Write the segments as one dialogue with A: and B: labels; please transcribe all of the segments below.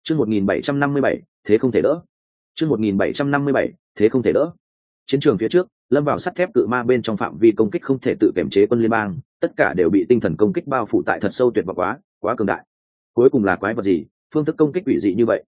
A: Chương 1757, thế không thể đỡ. Chương 1757, thế không thể đỡ. Chiến trường phía trước, lâm vào sắt thép cự ma bên trong phạm vi công kích không thể tự kiểm chế quân liên bang, tất cả đều bị tinh thần công kích bao phủ tại thật sâu tuyệt vọng quá cường đại. Cuối cùng là quái vật gì, phương thức công kích quỷ dị như vậy?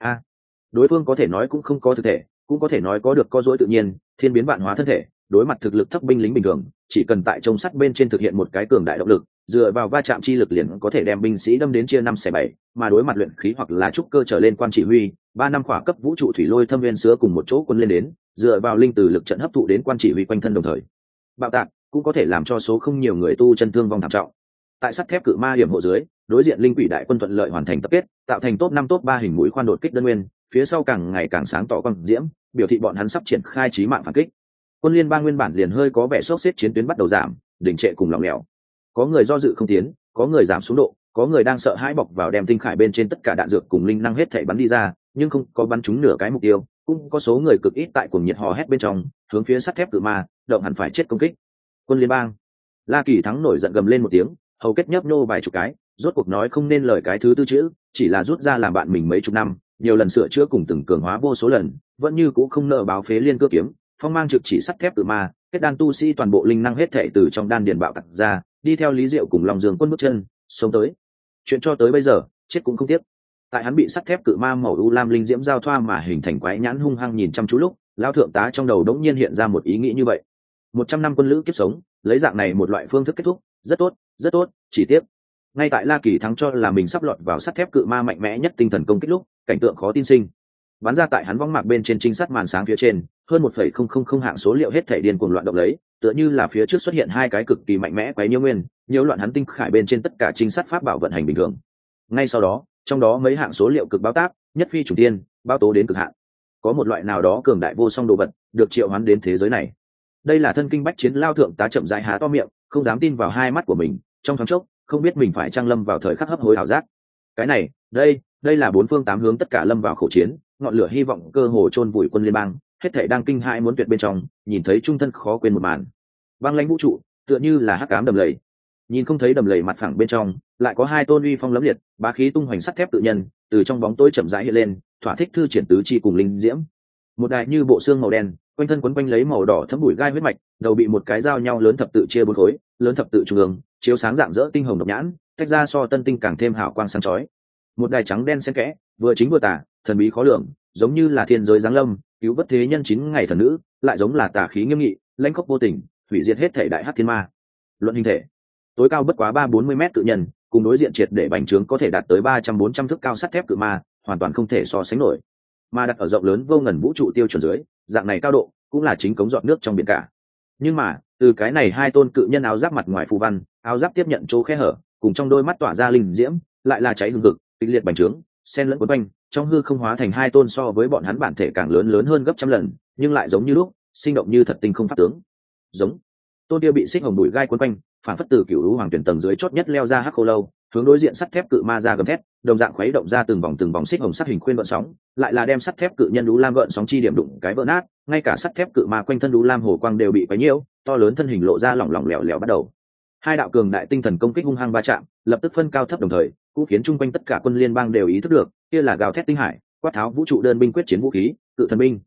A: Đối phương có thể nói cũng không có thực thể, cũng có thể nói có được co dối tự nhiên, thiên biến vạn hóa thân thể, đối mặt thực lực thấp binh lính bình thường, chỉ cần tại trông sắt bên trên thực hiện một cái cường đại động lực, dựa vào va chạm chi lực liền có thể đem binh sĩ đâm đến chia 5/7, mà đối mặt luyện khí hoặc là trúc cơ trở lên quan chỉ huy, 3 năm khỏa cấp vũ trụ thủy lôi thâm viên sứa cùng một chỗ quân lên đến, dựa vào linh từ lực trận hấp thụ đến quan chỉ huy quanh thân đồng thời. Bạo tạc cũng có thể làm cho số không nhiều người tu chân thương vong thảm trọng. Tại sắt thép cự ma hiểm hộ dưới, đối diện linh quỷ đại quân thuận lợi hoàn thành tập kết, tạo thành top 5 top 3 hình mũi khoan đột kích đơn nguyên, phía sau càng ngày càng sáng tỏ quang diễm, biểu thị bọn hắn sắp triển khai chí mạng phản kích. Quân liên bang nguyên bản liền hơi có vẻ sốt xếp chiến tuyến bắt đầu giảm, đỉnh trệ cùng lỏng lẻo. Có người do dự không tiến, có người giảm xuống độ, có người đang sợ hãi bọc vào đem tinh khải bên trên tất cả đạn dược cùng linh năng hết thảy bắn đi ra, nhưng không có bắn trúng nửa cái mục tiêu. Cũng có số người cực ít tại cuồng nhiệt hò hét bên trong, hướng phía sắt thép cự ma, động hẳn phải chết công kích. Quân liên bang, La Kỳ thắng nổi giận gầm lên một tiếng, hầu kết nhấp nhô vài chục cái, rốt cuộc nói không nên lời cái thứ tư chữ, chỉ là rút ra làm bạn mình mấy chục năm, nhiều lần sửa chữa cùng từng cường hóa vô số lần, vẫn như cũ không nợ báo phế liên cơ kiếm, phong mang trực chỉ sắt thép cự ma, kết đan tu sĩ toàn bộ linh năng hết thảy từ trong đan điền bạo tạc ra, đi theo Lý Diệu cùng Long Dương Quân bước chân, sống tới. Chuyện cho tới bây giờ, chết cũng không tiếc. Tại hắn bị sắt thép cự ma màu u lam linh diễm giao thoa mà hình thành quái nhãn hung hăng nhìn chăm chú lúc, lão thượng tá trong đầu đống nhiên hiện ra một ý nghĩ như vậy. 100 năm quân lữ kiếp sống, lấy dạng này một loại phương thức kết thúc, rất tốt, rất tốt, chỉ tiếc. Ngay tại La Kỳ thắng cho là mình sắp lọt vào sắt thép cự ma mạnh mẽ nhất tinh thần công kích lúc, cảnh tượng khó tin sinh. Bắn ra tại hắn võng mạc bên trên trinh sát màn sáng phía trên, hơn 1,000 hạng số liệu hết thảy điên cuồng loạn động lấy, tựa như là phía trước xuất hiện hai cái cực kỳ mạnh mẽ quấy nhiễu nguyên, nhiễu loạn hắn tinh khải bên trên tất cả trinh sát pháp bảo vận hành bình thường. Ngay sau đó, trong đó mấy hạng số liệu cực báo tác, nhất phi trùng tiên, báo tố đến cực hạn. Có một loại nào đó cường đại vô song đồ vật, được triệu hoán đến thế giới này. Đây là thân kinh bách chiến lao thượng tá chậm rãi há to miệng, không dám tin vào hai mắt của mình, trong thoáng chốc, không biết mình phải trang lâm vào thời khắc hấp hối ảo giác. Cái này, đây là bốn phương tám hướng tất cả lâm vào khẩu chiến, ngọn lửa hy vọng cơ hồ chôn vùi quân liên bang, hết thảy đang kinh hãi muốn tuyệt bên trong, nhìn thấy trung thân khó quên một màn. Băng lãnh vũ trụ, tựa như là hắc ám đầm lầy. Nhìn không thấy đầm lầy mặt phẳng bên trong, lại có hai tôn uy phong lẫm liệt, bá khí tung hoành sắt thép tự nhân, từ trong bóng tối chậm rãi hiện lên, thỏa thích thư triển tứ chi cùng linh diễm. Một đại như bộ xương màu đen, quanh thân quấn quanh lấy màu đỏ thấm bụi gai huyết mạch, đầu bị một cái dao nhau lớn thập tự chia bốn khối, lớn thập tự trung ương, chiếu sáng dạng dỡ tinh hồng độc nhãn, tách ra so tân tinh càng thêm hào quang sáng chói. Một đài trắng đen xen kẽ, vừa chính vừa tà, thần bí khó lường, giống như là thiên giới giáng lâm, cứu vớt thế nhân 9 ngày thần nữ, lại giống là tà khí nghiêm nghị, lãnh khốc vô tình, hủy diệt hết thể đại hắc thiên ma. Luận hình thể, tối cao bất quá 3-40 mét tự nhân, cùng đối diện triệt để bành trướng có thể đạt tới 300-400 thước cao sắt thép cự ma, hoàn toàn không thể so sánh nổi. Mà đặt ở rộng lớn vô ngần vũ trụ tiêu chuẩn dưới, dạng này cao độ cũng là chính cống giọt nước trong biển cả. Nhưng mà, từ cái này hai tôn cự nhân áo giáp mặt ngoài phù văn, áo giáp tiếp nhận chỗ khe hở, cùng trong đôi mắt tỏa ra linh diễm, lại là cháy hừng hực, kịch liệt bành trướng, xen lẫn quấn quanh, trong hư không hóa thành hai tôn so với bọn hắn bản thể càng lớn hơn gấp trăm lần, nhưng lại giống như lúc, sinh động như thật tinh không pháp tướng. Giống. Tôn kia bị xích hồng bụi gai quấn quanh, phản phất từ cửu lũ hoàng tuyển tầng dưới chót nhất leo ra hắc khô lâu, hướng đối diện sắt thép cự ma ra gầm thét, đồng dạng khuấy động ra từng vòng xích hồng sắc hình khuyên gợn sóng, lại là đem sắt thép cự nhân đú lam gợn sóng chi điểm đụng cái vỡ nát, ngay cả sắt thép cự ma quanh thân đú lam hồ quang đều bị quấy nhiễu, to lớn thân hình lộ ra lỏng lỏng lẻo lẻo bắt đầu. Hai đạo cường đại tinh thần công kích hung hăng va chạm, lập tức phân cao thấp đồng thời, cũng khiến chung quanh tất cả quân liên bang đều ý thức được, kia là gào thét tinh hải, quát tháo vũ trụ đơn binh quyết chiến vũ khí, cự thần binh.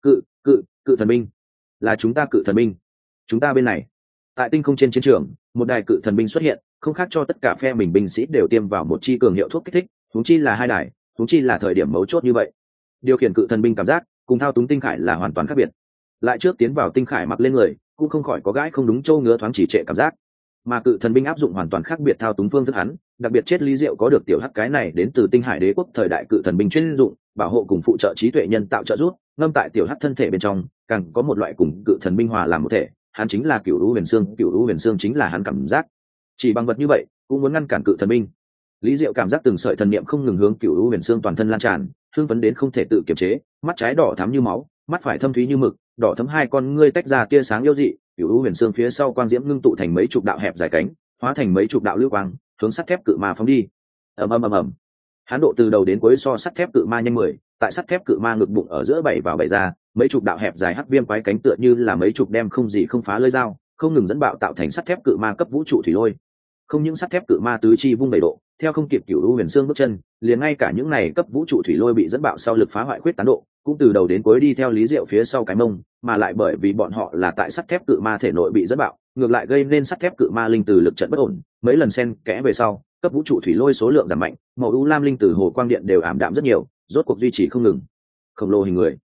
A: Cự thần binh. Là chúng ta cự thần binh. Chúng ta bên này. Tại tinh không trên chiến trường, một đài cự thần binh xuất hiện, không khác cho tất cả phe mình binh sĩ đều tiêm vào một chi cường hiệu thuốc kích thích, huống chi là hai đài, huống chi là thời điểm mấu chốt như vậy. Điều khiển cự thần binh cảm giác, cùng thao túng tinh khải là hoàn toàn khác biệt. Lại trước tiến vào tinh khải mặc lên người, cũng không khỏi có gãi không đúng châu ngứa thoáng chỉ trệ cảm giác. Mà cự thần binh áp dụng hoàn toàn khác biệt thao túng phương thức hắn, đặc biệt chết Lý Diệu có được tiểu hắc cái này đến từ tinh hải đế quốc thời đại cự thần binh chuyên dụng, bảo hộ cùng phụ trợ trí tuệ nhân tạo trợ giúp, ngâm tại tiểu hắc thân thể bên trong, càng có một loại cùng cự thần binh hòa làm một thể, hắn chính là Cửu Lũ Huyền Xương chính là hắn cảm giác. Chỉ bằng vật như vậy, cũng muốn ngăn cản cự thần binh. Lý Diệu cảm giác từng sợi thần niệm không ngừng hướng Cửu Lũ Huyền Xương toàn thân lan tràn, hưng phấn đến không thể tự kiềm chế, mắt trái đỏ thắm như máu, mắt phải thâm thúy như mực, đỏ thấm hai con ngươi tách ra tia sáng yêu dị, Cửu Lũ Huyền Xương phía sau quang diễm ngưng tụ thành mấy chục đạo hẹp dài cánh, hóa thành mấy chục đạo lưu quang, hướng sắt thép cự ma phóng đi. Ầm. Hán độ từ đầu đến cuối so sắt thép cự ma nhanh 10, tại sắt thép cự ma ngực bụng ở giữa bảy vào bảy ra, mấy chục đạo hẹp dài hắc viêm quái cánh tựa như là mấy chục đem không gì không phá lưỡi dao, không ngừng dẫn bạo tạo thành sắt thép cự ma cấp vũ trụ thủy lôi. Không những sắt thép cự ma tứ chi vung đầy độ, theo không kịp Cửu U Huyền Xương bước chân, liền ngay cả những này cấp vũ trụ thủy lôi bị dẫn bạo sau lực phá hoại khuyết tán độ, cũng từ đầu đến cuối đi theo Lý Diệu phía sau cái mông, mà lại bởi vì bọn họ là tại sắt thép cự ma thể nội bị dẫn bạo, ngược lại gây nên sắt thép cự ma linh từ lực trận bất ổn, mấy lần xen kẽ về sau, cấp vũ trụ thủy lôi số lượng giảm mạnh, màu u lam linh từ hồ quang điện đều ảm đạm rất nhiều, rốt cuộc duy trì không ngừng. Khổng lồ hình người.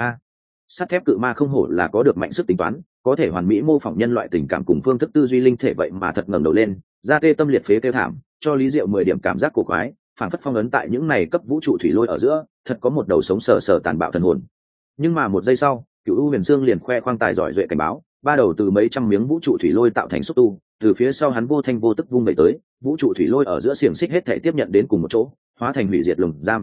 A: Sắt thép cự ma không hổ là có được mạnh sức tính toán, có thể hoàn mỹ mô phỏng nhân loại tình cảm cùng phương thức tư duy linh thể, vậy mà thật ngẩng đầu lên, ra tê tâm liệt phế kêu thảm, cho Lý Diệu 10 điểm cảm giác cổ quái, phản phất phong ấn tại những này cấp vũ trụ thủy lôi ở giữa, thật có một đầu sống sờ sờ tàn bạo thần hồn. Nhưng mà một giây sau, Cửu U Huyền Xương liền khoe khoang tài giỏi duệ cảnh báo, ba đầu từ mấy trăm miếng vũ trụ thủy lôi tạo thành xúc tu, từ phía sau hắn vô thanh vô tức vung về tới, vũ trụ thủy lôi ở giữa xiềng xích hết thể tiếp nhận đến cùng một chỗ, hóa thành hủy diệt lồng giam.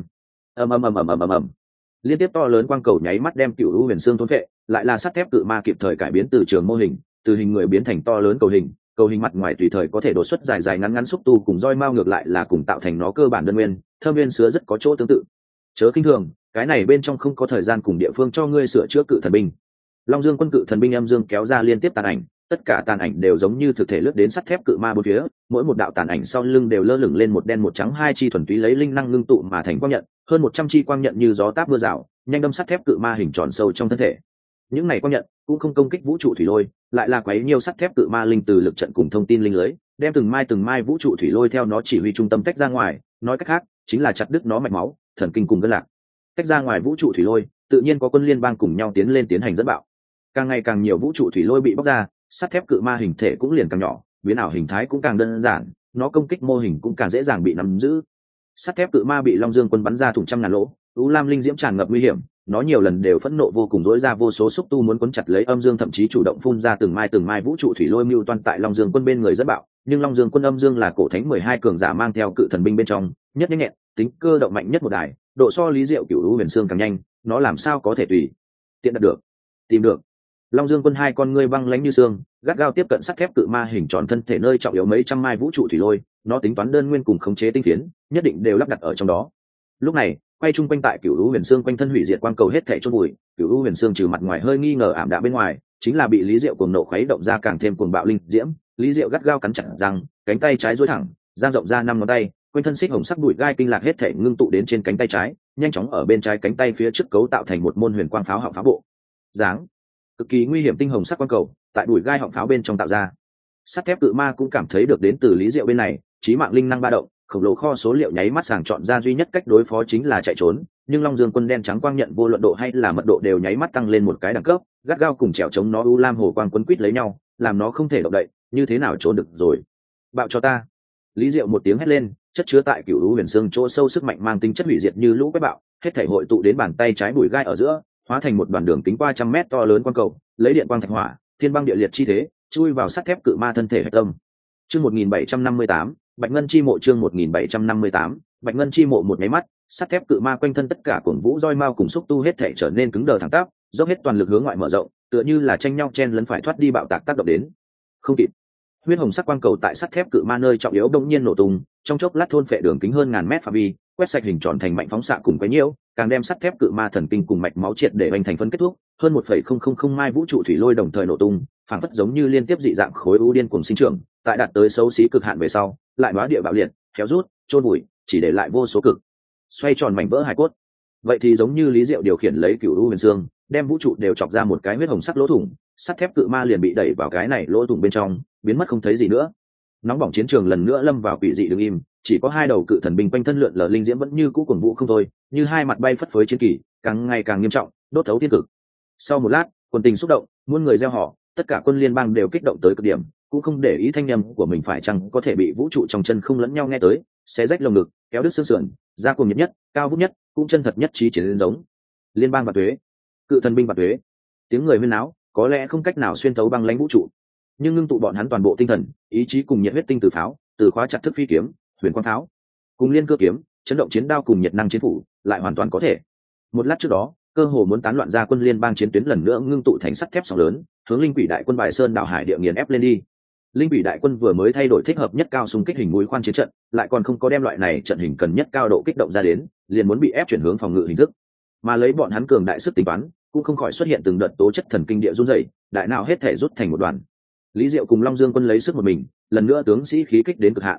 A: Ầm. Liên tiếp to lớn quang cầu nháy mắt đem Cửu U Huyền Xương thôn phệ, lại là sắt thép cự ma kịp thời cải biến từ trường mô hình, từ hình người biến thành to lớn cầu hình mặt ngoài tùy thời có thể đột xuất dài dài ngắn ngắn xúc tu cùng roi mao, ngược lại là cùng tạo thành nó cơ bản đơn nguyên, thâm viên sứa rất có chỗ tương tự. Chớ khinh thường, cái này bên trong không có thời gian cùng địa phương cho ngươi sửa chữa cự thần binh. Long Dương quân cự thần binh âm dương kéo ra liên tiếp tàn ảnh, tất cả tàn ảnh đều giống như thực thể lướt đến sắt thép cự ma bốn phía, mỗi một đạo tàn ảnh sau lưng đều lơ lửng lên một đen một trắng hai chi thuần túy lấy linh năng ngưng tụ mà thành quang nhận, hơn 100 chi quang nhận như gió táp mưa rào, nhanh đâm sắt thép cự ma hình tròn sâu trong thân thể. Những này quang nhận cũng không công kích vũ trụ thủy lôi, lại là quấy nhiều sắt thép cự ma linh từ lực trận cùng thông tin linh lưới, đem từng mai vũ trụ thủy lôi theo nó chỉ huy trung tâm tách ra ngoài, nói cách khác chính là chặt đứt nó mạch máu, thần kinh cùng gân lạc. Tách ra ngoài vũ trụ thủy lôi, tự nhiên có quân liên bang cùng nhau tiến lên tiến hành dẫn bạo. Càng ngày càng nhiều vũ trụ thủy lôi bị bóc ra, sắt thép cự ma hình thể cũng liền càng nhỏ, biến ảo hình thái cũng càng đơn giản, nó công kích mô hình cũng càng dễ dàng bị nắm giữ. Sắt thép cự ma bị Long Dương quân bắn ra thủng trăm ngàn lỗ, u lam linh diễm tràn ngập nguy hiểm, nó nhiều lần đều phẫn nộ vô cùng, rỗi ra vô số xúc tu muốn quấn chặt lấy âm dương, thậm chí chủ động phun ra từng mai vũ trụ thủy lôi mưu toan tại Long Dương quân bên người dẫn bạo. Nhưng Long Dương quân âm dương là cổ thánh 12 cường giả mang theo cự thần binh bên trong nhất nhanh nhẹn, tính cơ động mạnh nhất một đài, độ so Lý Diệu Cửu U Huyền Xương càng nhanh, nó làm sao có thể tùy tiện đạt được. Tìm được. Long Dương quân hai con ngươi băng lãnh như xương, gắt gao tiếp cận sắt thép cự ma hình tròn thân thể nơi trọng yếu mấy trăm mai vũ trụ thủy lôi, nó tính toán đơn nguyên cùng khống chế tinh phiến, nhất định đều lắp đặt ở trong đó. Lúc này, quay chung quanh tại Cửu U Huyền Xương quanh thân hủy diệt quang cầu hết thảy chôn bụi, Cửu U Huyền Xương trừ mặt ngoài hơi nghi ngờ ảm đạm bên ngoài, chính là bị Lý Diệu cuồng nộ khuấy động ra càng thêm cuồng bạo linh diễm. Lý Diệu gắt gao cắn chặt răng, cánh tay trái duỗi thẳng, dang rộng ra 5 ngón tay, quanh thân xích hồng sắc bụi gai kinh lạc hết thảy ngưng tụ đến trên cánh tay trái, nhanh chóng ở bên trái cánh tay phía trước cấu tạo thành một môn huyền quang pháo họng pháo bộ dáng, cực kỳ nguy hiểm tinh hồng sắc quang cầu tại bụi gai họng pháo bên trong tạo ra. Sắt thép cự ma cũng cảm thấy được đến từ Lý Diệu bên này chí mạng linh năng ba động, khổng lồ kho số liệu nháy mắt sàng chọn ra duy nhất cách đối phó chính là chạy trốn. Nhưng Long Dương quân đen trắng quang nhận vô luận độ hay là mật độ đều nháy mắt tăng lên một cái đẳng cấp, gắt gao cùng trèo chống nó u lam hồ quang quấn quýt lấy nhau, làm nó không thể động đậy, như thế nào trốn được rồi. Bạo cho ta. Lý Diệu một tiếng hét lên, chất chứa tại Cửu U Huyền Xương chỗ sâu sức mạnh mang tính chất hủy diệt như lũ quét bạo, hết thảy hội tụ đến bàn tay trái bụi gai ở giữa, hóa thành một đoàn đường kính qua 100 mét to lớn quang cầu, lấy điện quang thạch hỏa, thiên băng địa liệt chi thế, chui vào sắt thép cự ma thân thể hạch tâm. Chương 1758, Bạch Ngân chi mộ. Chương 1758, Bạch Ngân chi mộ. Một máy mắt, sắt thép cự ma quanh thân tất cả cuồng vũ roi mao cùng xúc tu hết thảy trở nên cứng đờ thẳng tắp, dốc hết toàn lực hướng ngoại mở rộng, tựa như là tranh nhau chen lấn phải thoát đi bạo tạc tác động đến. Không kịp. Huyết hồng sắc quang cầu tại sắt thép cự ma nơi trọng yếu đông nhiên nổ tung, trong chốc lát thôn phệ đường kính hơn ngàn mét phạm vi, quét sạch hình tròn thành mạnh phóng xạ cùng quấy nhiễu, càng đem sắt thép cự ma thần kinh cùng mạch máu triệt để bành thành phân kết thúc. Hơn 1,000 mai vũ trụ thủy lôi đồng thời nổ tung, phảng phất giống như liên tiếp dị dạng khối u điên cuồng sinh trưởng, tại đạt tới xấu xí cực hạn về sau, lại đóa địa bạo liệt, kéo rút, chôn bụi, chỉ để lại vô số cực xoay tròn mảnh vỡ hài cốt. Vậy thì giống như Lý Diệu điều khiển lấy Cửu U Huyền Xương, đem vũ trụ đều chọc ra một cái huyết hồng sắc lỗ thủng, sắt thép cự ma liền bị đẩy vào cái này lỗ thủng bên trong, biến mất không thấy gì nữa. Nóng bỏng chiến trường lần nữa lâm vào quỷ dị đứng im, chỉ có hai đầu cự thần binh quanh thân lượn lờ linh diễm vẫn như cũ cuồng vũ không thôi, như hai mặt bay phất phới chiến kỳ, càng ngày càng nghiêm trọng, đốt thấu thiên cực. Sau một lát, quân tình xúc động, muôn người reo hò, tất cả quân liên bang đều kích động tới cực điểm, cũng không để ý thanh âm của mình phải chăng có thể bị vũ trụ trong chân không lẫn nhau nghe tới, xé rách lồng ngực, kéo đứt xương sườn, ra cuồng nhiệt nhất, cao vút nhất, cũng chân thật nhất trí chiến đến giống. Liên bang và tuế, cự thần binh và tuế, tiếng người huyên náo, có lẽ không cách nào xuyên thấu băng lãnh vũ trụ, nhưng ngưng tụ bọn hắn toàn bộ tinh thần, ý chí cùng nhiệt huyết tinh từ pháo, từ khóa chặt thức phi kiếm, huyền quang pháo, cùng liên cơ kiếm, chấn động chiến đao cùng nhiệt năng chiến phủ, lại hoàn toàn có thể. Một lát trước đó, cơ hồ muốn tán loạn ra quân liên bang chiến tuyến lần nữa ngưng tụ thành sắt thép sóng lớn, hướng linh quỷ đại quân bài sơn đảo hải địa nghiền ép lên đi. Linh quỷ đại quân vừa mới thay đổi thích hợp nhất cao xung kích hình mũi khoan chiến trận, lại còn không có đem loại này trận hình cần nhất cao độ kích động ra đến, liền muốn bị ép chuyển hướng phòng ngự hình thức. Mà lấy bọn hắn cường đại sức tính toán, cũng không khỏi xuất hiện từng đợt tố chất thần kinh địa run rẩy, đại não hết thể rút thành một đoàn. Lý Diệu cùng Long Dương quân lấy sức một mình, lần nữa tướng sĩ khí kích đến cực hạn.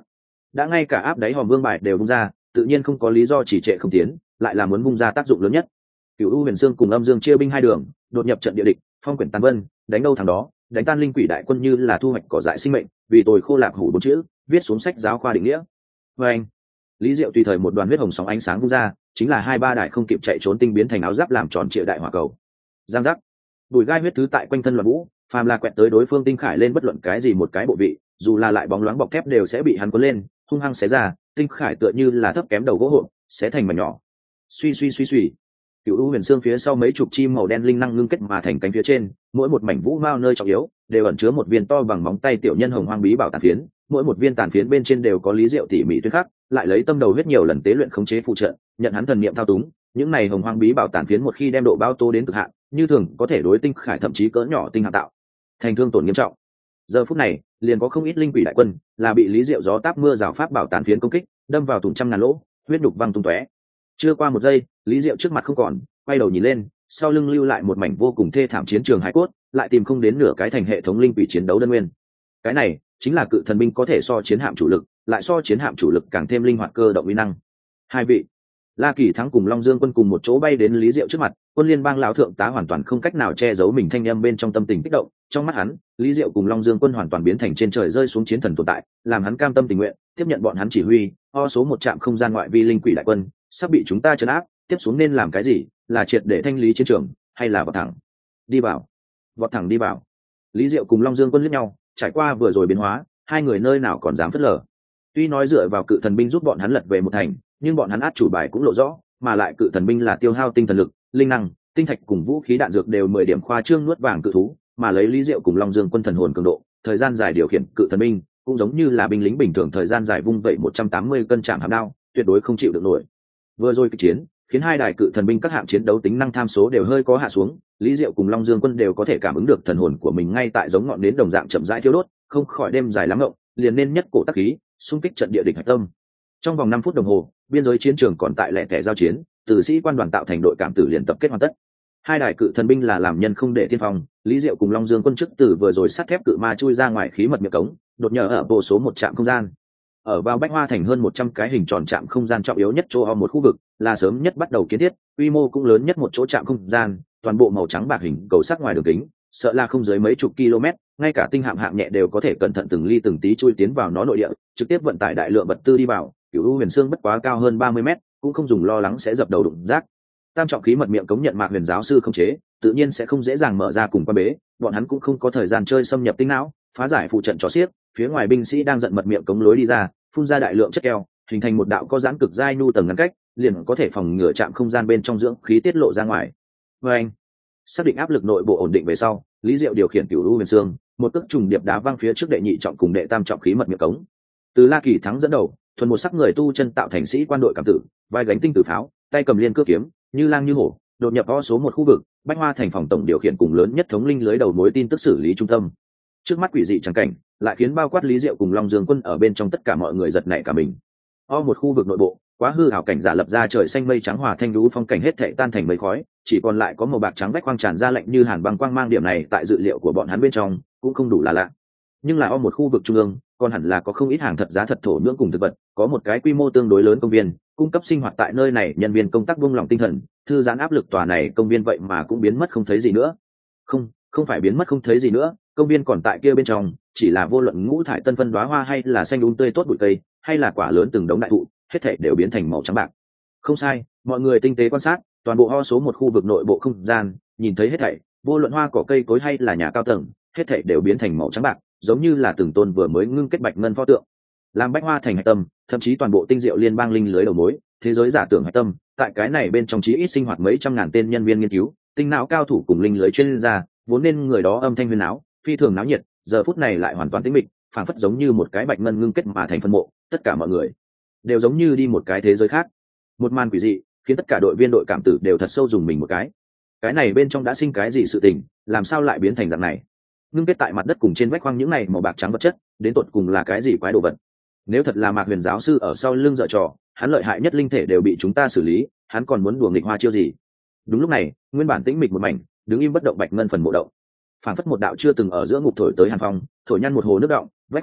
A: đã ngay cả áp đáy hòm vương bài đều bung ra, tự nhiên không có lý do chỉ trệ không tiến, lại là muốn bung ra tác dụng lớn nhất. Cửu U Huyền Sương cùng Âm Dương chia binh hai đường, đột nhập trận địa địch, phong quyển tàn vân, đánh đâu thằng đó, đánh tan linh quỷ đại quân như là thu hoạch cỏ dại sinh mệnh, vì tôi khô lạc hủ bốn chữ, viết xuống sách giáo khoa định nghĩa. Và anh, Lý Diệu tùy thời một đoàn huyết hồng sóng ánh sáng vung ra, chính là hai ba đại không kịp chạy trốn tinh biến thành áo giáp làm tròn trịa đại hỏa cầu. Giang giác, bùi gai huyết thứ tại quanh thân loạn vũ, phàm là quẹt tới đối phương tinh khải lên bất luận cái gì một cái bộ vị, dù là lại bóng loáng bọc thép đều sẽ bị hắn cuốn lên, hung hăng xé ra, tinh khải tựa như là thấp kém đầu gỗ hộp, xé thành mảnh nhỏ. Suy suy suy suy, Cửu U Huyền Sương phía sau mấy chục chim màu đen linh năng ngưng kết mà thành cánh phía trên, mỗi một mảnh vũ mao nơi trọng yếu đều ẩn chứa một viên to bằng móng tay tiểu nhân hồng hoang bí bảo tàn phiến, mỗi một viên tàn phiến bên trên đều có lý diệu tỉ mỉ tuyên khắc, lại lấy tâm đầu huyết nhiều lần tế luyện khống chế phụ trợ, nhận hắn thần niệm thao túng, những này hồng hoang bí bảo tàn phiến một khi đem độ bao tô đến cực hạn, như thường có thể đối tinh khải thậm chí cỡ nhỏ tinh hạng tạo thành thương tổn nghiêm trọng. Giờ phút này, liền có không ít linh quỷ đại quân là bị lý diệu gió táp mưa rào pháp bảo tàn phiến công kích, đâm vào thủng trăm ngàn lỗ, huyết nhục văng tung tóe. Chưa qua một giây, lý diệu trước mặt không còn, quay đầu nhìn lên, sau lưng lưu lại một mảnh vô cùng thê thảm chiến trường hải cốt, lại tìm không đến nửa cái thành hệ thống linh quỷ chiến đấu đơn nguyên. Cái này chính là cự thần binh có thể so chiến hạm chủ lực, lại so chiến hạm chủ lực càng thêm linh hoạt cơ động uy năng. Hai vị La Kỳ Thắng cùng Long Dương Quân cùng một chỗ bay đến Lý Diệu trước mặt, Quân Liên bang lão thượng tá hoàn toàn không cách nào che giấu mình thanh âm bên trong tâm tình kích động, trong mắt hắn, Lý Diệu cùng Long Dương Quân hoàn toàn biến thành trên trời rơi xuống chiến thần tồn tại, làm hắn cam tâm tình nguyện tiếp nhận bọn hắn chỉ huy, số một trạm không gian ngoại vi linh quỷ đại quân, sắp bị chúng ta trấn áp, tiếp xuống nên làm cái gì, là triệt để thanh lý chiến trường, hay là vọt thẳng đi vào? Vọt thẳng đi vào. Lý Diệu cùng Long Dương Quân liếc nhau, trải qua vừa rồi biến hóa, hai người nơi nào còn dám phớt lờ. Tuy nói dựa vào cự thần binh giúp bọn hắn lật về một thành, nhưng bọn hắn át chủ bài cũng lộ rõ, mà lại cự thần binh là tiêu hao tinh thần lực, linh năng, tinh thạch cùng vũ khí đạn dược đều 10 điểm khoa trương nuốt vàng cự thú, mà lấy Lý Diệu cùng Long Dương Quân thần hồn cường độ, thời gian dài điều khiển cự thần binh, cũng giống như là binh lính bình thường thời gian dài vung vậy 180 cân chạm hàm đao, tuyệt đối không chịu được nổi. Vừa rồi kịch chiến, khiến hai đài cự thần binh các hạng chiến đấu tính năng tham số đều hơi có hạ xuống, Lý Diệu cùng Long Dương Quân đều có thể cảm ứng được thần hồn của mình ngay tại giống ngọn nến đồng dạng chậm rãi thiêu đốt, không khỏi đêm dài lắm ngộng, liền nên nhất cổ tác khí, xung kích trận địa địch hạch tâm. Trong vòng 5 phút đồng hồ, biên giới chiến trường còn tại lẻ tẻ giao chiến, tử sĩ quan đoàn tạo thành đội cảm tử liền tập kết hoàn tất. Hai đài cự thần binh là làm nhân không để tiên phong, Lý Diệu cùng Long Dương Quân trước tử vừa rồi sắt thép cự ma chui ra ngoài khí mật miệng cống, đột nhờ ở bộ số một trạm không gian. Ở vào Bách Hoa thành hơn 100 cái hình tròn trạm không gian trọng yếu nhất chỗ một khu vực, là sớm nhất bắt đầu kiến thiết, quy mô cũng lớn nhất một chỗ trạm không gian, toàn bộ màu trắng bạc hình cầu sắc ngoài đường kính, sợ là không dưới mấy chục km, ngay cả tinh hạm hạng nhẹ đều có thể cẩn thận từng ly từng tí chui tiến vào nó nội địa, trực tiếp vận tải đại lượng vật tư đi vào. Cửu U Huyền Sương bất quá cao hơn 30 mét, cũng không dùng lo lắng sẽ dập đầu đụng rác. Tam trọng khí mật miệng cống nhận Mạc Huyền giáo sư không chế, tự nhiên sẽ không dễ dàng mở ra cùng qua bế, bọn hắn cũng không có thời gian chơi xâm nhập tinh não, phá giải phụ trận chó xiếc, phía ngoài binh sĩ đang giận mật miệng cống lối đi ra, phun ra đại lượng chất keo, hình thành một đạo có giãn cực dai nu tầng ngăn cách, liền có thể phòng ngừa chạm không gian bên trong dưỡng khí tiết lộ ra ngoài. Và anh xác định áp lực nội bộ ổn định về sau, Lý Diệu điều khiển Cửu U Huyền Sương, một cước trùng điệp đá văng phía trước đệ nhị trọng cùng đệ tam trọng khí mật miệng cống. Từ La Kỳ Thắng dẫn đầu, thuần một sắc người tu chân tạo thành sĩ quan đội cảm tử, vai gánh tinh tử pháo, tay cầm liên cước kiếm, như lang như hổ, đột nhập số một khu vực, Bách Hoa thành phòng tổng điều khiển cùng lớn nhất thống linh lưới đầu mối tin tức xử lý trung tâm. Trước mắt quỷ dị chẳng cảnh, lại khiến bao quát Lý Diệu cùng Long Dương Quân ở bên trong tất cả mọi người giật nảy cả mình. Một khu vực nội bộ, quá hư ảo cảnh giả lập ra trời xanh mây trắng hòa thanh lũ phong cảnh hết thảy tan thành mây khói, chỉ còn lại có màu bạc trắng bách quang tràn ra lạnh như hàn băng quang mang, điểm này tại dự liệu của bọn hắn bên trong cũng không đủ là lạ. Nhưng là một khu vực trung ương, còn hẳn là có không ít hàng thật giá thật thổ nhưỡng cùng thực vật, có một cái quy mô tương đối lớn công viên, cung cấp sinh hoạt tại nơi này nhân viên công tác buông lỏng tinh thần, thư giãn áp lực. Tòa này công viên vậy mà cũng biến mất không thấy gì nữa. Không phải biến mất không thấy gì nữa, công viên còn tại kia bên trong, chỉ là vô luận ngũ thải tân phân đóa hoa hay là xanh tươi tốt bụi cây, hay là quả lớn từng đống đại thụ, hết thảy đều biến thành màu trắng bạc. Không sai, mọi người tinh tế quan sát, toàn bộ số một khu vực nội bộ không gian, nhìn thấy hết thảy, vô luận hoa cỏ cây cối hay là nhà cao tầng, hết thảy đều biến thành màu trắng bạc, giống như là từng tôn vừa mới ngưng kết bạch ngân pho tượng. Làm Bách Hoa thành hạch tâm, thậm chí toàn bộ tinh diệu liên bang linh lưới đầu mối, thế giới giả tưởng hạch tâm, tại cái này bên trong chí ít sinh hoạt mấy trăm ngàn tên nhân viên nghiên cứu, tinh não cao thủ cùng linh lưới chuyên gia, vốn nên người đó âm thanh huyên náo, phi thường náo nhiệt, giờ phút này lại hoàn toàn tĩnh mịch, phảng phất giống như một cái bạch ngân ngưng kết mà thành phân mộ, tất cả mọi người đều giống như đi một cái thế giới khác. Một màn quỷ dị, khiến tất cả đội viên đội cảm tử đều thật sâu dùng mình một cái này bên trong đã sinh cái gì sự tình, làm sao lại biến thành dạng này? Ngưng kết tại mặt đất cùng trên vách khoang những này màu bạc trắng vật chất, đến tột cùng là cái gì quái đồ vật? Nếu thật là Mạc Huyền giáo sư ở sau lưng dở trò, hắn lợi hại nhất linh thể đều bị chúng ta xử lý, hắn còn muốn đùa nghịch hoa chiêu gì? Đúng lúc này, nguyên bản tĩnh mịch một mảnh, đứng im bất động bạch ngân phần mộ động, phảng phất một đạo chưa từng ở giữa ngục thổi tới hàn phong, thổi nhăn một hồ nước động, vách khoang,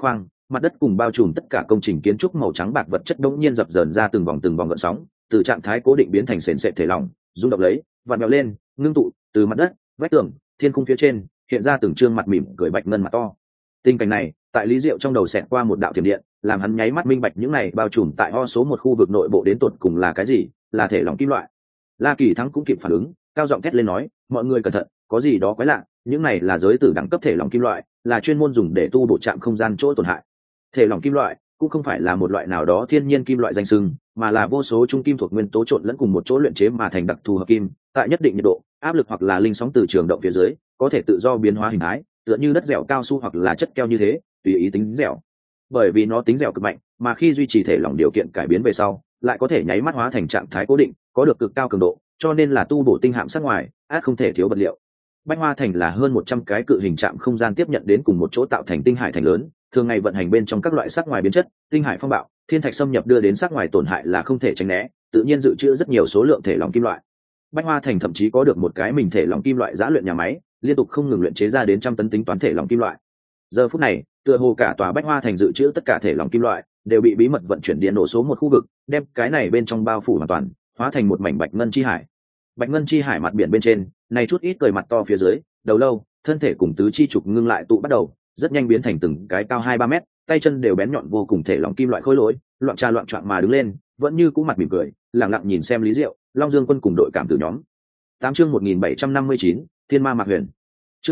A: mặt đất cùng bao trùm tất cả công trình kiến trúc màu trắng bạc vật chất đống nhiên dập dờn ra từng vòng gợn sóng, từ trạng thái cố định biến thành sền sệt thể lỏng, rung động lấy, vặn vẹo lên, ngưng tụ từ mặt đất, vách tường, thiên khung phía trên, hiện ra từng trương mặt mỉm cười bạch ngân mặt to. Tình cảnh này, tại Lý Diệu trong đầu xẹt qua một đạo thiểm điện, làm hắn nháy mắt minh bạch những này bao trùm tại ho số một khu vực nội bộ đến tột cùng là cái gì, là thể lỏng kim loại. La Kỳ Thắng cũng kịp phản ứng, cao giọng thét lên nói, mọi người cẩn thận, có gì đó quái lạ, những này là giới tử đẳng cấp thể lỏng kim loại, là chuyên môn dùng để tu bổ trạm không gian chỗ tổn hại. Thể lỏng kim loại cũng không phải là một loại nào đó thiên nhiên kim loại danh xưng, mà là vô số trung kim thuộc nguyên tố trộn lẫn cùng một chỗ luyện chế mà thành đặc thù hợp kim, tại nhất định nhiệt độ, áp lực hoặc là linh sóng từ trường động phía dưới, có thể tự do biến hóa hình thái, tựa như đất dẻo cao su hoặc là chất keo như thế, tùy ý tính dẻo. Bởi vì nó tính dẻo cực mạnh, mà khi duy trì thể lỏng điều kiện cải biến về sau, lại có thể nháy mắt hóa thành trạng thái cố định, có được cực cao cường độ, cho nên là tu bổ tinh hạm sát ngoài, át không thể thiếu vật liệu. Bách Hoa Thành là hơn 100 cái cự hình trạm không gian tiếp nhận đến cùng một chỗ tạo thành tinh hải thành lớn, thường ngày vận hành bên trong các loại sắc ngoài biến chất, tinh hải phong bạo, thiên thạch xâm nhập đưa đến sắc ngoài tổn hại là không thể tránh né, tự nhiên dự trữ rất nhiều số lượng thể lỏng kim loại. Bách Hoa Thành thậm chí có được một cái mình thể lỏng kim loại giã luyện nhà máy, liên tục không ngừng luyện chế ra đến trăm tấn tính toán thể lỏng kim loại. Giờ phút này, tựa hồ cả tòa Bách Hoa Thành dự trữ tất cả thể lỏng kim loại đều bị bí mật vận chuyển điện nổ số một khu vực, đem cái này bên trong bao phủ hoàn toàn, hóa thành một mảnh bạch ngân chi hải. Bạch ngân chi hải mặt biển bên trên, này chút ít cười mặt to phía dưới, đầu lâu, thân thể cùng tứ chi trục ngưng lại tụ bắt đầu, rất nhanh biến thành từng cái cao 2-3 mét, tay chân đều bén nhọn vô cùng thể lỏng kim loại khối lỗi, loạn choạng mà đứng lên, vẫn như cũ mặt mỉm cười, lặng lặng nhìn xem Lý Diệu, Long Dương Quân cùng đội cảm tử nhóm. 8 chương 1759, Thiên Ma Mạc Huyền. Chương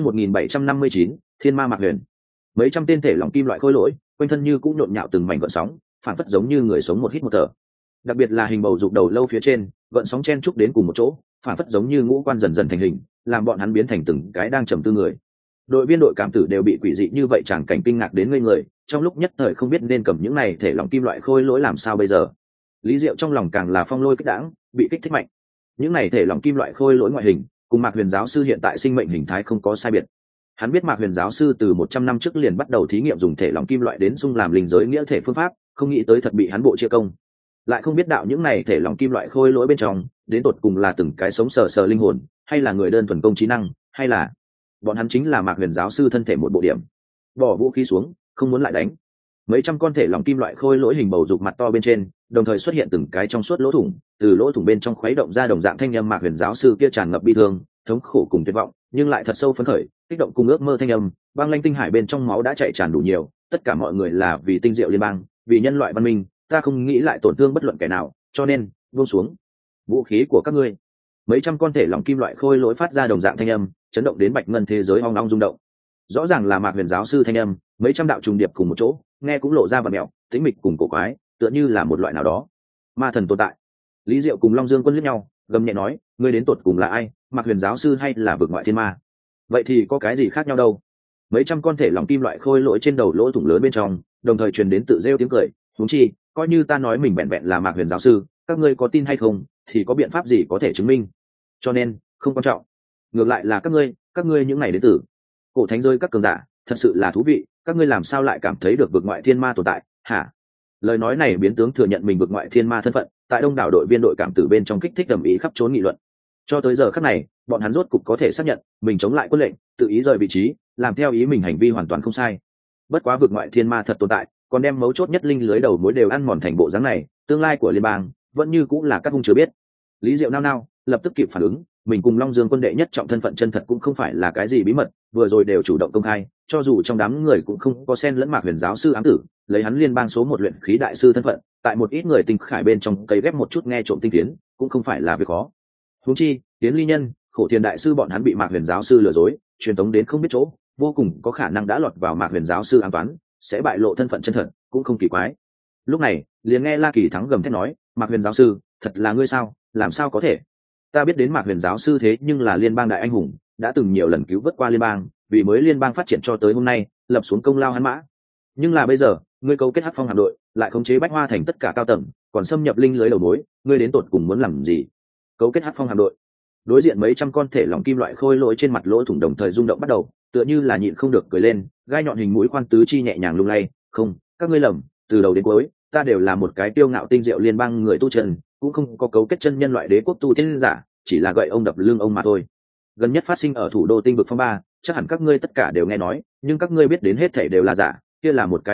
A: 1759, Thiên Ma Mạc Huyền. Mấy trăm tên thể lỏng kim loại khối lỗi, quanh thân như cũng nhộn nhạo từng mảnh gợn sóng, phản phất giống như người sống một hít một thở. Đặc biệt là hình bầu dục đầu lâu phía trên, gợn sóng chen trúc đến cùng một chỗ, phản phất giống như ngũ quan dần dần thành hình, làm bọn hắn biến thành từng cái đang trầm tư người. Đội viên đội cảm tử đều bị quỷ dị như vậy chẳng cảnh kinh ngạc đến ngây người, trong lúc nhất thời không biết nên cầm những này thể lỏng kim loại khôi lỗi làm sao bây giờ. Lý Diệu trong lòng càng là phong lôi kích đãng, bị kích thích mạnh. Những này thể lỏng kim loại khôi lỗi ngoại hình, cùng Mạc Huyền giáo sư hiện tại sinh mệnh hình thái không có sai biệt. Hắn biết Mạc Huyền giáo sư từ 100 năm trước liền bắt đầu thí nghiệm dùng thể lỏng kim loại đến xung làm linh giới nghĩa thể phương pháp, không nghĩ tới thật bị hắn bộ chia công. Lại không biết đạo những này thể lỏng kim loại khôi lỗi bên trong, đến tột cùng là từng cái sống sờ sờ linh hồn, hay là người đơn thuần công trí năng, hay là bọn hắn chính là Mạc Huyền giáo sư thân thể một bộ điểm. Bỏ vũ khí xuống, không muốn lại đánh. Mấy trăm con thể lỏng kim loại khôi lỗi hình bầu dục mặt to bên trên, đồng thời xuất hiện từng cái trong suốt lỗ thủng, từ lỗ thủng bên trong khuấy động ra đồng dạng thanh âm Mạc Huyền giáo sư kia tràn ngập bi thương, thống khổ cùng tuyệt vọng, nhưng lại thật sâu phấn khởi, kích động cùng ước mơ thanh âm, băng lanh tinh hải bên trong máu đã chạy tràn đủ nhiều, tất cả mọi người là vì tinh diệu liên bang, vì nhân loại văn minh, ta không nghĩ lại tổn thương bất luận kẻ nào, cho nên buông xuống vũ khí của các ngươi. Mấy trăm con thể lỏng kim loại khôi lỗi phát ra đồng dạng thanh âm, chấn động đến bạch ngân thế giới ong ong rung động. Rõ ràng là Mạc Huyền giáo sư thanh âm, mấy trăm đạo trùng điệp cùng một chỗ, nghe cũng lộ ra vặn mẹo, tĩnh mịch cùng cổ quái, tựa như là một loại nào đó ma thần tồn tại. Lý Diệu cùng Long Dương Quân liếc nhau, gầm nhẹ nói, ngươi đến tột cùng là ai, Mạc Huyền giáo sư hay là vực ngoại thiên ma? Vậy thì có cái gì khác nhau đâu? Mấy trăm con thể lỏng kim loại khôi lỗi trên đầu lỗ thủng lớn bên trong, đồng thời truyền đến tự rêu tiếng cười, huống chi, coi như ta nói mình vẹn vẹn là Mạc Huyền giáo sư, các ngươi có tin hay không, thì có biện pháp gì có thể chứng minh? Cho nên, không quan trọng. Ngược lại là các ngươi những ngày đến từ cổ thánh giới các cường giả, thật sự là thú vị, các ngươi làm sao lại cảm thấy được vực ngoại thiên ma tồn tại, hả? Lời nói này biến tướng thừa nhận mình vực ngoại thiên ma thân phận, tại đông đảo đội viên đội cảm tử bên trong kích thích ầm ĩ khắp trốn nghị luận. Cho tới giờ khắc này, bọn hắn rốt cục có thể xác nhận, mình chống lại quân lệnh, tự ý rời vị trí, làm theo ý mình hành vi hoàn toàn không sai. Bất quá vực ngoại thiên ma thật tồn tại, còn đem mấu chốt nhất linh lưới đầu mối đều ăn mòn thành bộ dáng này, tương lai của liên bang vẫn như cũng là các hung chưa biết. Lý Diệu nao lập tức kịp phản ứng, mình cùng Long Dương Quân đệ nhất trọng thân phận chân thật cũng không phải là cái gì bí mật, vừa rồi đều chủ động công khai, cho dù trong đám người cũng không có xen lẫn Mạc Huyền giáo sư ám tử, lấy hắn liên bang số một luyện khí đại sư thân phận, tại một ít người tinh khải bên trong cấy ghép một chút nghe trộm tinh tiến, cũng không phải là việc khó. Huống chi, Tiến Ly Nhân, Khổ Thiền đại sư bọn hắn bị Mạc Huyền giáo sư lừa dối, truyền tống đến không biết chỗ, vô cùng có khả năng đã lọt vào Mạc Huyền giáo sư ám toán, sẽ bại lộ thân phận chân thật, cũng không kỳ quái. Lúc này, liền nghe La Kỳ Thắng gầm thét nói, Mạc Huyền giáo sư, thật là ngươi sao, làm sao có thể? Ta biết đến Mạc Huyền giáo sư thế nhưng là liên bang đại anh hùng, đã từng nhiều lần cứu vớt qua liên bang, vì mới liên bang phát triển cho tới hôm nay, lập xuống công lao hắn mã. Nhưng là bây giờ, ngươi cấu kết Hắc Phong hạm đội, lại khống chế Bách Hoa Thành tất cả cao tầng, còn xâm nhập linh lưới đầu mối, ngươi đến tột cùng muốn làm gì? Cấu kết Hắc Phong hạm đội? Đối diện mấy trăm con thể lỏng kim loại khôi lỗi trên mặt lỗ thủng đồng thời rung động bắt đầu, tựa như là nhịn không được cười lên, gai nhọn hình mũi khoan tứ chi nhẹ nhàng lung lay, không, các ngươi lầm, từ đầu đến cuối, ta đều là một cái tiêu ngạo tinh diệu liên bang người tu chân, cũng không có cấu kết chân nhân loại đế quốc tu tiên giả, chỉ là gậy ông đập lưng ông mà thôi. Gần nhất phát sinh ở thủ đô tinh vực phong ba, chắc hẳn các ngươi tất cả đều nghe nói, nhưng các ngươi biết đến hết thảy đều là giả, kia là một cái kế hoạch,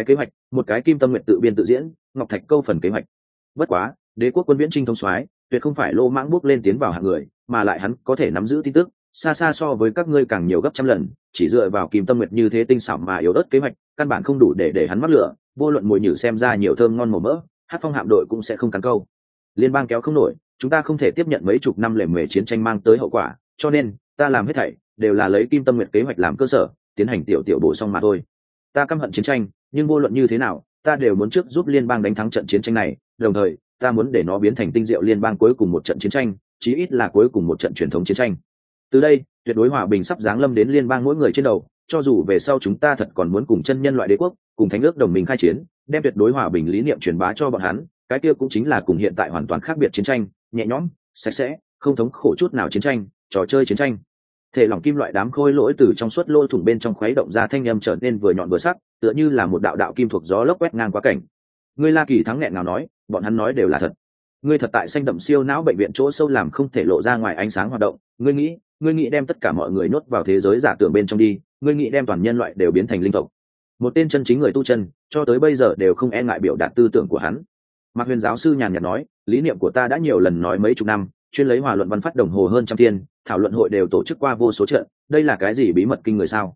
A: một cái kim tâm nguyện tự biên tự diễn, ngọc thạch câu phần kế hoạch. Bất quá, đế quốc quân viễn trinh thống soái tuyệt không phải lô mãng bước lên tiến vào hạng người, mà lại hắn có thể nắm giữ tin tức xa xa so với các ngươi càng nhiều gấp trăm lần, chỉ dựa vào kim tâm nguyệt như thế tinh xảo mà yếu ớt kế hoạch căn bản không đủ để hắn mắc lửa. Vô luận mùi nhử xem ra nhiều thơm ngon màu mỡ, hát phong hạm đội cũng sẽ không cắn câu. Liên bang kéo không nổi, chúng ta không thể tiếp nhận mấy chục năm lề mề chiến tranh mang tới hậu quả, cho nên ta làm hết thảy đều là lấy kim tâm nguyệt kế hoạch làm cơ sở, tiến hành tiểu tiểu bổ xong mà thôi. Ta căm hận chiến tranh, nhưng vô luận như thế nào ta đều muốn trước giúp liên bang đánh thắng trận chiến tranh này, đồng thời ta muốn để nó biến thành tinh diệu liên bang cuối cùng một trận chiến tranh, chí ít là cuối cùng một trận truyền thống chiến tranh. Từ đây tuyệt đối hòa bình sắp giáng lâm đến liên bang mỗi người trên đầu, cho dù về sau chúng ta thật còn muốn cùng chân nhân loại đế quốc cùng thánh ước đồng minh khai chiến, đem tuyệt đối hòa bình lý niệm truyền bá cho bọn hắn, cái kia cũng chính là cùng hiện tại hoàn toàn khác biệt chiến tranh, nhẹ nhõm sạch sẽ không thống khổ chút nào chiến tranh, trò chơi chiến tranh. Thể lỏng kim loại đám khôi lỗi từ trong suốt lỗ thủng bên trong khuấy động ra, thanh âm trở nên vừa nhọn vừa sắc, tựa như là một đạo đạo kim thuộc gió lốc quét ngang qua cảnh. Ngươi La Kỳ Thắng nghẹn ngào nói, bọn hắn nói đều là thật. Ngươi thật tại xanh đậm siêu não bệnh viện chỗ sâu làm không thể lộ ra ngoài ánh sáng hoạt động. Ngươi nghĩ đem tất cả mọi người nuốt vào thế giới giả tưởng bên trong đi. Ngươi nghĩ đem toàn nhân loại đều biến thành linh tộc. Một tên chân chính người tu chân, cho tới bây giờ đều không e ngại biểu đạt tư tưởng của hắn. Mạc Huyền giáo sư nhàn nhạt nói, lý niệm của ta đã nhiều lần nói mấy chục năm, chuyên lấy hòa luận văn phát đồng hồ hơn trăm thiên, thảo luận hội đều tổ chức qua vô số trận, đây là cái gì bí mật kinh người sao?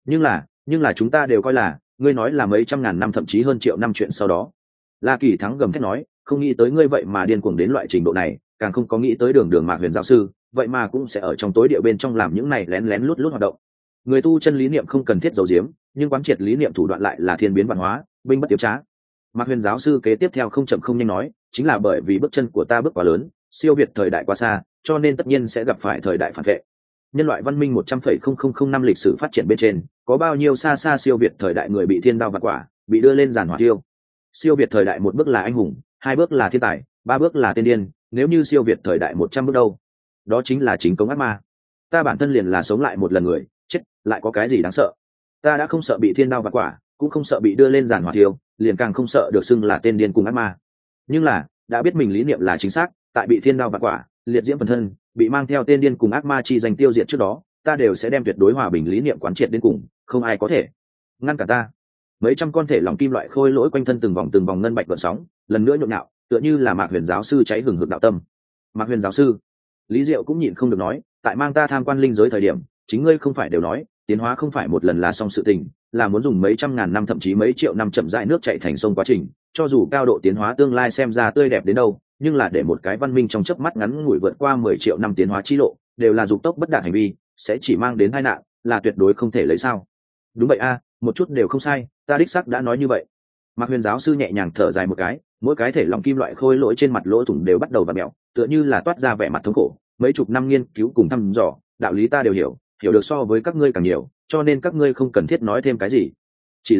A: Nhưng là chúng ta đều coi là, ngươi nói là mấy trăm ngàn năm thậm chí hơn triệu năm chuyện sau đó. La Kỳ Thắng gầm thét nói, không nghĩ tới ngươi vậy mà điên cuồng đến loại trình độ này, càng không có nghĩ tới đường Mạc Huyền giáo sư vậy mà cũng sẽ ở trong tối địa bên trong làm những này lén lén lút lút hoạt động. Người tu chân lý niệm không cần thiết giấu giếm, nhưng quán triệt lý niệm thủ đoạn lại là thiên biến văn hóa, binh bất tiếu trá. Mạc Huyền giáo sư kế tiếp theo không chậm không nhanh nói, chính là bởi vì bước chân của ta bước quá lớn, siêu việt thời đại quá xa, cho nên tất nhiên sẽ gặp phải thời đại phản vệ. Nhân loại văn minh 100,000 năm lịch sử phát triển bên trên, có bao nhiêu xa xa siêu việt thời đại người bị thiên đao vạn quả, bị đưa lên giàn hỏa thiêu. Siêu việt thời đại một bước là anh hùng, hai bước là thiên tài, ba bước là tiên điên, nếu như siêu việt thời đại 100 bước đâu? Đó chính là chính cống ác ma. Ta bản thân liền là sống lại một lần người, chết, lại có cái gì đáng sợ? Ta đã không sợ bị thiên đao vạn quả, cũng không sợ bị đưa lên giàn hỏa thiêu, liền càng không sợ được xưng là tên điên cùng ác ma. Nhưng là, đã biết mình lý niệm là chính xác, tại bị thiên đao vạn quả, liệt diễm phần thân, bị mang theo tên điên cùng ác ma chi danh tiêu diệt trước đó, ta đều sẽ đem tuyệt đối hòa bình lý niệm quán triệt đến cùng, không ai có thể ngăn cản ta. Mấy trăm con thể lòng kim loại khôi lỗi quanh thân từng vòng ngân bạch gợn sóng, lần nữa nhộn nhạo, tựa như là Mạc Huyền giáo sư cháy hừng hực đạo tâm. Mạc Huyền giáo sư, Lý Diệu cũng nhịn không được nói, tại mang ta tham quan linh giới thời điểm, chính ngươi không phải đều nói, tiến hóa không phải một lần là xong sự tình, là muốn dùng mấy trăm ngàn năm thậm chí mấy triệu năm chậm rãi nước chảy thành sông quá trình, cho dù cao độ tiến hóa tương lai xem ra tươi đẹp đến đâu, nhưng là để một cái văn minh trong chớp mắt ngắn ngủi vượt qua 10 triệu năm tiến hóa chi lộ, đều là dục tốc bất đạt hành vi, sẽ chỉ mang đến tai nạn, là tuyệt đối không thể lấy sao? Đúng vậy a, một chút đều không sai, ta đích xác đã nói như vậy. Mạc Huyền giáo sư nhẹ nhàng thở dài một cái, mỗi cái thể lòng kim loại khôi lỗi trên mặt lỗ thủng đều bắt đầu vặn mèo, tựa như là toát ra vẻ mặt thống khổ. Mấy chục năm nghiên cứu cùng thăm dò, đạo lý ta đều hiểu được so với các ngươi càng nhiều, cho nên các ngươi không cần thiết nói thêm cái gì. Chỉ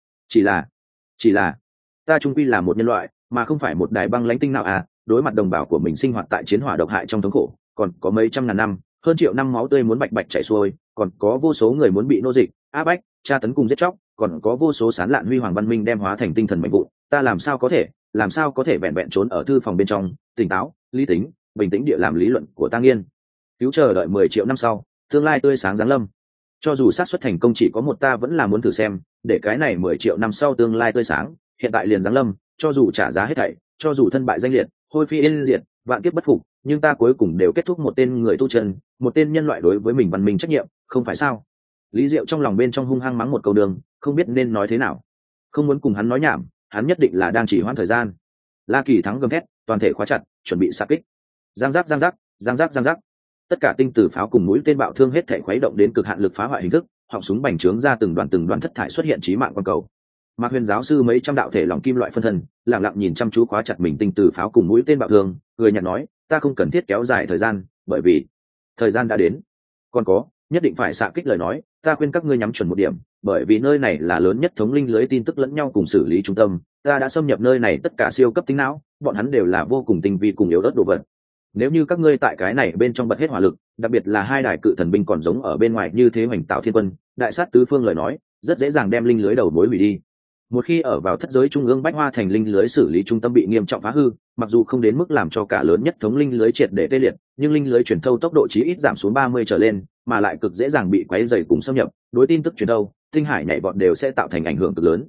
A: là, ta chung quy là một nhân loại, mà không phải một đài băng lãnh tinh nào à, đối mặt đồng bào của mình sinh hoạt tại chiến hỏa độc hại trong thống khổ, còn có mấy trăm ngàn năm, hơn triệu năm máu tươi muốn bạch bạch chảy xuôi, còn có vô số người muốn bị nô dịch, áp bách, tra tấn cùng giết chóc, còn có vô số sán lạn huy hoàng văn minh đem hóa thành tinh thần mạnh vụn, ta làm sao có thể vẹn vẹn trốn ở thư phòng bên trong, tỉnh táo, lý tính, bình tĩnh địa làm lý luận của ta nghiên cứu chờ đợi 10 triệu năm sau, tương lai tươi sáng giáng lâm. Cho dù xác suất thành công chỉ có một, ta vẫn là muốn thử xem, để cái này 10 triệu năm sau tương lai tươi sáng, hiện tại liền giáng lâm, cho dù trả giá hết thảy, cho dù thân bại danh liệt, hôi phi yên diệt, vạn kiếp bất phục, nhưng ta cuối cùng đều kết thúc một tên người tu chân, một tên nhân loại đối với mình văn minh trách nhiệm, không phải sao? Lý Diệu trong lòng bên trong hung hăng mắng một câu đường, không biết nên nói thế nào. Không muốn cùng hắn nói nhảm, hắn nhất định là đang chỉ hoãn thời gian. La Kỳ Thắng gầm thét, toàn thể khóa chặt, chuẩn bị xạ kích. Giang giác. Tất cả tinh tử pháo cùng mũi tên bạo thương hết thể khuấy động đến cực hạn lực phá hoại hình thức, họng súng bành trướng ra từng đoàn thất thải xuất hiện chí mạng quang cầu. Mạc Huyền giáo sư mấy trăm đạo thể lòng kim loại phân thân, lặng lặng nhìn chăm chú khóa chặt mình tinh tử pháo cùng mũi tên bạo thương, người nhặt nói, ta không cần thiết kéo dài thời gian, bởi vì thời gian đã đến. Còn có, nhất định phải xạ kích lời nói, ta khuyên các ngươi nhắm chuẩn một điểm, bởi vì nơi này là lớn nhất thống linh lưới tin tức lẫn nhau cùng xử lý trung tâm, ta đã xâm nhập nơi này tất cả siêu cấp tính não, bọn hắn đều là vô cùng tinh vi cùng yếu ớt đồ vật. Nếu như các ngươi tại cái này bên trong bật hết hỏa lực, đặc biệt là hai đài cự thần binh còn giống ở bên ngoài như thế hoành tạo thiên quân, đại sát tứ phương lời nói, rất dễ dàng đem linh lưới đầu mối hủy đi. Một khi ở vào thất giới trung ương bách hoa thành linh lưới xử lý trung tâm bị nghiêm trọng phá hư, mặc dù không đến mức làm cho cả lớn nhất thống linh lưới triệt để tê liệt, nhưng linh lưới truyền thâu tốc độ chí ít giảm xuống 30 trở lên, mà lại cực dễ dàng bị quấy rầy cùng xâm nhập, đối tin tức truyền thâu, tinh hải nhảy vọt đều sẽ tạo thành ảnh hưởng cực lớn.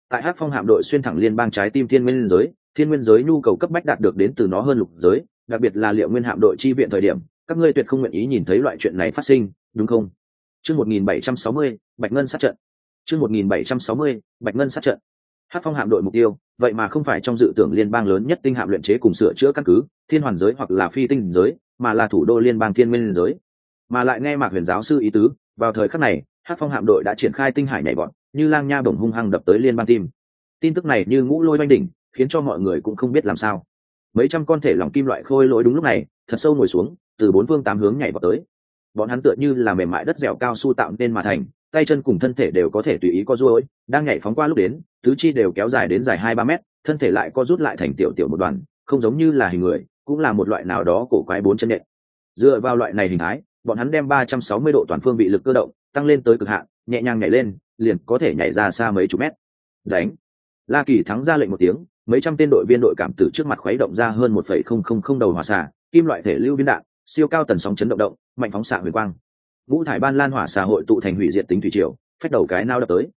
A: Tại Hắc Phong hạm đội xuyên thẳng liên bang trái tim thiên nguyên giới nhu cầu cấp bách đạt được đến từ nó hơn lục giới, đặc biệt là Liệu Nguyên hạm đội chi viện thời điểm, các ngươi tuyệt không nguyện ý nhìn thấy loại chuyện này phát sinh, đúng không? Chương 1760, Bạch Ngân sát trận. Chương 1760, Bạch Ngân sát trận. Hắc Phong hạm đội mục tiêu, vậy mà không phải trong dự tưởng liên bang lớn nhất tinh hạm luyện chế cùng sửa chữa căn cứ, thiên hoàn giới hoặc là phi tinh giới, mà là thủ đô liên bang thiên nguyên giới. Mà lại nghe Mạc Huyền giáo sư ý tứ, vào thời khắc này, Hắc Phong hạm đội đã triển khai tinh hải nhảy vọt, như lang nha bổng hung hăng đập tới liên bang tim. Tin tức này như ngũ lôi oanh đỉnh, khiến cho mọi người cũng không biết làm sao. Mấy trăm con thể lỏng kim loại khôi lỗi đúng lúc này, thật sâu ngồi xuống, từ bốn phương tám hướng nhảy vào tới. Bọn hắn tựa như là mềm mại đất dẻo cao su tạo nên mà thành, tay chân cùng thân thể đều có thể tùy ý co duỗi, đang nhảy phóng qua lúc đến, tứ chi đều kéo dài đến dài 2-3 mét, thân thể lại co rút lại thành tiểu tiểu một đoàn, không giống như là hình người, cũng là một loại nào đó cổ quái bốn chân nện. Dựa vào loại này hình thái, bọn hắn đem 360 độ toàn phương vị lực cơ động tăng lên tới cực hạn, nhẹ nhàng nhảy lên, liền có thể nhảy ra xa mấy chục mét. Đánh! La Kỳ thắng ra lệnh một tiếng, mấy trăm tên đội viên đội cảm tử trước mặt khuấy động ra hơn 1,000 đầu hỏa xạ, kim loại thể lưu viên đạn, siêu cao tần sóng chấn động, mạnh phóng xạ huyền quang. Ngũ thải ban lan hỏa xạ hội tụ thành hủy diệt tính thủy triều, phách đầu cái nao đập tới.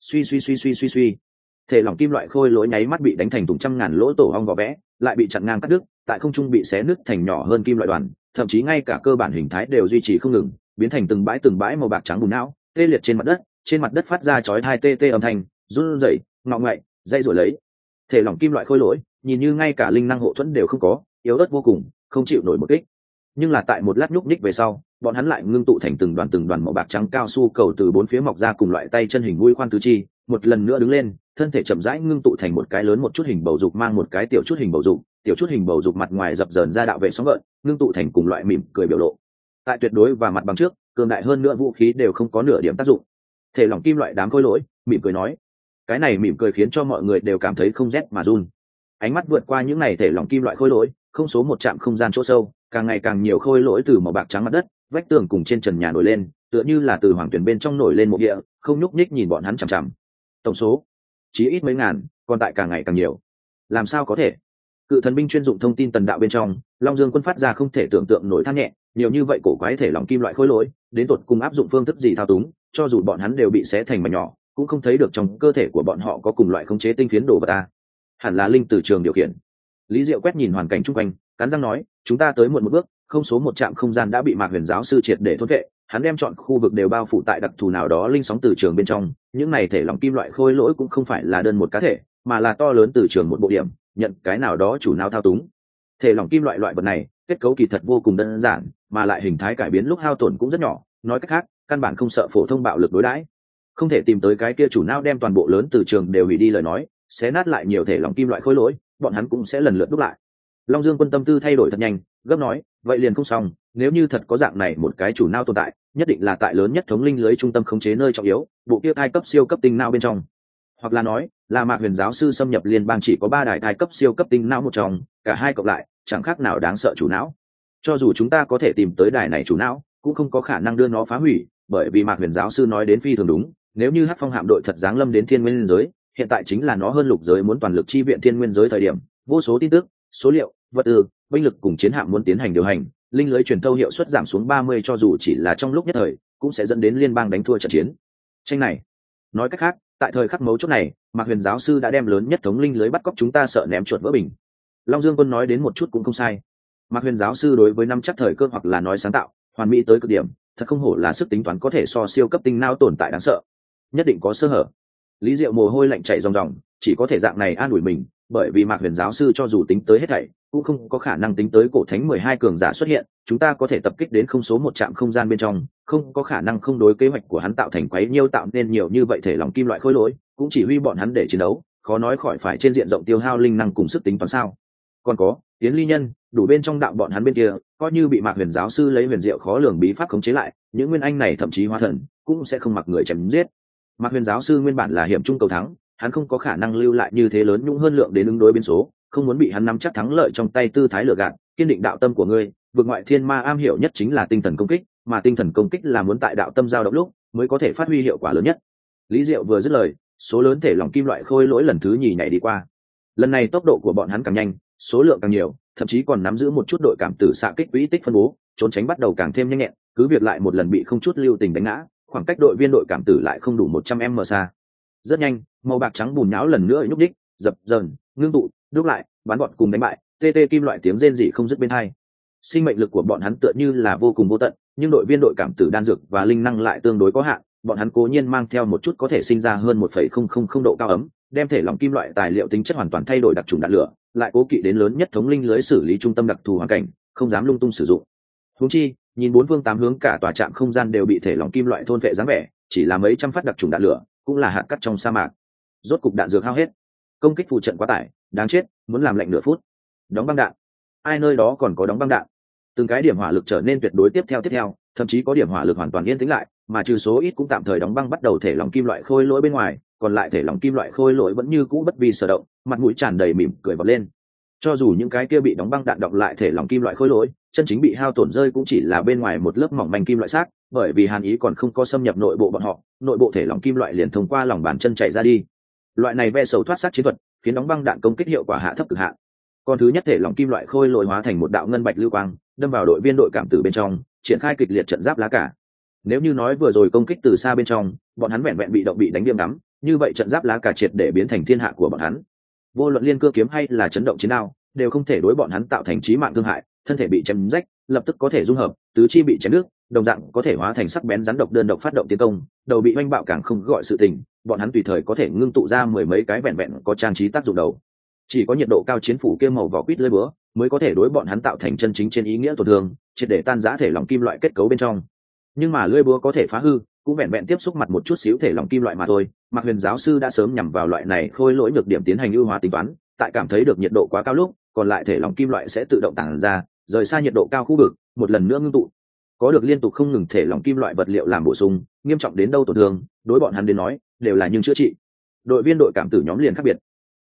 A: Suy. Thể lỏng kim loại khôi lỗi nháy mắt bị đánh thành thùng trăm ngàn lỗ tổ ong vỏ vẽ, lại bị chặn ngang cắt đứt, tại không trung bị xé nứt thành nhỏ hơn kim loại đoàn, thậm chí ngay cả cơ bản hình thái đều duy trì không ngừng, biến thành từng bãi màu bạc trắng bùn não, tê liệt trên mặt đất phát ra chói tai tê âm thanh, run rẩy, ngọ ngậy, dây rồi lấy. Thể lỏng kim loại khôi lỗi, nhìn như ngay cả linh năng hộ thuẫn đều không có, yếu ớt vô cùng, không chịu nổi một kích. Nhưng là tại một lát nhúc nhích về sau, bọn hắn lại ngưng tụ thành từng đoàn màu bạc trắng cao su cầu từ bốn phía mọc ra cùng loại tay chân hình mũi khoan tứ chi, một lần nữa đứng lên, thân thể chậm rãi ngưng tụ thành một cái lớn một chút hình bầu dục mang một cái tiểu chút hình bầu dục mặt ngoài dập dờn ra đạo vệ sóng gợn, ngưng tụ thành cùng loại mỉm cười biểu lộ. Tại tuyệt đối và mặt bằng trước, cường đại hơn nữa vũ khí đều không có nửa điểm tác dụng. Thể lỏng kim loại đám khôi lỗi, mỉm cười nói. Cái này mỉm cười khiến cho mọi người đều cảm thấy không rét mà run. Ánh mắt vượt qua những này thể lỏng kim loại khôi lỗi, không số một chạm không gian chỗ sâu, càng ngày càng nhiều khôi lỗi từ màu bạc trắng mặt đất, vách tường cùng trên trần nhà nổi lên, tựa như là từ hoàng tuyển bên trong nổi lên một địa, không nhúc nhích nhìn bọn hắn chằm chằm. Tổng số chỉ ít mấy ngàn, còn tại càng ngày càng nhiều. Làm sao có thể? Cự thần binh chuyên dụng thông tin tần đạo bên trong, Long Dương Quân phát ra không thể tưởng tượng nổi than nhẹ, nhiều như vậy cổ quái thể lỏng kim loại khối lỗi, đến tột cùng áp dụng phương thức gì thao túng, cho dù bọn hắn đều bị xé thành mảnh nhỏ, cũng không thấy được trong cơ thể của bọn họ có cùng loại khống chế tinh phiến đồ vật ta. Hẳn là linh từ trường điều khiển. Lý Diệu quét nhìn hoàn cảnh xung quanh, cắn răng nói, chúng ta tới muộn một bước, không số một trạm không gian đã bị Mạc Huyền giáo sư triệt để thôn vệ, hắn đem chọn khu vực đều bao phủ tại đặc thù nào đó linh sóng từ trường bên trong, những này thể lỏng kim loại khôi lỗi cũng không phải là đơn một cá thể, mà là to lớn từ trường một bộ điểm, nhận cái nào đó chủ não thao túng. Thể lỏng kim loại vật này, kết cấu kỳ thật vô cùng đơn giản, mà lại hình thái cải biến lúc hao tổn cũng rất nhỏ, nói cách khác, căn bản không sợ phổ thông bạo lực đối đãi. Không thể tìm tới cái kia chủ não đem toàn bộ lớn từ trường đều hủy đi lời nói, xé nát lại nhiều thể lỏng kim loại khối lỗi, bọn hắn cũng sẽ lần lượt đúc lại. Long Dương Quân tâm tư thay đổi thật nhanh, gấp nói, vậy liền không xong, nếu như thật có dạng này một cái chủ não tồn tại, nhất định là tại lớn nhất thống linh lưới trung tâm khống chế nơi trọng yếu, bộ kia thai cấp siêu cấp tinh não bên trong. Hoặc là nói, là Mạc Huyền giáo sư xâm nhập liên bang chỉ có 3 đài thai cấp siêu cấp tinh não một trong, cả hai cộng lại, chẳng khác nào đáng sợ chủ não. Cho dù chúng ta có thể tìm tới đài này chủ não, cũng không có khả năng đưa nó phá hủy, bởi vì Mạc Huyền giáo sư nói đến phi thường đúng, nếu như Hắc Phong hạm đội thật giáng lâm đến Thiên Nguyên giới, hiện tại chính là nó hơn lục giới muốn toàn lực chi viện Thiên Nguyên giới thời điểm, vô số tin tức, số liệu, vật tư, binh lực cùng chiến hạm muốn tiến hành điều hành, linh lưới truyền thâu hiệu suất giảm xuống 30 cho dù chỉ là trong lúc nhất thời, cũng sẽ dẫn đến liên bang đánh thua trận chiến. Tranh này, nói cách khác, tại thời khắc mấu chốt này, Mạc Huyền giáo sư đã đem lớn nhất thống linh lưới bắt cóc chúng ta sợ ném chuột vỡ bình. Long Dương Quân nói đến một chút cũng không sai. Mạc Huyền giáo sư đối với năm chắc thời cơ hoặc là nói sáng tạo, hoàn mỹ tới cực điểm, thật không hổ là sức tính toán có thể so siêu cấp tinh não tồn tại đáng sợ. Nhất định có sơ hở. Lý Diệu mồ hôi lạnh chảy ròng ròng, chỉ có thể dạng này an ủi mình, bởi vì Mạc Huyền giáo sư cho dù tính tới hết thảy, cũng không có khả năng tính tới cổ thánh 12 cường giả xuất hiện, chúng ta có thể tập kích đến không số một trạm không gian bên trong, không có khả năng không đối kế hoạch của hắn tạo thành quấy nhiêu tạo nên nhiều như vậy thể lỏng kim loại khối lỗi, cũng chỉ huy bọn hắn để chiến đấu, khó nói khỏi phải trên diện rộng tiêu hao linh năng cùng sức tính toán sao. Còn có, Tiến Ly Nhân, đủ bên trong đạo bọn hắn bên kia, coi như bị Mạc Huyền giáo sư lấy huyền diệu khó lường bí pháp khống chế lại, những nguyên anh này thậm chí hóa thần, cũng sẽ không mặc người chém giết. Mạc Huyền giáo sư nguyên bản là hiểm trung cầu thắng, hắn không có khả năng lưu lại như thế lớn nhũng hơn lượng đến ứng đối biến số, không muốn bị hắn nắm chắc thắng lợi trong tay tư thái lừa gạt, kiên định đạo tâm của ngươi, vượt ngoại thiên ma am hiểu nhất chính là tinh thần công kích, mà tinh thần công kích là muốn tại đạo tâm giao động lúc mới có thể phát huy hiệu quả lớn nhất. Lý Diệu vừa dứt lời, số lớn thể lỏng kim loại khôi lỗi lần thứ nhì nhảy đi qua. Lần này tốc độ của bọn hắn càng nhanh, số lượng càng nhiều, thậm chí còn nắm giữ một chút đội cảm tử xạ kích quỹ tích phân bố, trốn tránh bắt đầu càng thêm nhanh nhẹn, cứ việc lại một lần bị không chút lưu tình đánh ngã, khoảng cách đội viên đội cảm tử lại không đủ 100m xa. Rất nhanh, màu bạc trắng bùn nhão lần nữa nhúc đích, dập dờn, ngưng tụ, đúc lại, bắn bọn cùng đánh bại, tê tê kim loại tiếng rên rỉ không dứt bên hai. Sinh mệnh lực của bọn hắn tựa như là vô cùng vô tận, nhưng đội viên đội cảm tử đan dược và linh năng lại tương đối có hạn, bọn hắn cố nhiên mang theo một chút có thể sinh ra hơn 1,000 độ cao ấm, đem thể lỏng kim loại tài liệu tính chất hoàn toàn thay đổi đặc trùng đạn lửa, lại cố kỵ đến lớn nhất thống linh lưới xử lý trung tâm đặc thù hoàn cảnh, không dám lung tung sử dụng. Huống chi, nhìn bốn phương tám hướng cả tòa trạm không gian đều bị thể lỏng kim loại thôn phệ dáng vẻ, chỉ là mấy trăm phát đặc trùng đạn lửa, cũng là hạt cát trong sa mạc. Rốt cục đạn dược hao hết, công kích phụ trận quá tải, đáng chết, muốn làm lạnh nửa phút. Đóng băng đạn, ai nơi đó còn có đóng băng đạn? Từng cái điểm hỏa lực trở nên tuyệt đối tiếp theo, thậm chí có điểm hỏa lực hoàn toàn yên tĩnh lại, mà trừ số ít cũng tạm thời đóng băng bắt đầu thể lỏng kim loại khôi lỗi bên ngoài, còn lại thể lỏng kim loại khôi lỗi vẫn như cũ bất vi sở động, mặt mũi tràn đầy mỉm cười vọt lên. Cho dù những cái kia bị đóng băng đạn đọng lại thể lỏng kim loại khôi lỗi, chân chính bị hao tổn rơi cũng chỉ là bên ngoài một lớp mỏng manh kim loại xác, bởi vì hàn ý còn không có xâm nhập nội bộ bọn họ, nội bộ thể lỏng kim loại liền thông qua lòng bàn chân chạy ra đi. Loại này ve sầu thoát xác chiến thuật, khiến đóng băng đạn công kích hiệu quả hạ thấp cực hạn. Còn thứ nhất thể lỏng kim loại khôi lỗi hóa thành một đạo ngân bạch lưu quang, đâm vào đội viên đội cảm tử bên trong, triển khai kịch liệt trận giáp lá cả. Nếu như nói vừa rồi công kích từ xa bên trong, bọn hắn vẹn vẹn bị động bị đánh viêm đắm, như vậy trận giáp lá cả triệt để biến thành thiên hạ của bọn hắn. Vô luận liên cưa kiếm hay là chấn động chiến đao, đều không thể đối bọn hắn tạo thành chí mạng thương hại, thân thể bị chém rách, lập tức có thể dung hợp, tứ chi bị chém nước, đồng dạng có thể hóa thành sắc bén rắn độc đơn độc phát động tiến công, đầu bị oanh bạo càng không gọi sự tình, bọn hắn tùy thời có thể ngưng tụ ra mười mấy cái vẹn vẹn có trang trí tác dụng đầu. Chỉ có nhiệt độ cao chiến phủ kia màu vỏ quýt lưỡi búa mới có thể đối bọn hắn tạo thành chân chính trên ý nghĩa tổn thương, triệt để tan rã thể lỏng kim loại kết cấu bên trong. Nhưng mà lưỡi búa có thể phá hư, cũng vẹn vẹn tiếp xúc mặt một chút xíu thể lỏng kim loại mà thôi. Mạc Huyền giáo sư đã sớm nhằm vào loại này khôi lỗi nhược điểm tiến hành ưu hóa tính toán, tại cảm thấy được nhiệt độ quá cao lúc, còn lại thể lỏng kim loại sẽ tự động tản ra, rời xa nhiệt độ cao khu vực, một lần nữa ngưng tụ. Có được liên tục không ngừng thể lỏng kim loại vật liệu làm bổ sung, nghiêm trọng đến đâu tổn thương, đối bọn hắn đến nói, đều là nhưng chữa trị. Đội viên đội cảm tử nhóm liền khác biệt.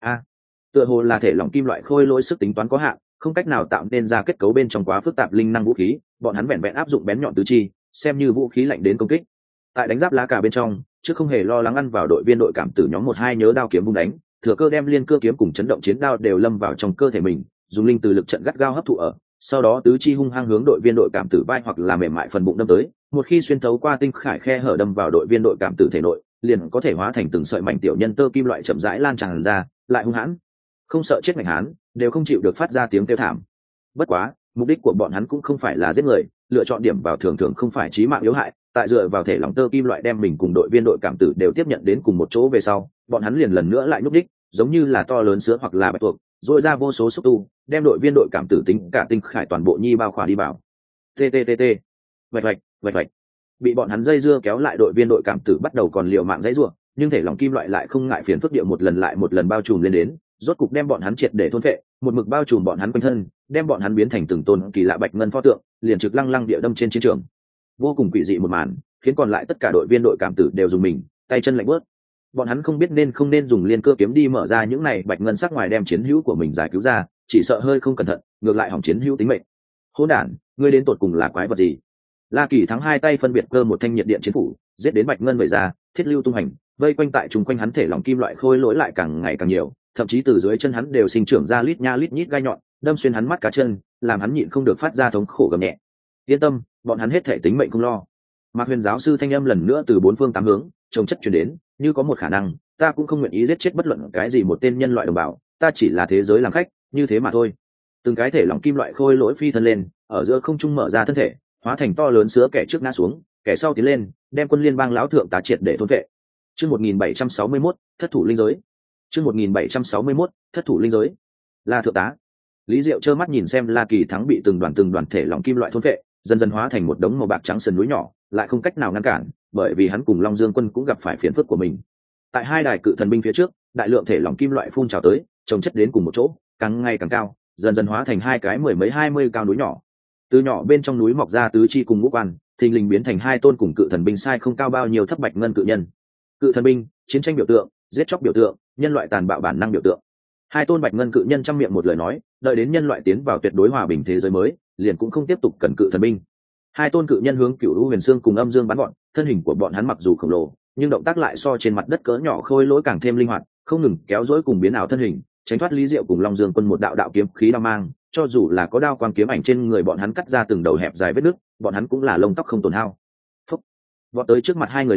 A: Tựa hồ là thể lỏng kim loại khôi lỗi sức tính toán có hạn, không cách nào tạo nên ra kết cấu bên trong quá phức tạp linh năng vũ khí, bọn hắn vẹn vẹn áp dụng bén nhọn tứ chi, xem như vũ khí lạnh đến công kích. Tại đánh giáp lá cả bên trong, chứ không hề lo lắng ăn vào đội viên đội cảm tử nhóm một hai nhớ đao kiếm vung đánh, thừa cơ đem liên cưa kiếm cùng chấn động chiến đao đều lâm vào trong cơ thể mình, dùng linh từ lực trận gắt gao hấp thụ ở, sau đó tứ chi hung hăng hướng đội viên đội cảm tử vai hoặc là mềm mại phần bụng đâm tới, một khi xuyên thấu qua tinh khải khe hở đâm vào đội viên đội cảm tử thể nội, liền có thể hóa thành từng sợi mảnh tiểu nhân tơ kim loại chậm rãi lan tràn ra, lại hung hãn, không sợ chết ngành hán, đều không chịu được phát ra tiếng kêu thảm. Bất quá, mục đích của bọn hắn cũng không phải là giết người, lựa chọn điểm vào thường thường không phải chí mạng yếu hại, tại dựa vào thể lỏng tơ kim loại đem mình cùng đội viên đội cảm tử đều tiếp nhận đến cùng một chỗ về sau, bọn hắn liền lần nữa lại nhúc đích, giống như là to lớn sữa hoặc là bạch tuộc, rồi ra vô số xúc tu, đem đội viên đội cảm tử tính cả tinh khải toàn bộ nhi bao khỏa đi vào. Ttt, vạch vạch, bị bọn hắn dây dưa kéo lại đội viên đội cảm tử bắt đầu còn liều mạng dãy rủa, nhưng thể lỏng kim loại lại không ngại phiền phức địa một lần lại một lần bao trùm lên đến, rốt cục đem bọn hắn triệt để thôn phệ, một mực bao trùm bọn hắn quanh thân, đem bọn hắn biến thành từng tôn kỳ lạ bạch ngân pho tượng, liền trực lăng lăng địa đâm trên chiến trường. Vô cùng quỷ dị một màn, khiến còn lại tất cả đội viên đội cảm tử đều dùng mình, tay chân lạnh bớt. Bọn hắn không biết nên không nên dùng liên cơ kiếm đi mở ra những này bạch ngân sắc ngoài đem chiến hữu của mình giải cứu ra, chỉ sợ hơi không cẩn thận, ngược lại hỏng chiến hữu tính mệnh. Hỗn đản, ngươi đến tột cùng là quái vật gì? La Kỳ thắng hai tay phân biệt cơ một thanh nhiệt điện chiến phủ, giết đến bạch ngân vẩy ra, thiết lưu tung hành, vây quanh tại chung quanh hắn thể lỏng kim loại khôi lỗi lại càng ngày càng nhiều, thậm chí từ dưới chân hắn đều sinh trưởng ra lít nha lít nhít gai nhọn, đâm xuyên hắn mắt cá chân, làm hắn nhịn không được phát ra thống khổ gầm nhẹ. Yên tâm, bọn hắn hết thể tính mệnh không lo. Mạc Huyền giáo sư thanh âm lần nữa từ bốn phương tám hướng chồng chất truyền đến, như có một khả năng, ta cũng không nguyện ý giết chết bất luận cái gì một tên nhân loại đồng bào, ta chỉ là thế giới làm khách, như thế mà thôi. Từng cái thể lỏng kim loại khôi lỗi phi thân lên, ở giữa không trung mở ra thân thể, hóa thành to lớn sữa kẻ trước ngã xuống, kẻ sau tiến lên, đem quân liên bang lão thượng tá triệt để thôn vệ. Chương 1761, thất thủ linh giới. Chương 1761, thất thủ linh giới. La thượng tá. Lý Diệu trơ mắt nhìn xem La Kỳ thắng bị từng đoàn thể lỏng kim loại thôn vệ, dần dần hóa thành một đống màu bạc trắng sườn núi nhỏ, lại không cách nào ngăn cản, bởi vì hắn cùng Long Dương quân cũng gặp phải phiền phức của mình. Tại hai đài cự thần binh phía trước, đại lượng thể lỏng kim loại phun trào tới, chồng chất đến cùng một chỗ, càng ngày càng cao, dần dần hóa thành hai cái mười mấy 20 cao núi nhỏ. Từ nhỏ bên trong núi mọc ra tứ chi cùng ngũ quan, thình lình biến thành hai tôn cùng cự thần binh sai không cao bao nhiêu thấp bạch ngân cự nhân. Cự thần binh, chiến tranh biểu tượng, giết chóc biểu tượng, nhân loại tàn bạo bản năng biểu tượng. Hai tôn bạch ngân cự nhân trăm miệng một lời nói, đợi đến nhân loại tiến vào tuyệt đối hòa bình thế giới mới, liền cũng không tiếp tục cần cự thần binh. Hai tôn cự nhân hướng Cửu Lũ Huyền Xương cùng Âm Dương bắn bọn, thân hình của bọn hắn mặc dù khổng lồ, nhưng động tác lại so trên mặt đất cỡ nhỏ khôi lỗi càng thêm linh hoạt, không ngừng kéo dối cùng biến ảo thân hình, tránh thoát Lý Diệu cùng Long Dương quân một đạo đạo kiếm khí đao mang, cho dù là có đao quang kiếm ảnh trên người bọn hắn cắt ra từng đầu hẹp dài vết nứt, bọn hắn cũng là lông tóc không tổn hao. Phúc. Vọt tới trước mặt hai người lúc,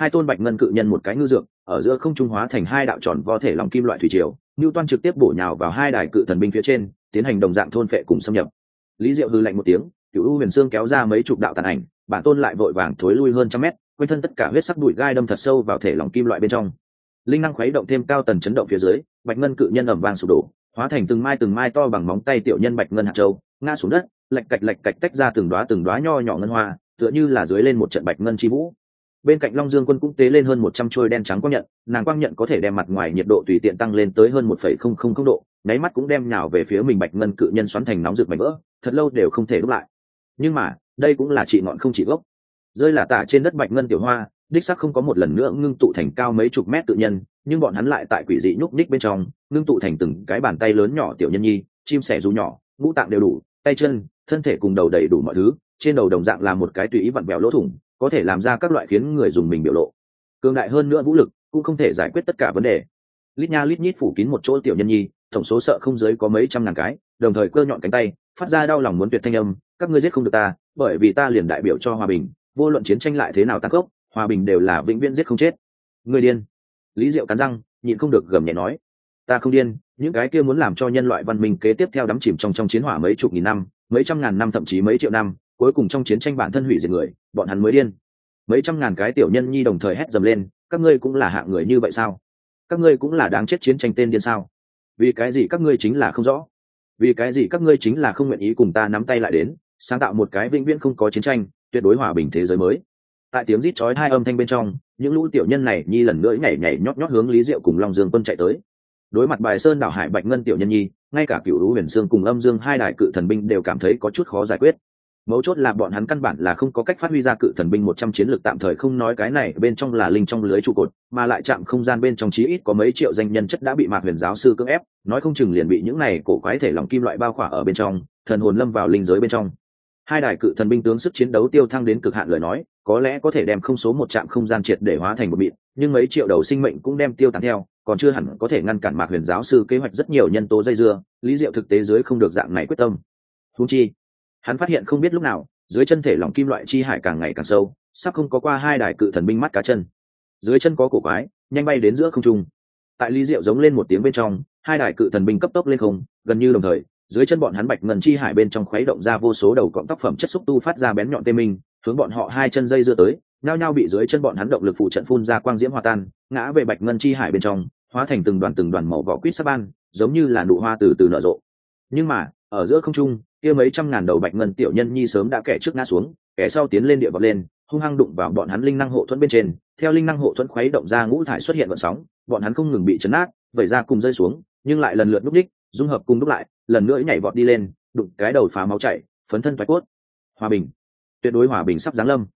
A: hai tôn bạch ngân cự nhân một cái ngư dược ở giữa không trung hóa thành hai đạo tròn vo thể lòng kim loại thủy triều, Newton trực tiếp bổ nhào vào hai đài cự thần binh phía trên, tiến hành đồng dạng thôn phệ cùng xâm nhập. Lý Diệu hừ lạnh một tiếng, Cửu U Huyền Xương kéo ra mấy chục đạo tàn ảnh, bản tôn lại vội vàng thối lui hơn trăm mét, quanh thân tất cả huyết sắc bụi gai đâm thật sâu vào thể lòng kim loại bên trong. Linh năng khuấy động thêm cao tần chấn động phía dưới, bạch ngân cự nhân ầm vang sụp đổ, hóa thành từng mai to bằng móng tay tiểu nhân bạch ngân hạt châu, ngã xuống đất, lạch cạch tách ra từng đóa nho nhỏ ngân hoa, tựa như là dưới lên một trận bạch ngân chi vũ. Bên cạnh Long Dương Quân cũng tế lên hơn 100 trôi đen trắng quang nhận, nàng quang nhận có thể đem mặt ngoài nhiệt độ tùy tiện tăng lên tới hơn 1,000 độ, nháy mắt cũng đem nhào về phía mình bạch ngân cự nhân xoắn thành nóng rực mảnh vỡ, thật lâu đều không thể đúc lại. Nhưng mà, đây cũng là trị ngọn không trị gốc. Rơi là tả trên đất bạch ngân tiểu hoa, đích xác không có một lần nữa ngưng tụ thành cao mấy chục mét tự nhân, nhưng bọn hắn lại tại quỷ dị nhúc nhích bên trong, ngưng tụ thành từng cái bàn tay lớn nhỏ tiểu nhân nhi, chim sẻ dù nhỏ, ngũ tạng đều đủ, tay chân, thân thể cùng đầu đầy đủ mọi thứ, trên đầu đồng dạng là một cái tùy ý vặn vẹo lỗ thủng, có thể làm ra các loại khiến người dùng mình biểu lộ. Cường đại hơn nữa vũ lực cũng không thể giải quyết tất cả vấn đề. Lít nha lít nhít phủ kín một chỗ tiểu nhân nhi, tổng số sợ không dưới có mấy trăm ngàn cái, đồng thời cơ nhọn cánh tay, phát ra đau lòng muốn tuyệt thanh âm, các ngươi giết không được ta, bởi vì ta liền đại biểu cho hòa bình, vô luận chiến tranh lại thế nào tăng gốc, hòa bình đều là vĩnh viễn giết không chết. Ngươi điên. Lý Diệu cắn răng, nhịn không được gầm nhẹ nói, ta không điên, những cái kia muốn làm cho nhân loại văn minh kế tiếp theo đắm chìm trong chiến hỏa mấy chục nghìn năm, mấy trăm ngàn năm thậm chí mấy triệu năm, cuối cùng trong chiến tranh bản thân hủy diệt người, bọn hắn mới điên. Mấy trăm ngàn cái tiểu nhân nhi đồng thời hét dầm lên, các ngươi cũng là hạng người như vậy sao? Các ngươi cũng là đáng chết chiến tranh tên điên sao? Vì cái gì các ngươi chính là không rõ? Vì cái gì các ngươi chính là không nguyện ý cùng ta nắm tay lại đến, sáng tạo một cái vĩnh viễn không có chiến tranh, tuyệt đối hòa bình thế giới mới? Tại tiếng rít chói hai âm thanh bên trong, những lũ tiểu nhân này nhi lần nữa nhảy nhót hướng Lý Diệu cùng Long Dương Quân chạy tới. Đối mặt Bài Sơn đảo hải bạch ngân tiểu nhân nhi, ngay cả Cửu Lũ Huyền Xương cùng Âm Dương hai đại cự thần binh đều cảm thấy có chút khó giải quyết. Mấu chốt là bọn hắn căn bản là không có cách phát huy ra cự thần binh 100 chiến lược tạm thời, không nói cái này bên trong là linh trong lưới trụ cột, mà lại chạm không gian bên trong chí ít có mấy triệu danh nhân chất đã bị Mạc Huyền giáo sư cưỡng ép, nói không chừng liền bị những này cổ quái thể lòng kim loại bao khỏa ở bên trong, thần hồn lâm vào linh giới bên trong. Hai đại cự thần binh tướng sức chiến đấu tiêu thăng đến cực hạn lời nói, có lẽ có thể đem không số một chạm không gian triệt để hóa thành một mịn, nhưng mấy triệu đầu sinh mệnh cũng đem tiêu tán theo, còn chưa hẳn có thể ngăn cản Mạc Huyền giáo sư kế hoạch rất nhiều nhân tố dây dưa, Lý Diệu thực tế dưới không được dạng này quyết tâm. Huống chi, hắn phát hiện không biết lúc nào, dưới chân thể lỏng kim loại chi hải càng ngày càng sâu, sắp không có qua hai đài cự thần binh mắt cá chân. Dưới chân có cổ quái, nhanh bay đến giữa không trung. Tại Lý Diệu giống lên một tiếng bên trong, hai đài cự thần binh cấp tốc lên không, gần như đồng thời, dưới chân bọn hắn bạch ngân chi hải bên trong khuấy động ra vô số đầu cọng tóc phẩm chất xúc tu phát ra bén nhọn tê minh, hướng bọn họ hai chân dây dưa tới, nhao nhao bị dưới chân bọn hắn động lực phụ trận phun ra quang diễm hòa tan, ngã về bạch ngân chi hải bên trong, hóa thành từng đoàn màu vỏ quýt sắc ban, giống như là nụ hoa từ từ nở rộ. Nhưng mà, ở giữa không trung, kia mấy trăm ngàn đầu bạch ngân tiểu nhân nhi sớm đã kẻ trước ngã xuống, kẻ sau tiến lên địa vọt lên, hung hăng đụng vào bọn hắn linh năng hộ thuẫn bên trên, theo linh năng hộ thuẫn khuấy động ra ngũ thải xuất hiện gợn sóng, bọn hắn không ngừng bị chấn nát, vẩy ra cùng rơi xuống, nhưng lại lần lượt núp đích, dung hợp cùng đúc lại, lần nữa nhảy vọt đi lên, đụng cái đầu phá máu chảy, phấn thân thoái cốt. Hòa bình, tuyệt đối hòa bình sắp giáng lâm.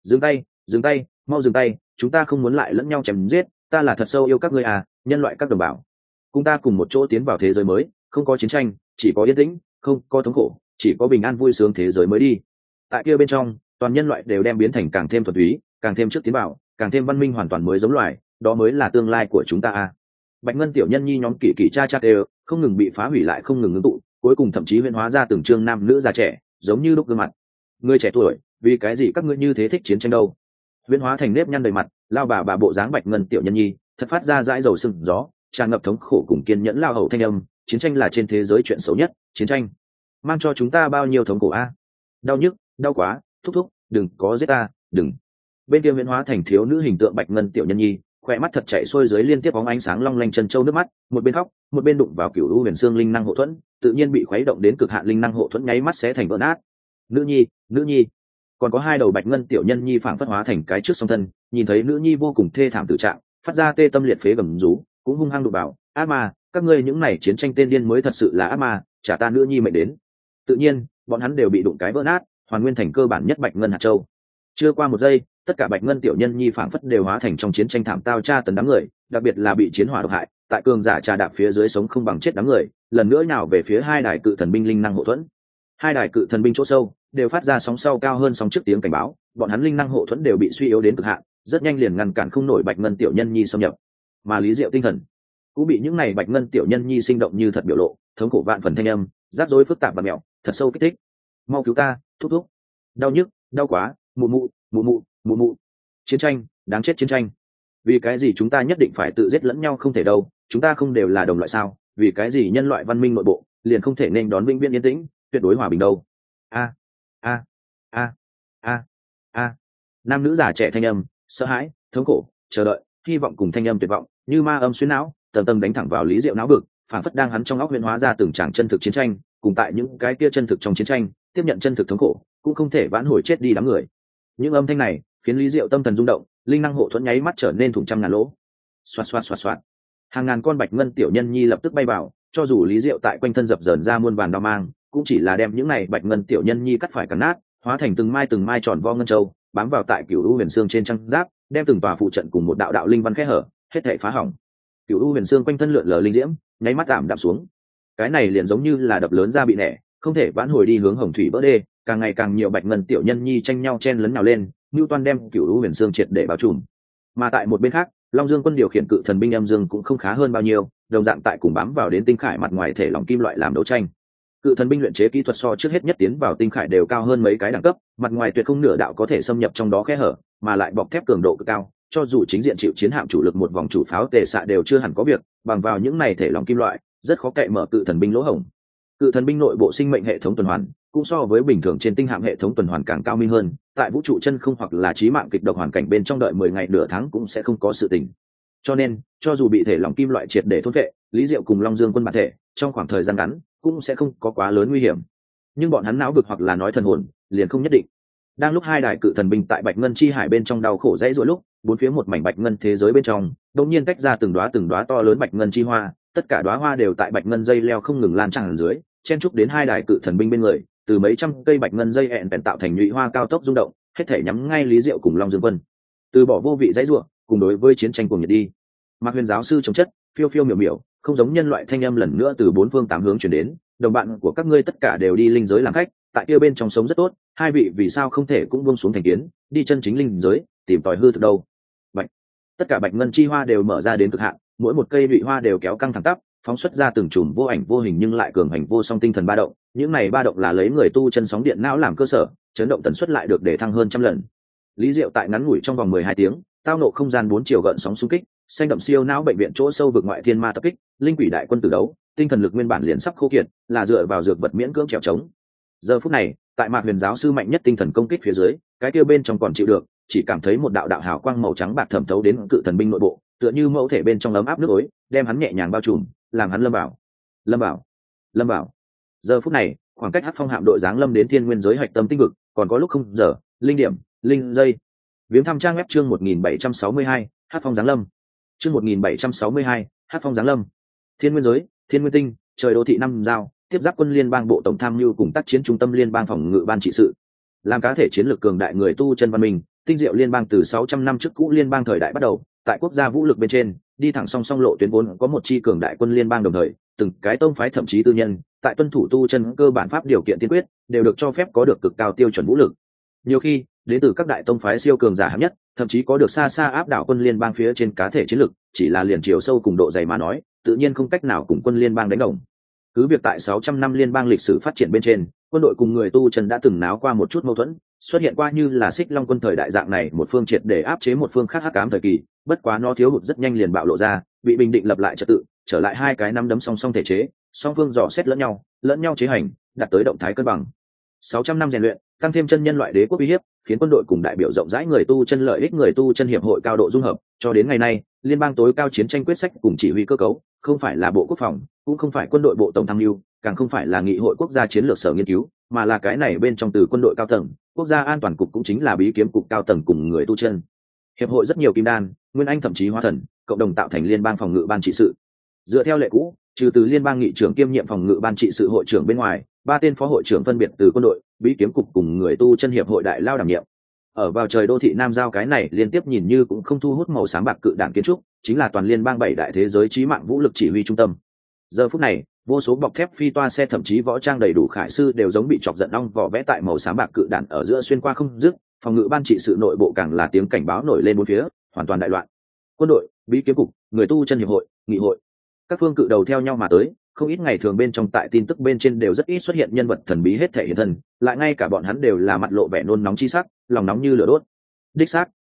A: Dừng tay, mau dừng tay, chúng ta không muốn lại lẫn nhau chém giết, ta là thật sâu yêu các ngươi à, nhân loại các đồng bào. Cùng ta cùng một chỗ tiến vào thế giới mới, không có chiến tranh, chỉ có yên tĩnh, không có thống khổ, chỉ có bình an vui sướng thế giới mới đi. Tại kia bên trong, toàn nhân loại đều đem biến thành càng thêm thuần túy, càng thêm trước tiến vào, càng thêm văn minh hoàn toàn mới giống loài, đó mới là tương lai của chúng ta à. Bạch ngân tiểu nhân nhi nhóm kỳ kỳ cha đều không ngừng bị phá hủy lại không ngừng ngưng tụ, cuối cùng thậm chí huyễn hóa ra từng trương nam nữ già trẻ, giống như lúc gương mặt. Người trẻ tuổi, vì cái gì các ngươi như thế thích chiến tranh đâu? Huyễn hóa thành nếp nhăn đầy mặt, lao bà bộ dáng bạch ngân tiểu nhân nhi, thật phát ra dãi dầu sừng gió, tràn ngập thống khổ cùng kiên nhẫn lao hầu thanh âm, chiến tranh là trên thế giới chuyện xấu nhất, chiến tranh mang cho chúng ta bao nhiêu thống khổ a. Đau nhức, đau quá, thúc, đừng có giết ta, đừng. Bên kia huyễn hóa thành thiếu nữ hình tượng bạch ngân tiểu nhân nhi, khỏe mắt thật chạy xuôi dưới liên tiếp bóng ánh sáng long lanh chân châu nước mắt, một bên khóc, một bên đụng vào Cửu Lũ Huyền Xương linh năng hộ thuẫn, tự nhiên bị khuấy động đến cực hạn linh năng hộ thuẫn nháy mắt xé thành vỡ nát. Nữ nhi, còn có hai đầu bạch ngân tiểu nhân nhi phảng phất hóa thành cái trước song thân, nhìn thấy nữ nhi vô cùng thê thảm tử trạng, phát ra tê tâm liệt phế gầm rú, cũng hung hăng đụng vào, ác ma, các ngươi những này chiến tranh tên điên mới thật sự là ác ma, trả ta nữ nhi mệnh đến. Tự nhiên, bọn hắn đều bị đụng cái vỡ nát, hoàn nguyên thành cơ bản nhất bạch ngân hạt châu. Chưa qua một giây, tất cả bạch ngân tiểu nhân nhi phảng phất đều hóa thành trong chiến tranh thảm tao tra tấn đám người, đặc biệt là bị chiến hỏa độc hại, tại cường giả trà đạp phía dưới sống không bằng chết đám người, lần nữa nhào về phía hai đài cự thần binh linh năng hộ thuẫn. Hai đài cự thần binh chỗ sâu đều phát ra sóng sau cao hơn sóng trước tiếng cảnh báo, bọn hắn linh năng hộ thuẫn đều bị suy yếu đến cực hạn, rất nhanh liền ngăn cản không nổi bạch ngân tiểu nhân nhi xâm nhập. Mà Lý Diệu tinh thần cũng bị những này bạch ngân tiểu nhân nhi sinh động như thật biểu lộ, thống khổ vạn phần thanh âm, rắc rối phức tạp và mẹo, thật sâu kích thích. Mau cứu ta, thúc, đau nhức, đau quá, mụ. Chiến tranh, đáng chết chiến tranh, vì cái gì chúng ta nhất định phải tự giết lẫn nhau không thể đâu, chúng ta không đều là đồng loại sao, vì cái gì nhân loại văn minh nội bộ liền không thể nên đón vĩnh viễn yên tĩnh tuyệt đối hòa bình đâu. A a a a a nam nữ già trẻ thanh âm sợ hãi, thống khổ, chờ đợi, hy vọng cùng thanh âm tuyệt vọng như ma âm xuyên não tầng tầng đánh thẳng vào Lý Diệu não vực, phản phất đang hắn trong óc huyễn hóa ra từng tràng chân thực chiến tranh, cùng tại những cái kia chân thực trong chiến tranh tiếp nhận chân thực thống khổ cũng không thể vãn hồi chết đi đám người. Những âm thanh này khiến Lý Diệu tâm thần rung động, linh năng hộ thuẫn nháy mắt trở nên thủng trăm ngàn lỗ. Xoạt xoạt xoạt xoạt, hàng ngàn con bạch ngân tiểu nhân nhi lập tức bay vào, cho dù Lý Diệu tại quanh thân dập dờn ra muôn vàn đao mang, cũng chỉ là đem những này bạch ngân tiểu nhân nhi cắt phải cắn nát, hóa thành từng mai tròn vo ngân châu, bám vào tại Cửu U Huyền Xương trên trang giáp, đem từng tòa phụ trận cùng một đạo đạo linh văn khe hở, hết thảy phá hỏng. Cửu U Huyền Xương quanh thân lượn lờ linh diễm, nháy mắt tạm đạm xuống. Cái này liền giống như là đập lớn ra bị nẻ, không thể vãn hồi đi hướng hồng thủy vỡ đê, càng ngày càng nhiều bạch ngân tiểu nhân nhi tranh nhau chen lấn nào lên, Newton đem Cửu U Huyền Xương triệt để bao trùm. Mà tại một bên khác, Long Dương quân điều khiển cự thần binh âm dương cũng không khá hơn bao nhiêu, đồng dạng tại cùng bám vào đến tinh khải mặt ngoài thể lỏng kim loại làm đấu tranh. Cự thần binh luyện chế kỹ thuật so trước hết nhất tiến vào tinh khải đều cao hơn mấy cái đẳng cấp, mặt ngoài tuyệt không nửa đạo có thể xâm nhập trong đó khe hở, mà lại bọc thép cường độ cực cao, cho dù chính diện chịu chiến hạm chủ lực một vòng chủ pháo tề xạ đều chưa hẳn có việc, bằng vào những này thể lỏng kim loại, rất khó cậy mở cự thần binh lỗ hổng. Cự thần binh nội bộ sinh mệnh hệ thống tuần hoàn cũng so với bình thường trên tinh hạm hệ thống tuần hoàn càng cao minh hơn, tại vũ trụ chân không hoặc là chí mạng kịch độc hoàn cảnh bên trong đợi 10 ngày nửa tháng cũng sẽ không có sự tình. Cho nên, cho dù bị thể lỏng kim loại triệt để thôn vệ, Lý Diệu cùng Long Dương quân bản thể trong khoảng thời gian ngắn cũng sẽ không có quá lớn nguy hiểm. Nhưng bọn hắn não vực hoặc là nói thần hồn, liền không nhất định. Đang lúc hai đại cự thần binh tại Bạch Ngân chi hải bên trong đau khổ dãy dỗi lúc, bốn phía một mảnh bạch ngân thế giới bên trong, đột nhiên tách ra từng đóa to lớn bạch ngân chi hoa, tất cả đóa hoa đều tại bạch ngân dây leo không ngừng lan tràn dưới, chen trúc đến hai đại cự thần binh bên người, từ mấy trăm cây bạch ngân dây hẹn bèn tạo thành nhụy hoa cao tốc rung động, hết thể nhắm ngay Lý Diệu cùng Long Dương quân. Từ bỏ vô vị dãy rủa, cùng đối với chiến tranh cùng nhiệt đi. Mạc Huyền giáo sư chống chất, phiêu phiêu miểu miểu, không giống nhân loại thanh âm lần nữa từ bốn phương tám hướng truyền đến, đồng bạn của các ngươi tất cả đều đi linh giới làm khách, tại kia bên trong sống rất tốt, hai vị vì sao không thể cũng buông xuống thành kiến, đi chân chính linh giới, tìm tòi hư thực đâu. Bạch. Tất cả bạch ngân chi hoa đều mở ra đến cực hạn, mỗi một cây nhụy hoa đều kéo căng thẳng tắp, phóng xuất ra từng chùm vô ảnh vô hình nhưng lại cường hành vô song tinh thần ba động, những này ba động là lấy người tu chân sóng điện não làm cơ sở, chấn động tần suất lại được để thăng hơn trăm lần. Lý Diệu tại ngắn ngủi trong vòng 12 tiếng, tao nộ không gian 4 chiều gợn sóng xung kích, xanh đậm siêu não bệnh viện chỗ sâu vực ngoại thiên ma tập kích, linh quỷ đại quân tử đấu, tinh thần lực nguyên bản liền sắp khô kiệt, là dựa vào dược vật miễn cưỡng trèo trống. Giờ phút này, tại Mạc Huyền giáo sư mạnh nhất tinh thần công kích phía dưới, cái kia bên trong còn chịu được, chỉ cảm thấy một đạo đạo hào quang màu trắng bạc thẩm thấu đến cự thần binh nội bộ, tựa như mẫu thể bên trong ấm áp nước ối, đem hắn nhẹ nhàng bao trùm, làm hắn lâm vào. Giờ phút này, khoảng cách Hắc Phong hạm đội giáng lâm đến thiên nguyên giới hạch tâm tinh vực, còn có lúc không giờ, linh điểm, linh giây. Viếng thăm trang web chương 1762, Hắc Phong giáng lâm. Chương 1762, Hắc Phong giáng lâm. Thiên nguyên giới, thiên nguyên tinh, trời đô thị năm giao, tiếp giáp quân liên bang bộ tổng tham mưu cùng tác chiến trung tâm liên bang phòng ngự ban trị sự. Làm cá thể chiến lược cường đại người tu chân văn minh, tinh diệu liên bang từ 600 năm trước cũ liên bang thời đại bắt đầu, tại quốc gia vũ lực bên trên, đi thẳng song song lộ tuyến vốn có một chi cường đại quân liên bang đồng thời, từng cái tông phái thậm chí tư nhân, tại tuân thủ tu chân cơ bản pháp điều kiện tiên quyết, đều được cho phép có được cực cao tiêu chuẩn vũ lực. Nhiều khi, đến từ các đại tông phái siêu cường giả hạng nhất, thậm chí có được xa xa áp đảo quân liên bang phía trên cá thể chiến lược, chỉ là liền chiều sâu cùng độ dày mà nói, tự nhiên không cách nào cùng quân liên bang đánh đồng. Cứ việc tại 600 năm liên bang lịch sử phát triển bên trên, quân đội cùng người tu chân đã từng náo qua một chút mâu thuẫn, xuất hiện qua như là Xích Long quân thời đại dạng này một phương triệt để áp chế một phương khác hắc ám thời kỳ, bất quá nó thiếu hụt rất nhanh liền bạo lộ ra, bị bình định lập lại trật tự, trở lại hai cái nắm đấm song song thể chế, song phương dò xét lẫn nhau chế hành, đạt tới động thái cân bằng. 600 năm rèn luyện, tăng thêm chân nhân loại đế quốc uy hiếp, khiến quân đội cùng đại biểu rộng rãi người tu chân lợi ích người tu chân hiệp hội cao độ dung hợp, cho đến ngày nay, liên bang tối cao chiến tranh quyết sách cùng chỉ huy cơ cấu, không phải là bộ quốc phòng, cũng không phải quân đội bộ tổng tham mưu, càng không phải là nghị hội quốc gia chiến lược sở nghiên cứu, mà là cái này bên trong từ quân đội cao tầng, quốc gia an toàn cục cũng chính là bí kiếm cục cao tầng cùng người tu chân. Hiệp hội rất nhiều kim đan, nguyên anh thậm chí hóa thần, cộng đồng tạo thành liên bang phòng ngự ban trị sự. Dựa theo lệ cũ, trừ từ liên bang nghị trưởng kiêm nhiệm phòng ngự ban trị sự hội trưởng bên ngoài, ba tên phó hội trưởng phân biệt từ quân đội, bí kiếm cục cùng người tu chân hiệp hội đại lao đảm nhiệm. Ở vào trời đô thị Nam Giao cái này liên tiếp nhìn như cũng không thu hút màu sáng bạc cự đản kiến trúc, chính là toàn liên bang 7 đại thế giới chí mạng vũ lực chỉ huy trung tâm. Giờ phút này, vô số bọc thép phi toa xe thậm chí võ trang đầy đủ khải sư đều giống bị chọc giận ong vỏ vẽ tại màu sáng bạc cự đản ở giữa xuyên qua không dứt, phòng ngự ban trị sự nội bộ càng là tiếng cảnh báo nổi lên bốn phía, hoàn toàn đại loạn. Quân đội, bí kiếm cục, người tu chân hiệp hội, nghị hội, các phương cự đầu theo nhau mà tới, không ít ngày thường bên trong tại tin tức bên trên đều rất ít xuất hiện nhân vật thần bí hết thể hiện thân, lại ngay cả bọn hắn đều là mặt lộ vẻ nôn nóng chi sắc, lòng nóng như lửa đốt. Đích xác,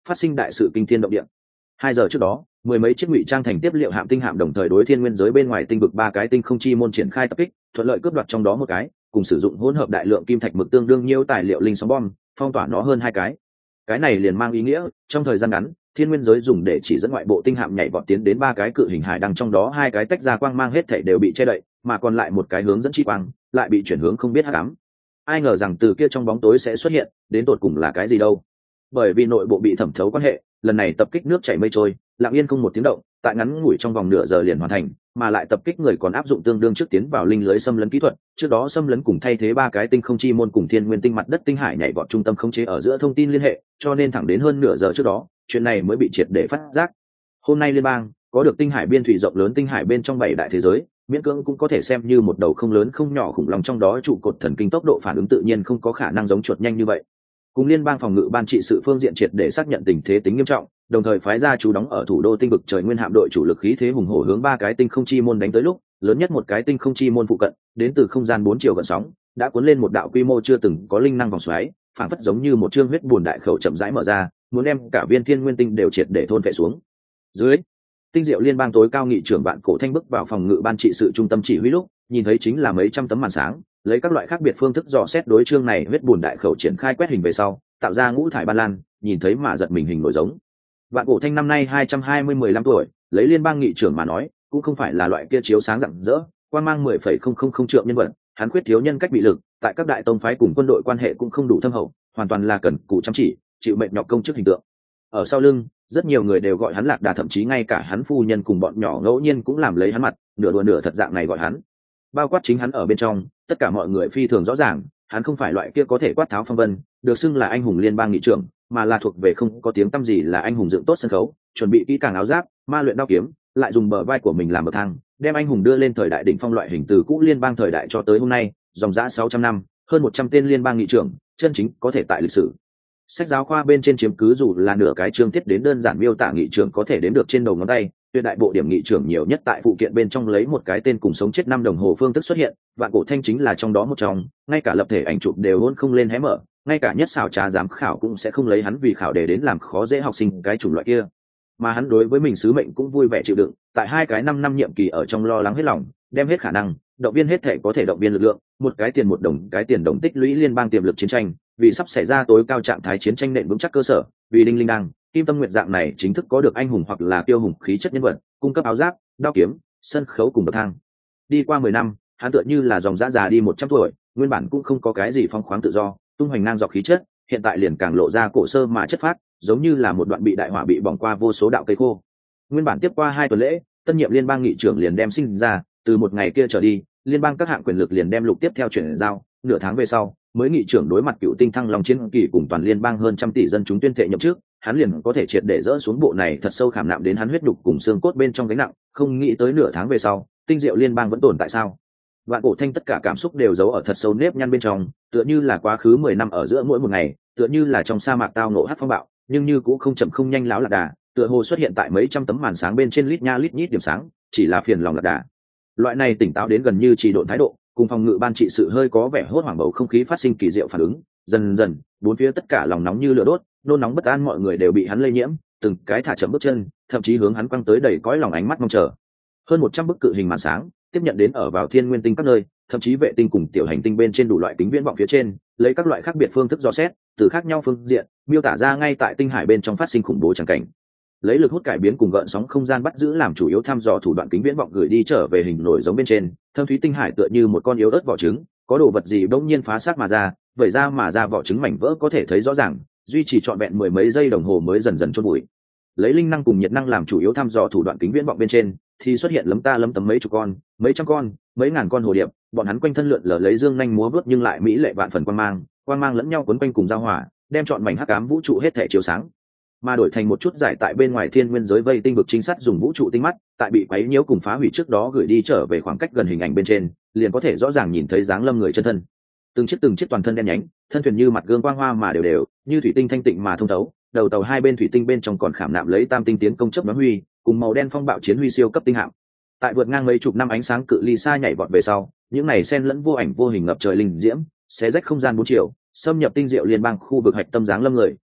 A: phát sinh đại sự kinh thiên động địa. 2 giờ trước đó, mười mấy chiếc ngụy trang thành tiếp liệu hạm tinh hạm đồng thời đối thiên nguyên giới bên ngoài tinh vực 3 cái tinh không chi môn triển khai tập kích, thuận lợi cướp đoạt trong đó một cái, cùng sử dụng hỗn hợp đại lượng kim thạch mực tương đương nhiều tài liệu linh sóng bom, phong tỏa nó hơn 2 cái. Cái này liền mang ý nghĩa, trong thời gian ngắn, thiên nguyên giới dùng để chỉ dẫn ngoại bộ tinh hạm nhảy vọt tiến đến 3 cái cự hình hải đăng, trong đó 2 cái tách ra quang mang hết thảy đều bị che đậy, mà còn lại một cái hướng dẫn chi quang lại bị chuyển hướng không biết hắc ám. Ai ngờ rằng từ kia trong bóng tối sẽ xuất hiện, đến tột cùng là cái gì đâu? Bởi vì nội bộ bị thẩm thấu quan hệ, lần này tập kích nước chảy mây trôi, lặng yên không một tiếng động, tại ngắn ngủi trong vòng nửa giờ liền hoàn thành, mà lại tập kích người còn áp dụng tương đương trước tiến vào linh lưới xâm lấn kỹ thuật, trước đó xâm lấn cùng thay thế 3 cái tinh không chi môn cùng thiên nguyên tinh mặt đất tinh hải nhảy vọt trung tâm khống chế ở giữa thông tin liên hệ, cho nên thẳng đến hơn nửa giờ trước đó, chuyện này mới bị triệt để phát giác. Hôm nay liên bang có được tinh hải biên thủy rộng lớn tinh hải bên trong 7 đại thế giới, miễn cưỡng cũng có thể xem như một đầu không lớn không nhỏ khủng long, trong đó trụ cột thần kinh tốc độ phản ứng tự nhiên không có khả năng giống chuột nhanh như vậy. Cùng liên bang phòng ngự ban trị sự phương diện triệt để xác nhận tình thế tính nghiêm trọng, đồng thời phái ra chú đóng ở thủ đô tinh vực trời nguyên hạm đội chủ lực khí thế hùng hổ hướng 3 cái tinh không chi môn đánh tới, lúc lớn nhất một cái tinh không chi môn phụ cận, đến từ không gian 4 chiều gần sóng, đã cuốn lên một đạo quy mô chưa từng có linh năng vòng xoáy, phản phất giống như một chương huyết buồn đại khẩu chậm rãi mở ra, muốn đem cả viên thiên nguyên tinh đều triệt để thôn phệ xuống. Dưới tinh diệu liên bang tối cao nghị trưởng Vạn Cổ Thanh bước vào phòng ngự ban trị sự trung tâm chỉ huy lúc, nhìn thấy chính là mấy trăm tấm màn sáng, lấy các loại khác biệt phương thức dò xét đối chương này huyết buồn đại khẩu triển khai quét hình về sau, tạo ra ngũ thải ban lan, nhìn thấy mà giật mình hình nổi giống. Vạn Cổ Thanh năm nay 220-15 tuổi, lấy liên bang nghị trưởng mà nói, cũng không phải là loại kia chiếu sáng rạng rỡ, quan mang 10,000 trượng nhân vật, hắn khuyết thiếu nhân cách bị lực, tại các đại tông phái cùng quân đội quan hệ cũng không đủ thâm hậu, hoàn toàn là cần cù chăm chỉ, chịu mệnh nhọc công chức hình tượng. Ở sau lưng, rất nhiều người đều gọi hắn Lạc Đà, thậm chí ngay cả hắn phu nhân cùng bọn nhỏ ngẫu nhiên cũng làm lấy hắn mặt, nửa đùa nửa thật dạng này gọi hắn. Bao quát chính hắn ở bên trong, tất cả mọi người phi thường rõ ràng, hắn không phải loại kia có thể quát tháo phong vân, được xưng là anh hùng liên bang nghị trưởng, mà là thuộc về không có tiếng tăm gì là anh hùng dựng tốt sân khấu, chuẩn bị kỹ càng áo giáp, ma luyện đao kiếm, lại dùng bờ vai của mình làm bậc thang, đem anh hùng đưa lên thời đại đỉnh phong loại hình từ cũ liên bang thời đại cho tới hôm nay, dòng dã 600 năm, hơn 100 tên liên bang nghị trưởng, chân chính có thể tại lịch sử sách giáo khoa bên trên chiếm cứ dù là nửa cái chương tiết đến đơn giản miêu tả nghị trưởng có thể đếm được trên đầu ngón tay. Tuyệt đại bộ điểm nghị trưởng nhiều nhất tại phụ kiện bên trong lấy một cái tên cùng sống chết 5 đồng hồ phương thức xuất hiện, Vạn Cổ Thanh chính là trong đó một trong, ngay cả lập thể ảnh chụp đều hôn không lên hé mở, ngay cả nhất xảo trá giám khảo cũng sẽ không lấy hắn vì khảo đề đến làm khó dễ học sinh cái chủng loại kia. Mà hắn đối với mình sứ mệnh cũng vui vẻ chịu đựng, tại 2 cái 5 năm nhiệm kỳ ở trong lo lắng hết lòng, đem hết khả năng, động viên hết thể có thể động viên lực lượng, một cái tiền một đồng cái tiền đồng tích lũy liên bang tiềm lực chiến tranh, vì sắp xảy ra tối cao trạng thái chiến tranh nền vững chắc cơ sở, vì đinh linh đăng, Kim Tâm Nguyệt dạng này chính thức có được anh hùng hoặc là tiêu hùng khí chất nhân vật, cung cấp áo giáp, đao kiếm, sân khấu cùng bậc thang. Đi qua 10 năm, hắn tựa như là dòng dã già đi 100 tuổi, nguyên bản cũng không có cái gì phong khoáng tự do, tung hoành ngang dọc khí chất, hiện tại liền càng lộ ra cổ sơ mà chất phát, giống như là một đoạn bị đại hỏa bị bỏng qua vô số đạo cây khô. Nguyên bản tiếp qua 2 tuần lễ, tân nhiệm liên bang nghị trưởng liền đem sinh ra, từ một ngày kia trở đi, liên bang các hạng quyền lực liền đem lục tiếp theo chuyển giao, nửa tháng về sau, mới nghị trưởng đối mặt cựu tinh thăng long chiến kỳ cùng toàn liên bang hơn 100 tỷ dân chúng tuyên thệ nhậm chức, hắn liền có thể triệt để dỡ xuống bộ này thật sâu khảm nạm đến hắn huyết nhục cùng xương cốt bên trong gánh nặng, không nghĩ tới nửa tháng về sau, tinh diệu liên bang vẫn tồn tại sao? Vạn Cổ Thanh tất cả cảm xúc đều giấu ở thật sâu nếp nhăn bên trong, tựa như là quá khứ 10 năm ở giữa mỗi một ngày, tựa như là trong sa mạc tao ngộ hắc phong bạo, nhưng như cũng không chậm không nhanh láo Lạc Đà, tựa hồ xuất hiện tại mấy trăm tấm màn sáng bên trên lít nha lít nhít điểm sáng, chỉ là phiền lòng Lạc Đà. Loại này tỉnh táo đến gần như trì độn thái độ, cùng phòng ngự ban trị sự hơi có vẻ hốt hoảng bầu không khí phát sinh kỳ diệu phản ứng, dần dần, bốn phía tất cả lòng nóng như lửa đốt, nôn nóng bất an mọi người đều bị hắn lây nhiễm, từng cái thả chậm bước chân, thậm chí hướng hắn quăng tới đầy cõi lòng ánh mắt mong chờ. Hơn 100 bức cự hình màn sáng, tiếp nhận đến ở vào thiên nguyên tinh các nơi, thậm chí vệ tinh cùng tiểu hành tinh bên trên đủ loại kính viễn vọng phía trên, lấy các loại khác biệt phương thức dò xét, từ khác nhau phương diện, miêu tả ra ngay tại tinh hải bên trong phát sinh khủng bố tràng cảnh. Lấy lực hút cải biến cùng gợn sóng không gian bắt giữ làm chủ yếu thăm dò thủ đoạn kính viễn vọng gửi đi trở về hình nổi giống bên trên, thâm thúy tinh hải tựa như một con yếu ớt vỏ trứng, có đồ vật gì bỗng nhiên phá xác mà ra, vẩy ra mà ra vỏ trứng mảnh vỡ có thể thấy rõ ràng, duy trì trọn vẹn mười mấy giây đồng hồ mới dần dần chôn bụi. Lấy linh năng cùng nhiệt năng làm chủ yếu thăm dò thủ đoạn kính viễn vọng bên trên, thì xuất hiện lấm ta lấm tấm mấy chục con, mấy trăm con, mấy ngàn con hồ điệp, bọn hắn quanh thân lượn lờ lấy dương nhanh múa vớt nhưng lại mỹ lệ vạn phần quang mang lẫn nhau quấn quanh cùng giao hòa, đem trọn mảnh hắc ám vũ trụ hết thể chiếu sáng. Mà đổi thành một chút giải tại bên ngoài thiên nguyên giới vây tinh vực trinh sát dùng vũ trụ tinh mắt, tại bị quấy nhiễu cùng phá hủy trước đó gửi đi trở về khoảng cách gần hình ảnh bên trên, liền có thể rõ ràng nhìn thấy dáng lâm người chân thân. Từng chiếc toàn thân đen nhánh, thân thuyền như mặt gương quang hoa mà đều, như thủy tinh thanh tịnh mà thông thấu, đầu tàu hai bên thủy tinh bên trong còn khảm nạm lấy tam tinh tiến công chấp nhoáng huy, cùng màu đen phong bạo chiến huy siêu cấp tinh hạm. Tại vượt ngang mấy chục năm ánh sáng cự ly xa nhảy vọt về sau, những này xen lẫn vô ảnh vô hình ngập trời linh diễm, xé rách không gian bốn chiều, xâm nhập tinh diệu liên bang khu vực hạch tâm dáng lâm người,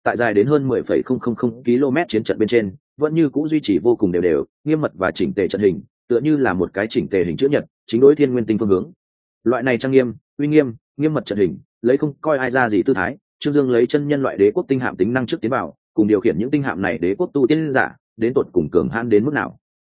A: tại dài đến hơn 10,000 km chiến trận bên trên vẫn như cũ duy trì vô cùng đều đều, nghiêm mật và chỉnh tề trận hình, tựa như là một cái chỉnh tề hình chữ nhật, chính đối thiên nguyên tinh phương hướng. Loại này trang nghiêm, uy nghiêm, nghiêm mật trận hình, lấy không coi ai ra gì tư thái, Trương Dương lấy chân nhân loại đế quốc tinh hạm tính năng trước tiến vào, cùng điều khiển những tinh hạm này đế quốc tu tiên giả, đến tột cùng cường hãn đến mức nào.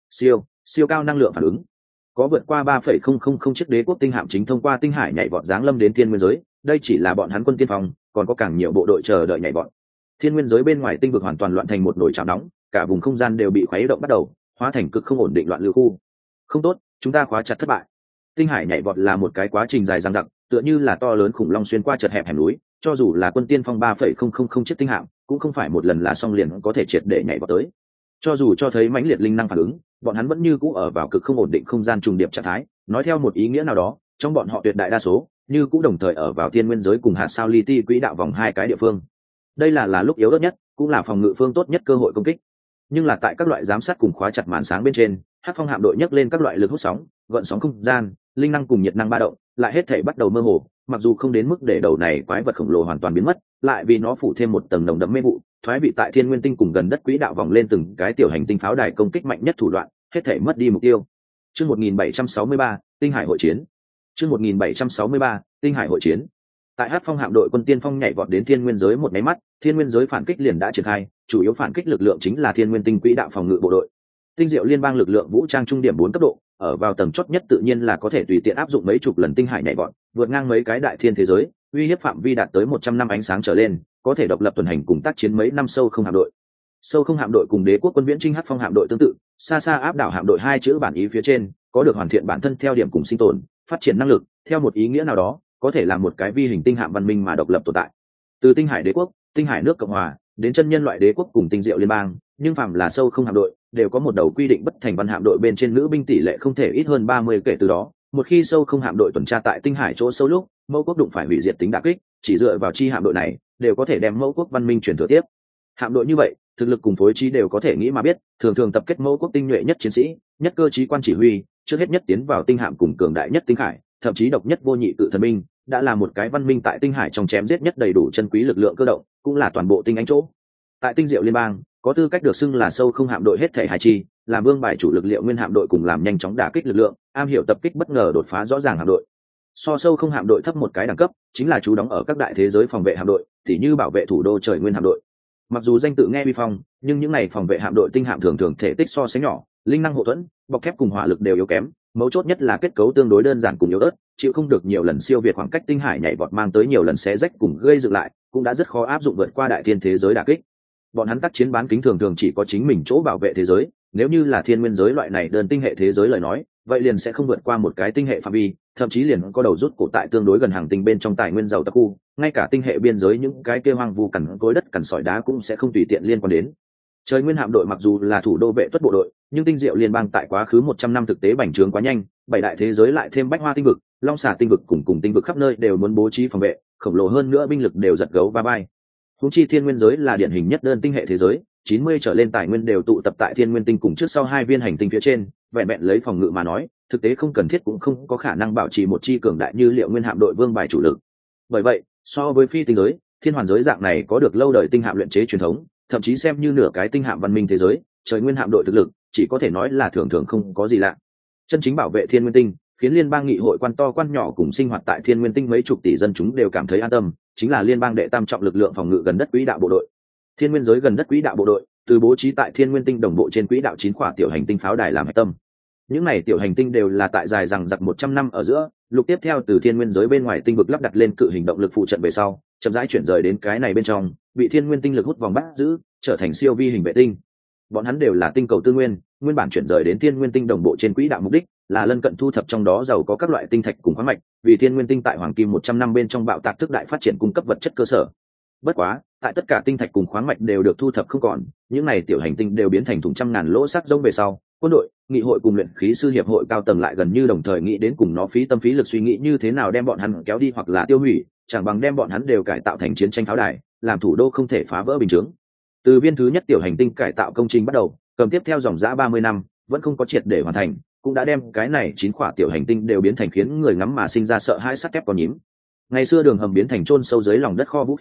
A: Siêu cao năng lượng phản ứng. Có vượt qua 3,000 chiếc đế quốc tinh hạm chính thông qua tinh hải nhảy vọt giáng lâm đến thiên nguyên giới, đây chỉ là bọn hắn quân tiên phong, còn có càng nhiều bộ đội chờ đợi nhảy vọt. Thiên nguyên giới bên ngoài tinh vực hoàn toàn loạn thành một nồi chảo nóng, cả vùng không gian đều bị khuấy động bắt đầu, hóa thành cực không ổn định loạn lưu khu. Không tốt, chúng ta khóa chặt thất bại. Tinh hải nhảy vọt là một cái quá trình dài dằng dặc, tựa như là to lớn khủng long xuyên qua chật hẹp hẻm núi, cho dù là quân tiên phong 3,000 chiếc tinh hạm, cũng không phải một lần là xong liền có thể triệt để nhảy vọt tới. Cho dù cho thấy mãnh liệt linh năng phản ứng, bọn hắn vẫn như cũ ở vào cực không ổn định không gian trùng điệp trạng thái, nói theo một ý nghĩa nào đó, trong bọn họ tuyệt đại đa số như cũ đồng thời ở vào thiên nguyên giới cùng hạt sao li ti quỹ đạo vòng hai cái địa phương. Đây là lúc yếu ớt nhất, cũng là phòng ngự phương tốt nhất cơ hội công kích. Nhưng là tại các loại giám sát cùng khóa chặt màn sáng bên trên, Hắc Phong hạm đội nhấc lên các loại lực hút sóng, gợn sóng không gian, linh năng cùng nhiệt năng ba động, lại hết thảy bắt đầu mơ hồ, mặc dù không đến mức để đầu này quái vật khổng lồ hoàn toàn biến mất, lại vì nó phủ thêm một tầng nồng đậm mê vụ, thoái vị tại thiên nguyên tinh cùng gần đất quỹ đạo vòng lên từng cái tiểu hành tinh pháo đài công kích mạnh nhất thủ đoạn, hết thảy mất đi mục tiêu. Chương 1763, Tinh Hải hội chiến. Chương 1763, Tinh Hải hội chiến. Tại Hắc Phong hạm đội quân tiên phong nhảy vọt đến thiên nguyên giới một cái mắt, thiên nguyên giới phản kích liền đã triển khai, chủ yếu phản kích lực lượng chính là thiên nguyên tinh quỹ đạo phòng ngự bộ đội. Tinh diệu liên bang lực lượng vũ trang trung điểm 4 cấp độ, ở vào tầng chót nhất tự nhiên là có thể tùy tiện áp dụng mấy chục lần tinh hải nhảy vọt, vượt ngang mấy cái đại thiên thế giới, uy hiếp phạm vi đạt tới 100 năm ánh sáng trở lên, có thể độc lập tuần hành cùng tác chiến mấy năm sâu không hạm đội. Sâu không hạm đội cùng đế quốc quân viễn trinh Hắc Phong hạm đội tương tự, xa xa áp đảo hạm đội hai chữ bản ý phía trên, có được hoàn thiện bản thân theo điểm cùng sinh tồn, phát triển năng lực, theo một ý nghĩa nào đó, có thể làm một cái vi hình tinh hạm văn minh mà độc lập tồn tại. Từ tinh hải đế quốc, tinh hải nước cộng hòa, đến chân nhân loại đế quốc cùng tinh diệu liên bang, nhưng phạm là sâu không hạm đội đều có một đầu quy định bất thành văn hạm đội bên trên nữ binh tỷ lệ không thể ít hơn 30 kể từ đó, một khi sâu không hạm đội tuần tra tại tinh hải chỗ sâu lúc, mẫu quốc đụng phải hủy diệt tính đả kích, chỉ dựa vào chi hạm đội này đều có thể đem mẫu quốc văn minh truyền thừa tiếp. Hạm đội như vậy, thực lực cùng phối trí đều có thể nghĩ mà biết, thường thường tập kết mẫu quốc tinh nhuệ nhất chiến sĩ, nhất cơ trí quan chỉ huy, trước hết nhất tiến vào tinh hạm cùng cường đại nhất tinh hải, thậm chí độc nhất vô nhị tự thần minh, đã là một cái văn minh tại tinh hải trong chém giết nhất đầy đủ chân quý lực lượng cơ động, cũng là toàn bộ tinh ánh chỗ. Tại tinh diệu liên bang, có tư cách được xưng là sâu không hạm đội hết thể hai chi, làm vương bài chủ lực liệu nguyên hạm đội cùng làm nhanh chóng đả kích lực lượng, am hiểu tập kích bất ngờ đột phá rõ ràng hạm đội. So sâu không hạm đội thấp một cái đẳng cấp, chính là chú đóng ở các đại thế giới phòng vệ hạm đội, tỉ như bảo vệ thủ đô trời nguyên hạm đội. Mặc dù danh tự nghe uy phong, nhưng những này phòng vệ hạm đội tinh hạm thường thường thể tích so sánh nhỏ, linh năng hộ thuẫn, bọc thép cùng hỏa lực đều yếu kém, mấu chốt nhất là kết cấu tương đối đơn giản cùng yếu ớt, chịu không được nhiều lần siêu việt khoảng cách tinh hải nhảy vọt mang tới nhiều lần xé rách cùng gây dựng lại, cũng đã rất khó áp dụng vượt qua đại thiên thế giới đả kích. Bọn hắn tác chiến bán kính thường thường chỉ có chính mình chỗ bảo vệ thế giới, nếu như là thiên nguyên giới loại này đơn tinh hệ thế giới lời nói, vậy liền sẽ không vượt qua một cái tinh hệ phạm vi, thậm chí liền có đầu rút cổ tại tương đối gần hàng tinh bên trong tài nguyên giàu đặc khu, ngay cả tinh hệ biên giới những cái kia hoang vu cằn cối đất cằn sỏi đá cũng sẽ không tùy tiện liên quan đến. Trời nguyên hạm đội mặc dù là thủ đô vệ tuất bộ đội, nhưng tinh diệu liên bang tại quá khứ 100 năm thực tế bành trướng quá nhanh, bảy đại thế giới lại thêm bách hoa tinh vực, long xà tinh vực cùng tinh vực khắp nơi đều muốn bố trí phòng vệ, khổng lồ hơn nữa binh lực đều giật gấu va vai. Huống chi thiên nguyên giới là điển hình nhất đơn tinh hệ thế giới, 90 trở lên tài nguyên đều tụ tập tại thiên nguyên tinh cùng trước sau hai viên hành tinh phía trên, vẹn vẹn lấy phòng ngự mà nói, thực tế không cần thiết cũng không có khả năng bảo trì một chi cường đại như liệu nguyên hạm đội vương bài chủ lực. Bởi vậy, so với phi tinh giới, thiên hoàn giới dạng này có được lâu đời tinh hạm luyện chế truyền thống, thậm chí xem như nửa cái tinh hạm văn minh thế giới, trời nguyên hạm đội thực lực chỉ có thể nói là thường thường không có gì lạ. Chân chính bảo vệ thiên nguyên tinh, khiến liên bang nghị hội quan to quan nhỏ cùng sinh hoạt tại thiên nguyên tinh mấy chục tỷ dân chúng đều cảm thấy an tâm, chính là liên bang đệ tam trọng lực lượng phòng ngự gần đất quỹ đạo bộ đội. Thiên nguyên giới gần đất quỹ đạo bộ đội, từ bố trí tại thiên nguyên tinh đồng bộ trên quỹ đạo 9 khỏa tiểu hành tinh pháo đài làm hệ tâm. Những này tiểu hành tinh đều là tại dài rằng giặc 100 năm ở giữa, lục tiếp theo từ thiên nguyên giới bên ngoài tinh vực lắp đặt lên cự hình động lực phụ trận về sau, chậm rãi chuyển rời đến cái này bên trong, bị thiên nguyên tinh lực hút vòng bắt giữ, trở thành siêu vi hình vệ tinh. Bọn hắn đều là tinh cầu tư nguyên, nguyên bản chuyển rời đến thiên nguyên tinh đồng bộ trên quỹ đạo mục đích là lân cận thu thập trong đó giàu có các loại tinh thạch cùng khoáng mạch, vì thiên nguyên tinh tại hoàng kim 100 năm bên trong bạo tạc thức đại phát triển cung cấp vật chất cơ sở. Bất quá, tại tất cả tinh thạch cùng khoáng mạch đều được thu thập không còn, những này tiểu hành tinh đều biến thành thùng trăm ngàn lỗ sắc rông về sau, quân đội, nghị hội cùng luyện khí sư hiệp hội cao tầng lại gần như đồng thời nghĩ đến cùng nó phí tâm phí lực suy nghĩ như thế nào đem bọn hắn kéo đi hoặc là tiêu hủy, chẳng bằng đem bọn hắn đều cải tạo thành chiến tranh pháo đài, làm thủ đô không thể phá vỡ bình chướng. Từ viên thứ nhất tiểu hành tinh cải tạo công trình bắt đầu, cầm tiếp theo dòng dã 30 năm, vẫn không có triệt để hoàn thành, cũng đã đem cái này 9 khỏa tiểu hành tinh đều biến thành khiến người ngắm mà sinh ra sợ hãi sắt thép có nhím. Ngày xưa đường hầm biến thành chôn sâu dưới lòng đất kho vũ khí,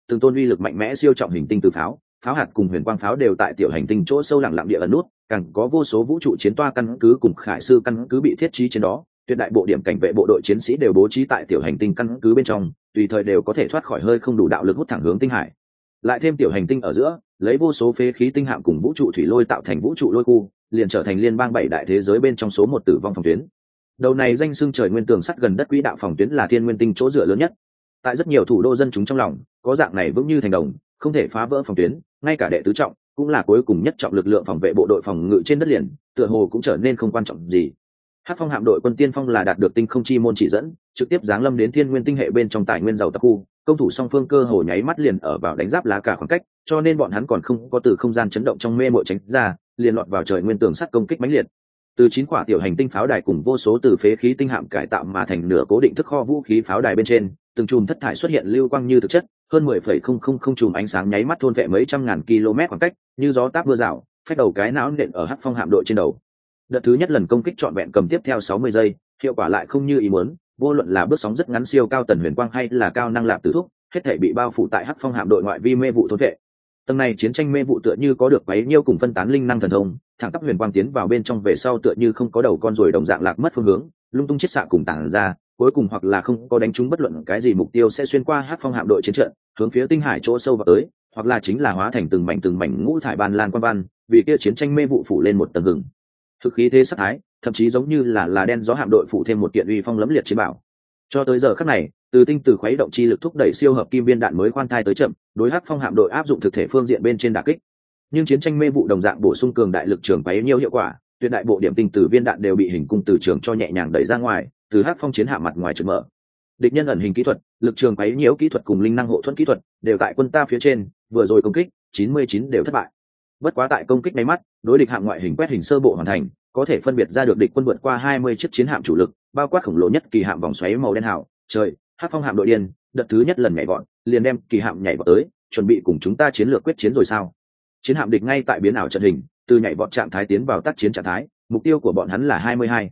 A: từng tôn uy lực mạnh mẽ siêu trọng hình tinh từ pháo, pháo hạt cùng huyền quang pháo đều tại tiểu hành tinh chỗ sâu lặng lặng địa ẩn nút, càng có vô số vũ trụ chiến toa căn cứ cùng khải sư căn cứ bị thiết trí trên đó. Tuyệt đại bộ điểm cảnh vệ bộ đội chiến sĩ đều bố trí tại tiểu hành tinh căn cứ bên trong, tùy thời đều có thể thoát khỏi hơi không đủ đạo lực hút thẳng hướng tinh hải. Lại thêm tiểu hành tinh ở giữa, lấy vô số phế khí tinh hạm cùng vũ trụ thủy lôi tạo thành vũ trụ lôi khu, liền trở thành liên bang 7 đại thế giới bên trong số 1 tử vong phòng tuyến. Đầu này danh xưng trời nguyên tường sắt gần đất quỹ đạo phòng tuyến là thiên nguyên tinh chỗ dựa lớn nhất. Tại rất nhiều thủ đô dân chúng trong lòng, có dạng này vững như thành đồng, không thể phá vỡ phòng tuyến, ngay cả đệ tứ trọng, cũng là cuối cùng nhất trọng lực lượng phòng vệ bộ đội phòng ngự trên đất liền, tựa hồ cũng trở nên không quan trọng gì. Hắc Phong hạm đội quân tiên phong là đạt được tinh không chi môn chỉ dẫn, trực tiếp giáng lâm đến thiên nguyên tinh hệ bên trong tài nguyên giàu tập khu, công thủ song phương cơ hồ nháy mắt liền ở vào đánh giáp lá cả khoảng cách, cho nên bọn hắn còn không có từ không gian chấn động trong mê mội tránh ra, liền lọt vào trời nguyên tường sắt công kích mãnh liệt. Từ 9 quả tiểu hành tinh pháo đài cùng vô số từ phế khí tinh hạm cải tạo mà thành nửa cố định thức kho vũ khí pháo đài bên trên, từng chùm thất thải xuất hiện lưu quang như thực chất, hơn 10,000 chùm ánh sáng nháy mắt thôn vệ mấy trăm ngàn km khoảng cách, như gió táp mưa rào, phách đầu cái não nện ở Hắc Phong hạm đội trên đầu. Đợt thứ nhất lần công kích trọn vẹn cầm tiếp theo 60 giây, hiệu quả lại không như ý muốn, vô luận là bước sóng rất ngắn siêu cao tần huyền quang hay là cao năng lạp tử thúc, hết thảy bị bao phủ tại Hắc Phong hạm đội ngoại vi mê vụ thôn vệ. Tầng này chiến tranh mê vụ tựa như có được bấy nhiêu cùng phân tán linh năng thần thông, thẳng tắp huyền quang tiến vào bên trong về sau tựa như không có đầu con ruồi đồng dạng lạc mất phương hướng, lung tung chết xạ cùng tản ra, cuối cùng hoặc là không có đánh trúng bất luận cái gì mục tiêu sẽ xuyên qua Hắc Phong hạm đội chiến trận, hướng phía tinh hải chỗ sâu vào tới, hoặc là chính là hóa thành từng mảnh ngũ thải ban lan quan văn, vì kia chiến tranh mê vụ phủ lên một tầng hừng. Thực khí thế sắc thái, thậm chí giống như là đen gió hạm đội phủ thêm một kiện uy phong lẫm liệt chiến bảo. Cho tới giờ khắc này, từ tinh từ khuấy động chi lực thúc đẩy siêu hợp kim viên đạn mới khoan thai tới chậm, đối Hắc Phong hạm đội áp dụng thực thể phương diện bên trên đả kích. Nhưng chiến tranh mê vụ đồng dạng bổ sung cường đại lực trường quấy nhiều hiệu quả, tuyệt đại bộ điểm tinh từ viên đạn đều bị hình cung từ trường cho nhẹ nhàng đẩy ra ngoài, từ Hắc Phong chiến hạm mặt ngoài trượt mở. Địch nhân ẩn hình kỹ thuật, lực trường quấy nhiễu kỹ thuật cùng linh năng hộ thuẫn kỹ thuật đều tại quân ta phía trên, vừa rồi công kích 99 đều thất bại. Bất quá tại công kích máy mắt, đối địch hạm ngoại hình quét hình sơ bộ hoàn thành, có thể phân biệt ra được địch quân vượt qua 20 chiếc chiến hạm chủ lực, bao quát khổng lồ nhất kỳ hạm vòng xoáy màu đen hào, trời, Hắc Phong hạm đội điên, đợt thứ nhất lần nhảy vọt, liền đem kỳ hạm nhảy vọt tới, chuẩn bị cùng chúng ta chiến lược quyết chiến rồi sao? Chiến hạm địch ngay tại biến ảo trận hình, từ nhảy vọt trạng thái tiến vào tác chiến trạng thái, mục tiêu của bọn hắn là 22,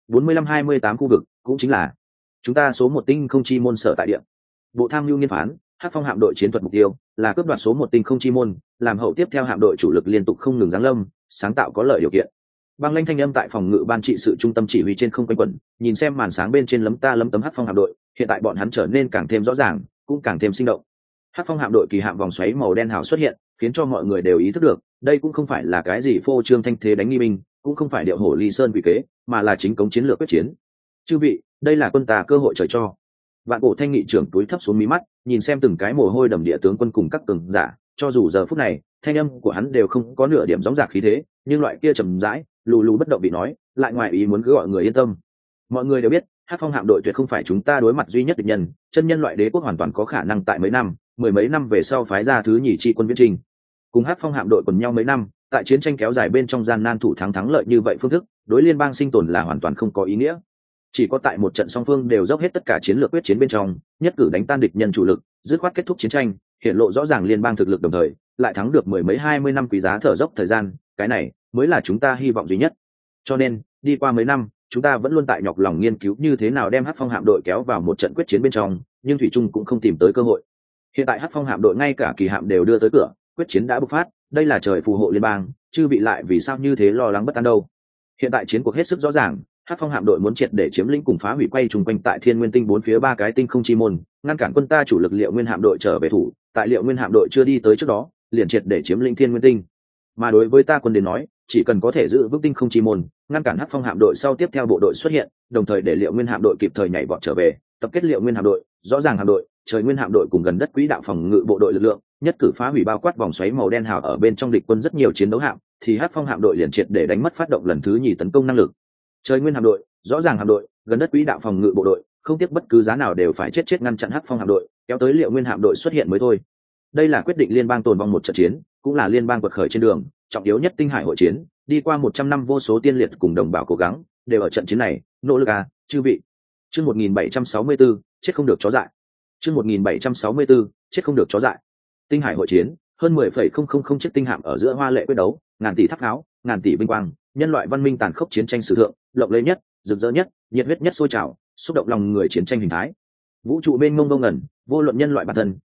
A: 45-28 khu vực, cũng chính là chúng ta số 1 tinh không chi môn sở tại địa. Bộ tham mưu nghiên phán, Hắc Phong hạm đội chiến thuật mục tiêu là cướp đoạt số 1 tinh không chi môn, làm hậu tiếp theo hạm đội chủ lực liên tục không ngừng giáng lâm, sáng tạo có lợi điều kiện. Băng lanh thanh âm tại phòng ngự ban trị sự trung tâm chỉ huy trên không quanh quẩn, nhìn xem màn sáng bên trên lấm ta lấm tấm Hắc Phong hạm đội, hiện tại bọn hắn trở nên càng thêm rõ ràng, cũng càng thêm sinh động. Hắc Phong hạm đội kỳ hạm vòng xoáy màu đen hào xuất hiện, khiến cho mọi người đều ý thức được, đây cũng không phải là cái gì phô trương thanh thế đánh nghi binh, cũng không phải điệu hổ ly sơn quỷ kế, mà là chính cống chiến lược quyết chiến. Chư vị, đây là quân ta cơ hội trời cho. Vạn Cổ Thanh nghị trưởng túi thấp xuống mí mắt, nhìn xem từng cái mồ hôi đầm địa tướng quân cùng các cường giả, cho dù giờ phút này, thanh âm của hắn đều không có nửa điểm gióng giạc khí thế, nhưng loại kia trầm rãi, lù lù bất động bị nói, lại ngoài ý muốn cứ gọi người yên tâm. Mọi người đều biết, Hắc Phong hạm đội tuyệt không phải chúng ta đối mặt duy nhất địch nhân, chân nhân loại đế quốc hoàn toàn có khả năng tại mấy năm, mười mấy năm về sau phái ra thứ nhì chi quân viễn trình. Cùng Hắc Phong hạm đội quần nhau mấy năm, tại chiến tranh kéo dài bên trong gian nan thủ thắng lợi như vậy phương thức, đối liên bang sinh tồn là hoàn toàn không có ý nghĩa. Chỉ có tại một trận song phương đều dốc hết tất cả chiến lược quyết chiến bên trong, nhất cử đánh tan địch nhân chủ lực, dứt khoát kết thúc chiến tranh, hiện lộ rõ ràng liên bang thực lực đồng thời, lại thắng được mười mấy 20 năm quý giá thở dốc thời gian, cái này mới là chúng ta hy vọng duy nhất. Cho nên, đi qua mấy năm, chúng ta vẫn luôn tại nhọc lòng nghiên cứu như thế nào đem Hắc Phong hạm đội kéo vào một trận quyết chiến bên trong, nhưng thủy chung cũng không tìm tới cơ hội. Hiện tại Hắc Phong hạm đội ngay cả kỳ hạm đều đưa tới cửa, quyết chiến đã bộc phát, đây là trời phù hộ liên bang, chư vị lại vì sao như thế lo lắng bất an đâu? Hiện tại chiến cuộc hết sức rõ ràng, Hắc Phong hạm đội muốn triệt để chiếm lĩnh cùng phá hủy quay chung quanh tại Thiên Nguyên Tinh bốn phía ba cái tinh không chi môn, ngăn cản quân ta chủ lực Liệu Nguyên hạm đội trở về thủ, tại Liệu Nguyên hạm đội chưa đi tới trước đó, liền triệt để chiếm lĩnh Thiên Nguyên Tinh. Mà đối với ta quân đến nói, chỉ cần có thể giữ vững tinh không chi môn, ngăn cản Hắc Phong hạm đội sau tiếp theo bộ đội xuất hiện, đồng thời để Liệu Nguyên hạm đội kịp thời nhảy vọt trở về, tập kết Liệu Nguyên hạm đội, rõ ràng hạm đội, trời nguyên hạm đội cùng gần đất quỹ đạo phòng ngự bộ đội lực lượng, nhất cử phá hủy bao quát vòng xoáy màu đen hào ở bên trong địch quân rất nhiều chiến đấu hạm, thì Hắc Phong hạm đội liền triệt để đánh mất phát động lần thứ nhì tấn công năng lực. Trời nguyên hạm đội, rõ ràng hạm đội, gần đất quỹ đạo phòng ngự bộ đội, không tiếc bất cứ giá nào đều phải chết ngăn chặn Hắc Phong hạm đội, kéo tới Liệu Nguyên hạm đội xuất hiện mới thôi. Đây là quyết định liên bang tồn vong một trận chiến, cũng là liên bang quật khởi trên đường, trọng yếu nhất tinh hải hội chiến, đi qua 100 năm vô số tiên liệt cùng đồng bào cố gắng, đều ở trận chiến này, nỗ lực à, chư vị. Chương 1764, chết không được chó dại. Chương 1764, chết không được chó dại. Tinh hải hội chiến, hơn 10,000 chiếc tinh hạm ở giữa hoa lệ quyết đấu, ngàn tỷ tháp pháo, ngàn tỷ vinh quang, nhân loại văn minh tàn khốc chiến tranh sử thượng, lộng lẫy nhất, rực rỡ nhất, nhiệt huyết nhất sôi trào, xúc động lòng người chiến tranh hình thái. Vũ trụ bên ngông ngông ngẩn, vô luận nhân loại bản thân,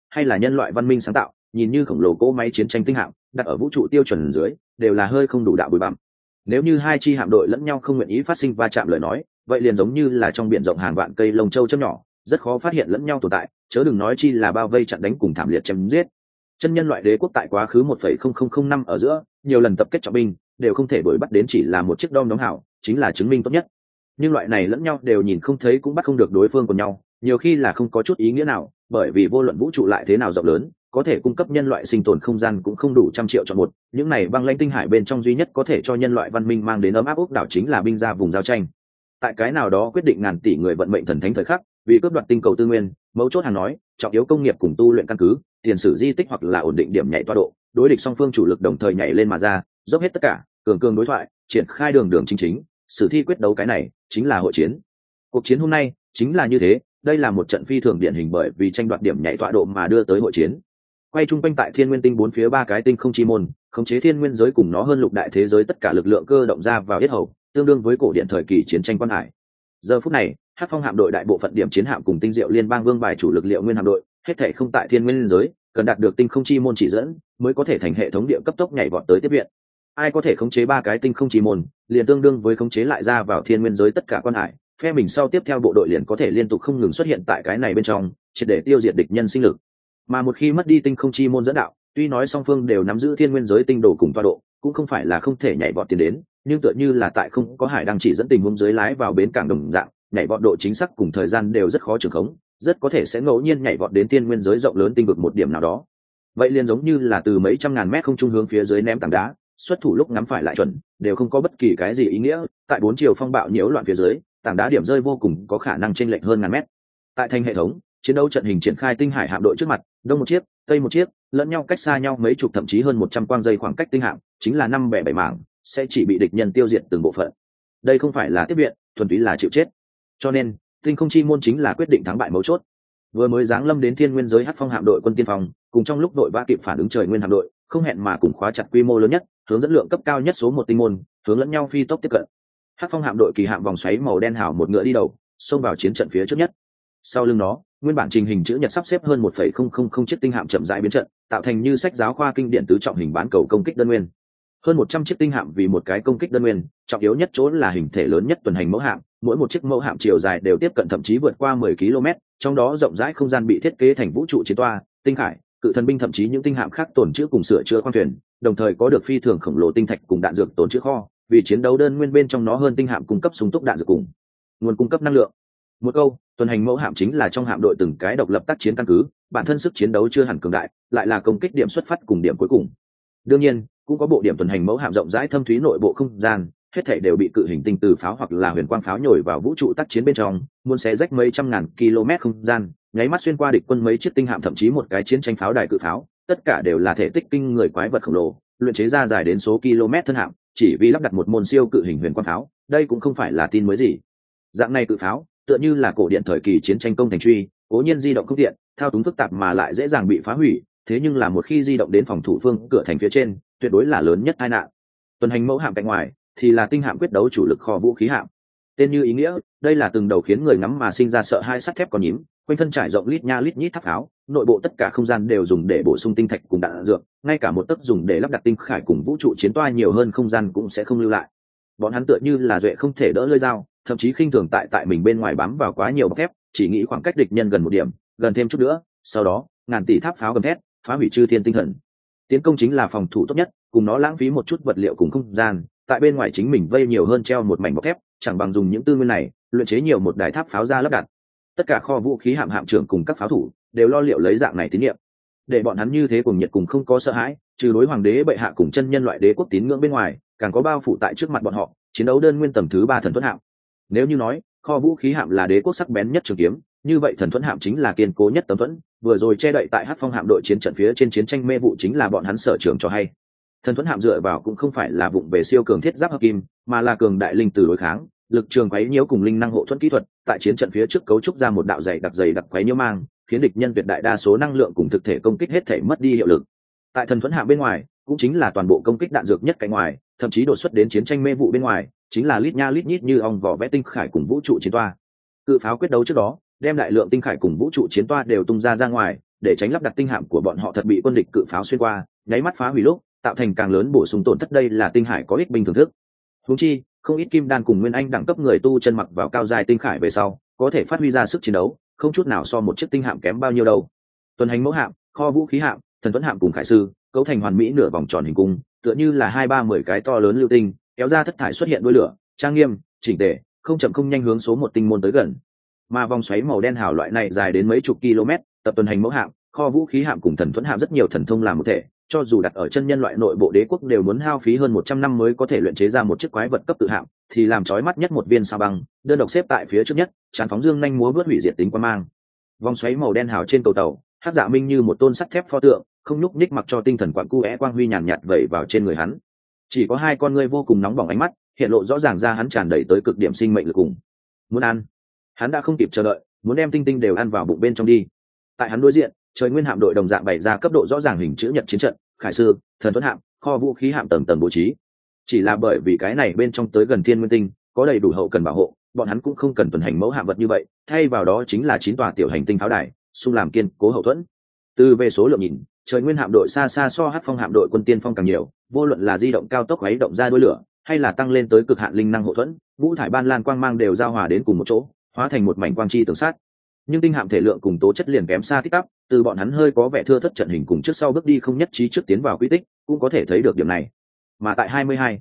A: hay là nhân loại văn minh sáng tạo, nhìn như khổng lồ cỗ máy chiến tranh tinh hạm đặt ở vũ trụ tiêu chuẩn dưới đều là hơi không đủ đạo bụi bặm. Nếu như hai chi hạm đội lẫn nhau không nguyện ý phát sinh va chạm lời nói, vậy liền giống như là trong biển rộng hàng vạn cây lông châu châm nhỏ, rất khó phát hiện lẫn nhau tồn tại, chớ đừng nói chi là bao vây chặn đánh cùng thảm liệt chém giết. Chân nhân loại đế quốc tại quá khứ 1,0005 năm ở giữa nhiều lần tập kết trọng binh đều không thể đuổi bắt đến chỉ là một chiếc đom đóm hảo, chính là chứng minh tốt nhất. Nhưng loại này lẫn nhau đều nhìn không thấy cũng bắt không được đối phương của nhau, nhiều khi là không có chút ý nghĩa nào, bởi vì vô luận vũ trụ lại thế nào rộng lớn, có thể cung cấp nhân loại sinh tồn không gian cũng không đủ 100 triệu chọn một. Những này băng lãnh tinh hải bên trong duy nhất có thể cho nhân loại văn minh mang đến ấm áp ốc đảo chính là binh ra vùng giao tranh. Tại cái nào đó quyết định ngàn tỷ người vận mệnh thần thánh thời khắc, vì cướp đoạt tinh cầu tư nguyên, mấu chốt hàng nói trọng yếu công nghiệp cùng tu luyện căn cứ, tiền sử di tích hoặc là ổn định điểm nhảy toa độ, đối địch song phương chủ lực đồng thời nhảy lên mà ra, dốc hết tất cả, cường cường đối thoại, triển khai đường đường chính, sử thi quyết đấu. Cái này chính là hội chiến. Cuộc chiến hôm nay chính là như thế, đây là một trận phi thường điển hình bởi vì tranh đoạt điểm nhảy tọa độ mà đưa tới hội chiến. Quay chung quanh tại thiên nguyên tinh bốn phía ba cái tinh không chi môn, khống chế thiên nguyên giới cùng nó hơn lục đại thế giới tất cả lực lượng cơ động ra vào yết hầu, tương đương với cổ điện thời kỳ chiến tranh quan hải. Giờ phút này, Hắc Phong hạm đội đại bộ phận điểm chiến hạm cùng tinh diệu liên bang vương bài chủ lực liệu nguyên hạm đội, hết thảy không tại thiên nguyên giới, cần đạt được tinh không chi môn chỉ dẫn, mới có thể thành hệ thống địa cấp tốc nhảy vọt tới tiếp viện. Ai có thể khống chế ba cái tinh không chi môn, liền tương đương với khống chế lại ra vào thiên nguyên giới tất cả quan hải, phe mình sau tiếp theo bộ đội liền có thể liên tục không ngừng xuất hiện tại cái này bên trong, triệt để tiêu diệt địch nhân sinh lực. Mà một khi mất đi tinh không chi môn dẫn đạo, tuy nói song phương đều nắm giữ thiên nguyên giới tinh đồ cùng tọa độ, cũng không phải là không thể nhảy vọt tiến đến, nhưng tựa như là tại không có hải đăng chỉ dẫn tình huống dưới lái vào bến cảng đồng dạng, nhảy vọt độ chính xác cùng thời gian đều rất khó trường khống, rất có thể sẽ ngẫu nhiên nhảy vọt đến thiên nguyên giới rộng lớn tinh vực một điểm nào đó. Vậy liền giống như là từ mấy trăm ngàn mét không trung hướng phía dưới ném tảng đá, xuất thủ lúc ngắm phải lại chuẩn, đều không có bất kỳ cái gì ý nghĩa, tại bốn chiều phong bạo nhiễu loạn phía dưới, tảng đá điểm rơi vô cùng có khả năng chênh lệch hơn ngàn mét. Tại thành hệ thống chiến đấu trận hình triển khai tinh hải hạm đội trước mặt, đông một chiếc, tây một chiếc, lẫn nhau cách xa nhau mấy chục thậm chí hơn 100 quang dây khoảng cách tinh hạm, chính là năm bẻ bảy mảng, sẽ chỉ bị địch nhân tiêu diệt từng bộ phận. Đây không phải là tiếp viện, thuần túy là chịu chết. Cho nên, tinh không chi môn chính là quyết định thắng bại mấu chốt. Vừa mới giáng lâm đến thiên nguyên giới Hắc Phong hạm đội quân tiên phong, cùng trong lúc đội vã kịp phản ứng trời nguyên hạm đội, không hẹn mà cùng khóa chặt quy mô lớn nhất, hướng dẫn lượng cấp cao nhất số 1 tinh môn, hướng lẫn nhau phi tốc tiếp cận. Hắc Phong hạm đội kỳ hạm vòng xoáy màu đen hào một ngựa đi đầu, xông vào chiến trận phía trước nhất. Sau lưng nó, nguyên bản trình hình chữ nhật sắp xếp hơn 1,000 chiếc tinh hạm chậm rãi biến trận, tạo thành như sách giáo khoa kinh điển tứ trọng hình bán cầu công kích đơn nguyên. Hơn 100 chiếc tinh hạm vì một cái công kích đơn nguyên, trọng yếu nhất chỗ là hình thể lớn nhất tuần hành mẫu hạm, mỗi một chiếc mẫu hạm chiều dài đều tiếp cận thậm chí vượt qua 10 km, trong đó rộng rãi không gian bị thiết kế thành vũ trụ chiến toa, tinh khải, cự thần binh thậm chí những tinh hạm khác tồn trữ cùng sửa chữa khoang thuyền, đồng thời có được phi thường khổng lồ tinh thạch cùng đạn dược tồn trữ kho, vì chiến đấu đơn nguyên bên trong nó hơn tinh hạm cung cấp sung túc đạn dược cùng nguồn cung cấp năng lượng. Một câu, tuần hành mẫu hạm chính là trong hạm đội từng cái độc lập tác chiến căn cứ, bản thân sức chiến đấu chưa hẳn cường đại, lại là công kích điểm xuất phát cùng điểm cuối cùng. Đương nhiên, cũng có bộ điểm tuần hành mẫu hạm rộng rãi thâm thúy nội bộ không gian, hết thảy đều bị cự hình tinh từ pháo hoặc là huyền quang pháo nhồi vào vũ trụ tác chiến bên trong, muốn xé rách mấy trăm ngàn km không gian, nháy mắt xuyên qua địch quân mấy chiếc tinh hạm thậm chí một cái chiến tranh pháo đài cự pháo, tất cả đều là thể tích kinh người quái vật khổng lồ, luyện chế ra dài đến số km thân hạm, chỉ vì lắp đặt một môn siêu cự hình huyền quang pháo, đây cũng không phải là tin mới gì. Dạng này cự pháo, tựa như là cổ điện thời kỳ chiến tranh công thành truy, cố nhiên di động không tiện, thao túng phức tạp mà lại dễ dàng bị phá hủy, thế nhưng là một khi di động đến phòng thủ phương cửa thành phía trên, tuyệt đối là lớn nhất tai nạn. Tuần hành mẫu hạm cạnh ngoài thì là tinh hạm quyết đấu chủ lực kho vũ khí hạm. Tên như ý nghĩa, đây là từng đầu khiến người ngắm mà sinh ra sợ hai sắt thép có nhím, quanh thân trải rộng lít nha lít nhít tháp pháo, nội bộ tất cả không gian đều dùng để bổ sung tinh thạch cùng đạn dược, ngay cả một tấc dùng để lắp đặt tinh khải cùng vũ trụ chiến toa nhiều hơn không gian cũng sẽ không lưu lại. Bọn hắn tựa như là duệ không thể đỡ lưỡi dao, thậm chí khinh thường tại mình bên ngoài bám vào quá nhiều bọc thép, chỉ nghĩ khoảng cách địch nhân gần một điểm, gần thêm chút nữa, sau đó ngàn tỷ tháp pháo gầm thét, phá hủy chư thiên tinh thần. Tiến công chính là phòng thủ tốt nhất, cùng nó lãng phí một chút vật liệu cùng không gian, tại bên ngoài chính mình vây nhiều hơn treo một mảnh bọc thép, chẳng bằng dùng những tư nguyên này luyện chế nhiều một đài tháp pháo ra lắp đặt. Tất cả kho vũ khí hạm trưởng cùng các pháo thủ đều lo liệu lấy dạng này tín nhiệm, để bọn hắn như thế cùng nhiệt cùng không có sợ hãi, trừ đối hoàng đế bệ hạ cùng chân nhân loại đế quốc tín ngưỡng bên ngoài, càng có bao phủ tại trước mặt bọn họ chiến đấu đơn nguyên tầm thứ 3 thần thuẫn hạm. Nếu như nói kho vũ khí hạm là đế quốc sắc bén nhất trường kiếm, như vậy thần thuẫn hạm chính là kiên cố nhất tấm thuẫn, vừa rồi che đậy tại Hắc Phong hạm đội chiến trận phía trên chiến tranh mê vụ chính là bọn hắn sở trường cho hay. Thần thuẫn hạm dựa vào cũng không phải là vụng về siêu cường thiết giáp hợp kim, mà là cường đại linh từ đối kháng, lực trường quấy nhiễu cùng linh năng hộ thuẫn kỹ thuật, tại chiến trận phía trước cấu trúc ra một đạo dày đặc quấy nhiễu mang, khiến địch nhân tuyệt đại đa số năng lượng cùng thực thể công kích hết thể mất đi hiệu lực. Tại thần thuẫn hạm bên ngoài, cũng chính là toàn bộ công kích đạn dược nhất cạnh ngoài, thậm chí đột xuất đến chiến tranh mê vụ bên ngoài, chính là lít nha lít nhít như ong vỏ vẽ tinh khải cùng vũ trụ chiến toa. Cự pháo quyết đấu trước đó, đem đại lượng tinh khải cùng vũ trụ chiến toa đều tung ra ngoài, để tránh lắp đặt tinh hạm của bọn họ thật bị quân địch cự pháo xuyên qua nháy mắt phá hủy lúc tạo thành càng lớn bổ sung tổn thất. đây là tinh hải có ích binh thưởng thức. Huống chi không ít kim đan cùng nguyên anh đẳng cấp người tu chân mặc vào cao dài tinh khải về sau có thể phát huy ra sức chiến đấu không chút nào so một chiếc tinh hạm kém bao nhiêu đâu. Tuần hành mẫu hạm, kho vũ khí hạm, thần tuấn hạm cùng khải sư cấu thành hoàn mỹ nửa vòng tròn hình cung, tựa như là 2-3-10 cái to lớn lưu tinh kéo ra thất thải xuất hiện đuôi lửa, trang nghiêm chỉnh tề, không chậm không nhanh hướng số một tinh môn tới gần. Mà vòng xoáy màu đen hào loại này dài đến mấy chục km, tập tuần hành mẫu hạm, kho vũ khí hạm cùng thần tuấn hạm rất nhiều thần thông làm một thể, cho dù đặt ở chân nhân loại nội bộ đế quốc đều muốn hao phí hơn 100 năm mới có thể luyện chế ra một chiếc quái vật cấp tự hạm, thì làm chói mắt nhất một viên sao băng đơn độc xếp tại phía trước nhất, tràn phóng dương nhanh múa vớt hủy diệt tính quang mang. Vòng xoáy màu đen hào trên cầu tàu, Hắc Dạ Minh như một tôn sắt thép pho tượng, không nhúc nhích mặc cho tinh thần quặng cuẽ quang huy nhàn nhạt vẩy vào trên người hắn. Chỉ có hai con ngươi vô cùng nóng bỏng ánh mắt, hiện lộ rõ ràng ra hắn tràn đầy tới cực điểm sinh mệnh lực cùng muốn ăn. Hắn đã không kịp chờ đợi, muốn đem tinh tinh đều ăn vào bụng bên trong đi. Tại hắn đối diện, trời nguyên hạm đội đồng dạng bày ra cấp độ rõ ràng hình chữ nhật chiến trận, khải sư, thần tuấn hạm, kho vũ khí hạm tầng tầng bố trí. Chỉ là bởi vì cái này bên trong tới gần thiên nguyên tinh, có đầy đủ hậu cần bảo hộ, bọn hắn cũng không cần tuần hành mẫu hạm vật như vậy, thay vào đó chính là 9 tòa tiểu hành tinh pháo đài, xung làm kiên cố hậu thuẫn. Từ về số lượng nhìn, trời nguyên hạm đội xa xa so Hắc Phong hạm đội quân tiên phong càng nhiều, vô luận là di động cao tốc khuấy động ra đuôi lửa, hay là tăng lên tới cực hạn linh năng hậu thuẫn, ngũ thải ban lan quang mang đều giao hòa đến cùng một chỗ, hóa thành một mảnh quang chi tường sát. Nhưng tinh hạm thể lượng cùng tố chất liền kém xa tích tắp, từ bọn hắn hơi có vẻ thưa thất trận hình cùng trước sau bước đi không nhất trí trước tiến vào quy tích, cũng có thể thấy được điểm này. Mà tại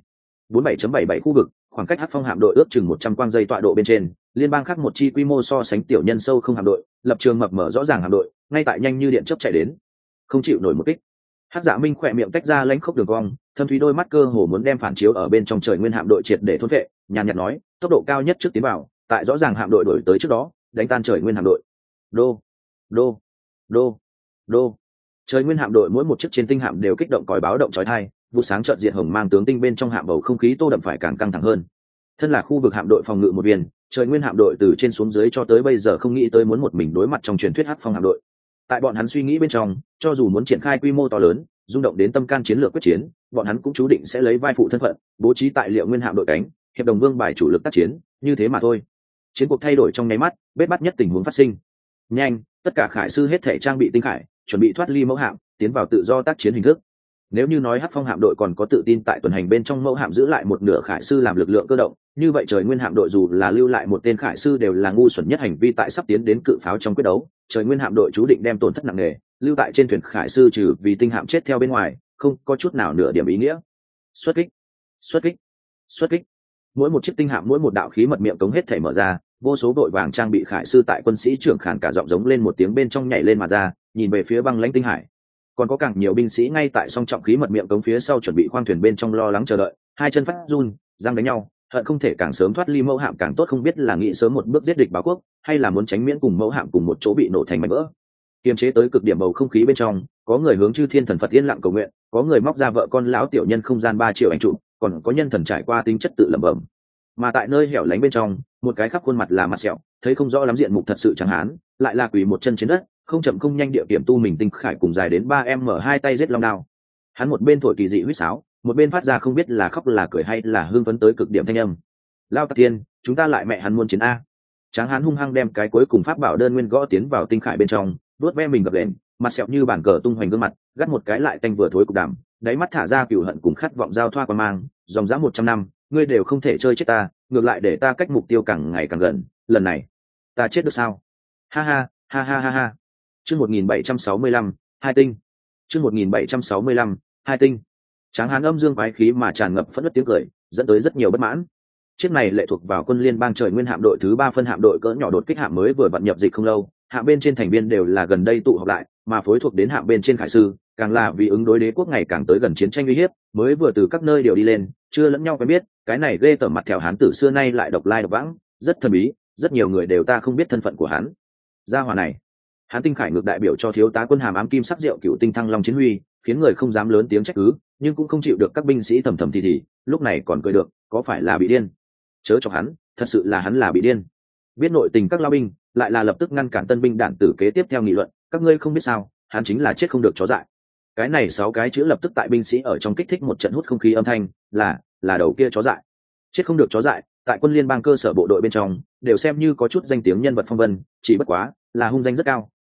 A: 22.47.77 khu vực, khoảng cách Hắc Phong hạm đội ước chừng 100 quang dây tọa độ bên trên, liên bang khác một chi quy mô so sánh tiểu nhân sâu không hạm đội, lập trường mập mở rõ ràng hạm đội, ngay tại nhanh như điện chớp chạy đến, không chịu nổi một kích. Hắc Dạ Minh khỏe miệng tách ra lãnh khốc đường cong, thâm thúy đôi mắt cơ hồ muốn đem phản chiếu ở bên trong trời nguyên hạm đội triệt để thôn vệ, nhàn nhạt nói, tốc độ cao nhất trước tiến vào, tại rõ ràng hạm đội đổi tới trước đó, đánh tan trời nguyên hạm đội. Đô, đô, đô, đô. Trời nguyên hạm đội mỗi một chiếc trên tinh hạm đều kích động còi báo động chói tai, vụ sáng chợt diệt hồng mang tướng tinh bên trong hạm bầu không khí tô đậm phải càng căng thẳng hơn. Thân là khu vực hạm đội phòng ngự một viên, trời nguyên hạm đội từ trên xuống dưới cho tới bây giờ không nghĩ tới muốn một mình đối mặt trong truyền thuyết Hắc Phong hạm đội. Tại bọn hắn suy nghĩ bên trong, cho dù muốn triển khai quy mô to lớn, rung động đến tâm can chiến lược quyết chiến, bọn hắn cũng chú định sẽ lấy vai phụ thân phận, bố trí tại liệu nguyên hạm đội cánh, hiệp đồng vương bài chủ lực tác chiến, như thế mà thôi. Chiến cuộc thay đổi trong nháy mắt, bết bắt nhất tình huống phát sinh. Nhanh, tất cả khải sư hết thể trang bị tinh khải, chuẩn bị thoát ly mẫu hạm, tiến vào tự do tác chiến hình thức. Nếu như nói Hắc Phong hạm đội còn có tự tin tại tuần hành bên trong mẫu hạm giữ lại một nửa khải sư làm lực lượng cơ động, như vậy trời nguyên hạm đội dù là lưu lại một tên khải sư đều là ngu xuẩn nhất hành vi tại sắp tiến đến cự pháo trong quyết đấu. Trời nguyên hạm đội chú định đem tổn thất nặng nề, lưu tại trên thuyền khải sư trừ vì tinh hạm chết theo bên ngoài, không có chút nào nửa điểm ý nghĩa. Xuất kích, xuất kích, xuất kích. Mỗi một chiếc tinh hạm mỗi một đạo khí mật miệng cống hết thể mở ra, vô số đội vàng trang bị khải sư tại quân sĩ trưởng khản cả giọng giống lên một tiếng bên trong nhảy lên mà ra, nhìn về phía băng lãnh tinh hải. Còn có càng nhiều binh sĩ ngay tại song trọng khí mật miệng cống phía sau chuẩn bị khoang thuyền bên trong lo lắng chờ đợi, hai chân phát run, răng đánh nhau, hận không thể càng sớm thoát ly mẫu hạm càng tốt, không biết là nghĩ sớm một bước giết địch báo quốc, hay là muốn tránh miễn cùng mẫu hạm cùng một chỗ bị nổ thành mảnh vỡ. Kiềm chế tới cực điểm bầu không khí bên trong, có người hướng chư thiên thần Phật yên lặng cầu nguyện, có người móc ra vợ con lão tiểu nhân không gian 3 triệu ảnh chụp, còn có nhân thần trải qua tính chất tự lẩm bẩm. Mà tại nơi hẻo lánh bên trong, một cái khắp khuôn mặt là mặt sẹo, thấy không rõ lắm diện mục thật sự chẳng hán, lại là quỳ một chân trên đất, không chậm không nhanh địa kiểm tu mình tinh khải cùng dài đến 3m hai tay giết long đao. Hắn một bên thổi kỳ dị huýt sáo, một bên phát ra không biết là khóc là cười hay là hưng phấn tới cực điểm thanh âm. Lao Tạc Tiên, chúng ta lại mẹ hắn muôn chiến a. Tráng hắn hung hăng đem cái cuối cùng pháp bảo đơn nguyên gõ tiến vào tinh khải bên trong, vuốt ve mình gập lên, mặt sẹo như bản cờ tung hoành gương mặt, gắt một cái lại tanh vừa thối cục đàm, đáy mắt thả ra cừu hận cùng khát vọng giao thoa quan mang, dòng dã 100 năm, ngươi đều không thể chơi chết ta, ngược lại để ta cách mục tiêu càng ngày càng gần, lần này, ta chết được sao? Ha ha, ha ha ha ha. Chương 1765, hai tinh. Chương 1765, hai tinh. Tráng hán âm dương quái khí mà tràn ngập phẫn nộ tiếng cười, dẫn tới rất nhiều bất mãn. Chiếc này lệ thuộc vào quân liên bang trời nguyên hạm đội thứ 3 phân hạm đội cỡ nhỏ đột kích hạm mới vừa vận nhập dịch không lâu, hạm bên trên thành viên đều là gần đây tụ họp lại, mà phối thuộc đến hạm bên trên khải sư, càng là vì ứng đối đế quốc ngày càng tới gần chiến tranh uy hiếp, mới vừa từ các nơi điều đi lên, chưa lẫn nhau quen biết, cái này ghê tởm mặt thèo hán tử xưa nay lại độc lai độc vãng, rất thần bí, rất nhiều người đều ta không biết thân phận của hắn. Gia hỏa này, hán tinh khải ngược đại biểu cho thiếu tá quân hàm ám kim sắc rượu cựu tinh thăng long chiến huy, khiến người không dám lớn tiếng trách cứ, nhưng cũng không chịu được các binh sĩ thầm thầm thì, lúc này còn cười được, có phải là bị điên? Chớ cho hắn, thật sự là hắn là bị điên. Biết nội tình các lao binh, lại là lập tức ngăn cản tân binh đạn tử kế tiếp theo nghị luận, các ngươi không biết sao, hắn chính là chết không được chó dại. Cái này 6 cái chữ lập tức tại binh sĩ ở trong kích thích một trận hút không khí âm thanh, là đầu kia chó dại. Chết không được chó dại, tại quân liên bang cơ sở bộ đội bên trong, đều xem như có chút danh tiếng nhân vật phong vân, chỉ bất quá là hung danh rất cao,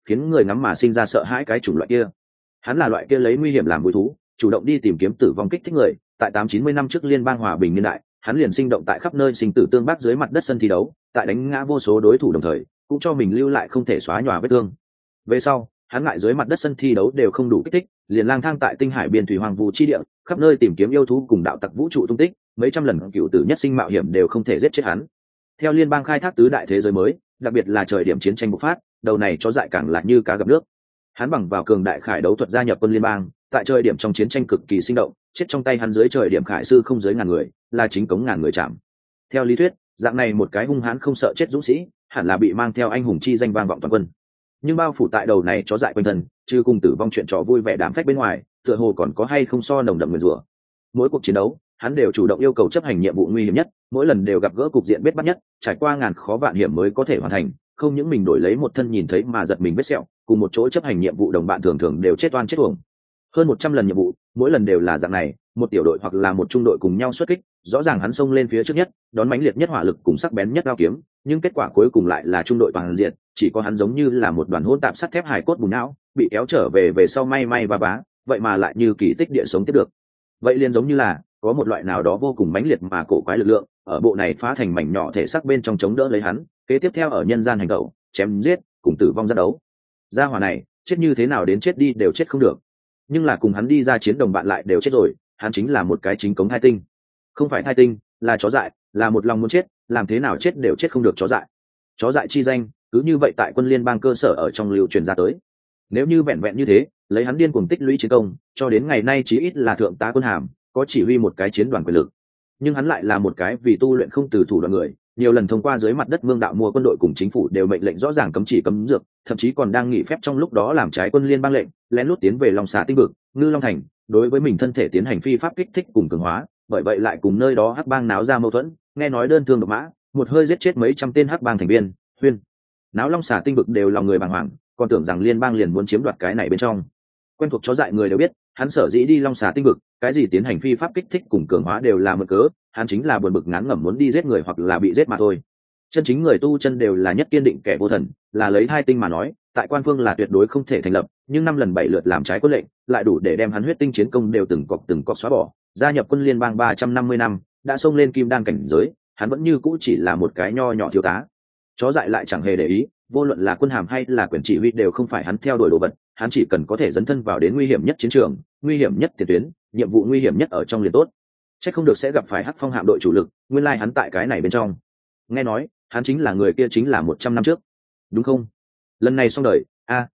A: khiến người ngắm mà sinh ra sợ hãi cái chủng loại kia. Hắn là loại kia lấy nguy hiểm làm vui thú, chủ động đi tìm kiếm tử vong kích thích người. Tại 890 năm trước liên bang hòa bình niên đại, hắn liền sinh động tại khắp nơi sinh tử tương bác dưới mặt đất sân thi đấu, tại đánh ngã vô số đối thủ đồng thời cũng cho mình lưu lại không thể xóa nhòa vết thương. Về sau, hắn ngại dưới mặt đất sân thi đấu đều không đủ kích thích, liền lang thang tại tinh hải biên thủy hoàng vu chi địa, khắp nơi tìm kiếm yêu thú cùng đạo tặc vũ trụ tung tích, mấy trăm lần cựu tử nhất sinh mạo hiểm đều không thể giết chết hắn. Theo liên bang khai thác tứ đại thế giới mới, đặc biệt là thời điểm chiến tranh bộc phát, đầu này chó dại càng là như cá gặp nước. Hắn bằng vào cường đại khải đấu thuật gia nhập quân liên bang, tại thời điểm trong chiến tranh cực kỳ sinh động, chết trong tay hắn dưới thời điểm khải sư không dưới ngàn người, là chính cống ngàn người chạm. Theo lý thuyết, dạng này một cái hung hãn không sợ chết dũng sĩ, hẳn là bị mang theo anh hùng chi danh vang vọng toàn quân. Nhưng bao phủ tại đầu này chó dại quanh thân, chứ cùng tử vong chuyện trò vui vẻ đám phách bên ngoài, tựa hồ còn có hay không so nồng đậm nguyền rủa. Mỗi cuộc chiến đấu, hắn đều chủ động yêu cầu chấp hành nhiệm vụ nguy hiểm nhất, mỗi lần đều gặp gỡ cục diện biết bắt nhất, trải qua ngàn khó vạn hiểm mới có thể hoàn thành, không những mình đổi lấy một thân nhìn thấy mà giật mình vết sẹo, cùng một chỗ chấp hành nhiệm vụ đồng bạn thường thường đều chết oan chết uổng. Hơn 100 lần nhiệm vụ, mỗi lần đều là dạng này, một tiểu đội hoặc là một trung đội cùng nhau xuất kích, rõ ràng hắn xông lên phía trước nhất, đón mãnh liệt nhất hỏa lực cùng sắc bén nhất đao kiếm, nhưng kết quả cuối cùng lại là trung đội toàn diện, chỉ có hắn giống như là một đoàn hỗn tạp sắt thép hài cốt bùn não, bị kéo trở về sau may may và vá, vậy mà lại như kỳ tích địa sống tiếp được. Vậy liền giống như là có một loại nào đó vô cùng mãnh liệt mà cổ quái lực lượng, ở bộ này phá thành mảnh nhỏ thể xác bên trong chống đỡ lấy hắn, kế tiếp theo ở nhân gian hành động, chém giết, cùng tử vong ra đấu. Gia hỏa này, chết như thế nào đến chết đi đều chết không được. Nhưng là cùng hắn đi ra chiến đồng bạn lại đều chết rồi, hắn chính là một cái chính cống thai tinh. Không phải thai tinh, là chó dại, là một lòng muốn chết, làm thế nào chết đều chết không được chó dại. Chó dại chi danh, cứ như vậy tại quân liên bang cơ sở ở trong lưu truyền ra tới. Nếu như vẹn vẹn như thế, lấy hắn điên cuồng tích lũy chiến công, cho đến ngày nay chí ít là thượng tá quân hàm, có chỉ huy một cái chiến đoàn quyền lực. Nhưng hắn lại là một cái vì tu luyện không từ thủ đoạn người, nhiều lần thông qua dưới mặt đất vương đạo mua quân đội cùng chính phủ đều mệnh lệnh rõ ràng cấm chỉ cấm dược, thậm chí còn đang nghỉ phép trong lúc đó làm trái quân liên bang lệnh, lén lút tiến về Long Xà tinh vực, Ngư Long thành, đối với mình thân thể tiến hành phi pháp kích thích cùng cường hóa, bởi vậy lại cùng nơi đó hắc bang náo ra mâu thuẫn, nghe nói đơn thương độc mã, một hơi giết chết mấy trăm tên hắc bang thành viên, huyên náo Long Xà tinh vực đều lòng người bàng hoàng, còn tưởng rằng liên bang liền muốn chiếm đoạt cái này bên trong. Quen thuộc chó dại người đều biết, hắn sở dĩ đi Long Xà tinh vực, cái gì tiến hành phi pháp kích thích cùng cường hóa đều là mượn cớ, hắn chính là buồn bực ngán ngẩm muốn đi giết người hoặc là bị giết mà thôi. Chân chính người tu chân đều là nhất kiên định kẻ vô thần, là lấy hai tinh mà nói, tại quan phương là tuyệt đối không thể thành lập, nhưng 5 lần 7 lượt làm trái quân lệnh, lại đủ để đem hắn huyết tinh chiến công đều từng cọc xóa bỏ. Gia nhập quân liên bang 350 năm, đã xông lên kim đan cảnh giới, hắn vẫn như cũ chỉ là một cái nho nhỏ thiếu tá. Chó dại lại chẳng hề để ý, vô luận là quân hàm hay là quyền chỉ huy đều không phải hắn theo đuổi đồ vật, hắn chỉ cần có thể dấn thân vào đến nguy hiểm nhất chiến trường, nguy hiểm nhất tiền tuyến, nhiệm vụ nguy hiểm nhất ở trong liền tốt. Chắc không được sẽ gặp phải Hắc Phong hạm đội chủ lực, nguyên lai hắn tại cái này bên trong. Nghe nói, hắn chính là người kia chính là 100 năm trước. Đúng không? Lần này xong đời,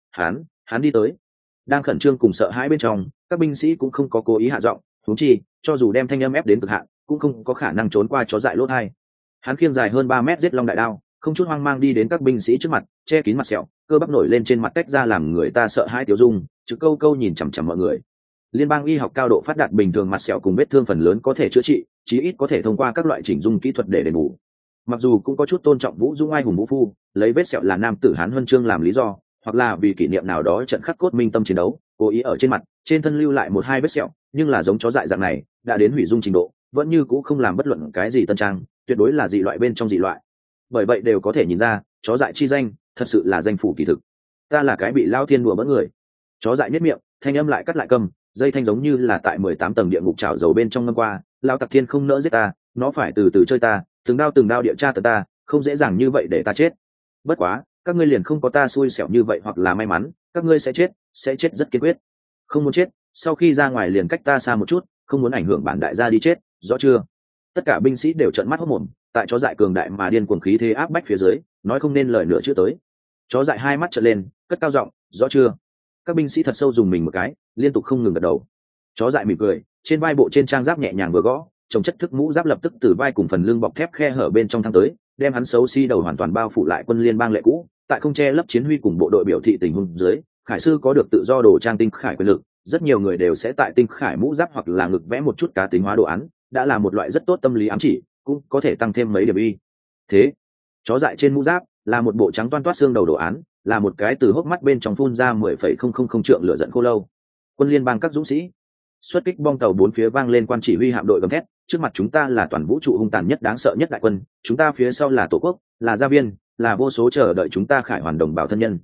A: hắn đi tới. Đang khẩn trương cùng sợ hãi bên trong, các binh sĩ cũng không có cố ý hạ giọng, huống chi, cho dù đem thanh âm ép đến cực hạn, cũng không có khả năng trốn qua chó dại lỗ hai. Hắn khiêng dài hơn 3 mét giết long đại đao, không chút hoang mang đi đến các binh sĩ trước mặt, che kín mặt sẹo, cơ bắp nổi lên trên mặt tách ra làm người ta sợ hãi tiêu dung, chữ câu câu nhìn chằm chằm mọi người. Liên bang y học cao độ phát đạt, bình thường mặt sẹo cùng vết thương phần lớn có thể chữa trị, chí ít có thể thông qua các loại chỉnh dung kỹ thuật để đền bù. Mặc dù cũng có chút tôn trọng Vũ Dung ai hùng vũ phu, lấy vết sẹo là nam tử hán huân chương làm lý do, hoặc là vì kỷ niệm nào đó trận khắc cốt minh tâm chiến đấu, cố ý ở trên mặt, trên thân lưu lại 1-2 vết sẹo, nhưng là giống chó dại dạng này, đã đến hủy dung trình độ, vẫn như cũ không làm bất luận cái gì tân trang, tuyệt đối là dị loại bên trong dị loại. Bởi vậy đều có thể nhìn ra, chó dại chi danh, thật sự là danh phủ kỳ thực. Ta là cái bị lao thiên đùa bỡn người. Chó dại nhếch miệng, thanh âm lại cắt lại cầm, dây thanh giống như là tại 18 tầng địa ngục chảo dầu bên trong ngâm qua, lao tặc thiên không nỡ giết ta, nó phải từ từ chơi ta, từng đao địa tra ta, không dễ dàng như vậy để ta chết. Bất quá, các ngươi liền không có ta xui xẻo như vậy hoặc là may mắn, các ngươi sẽ chết rất kiên quyết. Không muốn chết, sau khi ra ngoài liền cách ta xa một chút, không muốn ảnh hưởng bản đại gia đi chết, rõ chưa? Tất cả binh sĩ đều trợn mắt hốt mồm, tại chó dại cường đại mà điên cuồng khí thế áp bách phía dưới, nói không nên lời nữa chưa tới. Chó dại hai mắt trợn lên, cất cao giọng, rõ chưa? Các binh sĩ thật sâu dùng mình một cái, liên tục không ngừng gật đầu. Chó dại mỉm cười, trên vai bộ trên trang giáp nhẹ nhàng vừa gõ, trồng chất thức mũ giáp lập tức từ vai cùng phần lưng bọc thép khe hở bên trong thăng tới, đem hắn xấu xí đầu hoàn toàn bao phủ lại quân liên bang lệ cũ. Tại không che lấp chiến huy cùng bộ đội biểu thị tình huống dưới, khải sư có được tự do đồ trang tinh khải quyền lực, rất nhiều người đều sẽ tại tinh khải mũ giáp hoặc là ngực vẽ một chút cá tính hóa đồ án, đã là một loại rất tốt tâm lý ám chỉ, cũng có thể tăng thêm mấy điểm y. Thế, chó dại trên mũ giáp là một bộ trắng toan toát xương đầu đồ án, là một cái từ hốc mắt bên trong phun ra 10,000 trượng lửa giận khô lâu. Quân liên bang các dũng sĩ xuất kích, bom tàu bốn phía vang lên, quan chỉ huy hạm đội gầm thét, trước mặt chúng ta là toàn vũ trụ hung tàn nhất đáng sợ nhất đại quân, chúng ta phía sau là tổ quốc, là gia viên, là vô số chờ đợi chúng ta khải hoàn đồng bào thân nhân.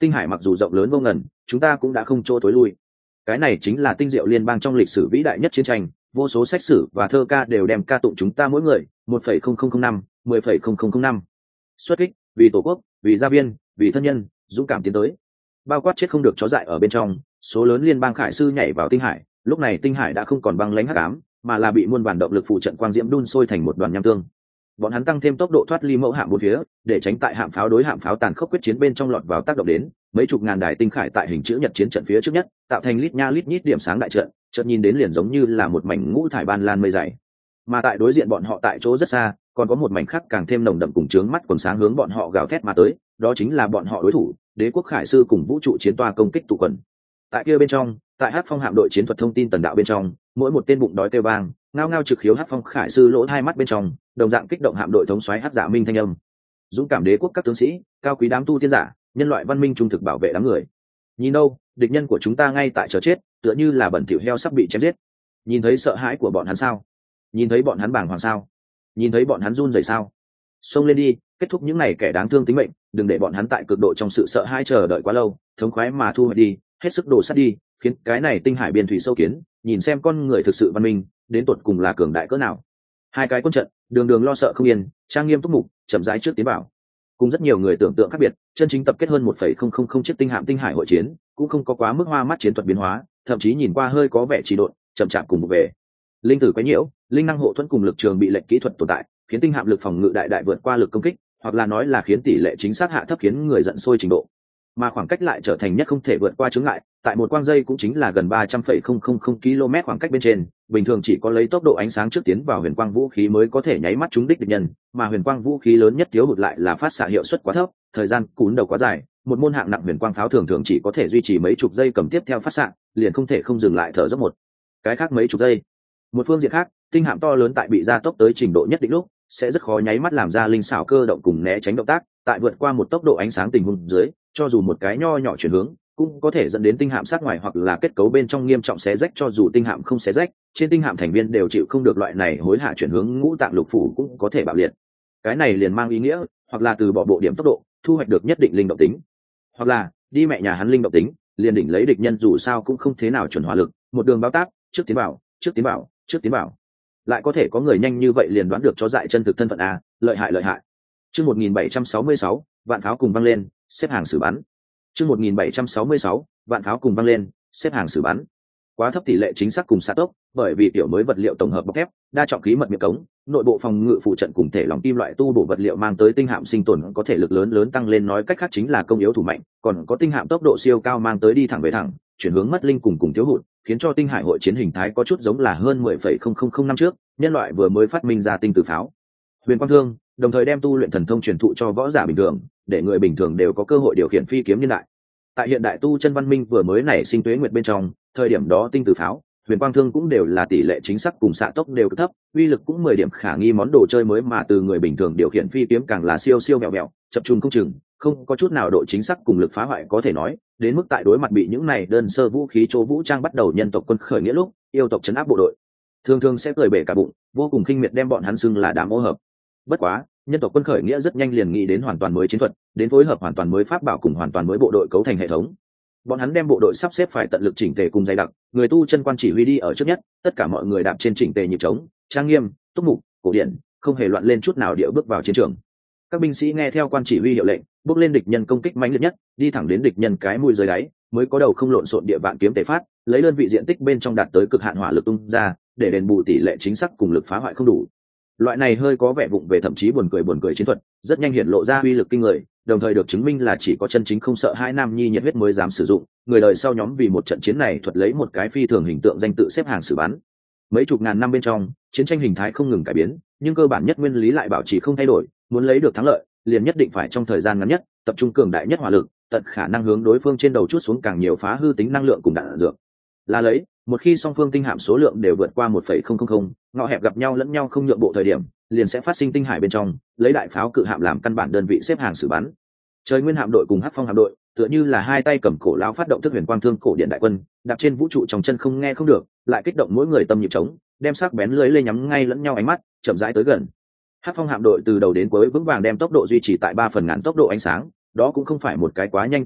A: tinh hải mặc dù rộng lớn vô ngần, chúng ta cũng đã không chỗ tối lui. Cái này chính là tinh diệu liên bang trong lịch sử vĩ đại nhất chiến tranh, vô số sách sử và thơ ca đều đem ca tụng chúng ta mỗi người 1,0005, 10,0005. Xuất kích, vì tổ quốc, vì gia viên, vì thân nhân, dũng cảm tiến tới. Bao quát chết không được chó dại ở bên trong, số lớn liên bang khải sư nhảy vào tinh hải, lúc này tinh hải đã không còn băng lãnh hắc ám, mà là bị muôn vàn động lực phụ trận quang diễm đun sôi thành một đoàn nham tương. Bọn hắn tăng thêm tốc độ thoát ly mẫu hạm bốn phía, để tránh tại hạm pháo đối hạm pháo tàn khốc quyết chiến bên trong lọt vào tác động đến. Mấy chục ngàn đài tinh khải tại hình chữ nhật chiến trận phía trước nhất, tạo thành lít nha lít nhít điểm sáng đại trận, chợt nhìn đến liền giống như là một mảnh ngũ thải ban lan mây dày. Mà tại đối diện bọn họ tại chỗ rất xa, còn có một mảnh khác càng thêm nồng đậm cùng chướng mắt quần sáng hướng bọn họ gào thét mà tới, đó chính là bọn họ đối thủ, Đế quốc khải sư cùng vũ trụ chiến toa công kích tụ quần. Tại kia bên trong, tại Hắc Phong hạm đội chiến thuật thông tin tần đạo bên trong, mỗi một tên bụng đói kêu vang, ngao ngao trực khiếu Hắc Phong khải sư lỗ hai mắt bên trong, đồng dạng kích động hạm đội thống soái Hắc Dạ Minh thanh âm. Dũng cảm đế quốc các tướng sĩ, cao quý đám tu tiên giả, nhân loại văn minh trung thực bảo vệ đám người. Nhìn đâu, địch nhân của chúng ta ngay tại chờ chết, tựa như là bẩn thỉu heo sắp bị chém giết. Nhìn thấy sợ hãi của bọn hắn sao? Nhìn thấy bọn hắn bàng hoàng sao? Nhìn thấy bọn hắn run rẩy sao? Xông lên đi, kết thúc những này kẻ đáng thương tính mệnh, đừng để bọn hắn tại cực độ trong sự sợ hãi chờ đợi quá lâu, thống khoái mà thu hồi đi, hết sức đổ sát đi, khiến cái này tinh hải biên thủy sâu kiến, nhìn xem con người thực sự văn minh, đến tột cùng là cường đại cỡ nào. Hai cái quân trận, đường đường lo sợ không yên, trang nghiêm túc mục, chậm rãi trước tiến vào. Cùng rất nhiều người tưởng tượng khác biệt, chân chính tập kết hơn 1,000 chiếc tinh hạm tinh hải hội chiến, cũng không có quá mức hoa mắt chiến thuật biến hóa, thậm chí nhìn qua hơi có vẻ trì độn, chậm chạp cùng một về. Linh tử quấy nhiễu, linh năng hộ thuẫn cùng lực trường bị lệnh kỹ thuật tồn tại, khiến tinh hạm lực phòng ngự đại đại vượt qua lực công kích, hoặc là nói là khiến tỷ lệ chính xác hạ thấp, khiến người giận sôi trình độ. Mà khoảng cách lại trở thành nhất không thể vượt qua chướng ngại, tại một quang giây cũng chính là gần 300,000 km khoảng cách bên trên, bình thường chỉ có lấy tốc độ ánh sáng trước tiến vào huyền quang vũ khí mới có thể nháy mắt trúng đích địch nhân, mà huyền quang vũ khí lớn nhất thiếu hụt lại là phát xạ hiệu suất quá thấp, thời gian cún đầu quá dài, một môn hạng nặng huyền quang pháo thường thường chỉ có thể duy trì mấy chục giây cầm tiếp theo phát xạ, liền không thể không dừng lại thở dốc một cái khác mấy chục giây. Một phương diện khác, tinh hạm to lớn tại bị gia tốc tới trình độ nhất định lúc, sẽ rất khó nháy mắt làm ra linh xảo cơ động cùng né tránh động tác, tại vượt qua một tốc độ ánh sáng tình huống dưới, cho dù một cái nho nhỏ chuyển hướng cũng có thể dẫn đến tinh hạm sát ngoài hoặc là kết cấu bên trong nghiêm trọng xé rách, cho dù tinh hạm không xé rách, trên tinh hạm thành viên đều chịu không được loại này hối hạ chuyển hướng, ngũ tạng lục phủ cũng có thể bạo liệt. Cái này liền mang ý nghĩa, hoặc là từ bỏ bộ điểm tốc độ, thu hoạch được nhất định linh động tính, hoặc là đi mẹ nhà hắn linh động tính, liền đỉnh lấy địch nhân dù sao cũng không thế nào chuẩn hỏa lực, một đường bao tác, trước tiến bảo, trước tiến bảo, trước tiến bảo. Lại có thể có người nhanh như vậy liền đoán được chó dại chân thực thân phận a, lợi hại lợi hại. Chương 1766, vạn pháo cùng văng lên, xếp hàng xử bắn. Chương 1766, vạn pháo cùng văng lên, xếp hàng xử bắn. Quá thấp tỷ lệ chính xác cùng xạ tốc, bởi vì tiểu mới vật liệu tổng hợp bọc thép, đa trọng khí mật miệng cống, nội bộ phòng ngự phụ trận cùng thể lỏng kim loại tu bổ vật liệu mang tới tinh hạm sinh tồn có thể lực lớn tăng lên, nói cách khác chính là công yếu thủ mạnh, còn có tinh hạm tốc độ siêu cao mang tới đi thẳng về thẳng, chuyển hướng mất linh cùng thiếu hụt, khiến cho tinh hải hội chiến hình thái có chút giống là hơn 10,000 năm trước, nhân loại vừa mới phát minh ra tinh tử pháo. Huyền quang thương, đồng thời đem tu luyện thần thông truyền thụ cho võ giả bình thường, để người bình thường đều có cơ hội điều khiển phi kiếm nhân đại. Tại hiện đại tu chân văn minh vừa mới nảy sinh tuế nguyệt bên trong, thời điểm đó tinh tử pháo, huyền quang thương cũng đều là tỷ lệ chính xác cùng xạ tốc đều cực thấp, uy lực cũng 10 điểm khả nghi món đồ chơi mới, mà từ người bình thường điều khiển phi kiếm càng là siêu mèo, chập trùng không chừng, không có chút nào độ chính xác cùng lực phá hoại có thể nói, đến mức tại đối mặt bị những này đơn sơ vũ khí chỗ vũ trang bắt đầu nhân tộc quân khởi nghĩa lúc, yêu tộc trấn áp bộ đội, thường sẽ cười bể cả bụng, vô cùng khinh miệt đem bọn hắn xưng là đám ô hợp. Bất quá, nhân tộc quân khởi nghĩa rất nhanh liền nghĩ đến hoàn toàn mới chiến thuật, đến phối hợp hoàn toàn mới pháp bảo cùng hoàn toàn mới bộ đội cấu thành hệ thống. Bọn hắn đem bộ đội sắp xếp phải tận lực chỉnh tề cùng dày đặc, người tu chân quan chỉ huy đi ở trước nhất, tất cả mọi người đạp trên chỉnh tề nhịp trống, trang nghiêm, túc mục, cổ điển, không hề loạn lên chút nào điệu bước vào chiến trường. Các binh sĩ nghe theo quan chỉ huy hiệu lệnh, bước lên địch nhân công kích mãnh liệt nhất, đi thẳng đến địch nhân cái mũi dưới đáy, mới có đầu không lộn xộn địa vạn kiếm tề phát, lấy đơn vị diện tích bên trong đạt tới cực hạn hỏa lực tung ra, để đền bù tỷ lệ chính xác cùng lực phá hoại không đủ. Loại này hơi có vẻ vụng về thậm chí buồn cười chiến thuật, rất nhanh hiện lộ ra uy lực kinh người, đồng thời được chứng minh là chỉ có chân chính không sợ hai nam nhi nhiệt huyết mới dám sử dụng. Người đời sau nhóm vì một trận chiến này thuật lấy một cái phi thường hình tượng danh tự xếp hàng xử bắn. Mấy chục ngàn năm bên trong, chiến tranh hình thái không ngừng cải biến, nhưng cơ bản nhất nguyên lý lại bảo trì không thay đổi. Muốn lấy được thắng lợi, liền nhất định phải trong thời gian ngắn nhất, tập trung cường đại nhất hỏa lực, tận khả năng hướng đối phương trên đầu chút xuống càng nhiều phá hư tính năng lượng cùng đạn dược. Là lấy, một khi song phương tinh hạm số lượng đều vượt qua 1,000, ngõ hẹp gặp nhau lẫn nhau không nhượng bộ thời điểm, liền sẽ phát sinh tinh hải bên trong, lấy đại pháo cự hạm làm căn bản đơn vị xếp hàng xử bắn. Trời Nguyên hạm đội cùng Hắc Phong hạm đội, tựa như là hai tay cầm cổ lão phát động thức huyền quang thương cổ điện đại quân, đạp trên vũ trụ trong chân không nghe không được, lại kích động mỗi người tâm nhịp trống, đem sắc bén lưới lê nhắm ngay lẫn nhau ánh mắt, chậm rãi tới gần. Hắc Phong hạm đội từ đầu đến cuối vững vàng đem tốc độ duy trì tại 3/1000 tốc độ ánh sáng, đó cũng không phải một cái quá nhanh tốc độ,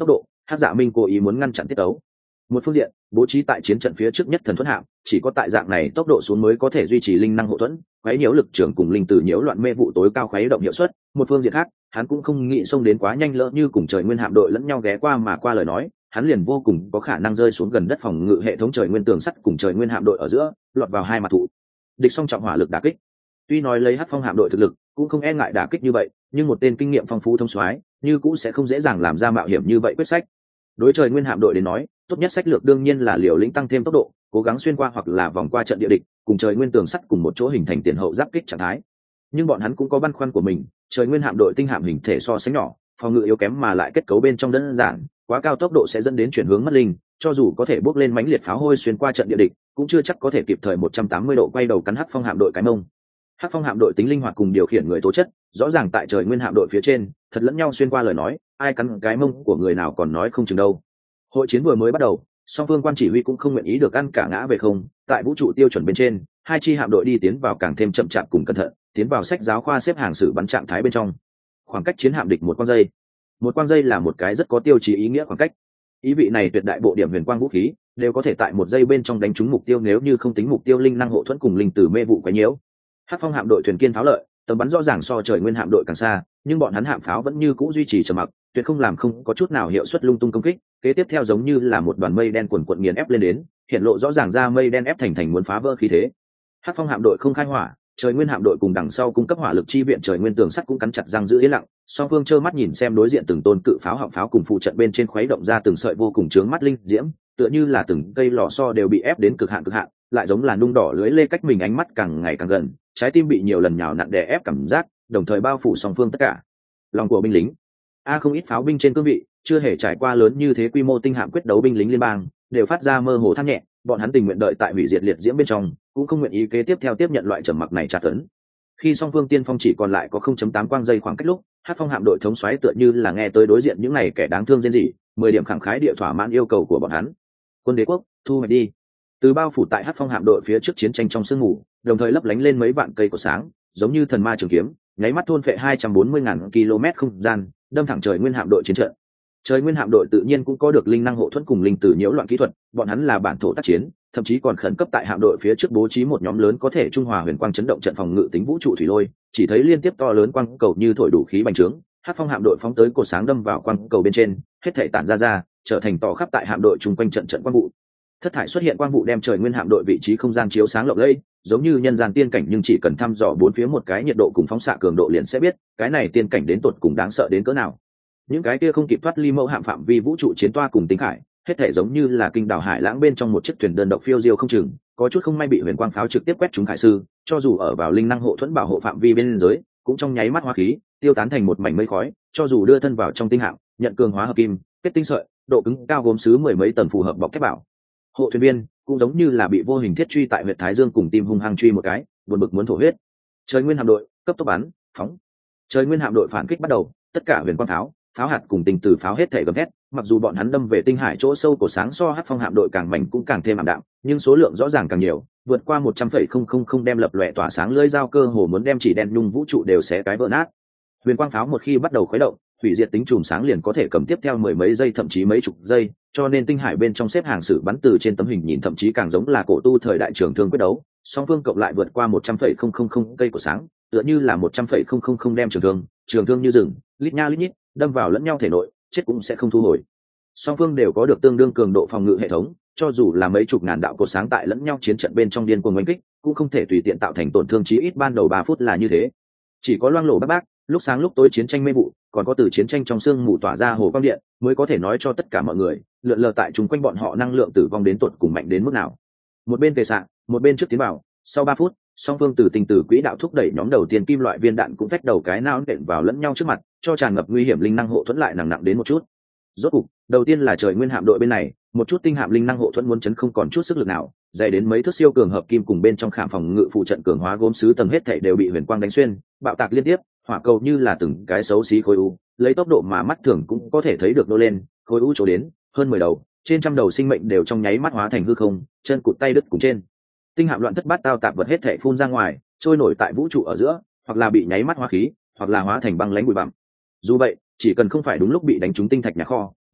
A: Hắc Dạ Minh cố ý muốn ngăn chặn tiết tấu. Một phương diện, bố trí tại chiến trận phía trước nhất thần thuẫn hạm, chỉ có tại dạng này tốc độ xuống mới có thể duy trì linh năng hộ thuẫn, khuấy nhiễu lực trưởng cùng linh tử nhiễu loạn mê vụ tối cao khuấy động hiệu suất. Một phương diện khác, hắn cũng không nghĩ xông đến quá nhanh, lỡ như cùng trời nguyên hạm đội lẫn nhau ghé qua mà qua lời nói, hắn liền vô cùng có khả năng rơi xuống gần đất phòng ngự hệ thống trời nguyên tường sắt cùng trời nguyên hạm đội ở giữa, lọt vào hai mặt thụ địch song trọng hỏa lực đả kích. Tuy nói lấy Hắc Phong hạm đội thực lực cũng không e ngại đả kích như vậy, nhưng một tên kinh nghiệm phong phú thông soái như cũng sẽ không dễ dàng làm ra mạo hiểm như vậy quyết sách. Đối trời nguyên hạm đội đến nói, tốt nhất sách lược đương nhiên là liều lĩnh tăng thêm tốc độ, cố gắng xuyên qua hoặc là vòng qua trận địa địch, cùng trời nguyên tường sắt cùng một chỗ hình thành tiền hậu giáp kích trạng thái. Nhưng bọn hắn cũng có băn khoăn của mình, trời nguyên hạm đội tinh hạm hình thể so sánh nhỏ, phòng ngự yếu kém mà lại kết cấu bên trong đơn giản, quá cao tốc độ sẽ dẫn đến chuyển hướng mất linh, cho dù có thể bước lên mãnh liệt pháo hôi xuyên qua trận địa địch, cũng chưa chắc có thể kịp thời 180 độ quay đầu cắn Hắc Phong hạm đội cái mông. Hắc Phong hạm đội tính linh hoạt cùng điều khiển người tố chất, rõ ràng tại trời nguyên hạm đội phía trên, thật lẫn nhau xuyên qua lời nói, ai cắn cái mông của người nào còn nói không chừng đâu. Hội chiến vừa mới bắt đầu, song phương quan chỉ huy cũng không nguyện ý được ăn cả ngã về không, tại vũ trụ tiêu chuẩn bên trên, hai chi hạm đội đi tiến vào càng thêm chậm chạp cùng cẩn thận, tiến vào sách giáo khoa xếp hàng sử bắn trạng thái bên trong. Khoảng cách chiến hạm địch một quang giây. Một quang giây là một cái rất có tiêu chí ý nghĩa khoảng cách. Ý vị này tuyệt đại bộ điểm huyền quang vũ khí đều có thể tại một giây bên trong đánh trúng mục tiêu, nếu như không tính mục tiêu linh năng hộ thuẫn cùng linh tử mê vụ quấy nhiễu. Hắc Phong hạm đội thuyền kiên pháo lợi, tầm bắn rõ ràng so trời nguyên hạm đội càng xa, nhưng bọn hắn hạm pháo vẫn như cũ duy trì trầm mặc, tuyệt không làm không có chút nào hiệu suất lung tung công kích. Kế tiếp theo giống như là một đoàn mây đen cuồn cuộn nghiền ép lên đến, hiện lộ rõ ràng ra mây đen ép thành muốn phá vỡ khí thế. Hắc Phong hạm đội không khai hỏa, trời nguyên hạm đội cùng đằng sau cung cấp hỏa lực chi viện trời nguyên tường sắt cũng cắn chặt răng giữ yên lặng, song phương trơ mắt nhìn xem đối diện từng tôn cự pháo họng pháo cùng phụ trận bên trên khuấy động ra từng sợi vô cùng chướng mắt linh diễm, tựa như là từng cây lò xo đều bị ép đến cực hạn, lại giống là nung đỏ lưới lê cách mình ánh mắt càng ngày càng gần, trái tim bị nhiều lần nhào nặn đè ép cảm giác, đồng thời bao phủ song phương tất cả lòng của binh lính. Không ít pháo binh trên cương vị, chưa hề trải qua lớn như thế quy mô tinh hạm quyết đấu binh lính liên bang, đều phát ra mơ hồ than nhẹ, bọn hắn tình nguyện đợi tại hủy diệt liệt diễm bên trong, cũng không nguyện ý kế tiếp theo tiếp nhận loại trầm mặc này tra tấn. Khi song phương tiên phong chỉ còn lại có 0.8 quang giây khoảng cách lúc, Hắc Phong hạm đội thống soái tựa như là nghe tới đối diện những này kẻ đáng thương rên rỉ, 10 điểm khẳng khái địa thỏa mãn yêu cầu của bọn hắn. Quân đế quốc, thu hoạch đi. Từ bao phủ tại Hắc Phong hạm đội phía trước chiến tranh trong sương mù, đồng thời lấp lánh lên mấy vạn cây của sáng, giống như thần ma trường kiếm, nháy mắt thôn phệ 240.000 km không gian, đâm thẳng trời nguyên hạm đội chiến trận. Trời nguyên hạm đội tự nhiên cũng có được linh năng hộ thuẫn cùng linh tử nhiễu loạn kỹ thuật, bọn hắn là bản thổ tác chiến, thậm chí còn khẩn cấp tại hạm đội phía trước bố trí một nhóm lớn có thể trung hòa huyền quang chấn động trận phòng ngự tính vũ trụ thủy lôi, chỉ thấy liên tiếp to lớn quang cầu như thổi đủ khí bành trướng, Hắc Phong hạm đội phóng tới cột sáng đâm vào quang cầu bên trên, hết thảy tản ra, trở thành tỏ khắp tại hạm đội chung quanh trận quang vụ. Thất thải xuất hiện quang vụ đem trời nguyên hạm đội vị trí không gian chiếu sáng lộng lẫy, giống như nhân gian tiên cảnh, nhưng chỉ cần thăm dò bốn phía một cái nhiệt độ cùng phóng xạ cường độ liền sẽ biết, cái này tiên cảnh đến tột cùng đáng sợ đến cỡ nào. Những cái kia không kịp thoát ly mẫu hạm phạm vi vũ trụ chiến toa cùng tính khải, hết thể giống như là kinh đảo hải lãng bên trong một chiếc thuyền đơn độc phiêu diêu không chừng, có chút không may bị huyền quang pháo trực tiếp quét trúng khải sư, cho dù ở vào linh năng hộ thuẫn bảo hộ phạm vi bên dưới, cũng trong nháy mắt hóa khí tiêu tán thành một mảnh mây khói, cho dù đưa thân vào trong tinh hạm, nhận cường hóa hợp kim, kết tinh sợi, độ cứng cao gốm sứ mười mấy tầng phù hợp bọc thép bảo hộ thuyền viên, cũng giống như là bị vô hình thiết truy tại huyệt thái dương cùng tim hung hăng truy một cái, buồn bực muốn thổ huyết. Trời nguyên hạm đội cấp tốc bắn phóng. Trời nguyên hạm đội phản kích bắt đầu, tất cả huyền quang pháo hạt cùng tình tử pháo hết thể gầm thét, mặc dù bọn hắn đâm về tinh hải chỗ sâu của sáng so Hắc Phong hạm đội càng mảnh cũng càng thêm ảm đạm, nhưng số lượng rõ ràng càng nhiều, vượt qua 100,000 đem lập lòe tỏa sáng lưỡi dao cơ hồ muốn đem chỉ đen nhung vũ trụ đều xé cái vỡ nát. Huyền quang pháo một khi bắt đầu khuấy động, hủy diệt tính chùm sáng liền có thể cầm tiếp theo mười mấy giây thậm chí mấy chục giây, cho nên tinh hải bên trong xếp hàng sử bắn từ trên tấm hình nhìn thậm chí càng giống là cổ tu thời đại trường thương quyết đấu, song phương cộng lại vượt qua 100,000 cây của sáng, tựa như là 100,000 đem trường thương như rừng, lít nha lít nhít, đâm vào lẫn nhau thể nội, chết cũng sẽ không thu hồi. Song phương đều có được tương đương cường độ phòng ngự hệ thống, cho dù là mấy chục ngàn đạo cột sáng tại lẫn nhau chiến trận bên trong điên cuồng oanh kích, cũng không thể tùy tiện tạo thành tổn thương, chí ít ban đầu 3 phút là như thế. Chỉ có loang lổ bác lúc sáng lúc tối chiến tranh mê vụ, còn có từ chiến tranh trong sương mù tỏa ra hồ quang điện, mới có thể nói cho tất cả mọi người, lượn lờ tại chung quanh bọn họ năng lượng tử vong đến tột cùng mạnh đến mức nào. Một bên tề xạ, một bên trước tiến vào, sau 3 phút, song phương từ tình tử quỹ đạo thúc đẩy nhóm đầu tiên kim loại viên đạn cũng phách đầu cái não nện vào lẫn nhau trước mặt, cho tràn ngập nguy hiểm linh năng hộ thuẫn lại nặng đến một chút. Rốt cục, đầu tiên là trời nguyên hạm đội bên này, một chút tinh hạm linh năng hộ thuẫn muốn chấn không còn chút sức lực nào, dày đến mấy thước siêu cường hợp kim cùng bên trong khảm phòng ngự phụ trận cường hóa gốm sứ tầng hết thảy đều bị huyền quang đánh xuyên, bạo tạc liên tiếp, hỏa cầu như là từng cái xấu xí khối u, lấy tốc độ mà mắt thường cũng có thể thấy được nô lên, khối u chỗ đến, hơn 10 đầu, trên trăm đầu sinh mệnh đều trong nháy mắt hóa thành hư không, chân cụt tay đứt cùng trên. Tinh hạm loạn thất bát tao tạp vật hết thảy phun ra ngoài, trôi nổi tại vũ trụ ở giữa, hoặc là bị nháy mắt hóa khí, hoặc là hóa thành băng lãnh bụi bặm. Dù vậy, chỉ cần không phải đúng lúc bị đánh trúng tinh thạch nhà kho,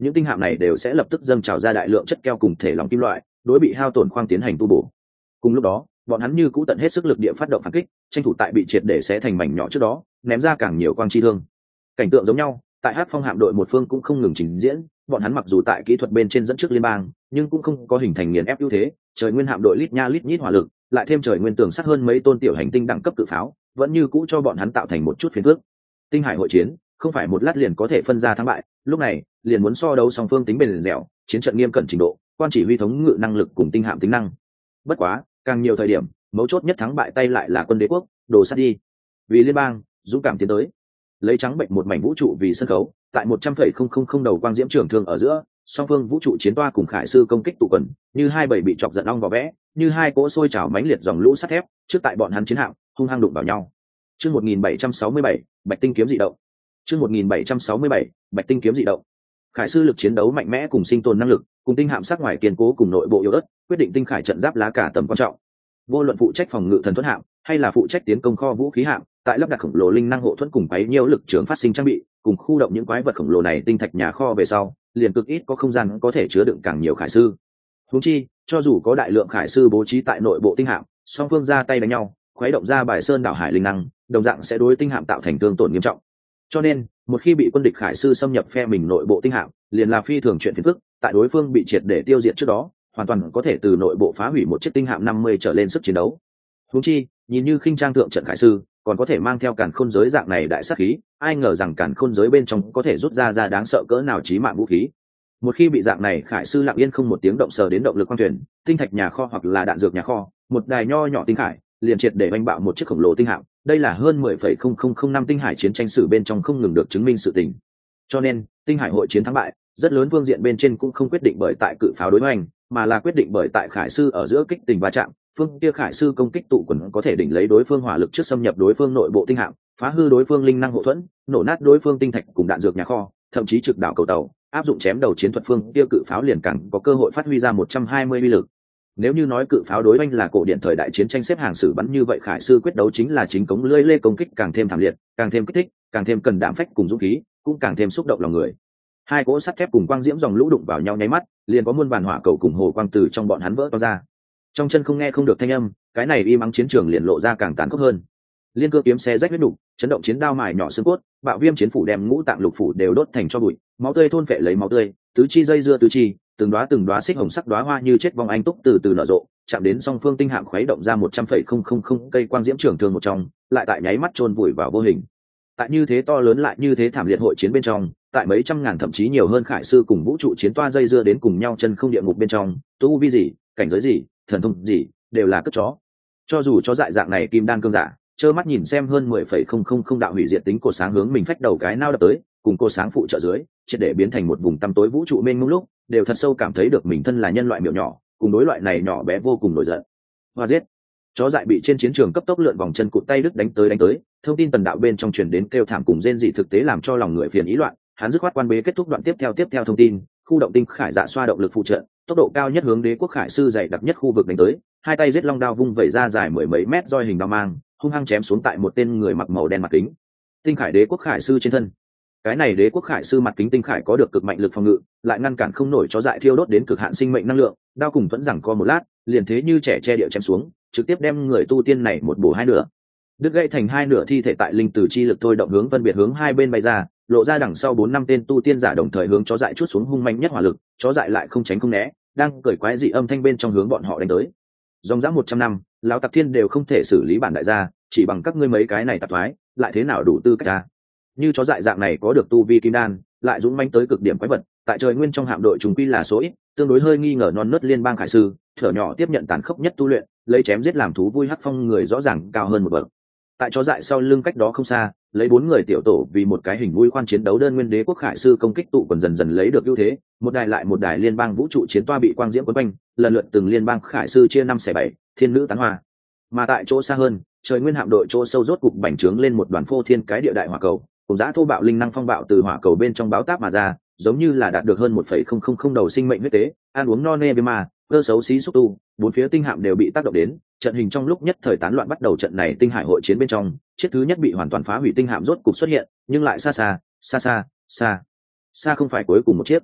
A: những tinh hạm này đều sẽ lập tức dâng trào ra đại lượng chất keo cùng thể lỏng kim loại, đối bị hao tổn khoang tiến hành tu bổ. Cùng lúc đó, bọn hắn như cũ tận hết sức lực địa phát động phản kích, tranh thủ tại bị triệt để xé thành mảnh nhỏ trước đó ném ra càng nhiều quang chi thương. Cảnh tượng giống nhau tại Hắc Phong hạm đội một phương cũng không ngừng trình diễn, bọn hắn mặc dù tại kỹ thuật bên trên dẫn trước liên bang, nhưng cũng không có hình thành nghiền ép ưu thế. Trời Nguyên hạm đội lít nha lít nhít hỏa lực, lại thêm Trời Nguyên tường sắt hơn mấy tôn tiểu hành tinh đẳng cấp cự pháo, vẫn như cũ cho bọn hắn tạo thành một chút phiền phức. Tinh hải hội chiến không phải một lát liền có thể phân ra thắng bại, lúc này liền muốn so đấu song phương tính bền dẻo, chiến trận nghiêm cẩn trình độ, quan chỉ huy thống ngự năng lực cùng tinh hạm tính năng. Bất quá, càng nhiều thời điểm, mấu chốt nhất thắng bại tay lại là quân đế quốc, đồ sát đi. Vì liên bang, dũng cảm tiến tới. Lấy trắng bệnh một mảnh vũ trụ vì sân khấu, tại 100,000 đầu quang diễm trường thương ở giữa, song phương vũ trụ chiến toa cùng khải sư công kích tụ quần, như hai bầy bị chọc giận ong vò vẽ, như hai cỗ sôi trào mãnh liệt dòng lũ sắt thép, trước tại bọn hắn chiến hạm, hung hăng đụng vào nhau. Chương 1767, Bạch tinh kiếm dị động. Chương 1767, Bạch tinh kiếm dị động. Khải sư lực chiến đấu mạnh mẽ cùng sinh tồn năng lực, cùng tinh hạm sắc ngoài kiên cố cùng nội bộ yếu ớt, quyết định tinh khải trận giáp lá cả tầm quan trọng. Vô luận phụ trách phòng ngự thần thuẫn hạm, hay là phụ trách tiến công kho vũ khí hạm, tại lắp đặt khổng lồ linh năng hộ thuẫn cùng bấy nhiêu lực trường phát sinh trang bị, cùng khu động những quái vật khổng lồ này tinh thạch nhà kho về sau, liền cực ít có không gian có thể chứa đựng càng nhiều khải sư. Huống chi, cho dù có đại lượng khải sư bố trí tại nội bộ tinh hạm, song phương ra tay đánh nhau, khuấy động ra bài sơn đảo hải linh năng, đồng dạng sẽ đối tinh hạm tạo thành thương tổn nghiêm trọng. Cho nên, một khi bị quân địch khải sư xâm nhập phe mình nội bộ tinh hạm, liền là phi thường chuyện phiền phức, tại đối phương bị triệt để tiêu diệt trước đó, hoàn toàn có thể từ nội bộ phá hủy một chiếc tinh hạm 50 trở lên sức chiến đấu. Huống chi, nhìn như khinh trang thượng trận khải sư, còn có thể mang theo càn khôn giới dạng này đại sát khí, ai ngờ rằng càn khôn giới bên trong có thể rút ra đáng sợ cỡ nào chí mạng vũ khí. Một khi bị dạng này khải sư lặng yên không một tiếng động sờ đến động lực quang thuyền, tinh thạch nhà kho hoặc là đạn dược nhà kho, một đài nho nhỏ tinh khải, liền triệt để oanh bạo một chiếc khổng lồ tinh hạm. Đây là hơn 10,0005 tinh hải chiến tranh sử bên trong không ngừng được chứng minh sự tình. Cho nên, tinh hải hội chiến thắng bại, rất lớn phương diện bên trên cũng không quyết định bởi tại cự pháo đối hoành, mà là quyết định bởi tại khải sư ở giữa kích tình va chạm. Phương kia khải sư công kích tụ quần có thể đỉnh lấy đối phương hỏa lực trước xâm nhập đối phương nội bộ tinh hạm, phá hư đối phương linh năng hộ thuẫn, nổ nát đối phương tinh thạch cùng đạn dược nhà kho, thậm chí trực đảo cầu tàu, áp dụng chém đầu chiến thuật phương kia cự pháo liền càng có cơ hội phát huy ra 120 uy lực. Nếu như nói cự pháo đối oanh là cổ điển thời đại chiến tranh xếp hàng sử bắn, như vậy khải sư quyết đấu chính là chính cống lưỡi lê công kích càng thêm thảm liệt, càng thêm kích thích, càng thêm cần đạm phách cùng dũng khí, cũng càng thêm xúc động lòng người. Hai cỗ sắt thép cùng quang diễm dòng lũ đụng vào nhau nháy mắt, liền có muôn vàn hỏa cầu cùng hồ quang từ trong bọn hắn vỡ to ra. Trong chân không nghe không được thanh âm, cái này y mắng chiến trường liền lộ ra càng tàn khốc hơn. Liên cơ kiếm xé rách huyết đục, chấn động chiến đao mài nhỏ xương cốt, bạo viêm chiến phủ đem ngũ tạng lục phủ đều đốt thành tro bụi, máu tươi thôn phệ lấy máu tươi, tứ chi dây dưa tứ chi, từng đóa xích hồng sắc đóa hoa như chết vong anh túc từ từ nở rộ, chạm đến song phương tinh hạm khuấy động ra 100,000 cây quang diễm trường thương một trong, lại tại nháy mắt chôn vùi vào vô hình. Tại như thế to lớn lại như thế thảm liệt hội chiến bên trong, tại mấy trăm ngàn thậm chí nhiều hơn khải sư cùng vũ trụ chiến toa dây dưa đến cùng nhau chân không địa ngục bên trong, tu vi gì, cảnh giới gì, thần thông gì, đều là cất chó. Cho dù chó dại dạng này kim đan cương giả, trơ mắt nhìn xem hơn 10,000 đạo hủy diệt tính cột sáng hướng mình phách đầu cái nao đập tới, cùng cột sáng phụ trợ dưới, triệt để biến thành một vùng tăm tối vũ trụ mênh mông lúc, đều thật sâu cảm thấy được mình thân là nhân loại miểu nhỏ, cùng đối loại này nhỏ bé vô cùng nổi giận. Hoa giết. Chó dại bị trên chiến trường cấp tốc lượn vòng chân cụt tay đứt đánh tới, thông tin tần đạo bên trong truyền đến kêu thảm cùng rên dị thực tế làm cho lòng người phiền ý loạn. Hắn dứt khoát quan bế kết thúc đoạn tiếp theo thông tin, khu động tinh khải dạ xoa động lực phụ trợ, tốc độ cao nhất hướng đế quốc khải sư dày đặc nhất khu vực đánh tới, hai tay giết long đao vung vẩy ra dài mười mấy mét roi hình đao mang, hung hăng chém xuống tại một tên người mặc màu đen mặt kính tinh khải đế quốc khải sư trên thân. Cái này đế quốc khải sư mặt kính tinh khải có được cực mạnh lực phòng ngự, lại ngăn cản không nổi chó dại thiêu đốt đến cực hạn sinh mệnh năng lượng, đao cùng vẫn rằng co một lát, liền thế như trẻ che địa chém xuống, trực tiếp đem người tu tiên này một bổ hai nửa, đứt gãy thành hai nửa thi thể tại linh tử chi lực thôi động hướng phân biệt hướng hai bên bay ra, lộ ra đằng sau 4-5 tên tu tiên giả đồng thời hướng chó dại chuốt xuống hung mạnh nhất hỏa lực, chó dại lại không tránh không né, đang cởi quái dị âm thanh bên trong hướng bọn họ đánh tới. Dòng dã 100 năm, lão tặc thiên đều không thể xử lý bản đại gia, chỉ bằng các ngươi mấy cái này tạp thoái, lại thế nào đủ tư cách ta? Như chó dại dạng này có được tu vi kim đan, lại dũng mãnh tới cực điểm quái vật, tại trời nguyên trong hạm đội trùng quy là số ít, tương đối hơi nghi ngờ non nớt liên bang khải sư, thở nhỏ tiếp nhận tàn khốc nhất tu luyện, lấy chém giết làm thú vui hắc phong người rõ ràng cao hơn một bậc. Tại chó dại sau lưng cách đó không xa, lấy 4 người tiểu tổ vì một cái hình vui khoan chiến đấu đơn nguyên đế quốc khải sư công kích tụ còn dần dần lấy được ưu thế, một đài lại một đài liên bang vũ trụ chiến toa bị quang diễm quấn quanh, lần lượt từng liên bang khải sư chia 5/7, thiên nữ tán hoa. Mà tại chỗ xa hơn, trời nguyên hạm đội chỗ sâu rốt cục bành trướng lên một đoàn phô thiên cái địa đại hỏa cầu, cùng dã thô bạo linh năng phong bạo từ hỏa cầu bên trong báo táp mà ra, giống như là đạt được hơn 1,000 đầu sinh mệnh huyết tế, ăn uống no nê với mà, cơ xấu xí xúc tu, bốn phía tinh hạm đều bị tác động đến, trận hình trong lúc nhất thời tán loạn. Bắt đầu trận này tinh hải hội chiến bên trong, chiếc thứ nhất bị hoàn toàn phá hủy tinh hạm rốt cục xuất hiện, nhưng lại xa không phải cuối cùng một chiếc.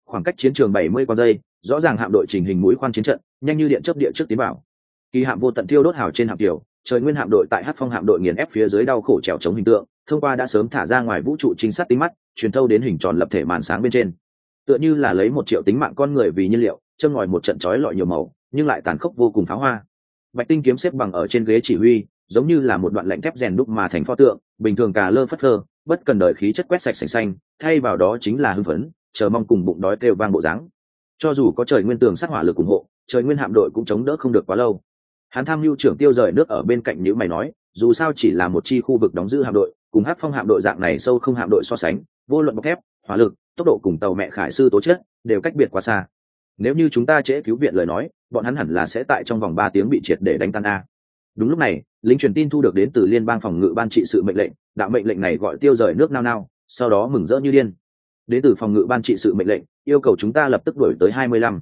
A: Khoảng cách chiến trường 70 qua giây, rõ ràng hạm đội chỉnh hình mũi khoan chiến trận, nhanh như điện chớp địa trước tiến vào. Kỳ hạm vô tận thiêu đốt hào trên hạm tiểu, trời nguyên hạm đội tại Hắc Phong hạm đội nghiền ép phía dưới đau khổ trèo chống hình tượng, thông qua đã sớm thả ra ngoài vũ trụ trinh sát tính mắt, truyền thâu đến hình tròn lập thể màn sáng bên trên. Tựa như là lấy 1 triệu tính mạng con người vì nhiên liệu, châm ngòi một trận chói lọi nhiều màu, nhưng lại tàn khốc vô cùng pháo hoa. Bạch Tinh kiếm xếp bằng ở trên ghế chỉ huy, giống như là một đoạn lạnh thép rèn đúc mà thành pho tượng, bình thường cà lơ phất phơ, bất cần đời khí chất quét sạch sành xanh, thay vào đó chính là hưng phấn, chờ mong cùng bụng đói kêu vang bộ dáng. Cho dù có trời nguyên tường sát hỏa lực ủng hộ, trời nguyên hạm đội cũng chống đỡ không được quá lâu. Hắn tham mưu trưởng Tiêu rời nước ở bên cạnh nhíu mày nói, dù sao chỉ là một chi khu vực đóng giữ hạm đội, cùng Hắc Phong hạm đội dạng này sâu không hạm đội so sánh, vô luận bọc thép, hỏa lực, tốc độ cùng tàu mẹ khải sư tố chất đều cách biệt quá xa. Nếu như chúng ta trễ cứu viện lời nói, bọn hắn hẳn là sẽ tại trong vòng 3 tiếng bị triệt để đánh tan a. Đúng lúc này, lính truyền tin thu được đến từ liên bang phòng ngự ban trị sự mệnh lệnh, đạo mệnh lệnh này gọi Tiêu rời nước nao nao, sau đó mừng rỡ như điên. Đến từ phòng ngự ban trị sự mệnh lệnh, yêu cầu chúng ta lập tức đuổi tới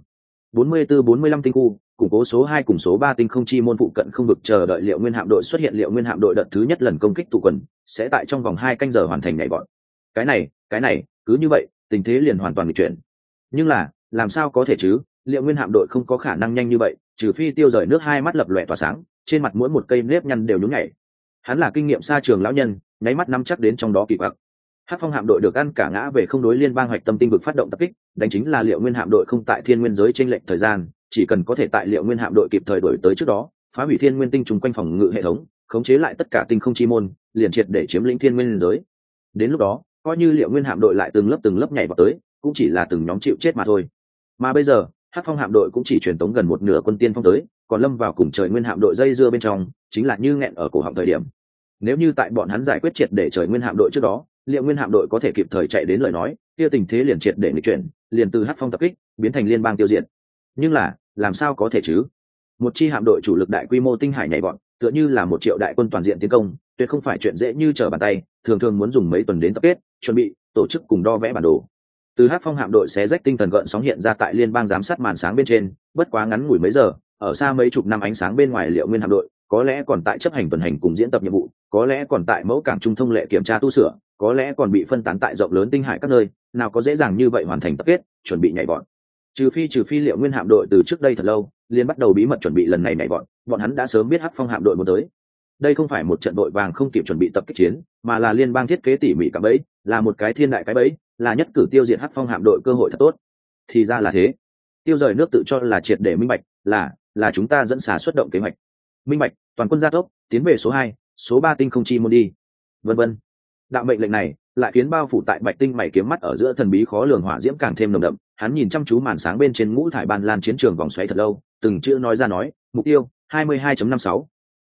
A: 45 tinh khu, củng cố số 2 cùng số 3 tinh không chi môn phụ cận không vực chờ đợi Liệu Nguyên hạm đội xuất hiện. Liệu Nguyên hạm đội đợt thứ nhất lần công kích tụ quần sẽ tại trong vòng 2 canh giờ hoàn thành nhảy vọt. Cái này, cứ như vậy, tình thế liền hoàn toàn nghịch chuyển. Nhưng là, làm sao có thể chứ? Liệu Nguyên hạm đội không có khả năng nhanh như vậy, trừ phi Tiêu rời nước hai mắt lập lòe tỏa sáng, trên mặt mỗi một cây nếp nhăn đều nhún nhảy. Hắn là kinh nghiệm xa trường lão nhân, nháy mắt nắm chắc đến trong đó kỳ quặc. Hắc Phong hạm đội được ăn cả ngã về không đối liên bang hoạch tâm tinh vực phát động tập kích, đánh chính là Liệu Nguyên hạm đội không tại thiên nguyên giới chênh lệch thời gian, chỉ cần có thể tại Liệu Nguyên hạm đội kịp thời đổi tới trước đó, phá hủy thiên nguyên tinh trùng quanh phòng ngự hệ thống, khống chế lại tất cả tinh không chi môn, liền triệt để chiếm lĩnh thiên nguyên giới. Đến lúc đó, coi như Liệu Nguyên hạm đội lại từng lớp nhảy vào tới, cũng chỉ là từng nhóm chịu chết mà thôi. Mà bây giờ, Hắc Phong hạm đội cũng chỉ truyền tống gần một nửa quân tiên phong tới, còn lâm vào cùng trời nguyên hạm đội dây dưa bên trong, chính là như nghẹn ở cổ họng thời điểm. Nếu như tại bọn hắn giải quyết triệt để trời nguyên hạm đội trước đó, Liệu Nguyên hạm đội có thể kịp thời chạy đến lời nói, kia tình thế liền triệt để nghịch chuyển, liền từ Hắc Phong tập kích biến thành liên bang tiêu diệt. Nhưng là, làm sao có thể chứ? Một chi hạm đội chủ lực đại quy mô tinh hải nhảy vọt, tựa như là 1 triệu đại quân toàn diện tiến công, tuyệt không phải chuyện dễ như trở bàn tay, thường muốn dùng mấy tuần đến tập kết, chuẩn bị, tổ chức cùng đo vẽ bản đồ. Từ Hắc Phong hạm đội xé rách tinh thần gợn sóng hiện ra tại liên bang giám sát màn sáng bên trên, bất quá ngắn ngủi mấy giờ, ở xa mấy chục năm ánh sáng bên ngoài Liệu Nguyên hạm đội, có lẽ còn tại chấp hành tuần hành cùng diễn tập nhiệm vụ, có lẽ còn tại mẫu cảng trung thông lệ kiểm tra tu sửa, có lẽ còn bị phân tán tại rộng lớn tinh hải các nơi, nào có dễ dàng như vậy hoàn thành tập kết, chuẩn bị nhảy vọt. Trừ phi Liệu Nguyên hạm đội từ trước đây thật lâu, liền bắt đầu bí mật chuẩn bị lần này nhảy vọt, bọn hắn đã sớm biết Hắc Phong hạm đội muốn tới. Đây không phải một trận đội vàng không kịp chuẩn bị tập kích chiến, mà là liên bang thiết kế tỉ mỉ cả bẫy, là một cái thiên đại cái bẫy, là nhất cử tiêu diệt Hắc Phong hạm đội cơ hội thật tốt. Thì ra là thế. Tiêu rời nước tự cho là triệt để minh bạch, là chúng ta dẫn xả xuất động kế hoạch. Minh bạch, toàn quân gia tốc, tiến về số 2, số 3 tinh không chi môn đi. Vân vân. Đạo mệnh lệnh này lại khiến bao phủ tại Bạch Tinh mày kiếm mắt ở giữa thần bí khó lường hỏa diễm càng thêm nồng đậm, hắn nhìn chăm chú màn sáng bên trên ngũ thải ban lan chiến trường vòng xoáy thật lâu, từng chữ nói ra nói, mục tiêu 22.56,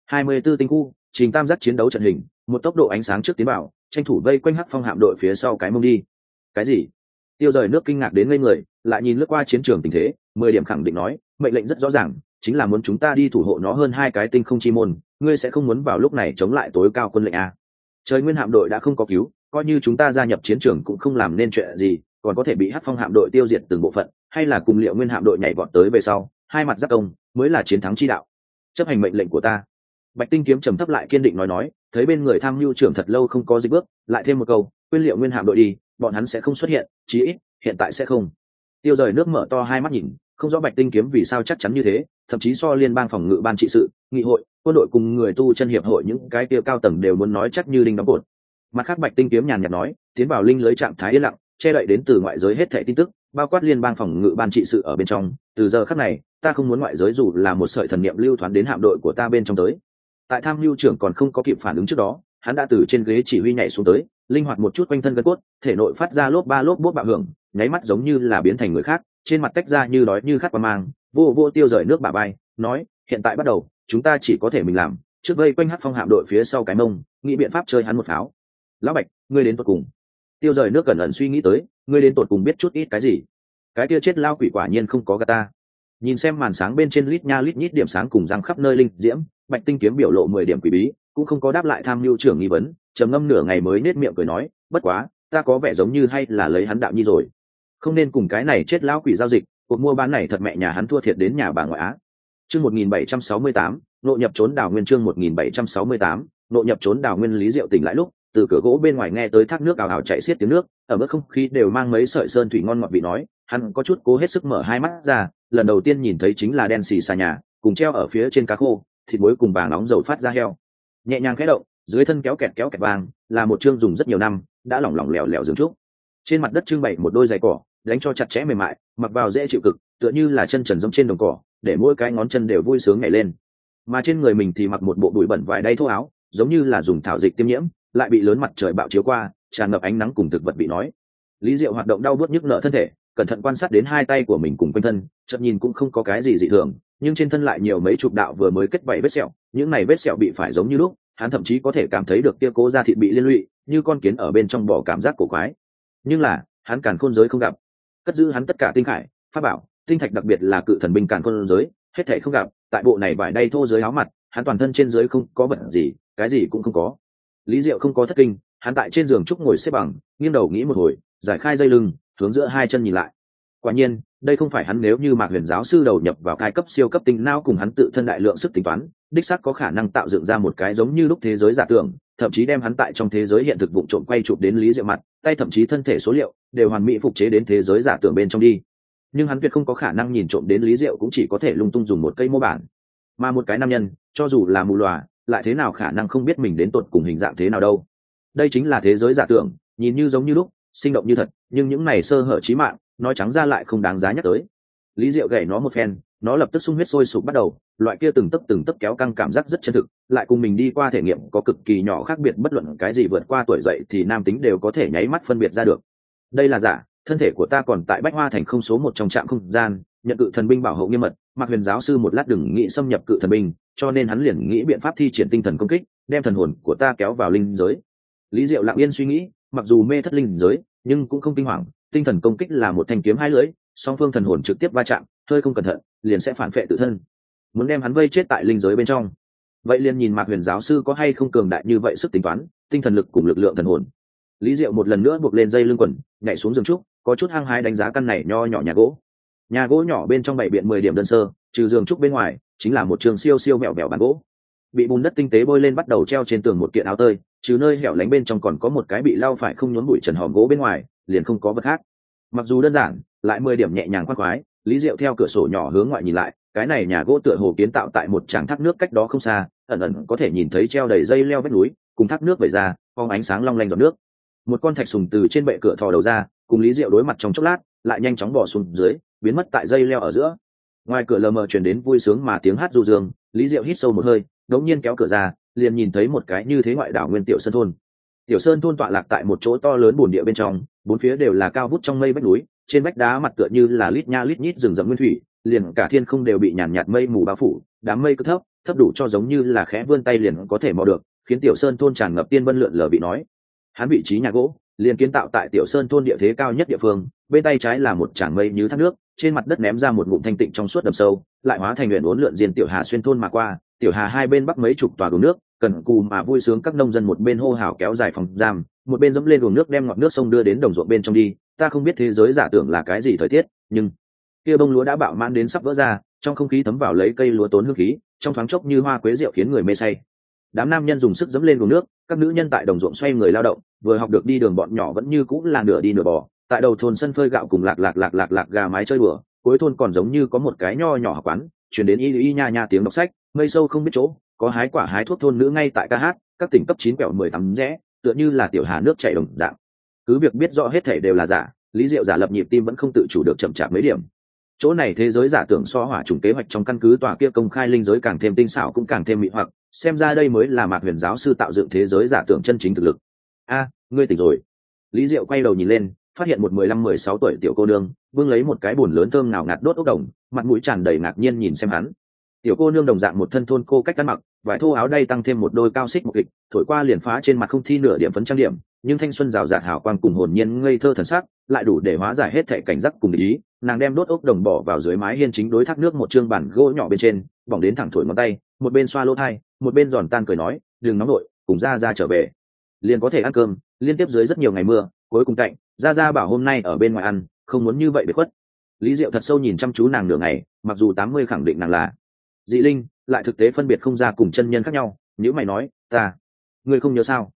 A: 24 tinh khu, trình tam giác chiến đấu trận hình, một tốc độ ánh sáng trước tiến vào, tranh thủ vây quanh Hắc Phong hạm đội phía sau cái mông đi. Cái gì? Tiêu rời nước kinh ngạc đến ngây người, lại nhìn lướt qua chiến trường tình thế, 10 điểm khẳng định nói, mệnh lệnh rất rõ ràng, chính là muốn chúng ta đi thủ hộ nó hơn 2 cái tinh không chi môn, ngươi sẽ không muốn vào lúc này chống lại tối cao quân lệnh a. Trời nguyên hạm đội đã không có cứu, coi như chúng ta gia nhập chiến trường cũng không làm nên chuyện gì, còn có thể bị Hắc Phong hạm đội tiêu diệt từng bộ phận, hay là cùng Liệu Nguyên hạm đội nhảy vọt tới về sau, hai mặt giáp công mới là chiến thắng chi đạo. Chấp hành mệnh lệnh của ta. Bạch Tinh kiếm trầm thấp lại kiên định nói, thấy bên người tham mưu trưởng thật lâu không có dịch bước, lại thêm một câu, quên Liệu Nguyên hạm đội đi, bọn hắn sẽ không xuất hiện, chí ít hiện tại sẽ không. Tiêu rời nước mở to hai mắt nhìn, không rõ Bạch Tinh kiếm vì sao chắc chắn như thế, thậm chí so liên bang phòng ngự ban trị sự, nghị hội, quân đội cùng người tu chân hiệp hội những cái kia cao tầng đều muốn nói chắc như đinh đóng cột. Mặt khác Bạch Tinh kiếm nhàn nhạt nói, tiến vào linh lưới trạng thái yên lặng, che đậy đến từ ngoại giới hết thảy tin tức, bao quát liên bang phòng ngự ban trị sự ở bên trong, từ giờ khắc này, ta không muốn ngoại giới dù là một sợi thần niệm lưu thoáng đến hạm đội của ta bên trong tới. Tại tham mưu trưởng còn không có kịp phản ứng trước đó, hắn đã từ trên ghế chỉ huy nhảy xuống tới, linh hoạt một chút quanh thân gân cốt, thể nội phát ra lốp bốt bạo hưởng, nháy mắt giống như là biến thành người khác, trên mặt tách ra như đói như khát qua mang, vô tiêu rời nước bả bay, nói, hiện tại bắt đầu, chúng ta chỉ có thể mình làm, trước vây quanh Hắc Phong hạm đội phía sau cái mông, nghĩ biện pháp chơi hắn một pháo. Lão Bạch, ngươi đến tột cùng. Tiêu rời nước cẩn ẩn suy nghĩ tới, ngươi đến tột cùng biết chút ít cái gì? Cái kia chết lao quỷ quả nhiên không có gạt ta. Nhìn xem màn sáng bên trên lít nha lít nhít điểm sáng cùng răng khắp nơi linh diễm, Bạch Tinh kiếm biểu lộ 10 điểm quỷ bí, cũng không có đáp lại tham mưu trưởng nghi vấn, trầm ngâm nửa ngày mới nết miệng cười nói, bất quá, ta có vẻ giống như hay là lấy hắn đạo nhi rồi, không nên cùng cái này chết lão quỷ giao dịch, cuộc mua bán này thật mẹ nhà hắn thua thiệt đến nhà bà ngoại á. Chương 1768, nội nhập trốn đảo nguyên. Chương 1768, nội nhập trốn đảo nguyên. Lý Diệu tỉnh lại lúc, từ cửa gỗ bên ngoài nghe tới thác nước ào ào chạy xiết tiếng nước, ở mức không khí đều mang mấy sợi sơn thủy ngon ngọt vị nói. Hắn có chút cố hết sức mở hai mắt ra, lần đầu tiên nhìn thấy chính là đen xì xà nhà cùng treo ở phía trên cá khô, thịt muối cùng vàng nóng dầu phát ra heo. Nhẹ nhàng khẽ động, dưới thân kéo kẹt vàng, là một chương dùng rất nhiều năm, đã lỏng lỏng lẻo lẻo giường trúc. Trên mặt đất trưng bày một đôi giày cỏ, đánh cho chặt chẽ mềm mại, mặc vào dễ chịu cực, tựa như là chân trần giống trên đồng cỏ, để mỗi cái ngón chân đều vui sướng nhảy lên. Mà trên người mình thì mặc một bộ bụi bẩn vải đay thô áo, giống như là dùng thảo dịch tiêm nhiễm, lại bị lớn mặt trời bạo chiếu qua, tràn ngập ánh nắng cùng thực vật bị nói. Lý Diệu hoạt động đau buốt nhức nợ thân thể, cẩn thận quan sát đến hai tay của mình cùng quanh thân, chợt nhìn cũng không có cái gì dị thường, nhưng trên thân lại nhiều mấy chục đạo vừa mới kết vảy vết sẹo, những này vết sẹo bị phải giống như lúc, hắn thậm chí có thể cảm thấy được kia cố da thịt bị liên lụy, như con kiến ở bên trong bỏ cảm giác cổ quái. Nhưng là, hắn càn khôn giới không gặp, cất giữ hắn tất cả tinh khải, pháp bảo, tinh thạch đặc biệt là cự thần binh càn khôn giới, hết thảy không gặp, tại bộ này vải đay thô dưới áo mặt, hắn toàn thân trên dưới không có vật gì, cái gì cũng không có. Lý Diệu không có thất kinh, hắn tại trên giường trúc ngồi xếp bằng, nghiêng đầu nghĩ một hồi, giải khai dây lưng, hướng giữa hai chân nhìn lại. Quả nhiên, đây không phải hắn nếu như Mạc Huyền giáo sư đầu nhập vào cai cấp siêu cấp tinh não cùng hắn tự thân đại lượng sức tính toán, đích xác có khả năng tạo dựng ra một cái giống như lúc thế giới giả tưởng, thậm chí đem hắn tại trong thế giới hiện thực vụng trộm quay chụp đến Lý Diệu mặt, tay thậm chí thân thể số liệu đều hoàn mỹ phục chế đến thế giới giả tưởng bên trong đi. Nhưng hắn tuyệt không có khả năng nhìn trộm đến Lý Diệu, cũng chỉ có thể lung tung dùng một cây mô bản. Mà một cái nam nhân, cho dù là mù lòa, lại thế nào khả năng không biết mình đến tột cùng hình dạng thế nào đâu. Đây chính là thế giới giả tưởng, nhìn như giống như lúc, sinh động như thật, nhưng những này sơ hở chí mạng, nói trắng ra lại không đáng giá nhắc tới. Lý Diệu gảy nó một phen, nó lập tức sung huyết sôi sục bắt đầu, loại kia từng tấc kéo căng cảm giác rất chân thực, lại cùng mình đi qua thể nghiệm có cực kỳ nhỏ khác biệt, bất luận cái gì vượt qua tuổi dậy thì nam tính đều có thể nháy mắt phân biệt ra được. Đây là giả, thân thể của ta còn tại Bách Hoa Thành không số một trong trạm không gian, nhận cự thần binh bảo hộ nghiêm mật, Mạc Huyền giáo sư một lát đừng nghĩ xâm nhập cự thần binh, cho nên hắn liền nghĩ biện pháp thi triển tinh thần công kích, đem thần hồn của ta kéo vào linh giới. Lý Diệu lặng yên suy nghĩ, mặc dù mê thất linh giới, nhưng cũng không kinh hoàng, tinh thần công kích là một thanh kiếm hai lưỡi, song phương thần hồn trực tiếp va chạm, hơi không cẩn thận, liền sẽ phản phệ tự thân. Muốn đem hắn vây chết tại linh giới bên trong, vậy liền nhìn Mạc Huyền giáo sư có hay không cường đại như vậy sức tính toán, tinh thần lực cùng lực lượng thần hồn. Lý Diệu một lần nữa buộc lên dây lưng quần, nhảy xuống giường trúc, có chút hăng hái đánh giá căn này nho nhỏ nhà gỗ. Nhà gỗ nhỏ bên trong bảy biện 10 điểm đơn sơ, trừ giường trúc bên ngoài, chính là một trường siêu mẹo bàn gỗ. Bị bùn đất tinh tế bôi lên bắt đầu treo trên tường một kiện áo tơi, trừ nơi hẻo lánh bên trong còn có một cái bị lau phải không nhốn bụi trần hòm gỗ bên ngoài, liền không có vật khác. Mặc dù đơn giản, lại 10 điểm nhẹ nhàng khoan khoái. Lý Diệu theo cửa sổ nhỏ hướng ngoại nhìn lại, cái này nhà gỗ tựa hồ kiến tạo tại một tràng thác nước cách đó không xa, ẩn ẩn có thể nhìn thấy treo đầy dây leo vách núi, cùng thác nước vẩy ra, phóng ánh sáng long lanh giọt nước. Một con thạch sùng từ trên bệ cửa thò đầu ra, cùng Lý Diệu đối mặt trong chốc lát, lại nhanh chóng bò xuống dưới, biến mất tại dây leo ở giữa. Ngoài cửa lờ mờ truyền đến vui sướng mà tiếng hát du dương. Lý Diệu hít sâu một hơi, đống nhiên kéo cửa ra, liền nhìn thấy một cái như thế ngoại đảo nguyên tiểu sơn thôn. Tiểu sơn thôn tọa lạc tại một chỗ to lớn bồn địa bên trong, bốn phía đều là cao vút trong mây vách núi, trên vách đá mặt tựa như là lít nha lít nhít rừng rậm nguyên thủy, liền cả thiên không đều bị nhàn nhạt mây mù bao phủ, đám mây cứ thấp đủ cho giống như là khẽ vươn tay liền có thể mò được, khiến tiểu sơn thôn tràn ngập tiên vân lượn lờ bị nói. Hắn vị trí nhà gỗ liền kiến tạo tại tiểu sơn thôn địa thế cao nhất địa phương, bên tay trái là một tràng mây như thác nước, trên mặt đất ném ra một ngụm thanh tịnh trong suốt đầm sâu, lại hóa thành luyện uốn lượn diên tiểu hà xuyên thôn mà qua. Tiểu hà hai bên bắc mấy chục tòa đồn nước, cần cù mà vui sướng các nông dân một bên hô hào kéo dài phòng giam, một bên dẫm lên luồng nước đem ngọt nước sông đưa đến đồng ruộng bên trong đi. Ta không biết thế giới giả tưởng là cái gì thời tiết, nhưng kia bông lúa đã bạo mãn đến sắp vỡ ra, trong không khí thấm vào lấy cây lúa tốn hương khí, trong thoáng chốc như hoa quế rượu khiến người mê say. Đám nam nhân dùng sức dẫm lên luồng nước, các nữ nhân tại đồng ruộng xoay người lao động, vừa học được đi đường bọn nhỏ vẫn như cũng là nửa đi nửa bò, tại đầu thôn sân phơi gạo cùng lạc gà mái chơi bừa, cuối thôn còn giống như có một cái nho nhỏ học quán, truyền đến y nha nha tiếng đọc sách, mây sâu không biết chỗ, có hái quả hái thuốc thôn nữ ngay tại ca hát, các tỉnh cấp 9 quẹo 18 rẽ, tựa như là tiểu hà nước chảy đồng dạng. Cứ việc biết rõ hết thảy đều là giả, Lý Diệu giả lập nhịp tim vẫn không tự chủ được chậm chạp mấy điểm. Chỗ này thế giới giả tưởng so hỏa trùng kế hoạch trong căn cứ tòa kia công khai linh giới càng thêm tinh xảo cũng càng thêm mị hoặc, xem ra đây mới là Mạc Huyền giáo sư tạo dựng thế giới giả tưởng chân chính thực lực. A, ngươi tỉnh rồi. Lý Diệu quay đầu nhìn lên, phát hiện một 15-16 tuổi tiểu cô nương vương lấy một cái bồn lớn thơm nào ngạt đốt ốc đồng, mặt mũi tràn đầy ngạc nhiên nhìn xem hắn. Tiểu cô nương đồng dạng một thân thôn cô cách ăn mặc, vải thô áo đay tăng thêm một đôi cao xích một kịch, thổi qua liền phá trên mặt không thi nửa điểm phấn trang điểm, nhưng thanh xuân rào rạt hào quang cùng hồn nhiên ngây thơ thần sắc lại đủ để hóa giải hết thảy cảnh giác cùng ý. Nàng đem đốt ốc đồng bỏ vào dưới mái hiên chính đối thác nước một trương bàn gỗ nhỏ bên trên, bỏng đến thẳng thổi ngón tay, một bên xoa lỗ thai, một bên giòn tan cười nói, đừng nóng nội, cùng ra trở về liền có thể ăn cơm. Liên tiếp dưới rất nhiều ngày mưa, cuối cùng cạnh ra bảo hôm nay ở bên ngoài ăn, không muốn như vậy biệt khuất. Lý Diệu thật sâu nhìn chăm chú nàng nửa ngày, mặc dù 80 khẳng định nàng là dị linh, lại thực tế phân biệt không ra cùng chân nhân khác nhau. Nếu mày nói, ngươi không nhớ sao?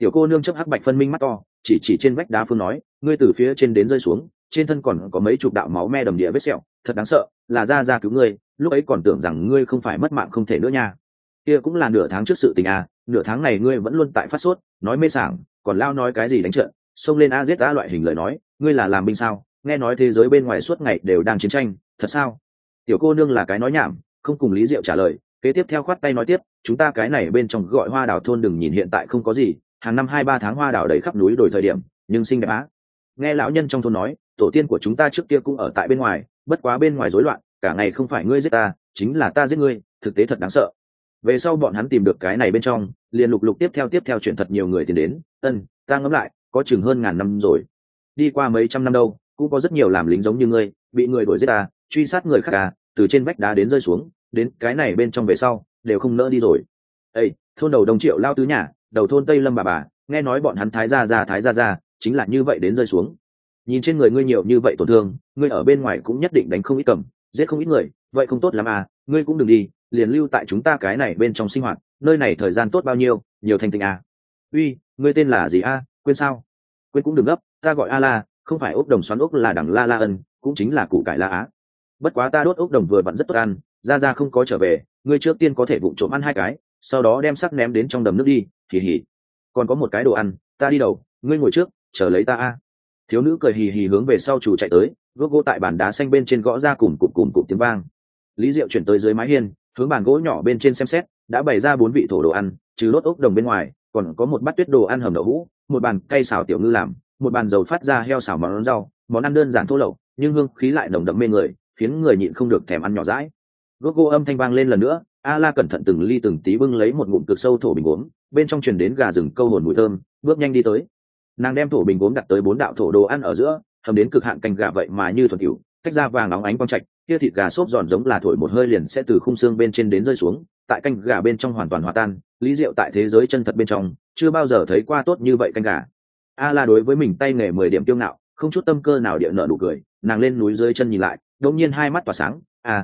A: Tiểu cô nương chấp hắc bạch phân minh mắt to, chỉ trên vách đá phương nói, ngươi từ phía trên đến rơi xuống, trên thân còn có mấy chục đạo máu me đầm địa vết sẹo, thật đáng sợ, là ra cứu ngươi, lúc ấy còn tưởng rằng ngươi không phải mất mạng không thể nữa nha. Kia cũng là nửa tháng trước sự tình à, nửa tháng này ngươi vẫn luôn tại phát sốt, nói mê sảng, còn lao nói cái gì đánh trận, xông lên a giết a loại hình lời nói, ngươi là làm binh sao? Nghe nói thế giới bên ngoài suốt ngày đều đang chiến tranh, thật sao? Tiểu cô nương là cái nói nhảm, không cùng Lý Diệu trả lời, kế tiếp theo khoát tay nói tiếp, chúng ta cái này bên trong gọi Hoa Đào thôn đừng nhìn hiện tại không có gì, hàng năm 2-3 tháng hoa đào đầy khắp núi đồi thời điểm, nhưng xinh đẹp á. Nghe lão nhân trong thôn nói, tổ tiên của chúng ta trước kia cũng ở tại bên ngoài, bất quá bên ngoài rối loạn, cả ngày không phải ngươi giết ta, chính là ta giết ngươi, thực tế thật đáng sợ. Về sau bọn hắn tìm được cái này bên trong, liền lục lục tiếp theo chuyển thật nhiều người tiền đến, ta ngẫm lại, có chừng hơn ngàn năm rồi. Đi qua mấy trăm năm đâu, cũng có rất nhiều làm lính giống như ngươi, bị người đuổi giết ta, truy sát người khác à, từ trên vách đá đến rơi xuống, đến cái này bên trong về sau, đều không nỡ đi rồi. Ê, thôn đầu Đồng Triệu lao tứ nhà, đầu thôn Tây Lâm bà, nghe nói bọn hắn thái gia chính là như vậy đến rơi xuống. Nhìn trên người ngươi nhiều như vậy tổn thương, ngươi ở bên ngoài cũng nhất định đánh không ít cầm, giết không ít người, vậy không tốt lắm à, ngươi cũng đừng đi, liền lưu tại chúng ta cái này bên trong sinh hoạt, nơi này thời gian tốt bao nhiêu, nhiều thanh tịnh à. Uy, ngươi tên là gì a? Quên sao? Quên cũng đừng gấp, ta gọi A La, không phải ốc đồng xoắn ốc là đằng La La Ân, cũng chính là củ cải La Á. Bất quá ta đốt ốc đồng vừa vặn rất tốt ăn, ra không có trở về, ngươi trước tiên có thể vụng trộm ăn 2 cái, sau đó đem sắc ném đến trong đầm nước đi, hì hì. Còn có một cái đồ ăn, ta đi đầu, ngươi ngồi trước, chờ lấy ta a. Thiếu nữ cười hì hì hướng về sau chủ chạy tới, gỗ tại bàn đá xanh bên trên gõ ra cùm cụm tiếng vang. Lý Diệu chuyển tới dưới mái hiên, hướng bàn gỗ nhỏ bên trên xem xét, đã bày ra 4 vị thổ đồ ăn, trừ lốt ốc đồng bên ngoài, còn có một bát tuyết đồ ăn hầm đậu hũ, một bàn cây xào tiểu ngư làm, một bàn dầu phát ra heo xào món rau, món ăn đơn giản thô lậu, nhưng hương khí lại nồng đậm mê người, khiến người nhịn không được thèm ăn nhỏ dãi. Gỗ âm thanh vang lên lần nữa, A La cẩn thận từng ly từng tí bưng lấy một ngụm cực sâu thổ bình uống, bên trong truyền đến gà rừng câu hồn mùi thơm, bước nhanh đi tới. Nàng đem thổ bình uống đặt tới 4 đạo thổ đồ ăn ở giữa, hầm đến cực hạn canh gà vậy mà như thuần cửu, tách ra vàng nóng ánh quang trạch, kia thịt gà xốp giòn giống là thổi một hơi liền sẽ từ khung xương bên trên đến rơi xuống, tại canh gà bên trong hoàn toàn hòa tan. Lý Diệu tại thế giới chân thật bên trong chưa bao giờ thấy qua tốt như vậy canh gà. A La đối với mình tay nghề 10 điểm kiêu ngạo, không chút tâm cơ nào địa nở nụ cười, nàng lên núi dưới chân nhìn lại, đột nhiên hai mắt tỏa sáng,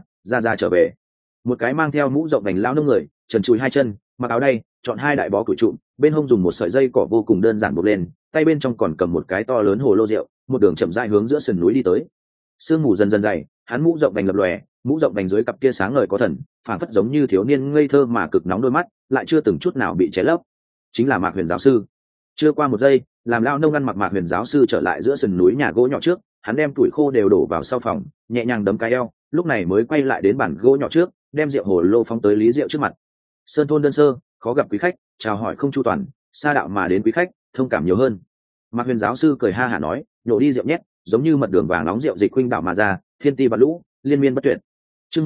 A: ra trở về. Một cái mang theo mũ rộng vành lão nông người, trần trụi 2 chân, mặc áo đay, chọn 2 đại bó củi trụm, bên hông dùng một sợi dây cỏ vô cùng đơn giản buộc lên, tay bên trong còn cầm một cái to lớn hồ lô rượu, một đường chậm rãi hướng giữa sườn núi đi tới. Sương mù dần dần dày, hắn mũ rộng vành lập lòe, mũ rộng vành dưới cặp kia sáng ngời có thần, phảng phất giống như thiếu niên ngây thơ mà cực nóng đôi mắt, lại chưa từng chút nào bị che lấp. Chính là Mạc Huyền giáo sư. Chưa qua một giây, làm lão nông ăn mặc Mạc Huyền giáo sư trở lại giữa sườn núi nhà gỗ nhỏ trước, hắn đem tuổi khô đều đổ vào sau phòng, nhẹ nhàng đấm cái eo, lúc này mới quay lại đến bàn gỗ nhỏ trước, đem rượu hồ lô phóng tới Lý Diệu trước mặt. Sơn thôn đơn sơ, khó gặp quý khách, chào hỏi không chu toàn, xa đạo mà đến quý khách, thông cảm nhiều hơn. Mạc Huyền giáo sư cười ha hả nói, nhổ đi rượu nhét, giống như mật đường vàng nóng rượu dịch huynh đảo mà ra, thiên ti bạt lũ, liên miên bất tuyệt. Chương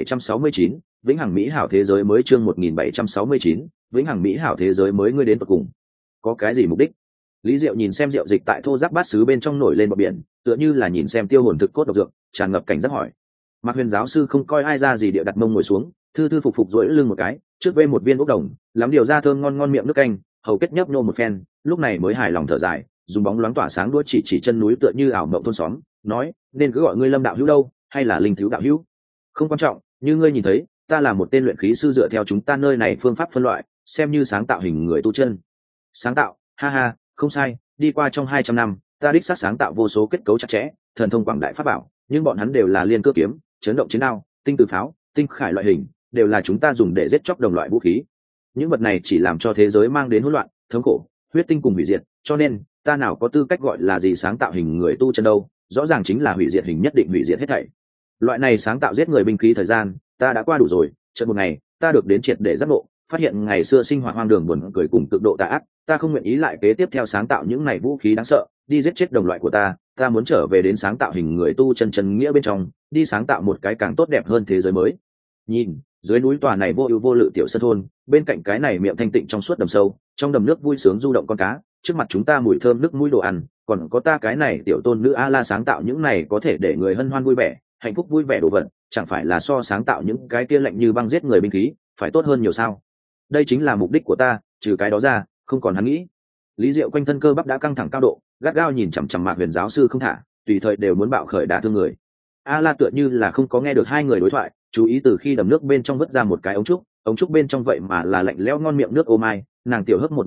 A: 1769, vĩnh hằng mỹ hảo thế giới mới. Chương 1769, vĩnh hằng mỹ hảo thế giới mới. Ngươi đến tận cùng có cái gì mục đích? Lý Diệu nhìn xem rượu dịch tại thô rác bát sứ bên trong nổi lên bọt biển, tựa như là nhìn xem tiêu hồn thực cốt độc dược, tràn ngập cảnh giác hỏi. Mạc Huyền giáo sư không coi ai ra gì địa đặt mông ngồi xuống, thư thư phục duỗi lưng một cái, trước vê một viên ốc đồng, lắm điều ra thơm ngon miệng nước canh, hầu kết nhấp nhô một phen, lúc này mới hài lòng thở dài, dùng bóng loáng tỏa sáng đuôi chỉ chân núi tựa như ảo mộng thôn xóm, nói, nên cứ gọi ngươi Lâm đạo hữu đâu, hay là Linh thiếu đạo hữu? Không quan trọng, như ngươi nhìn thấy, ta là một tên luyện khí sư dựa theo chúng ta nơi này phương pháp phân loại, xem như sáng tạo hình người tu chân. Sáng tạo, ha ha, không sai, đi qua trong 200 năm, ta đích xác sáng tạo vô số kết cấu chặt chẽ, thần thông quảng đại pháp bảo, nhưng bọn hắn đều là liên cơ kiếm, chấn động chiến đao, tinh từ pháo, tinh khải loại hình, đều là chúng ta dùng để giết chóc đồng loại vũ khí. Những vật này chỉ làm cho thế giới mang đến hỗn loạn, thống khổ, huyết tinh cùng hủy diệt, cho nên ta nào có tư cách gọi là gì sáng tạo hình người tu chân đâu, rõ ràng chính là hủy diệt hình, nhất định hủy diệt hết thảy. Loại này sáng tạo giết người binh khí thời gian, ta đã qua đủ rồi, chợt một ngày, ta được đến triệt để giác ngộ, phát hiện ngày xưa sinh hoạt hoang đường buồn cười cùng cực độ tà ác, ta không nguyện ý lại kế tiếp theo sáng tạo những này vũ khí đáng sợ, đi giết chết đồng loại của ta muốn trở về đến sáng tạo hình người tu chân chân nghĩa bên trong, đi sáng tạo một cái càng tốt đẹp hơn thế giới mới. Nhìn, dưới núi tòa này vô ưu vô lự tiểu sơn thôn, bên cạnh cái này miệng thanh tịnh trong suốt đầm sâu, trong đầm nước vui sướng du động con cá, trước mặt chúng ta mùi thơm nước mũi đồ ăn, còn có ta cái này tiểu tôn nữ A La sáng tạo những này có thể để người hân hoan vui vẻ, hạnh phúc vui vẻ đồ vật, chẳng phải là so sáng tạo những cái kia lạnh như băng giết người binh khí phải tốt hơn nhiều sao? Đây chính là mục đích của ta, trừ cái đó ra, không còn hắn nghĩ. Lý Diệu quanh thân cơ bắp đã căng thẳng cao độ, gắt gao nhìn chằm chằm Mạc Huyền giáo sư không thả, tùy thời đều muốn bạo khởi đả thương người. A La tựa như là không có nghe được hai người đối thoại, chú ý từ khi đầm nước bên trong vớt ra một cái ống trúc bên trong vậy mà là lạnh lẽo ngon miệng nước ô mai, nàng tiểu hấp một ngụm nhỏ,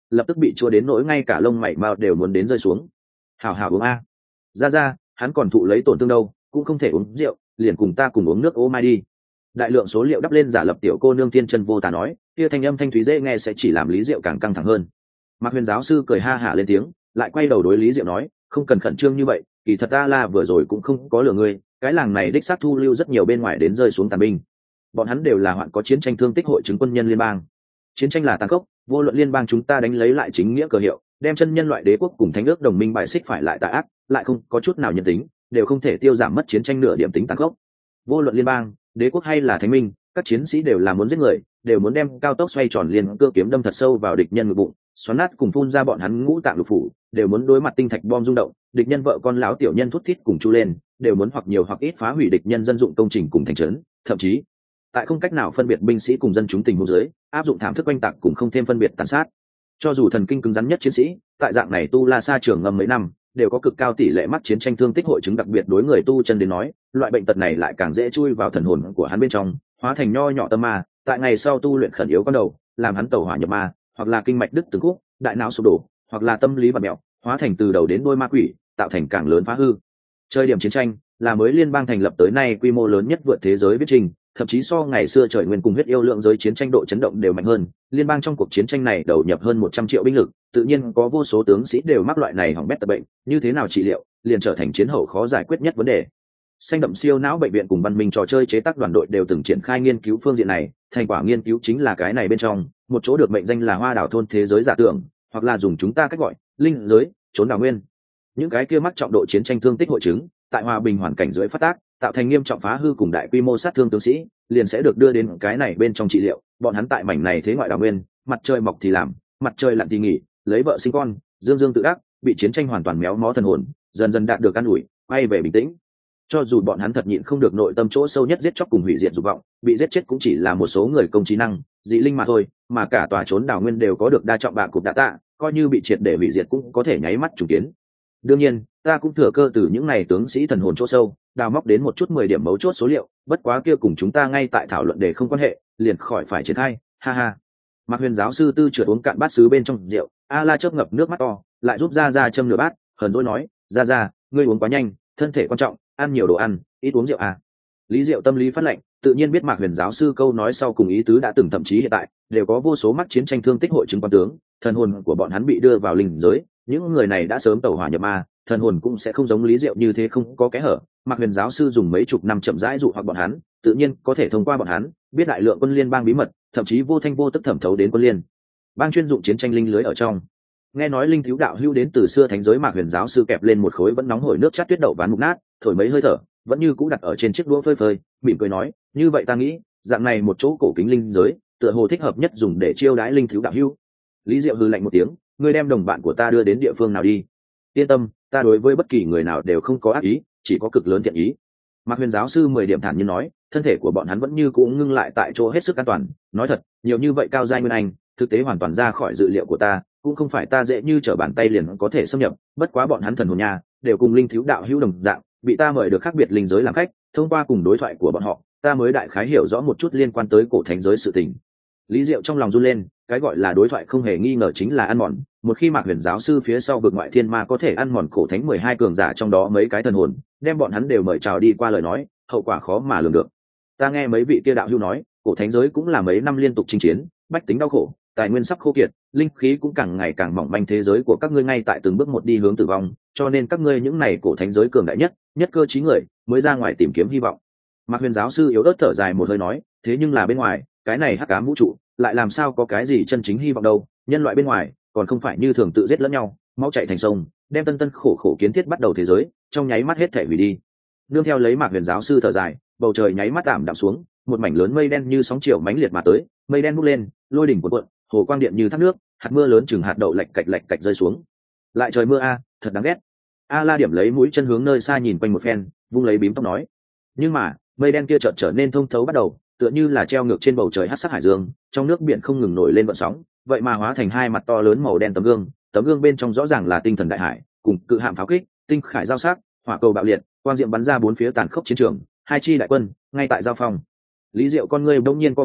A: lập tức bị chua đến nỗi ngay cả lông mày mao đều muốn đến rơi xuống. Hảo hảo uống a. Ra hắn còn thụ lấy tổn thương đâu, cũng không thể uống rượu, liền cùng ta cùng uống nước ô mai đi. Đại lượng số liệu đắp lên giả lập tiểu cô nương tiên chân vô tà nói, kia thanh âm thanh thúy dễ nghe sẽ chỉ làm Lý Diệu càng căng thẳng hơn. Mạc Huyền giáo sư cười ha hả lên tiếng, lại quay đầu đối Lý Diệu nói, không cần khẩn trương như vậy, kỳ thật ta là vừa rồi cũng không có lừa ngươi, cái làng này đích xác thu lưu rất nhiều bên ngoài đến rơi xuống tàn binh. Bọn hắn đều là hoạn có chiến tranh thương tích hội chứng quân nhân liên bang. Chiến tranh là tàn khốc, vô luận liên bang chúng ta đánh lấy lại chính nghĩa cờ hiệu, đem chân nhân loại đế quốc cùng thánh ước đồng minh bài xích phải lại tà ác, lại không có chút nào nhân tính, đều không thể tiêu giảm mất chiến tranh nửa điểm tính tàn khốc. Vô luận liên bang, đế quốc hay là thánh minh, các chiến sĩ đều là muốn giết người, đều muốn đem cao tốc xoay tròn liên cưa kiếm đâm thật sâu vào địch nhân ngực bụng, xoắn nát cùng phun ra bọn hắn ngũ tạng lục phủ, đều muốn đối mặt tinh thạch bom rung động, địch nhân vợ con lão tiểu nhân thút thít cùng chu lên, đều muốn hoặc nhiều hoặc ít phá hủy địch nhân dân dụng công trình cùng thành trấn, thậm chí tại không cách nào phân biệt binh sĩ cùng dân chúng tình huống dưới, áp dụng thảm thức oanh tạc cùng không thêm phân biệt tàn sát. Cho dù thần kinh cứng rắn nhất chiến sĩ, tại dạng này tu la sa trường ngầm mấy năm, đều có cực cao tỷ lệ mắc chiến tranh thương tích hội chứng, đặc biệt đối người tu chân đến nói, loại bệnh tật này lại càng dễ chui vào thần hồn của hắn bên trong, hóa thành nho nhỏ tâm ma, tại ngày sau tu luyện khẩn yếu con đầu, làm hắn tẩu hỏa nhập ma, hoặc là kinh mạch đứt từng khúc, đại não sụp đổ, hoặc là tâm lý bạt mẹo, hóa thành từ đầu đến đuôi ma quỷ, tạo thành càng lớn phá hư. Chơi điểm chiến tranh là mới liên bang thành lập tới nay quy mô lớn nhất vượt thế giới viết trình, thậm chí so ngày xưa trời nguyên cùng huyết yêu lượng giới chiến tranh độ chấn động đều mạnh hơn. Liên bang trong cuộc chiến tranh này đầu nhập hơn 100 triệu binh lực, tự nhiên có vô số tướng sĩ đều mắc loại này hỏng bét tật bệnh, như thế nào trị liệu, liền trở thành chiến hậu khó giải quyết nhất vấn đề. Xanh đậm siêu não bệnh viện cùng văn minh trò chơi chế tác đoàn đội đều từng triển khai nghiên cứu phương diện này, thành quả nghiên cứu chính là cái này bên trong, một chỗ được mệnh danh là Hoa Đảo thôn thế giới giả tưởng, hoặc là dùng chúng ta cách gọi, linh giới, trốn đảo nguyên. Những cái kia mắc trọng độ chiến tranh thương tích hội chứng, tại hòa bình hoàn cảnh dưới phát tác, tạo thành nghiêm trọng phá hư cùng đại quy mô sát thương tướng sĩ, liền sẽ được đưa đến cái này bên trong trị liệu. Bọn hắn tại mảnh này thế ngoại đảo nguyên, mặt trời mọc thì làm, mặt trời lặn thì nghỉ, lấy vợ sinh con, dương dương tự đắc, bị chiến tranh hoàn toàn méo mó thần hồn, dần dần đạt được an ủi, quay về bình tĩnh. Cho dù bọn hắn thật nhịn không được nội tâm chỗ sâu nhất giết chóc cùng hủy diệt dục vọng, bị giết chết cũng chỉ là một số người công trí năng, dị linh mà thôi, mà cả tòa trốn đảo nguyên đều có được đa trọng bạc cục đạ tạ, coi như bị triệt để hủy diệt cũng có thể nháy mắt trùng kiến. Đương nhiên, ta cũng thừa cơ từ những này tướng sĩ thần hồn chỗ sâu, đào móc đến một chút 10 điểm mấu chốt số liệu, bất quá kia cùng chúng ta ngay tại thảo luận để không quan hệ, liền khỏi phải triển khai, ha ha. Mạc Huyền giáo sư tư trượt uống cạn bát sứ bên trong rượu, A La chớp ngập nước mắt to, lại giúp ra châm nửa bát, hờn dỗi nói, ra, ngươi uống quá nhanh, thân thể quan trọng, ăn nhiều đồ ăn, ít uống rượu à. Lý Diệu tâm lý phát lệnh, tự nhiên biết Mạc Huyền giáo sư câu nói sau cùng ý tứ đã từng, thậm chí hiện tại đều có vô số mắc chiến tranh thương tích hội chứng quan tướng, thần hồn của bọn hắn bị đưa vào linh giới, những người này đã sớm tẩu hỏa nhập ma, thần hồn cũng sẽ không giống Lý Diệu như thế không có kẽ hở. Mạc Huyền giáo sư dùng mấy chục năm chậm rãi dụ hoặc bọn hắn, tự nhiên có thể thông qua bọn hắn biết đại lượng quân liên bang bí mật, thậm chí vô thanh vô tức thẩm thấu đến quân liên bang chuyên dụng chiến tranh linh lưới ở trong. Nghe nói linh thiếu đạo hưu đến từ xưa thánh giới, Mạc Huyền giáo sư kẹp lên một khối vẫn nóng hổi nước chát tuyết đậu ván mục nát, thổi mấy hơi thở, vẫn như cũ đặt ở trên chiếc đũa phơi phơi, mỉm cười nói, như vậy ta nghĩ dạng này một chỗ cổ kính linh giới tựa hồ thích hợp nhất dùng để chiêu đãi linh thiếu đạo hưu. Lý Diệu hừ lạnh một tiếng, ngươi đem đồng bạn của ta đưa đến địa phương nào đi? Yên tâm, ta đối với bất kỳ người nào đều không có ác ý, chỉ có cực lớn thiện ý. Mạc Huyền giáo sư 10 điểm thản nhiên nói, thân thể của bọn hắn vẫn như cũ ngưng lại tại chỗ hết sức an toàn. Nói thật, nhiều như vậy cao giai nguyên anh, thực tế hoàn toàn ra khỏi dự liệu của ta, cũng không phải ta dễ như trở bàn tay liền có thể xâm nhập. Bất quá bọn hắn thần hồn nhà đều cùng linh thiếu đạo hữu đồng dạng, bị ta mời được khác biệt linh giới làm khách. Thông qua cùng đối thoại của bọn họ, ta mới đại khái hiểu rõ một chút liên quan tới cổ thánh giới sự tình. Lý Diệu trong lòng run lên, cái gọi là đối thoại không hề nghi ngờ chính là ăn mòn. Một khi Mạc Huyền giáo sư phía sau vực ngoại thiên ma có thể ăn mòn cổ thánh 12 cường giả trong đó mấy cái thần hồn, đem bọn hắn đều mời chào đi qua lời nói, hậu quả khó mà lường được. Ta nghe mấy vị kia đạo hữu nói, cổ thánh giới cũng là mấy năm liên tục chinh chiến, bách tính đau khổ, tài nguyên sắp khô kiệt, linh khí cũng càng ngày càng mỏng manh, thế giới của các ngươi ngay tại từng bước một đi hướng tử vong, cho nên các ngươi những này cổ thánh giới cường đại nhất, nhất cơ trí người, mới ra ngoài tìm kiếm hy vọng. Mạc Huyền giáo sư yếu ớt thở dài một hơi nói, thế nhưng là bên ngoài, cái này hắc ám vũ trụ, lại làm sao có cái gì chân chính hy vọng đâu, nhân loại bên ngoài còn không phải như thường tự giết lẫn nhau, máu chảy thành sông, đem tân tân khổ khổ kiến thiết bắt đầu thế giới trong nháy mắt hết thể hủy đi. Nương theo lấy Mạc Huyền giáo sư thở dài, bầu trời nháy mắt ảm đạm xuống, một mảnh lớn mây đen như sóng chiều mãnh liệt mà tới, mây đen bốc lên, lôi đỉnh cuộn cuộn, hồ quang điện như thác nước, hạt mưa lớn chừng hạt đậu lạch cạch rơi xuống. Lại trời mưa a, thật đáng ghét. A La điểm lấy mũi chân hướng nơi xa nhìn quanh một phen, vung lấy bím tóc nói. Nhưng mà mây đen kia chợt trở nên thông thấu bắt đầu, tựa như là treo ngược trên bầu trời hắc sắc hải dương, trong nước biển không ngừng nổi lên vận sóng, vậy mà hóa thành hai mặt to lớn màu đen tấm gương bên trong rõ ràng là tinh thần đại hải, cùng cự hạm pháo kích, tinh khải giao sắc, hỏa cầu bạo liệt, quang diệm bắn ra bốn phía tàn khốc chiến trường, hai chi đại quân ngay tại giao phong. Lý Diệu con ngươi bỗng nhiên co vào,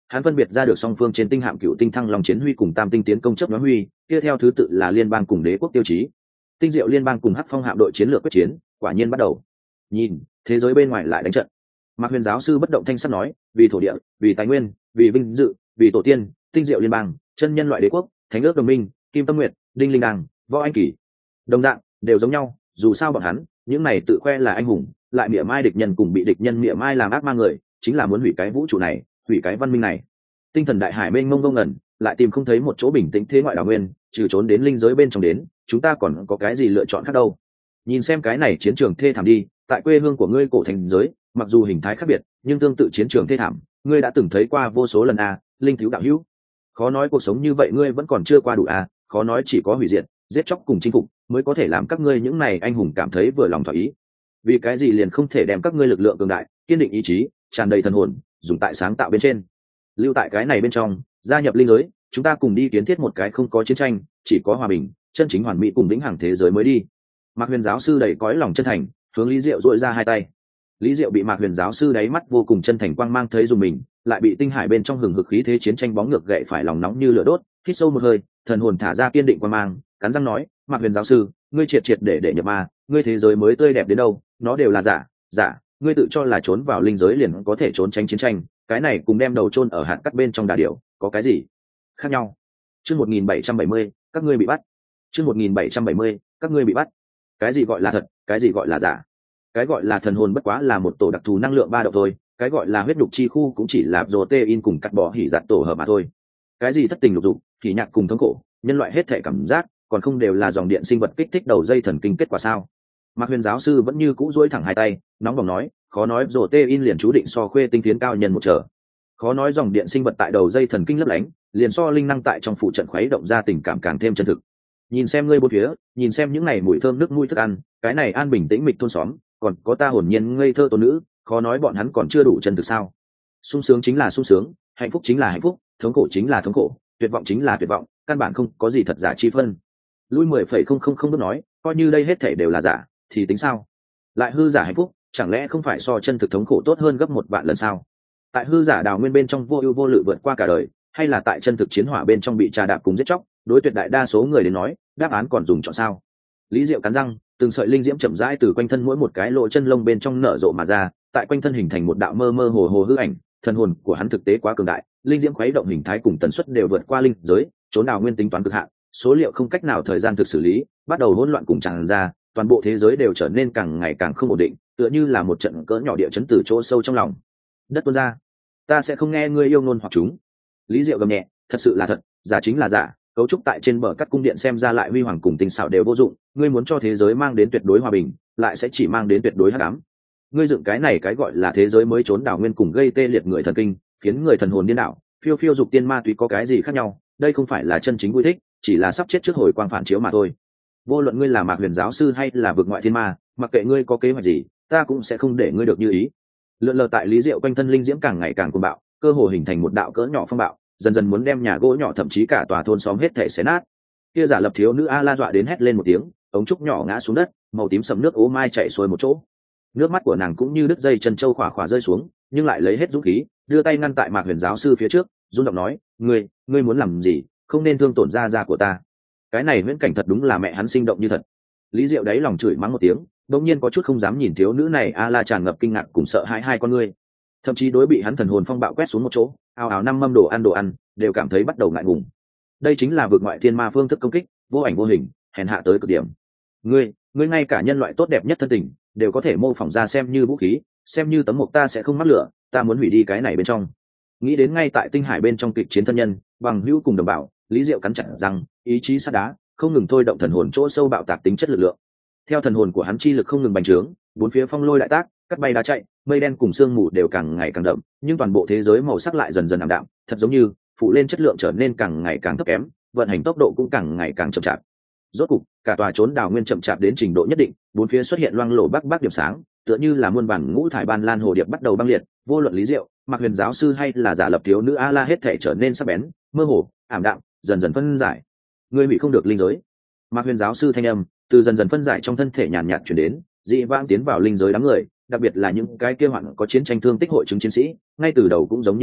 A: Hắn phân biệt ra được song phương trên tinh hạm Cựu Tinh Thăng Long Chiến Huy cùng Tam Tinh Tiến Công Chấp Nhóm Huy, kia theo thứ tự là liên bang cùng đế quốc tiêu chí. Tinh Diệu liên bang cùng Hắc Phong hạm đội chiến lược quyết chiến, quả nhiên bắt đầu. Nhìn, thế giới bên ngoài lại đánh trận. Mạc Huyền giáo sư bất động thanh sắc nói, vì thổ địa, vì tài nguyên, vì vinh dự, vì tổ tiên, Tinh Diệu liên bang, chân nhân loại đế quốc, Thánh ước đồng minh, Kim Tâm Nguyệt, Đinh Linh Đằng, Võ Anh Kỳ, đồng dạng đều giống nhau, dù sao bọn hắn, những này tự khoe là anh hùng, lại mỉa mai địch nhân cùng bị địch nhân mỉa mai làm ác ma người, chính là muốn hủy cái vũ trụ này, hủy cái văn minh này. Tinh thần đại hải mênh mông ngông ngẩn, lại tìm không thấy một chỗ bình tĩnh thế ngoại đảo nguyên, trừ trốn đến linh giới bên trong đến, chúng ta còn có cái gì lựa chọn khác đâu. Nhìn xem cái này chiến trường thê thảm đi, tại quê hương của ngươi cổ thành giới, mặc dù hình thái khác biệt, nhưng tương tự chiến trường thê thảm, ngươi đã từng thấy qua vô số lần à, linh thiếu đạo hữu. Khó nói cuộc sống như vậy ngươi vẫn còn chưa qua đủ à, khó nói chỉ có hủy diệt, giết chóc cùng chinh phục mới có thể làm các ngươi những này anh hùng cảm thấy vừa lòng thỏa ý. Vì cái gì liền không thể đem các ngươi lực lượng cường đại, kiên định ý chí, tràn đầy thần hồn, dùng tại sáng tạo bên trên, lưu tại cái này bên trong, gia nhập linh giới, chúng ta cùng đi kiến thiết một cái không có chiến tranh, chỉ có hòa bình, chân chính hoàn mỹ cùng vĩnh hằng thế giới mới đi. Mạc Huyền giáo sư đầy cõi lòng chân thành, hướng Lý Diệu duỗi ra hai tay. Lý Diệu bị Mạc Huyền giáo sư đáy mắt vô cùng chân thành quang mang thấy dùng mình, lại bị tinh hải bên trong hừng hực khí thế chiến tranh bóng ngược gậy phải lòng nóng như lửa đốt, hít sâu một hơi, thần hồn thả ra kiên định quang mang, cắn răng nói, Mạc Huyền giáo sư, ngươi triệt triệt để nhập ma, ngươi thế giới mới tươi đẹp đến đâu, nó đều là giả, giả, ngươi tự cho là trốn vào linh giới liền có thể trốn tránh chiến tranh, cái này cùng đem đầu chôn ở hạt cắt bên trong đà điểu, có cái gì khác nhau? Chương 1770, các ngươi bị bắt. Chương 1770, các ngươi bị bắt. Cái gì gọi là thật, cái gì gọi là giả? Cái gọi là thần hồn bất quá là một tổ đặc thù năng lượng ba động thôi, cái gọi là huyết nhục chi khu cũng chỉ là protein cùng cắt bỏ hỉ giặt tổ hợp mà thôi. Cái gì thất tình lục dục, hỉ nhạc cùng thống khổ, nhân loại hết thể cảm giác, còn không đều là dòng điện sinh vật kích thích đầu dây thần kinh kết quả sao? Mạc Huyền giáo sư vẫn như cũ duỗi thẳng hai tay, nóng bỏng nói, khó nói protein liền chú định so khuê tinh tiến cao nhân một trở. Khó nói dòng điện sinh vật tại đầu dây thần kinh lấp lánh, liền so linh năng tại trong phụ trận khuấy động ra tình cảm càng thêm chân thực. Nhìn xem ngươi bốn phía, nhìn xem những này mùi thơm nước mũi thức ăn, cái này an bình tĩnh mịch thôn xóm, còn có ta hồn nhiên ngây thơ tôn nữ, khó nói bọn hắn còn chưa đủ chân thực sao? Sung sướng chính là sung sướng, hạnh phúc chính là hạnh phúc, thống khổ chính là thống khổ, tuyệt vọng chính là tuyệt vọng, căn bản không có gì thật giả chi phân. Lui 10,000 bước nói, coi như đây hết thể đều là giả, thì tính sao? Lại hư giả hạnh phúc, chẳng lẽ không phải so chân thực thống khổ tốt hơn gấp 1 vạn lần sao? Tại hư giả đào nguyên bên trong vô ưu vô lự vượt qua cả đời, hay là tại chân thực chiến hỏa bên trong bị trà đạp cùng giết chóc, đối tuyệt đại đa số người đến nói, đáp án còn dùng chọn sao? Lý Diệu cắn răng, từng sợi linh diễm chậm rãi từ quanh thân mỗi một cái lỗ chân lông bên trong nở rộ mà ra, tại quanh thân hình thành một đạo mơ mơ hồ hồ hư ảnh. Thần hồn của hắn thực tế quá cường đại, linh diễm khuấy động hình thái cùng tần suất đều vượt qua linh giới, trốn đào nguyên tính toán cực hạn, số liệu không cách nào thời gian thực xử lý, bắt đầu hỗn loạn cùng tràn ra, toàn bộ thế giới đều trở nên càng ngày càng không ổn định, tựa như là một trận cỡ nhỏ địa chấn từ chỗ sâu trong lòng đất tuôn ra. Ta sẽ không nghe ngươi yêu ngôn hoặc chúng. Lý Diệu gầm nhẹ, thật sự là thật, giả chính là giả, cấu trúc tại trên bờ cắt cung điện xem ra lại huy hoàng cùng tinh xảo đều vô dụng, ngươi muốn cho thế giới mang đến tuyệt đối hòa bình, lại sẽ chỉ mang đến tuyệt đối hắc ám. Ngươi dựng cái này cái gọi là thế giới mới trốn đảo nguyên cùng gây tê liệt người thần kinh, khiến người thần hồn điên đảo, phiêu phiêu dục tiên ma túy có cái gì khác nhau, đây không phải là chân chính vui thích, chỉ là sắp chết trước hồi quang phản chiếu mà thôi. Vô luận ngươi là Mạc Huyền giáo sư hay là vực ngoại thiên ma, mặc kệ ngươi có kế hoạch gì, ta cũng sẽ không để ngươi được như ý. Lượn lờ tại Lý Diệu quanh thân linh diễm càng ngày càng cuồng bạo, cơ hồ hình thành một đạo cỡ nhỏ phong bạo, dần dần muốn đem nhà gỗ nhỏ thậm chí cả tòa thôn xóm hết thảy xé nát. Kia giả lập thiếu nữ a la dọa đến hét lên một tiếng, ống trúc nhỏ ngã xuống đất, màu tím sẫm nước ố mai chảy xuôi một chỗ. Nước mắt của nàng cũng như đứt dây chân châu khỏa khỏa rơi xuống, nhưng lại lấy hết dũng khí, đưa tay ngăn tại Mạc Huyền giáo sư phía trước, run giọng nói, ngươi muốn làm gì, không nên thương tổn da của ta. Cái này viễn cảnh thật đúng là mẹ hắn sinh động như thật. Lý Diệu đáy lòng chửi mắng một tiếng, đống nhiên có chút không dám nhìn thiếu nữ này a la tràn ngập kinh ngạc cùng sợ hãi hai con ngươi, thậm chí đối bị hắn thần hồn phong bạo quét xuống một chỗ, ào ào năm mâm đồ ăn đều cảm thấy bắt đầu ngại ngùng. Đây chính là vượt ngoại thiên ma phương thức công kích, vô ảnh vô hình, hèn hạ tới cực điểm. Ngươi ngay cả nhân loại tốt đẹp nhất thân tình đều có thể mô phỏng ra xem như vũ khí, xem như tấm mộc, ta sẽ không mắc lửa, ta muốn hủy đi cái này bên trong. Nghĩ đến ngay tại tinh hải bên trong kịch chiến thân nhân, bằng hữu cùng đồng bào, Lý Diệu cắn chặt răng, ý chí sắt đá, không ngừng thôi động thần hồn chỗ sâu bạo tạc tính chất lực lượng. Theo thần hồn của hắn chi lực không ngừng bành trướng, bốn phía phong lôi đại tác, cắt bay đá chạy, mây đen cùng sương mù đều càng ngày càng đậm, nhưng toàn bộ thế giới màu sắc lại dần dần ảm đạm, thật giống như phụ lên chất lượng trở nên càng ngày càng thấp kém, vận hành tốc độ cũng càng ngày càng chậm chạp. Rốt cục, cả tòa trốn đào nguyên chậm chạp đến trình độ nhất định, bốn phía xuất hiện loang lổ bắc điểm sáng, tựa như là muôn bản ngũ thải ban lan hồ điệp bắt đầu băng liệt, vô luận Lý Diệu, Mạc Huyền giáo sư hay là giả lập thiếu nữ a la hết thảy trở nên sắc bén, mơ hồ, ảm đạm, dần dần phân giải. Ngươi bị không được linh giới. Mạc Huyền giáo sư thanh âm từ dần dần phân giải trong thân thể nhàn nhạt chuyển đến, dị vãng tiến vào linh giới đám người, đặc biệt là những cái kia hoạn có chiến tranh thương tích hội chứng chiến sĩ, ngay từ đầu cũng giống như ngươi,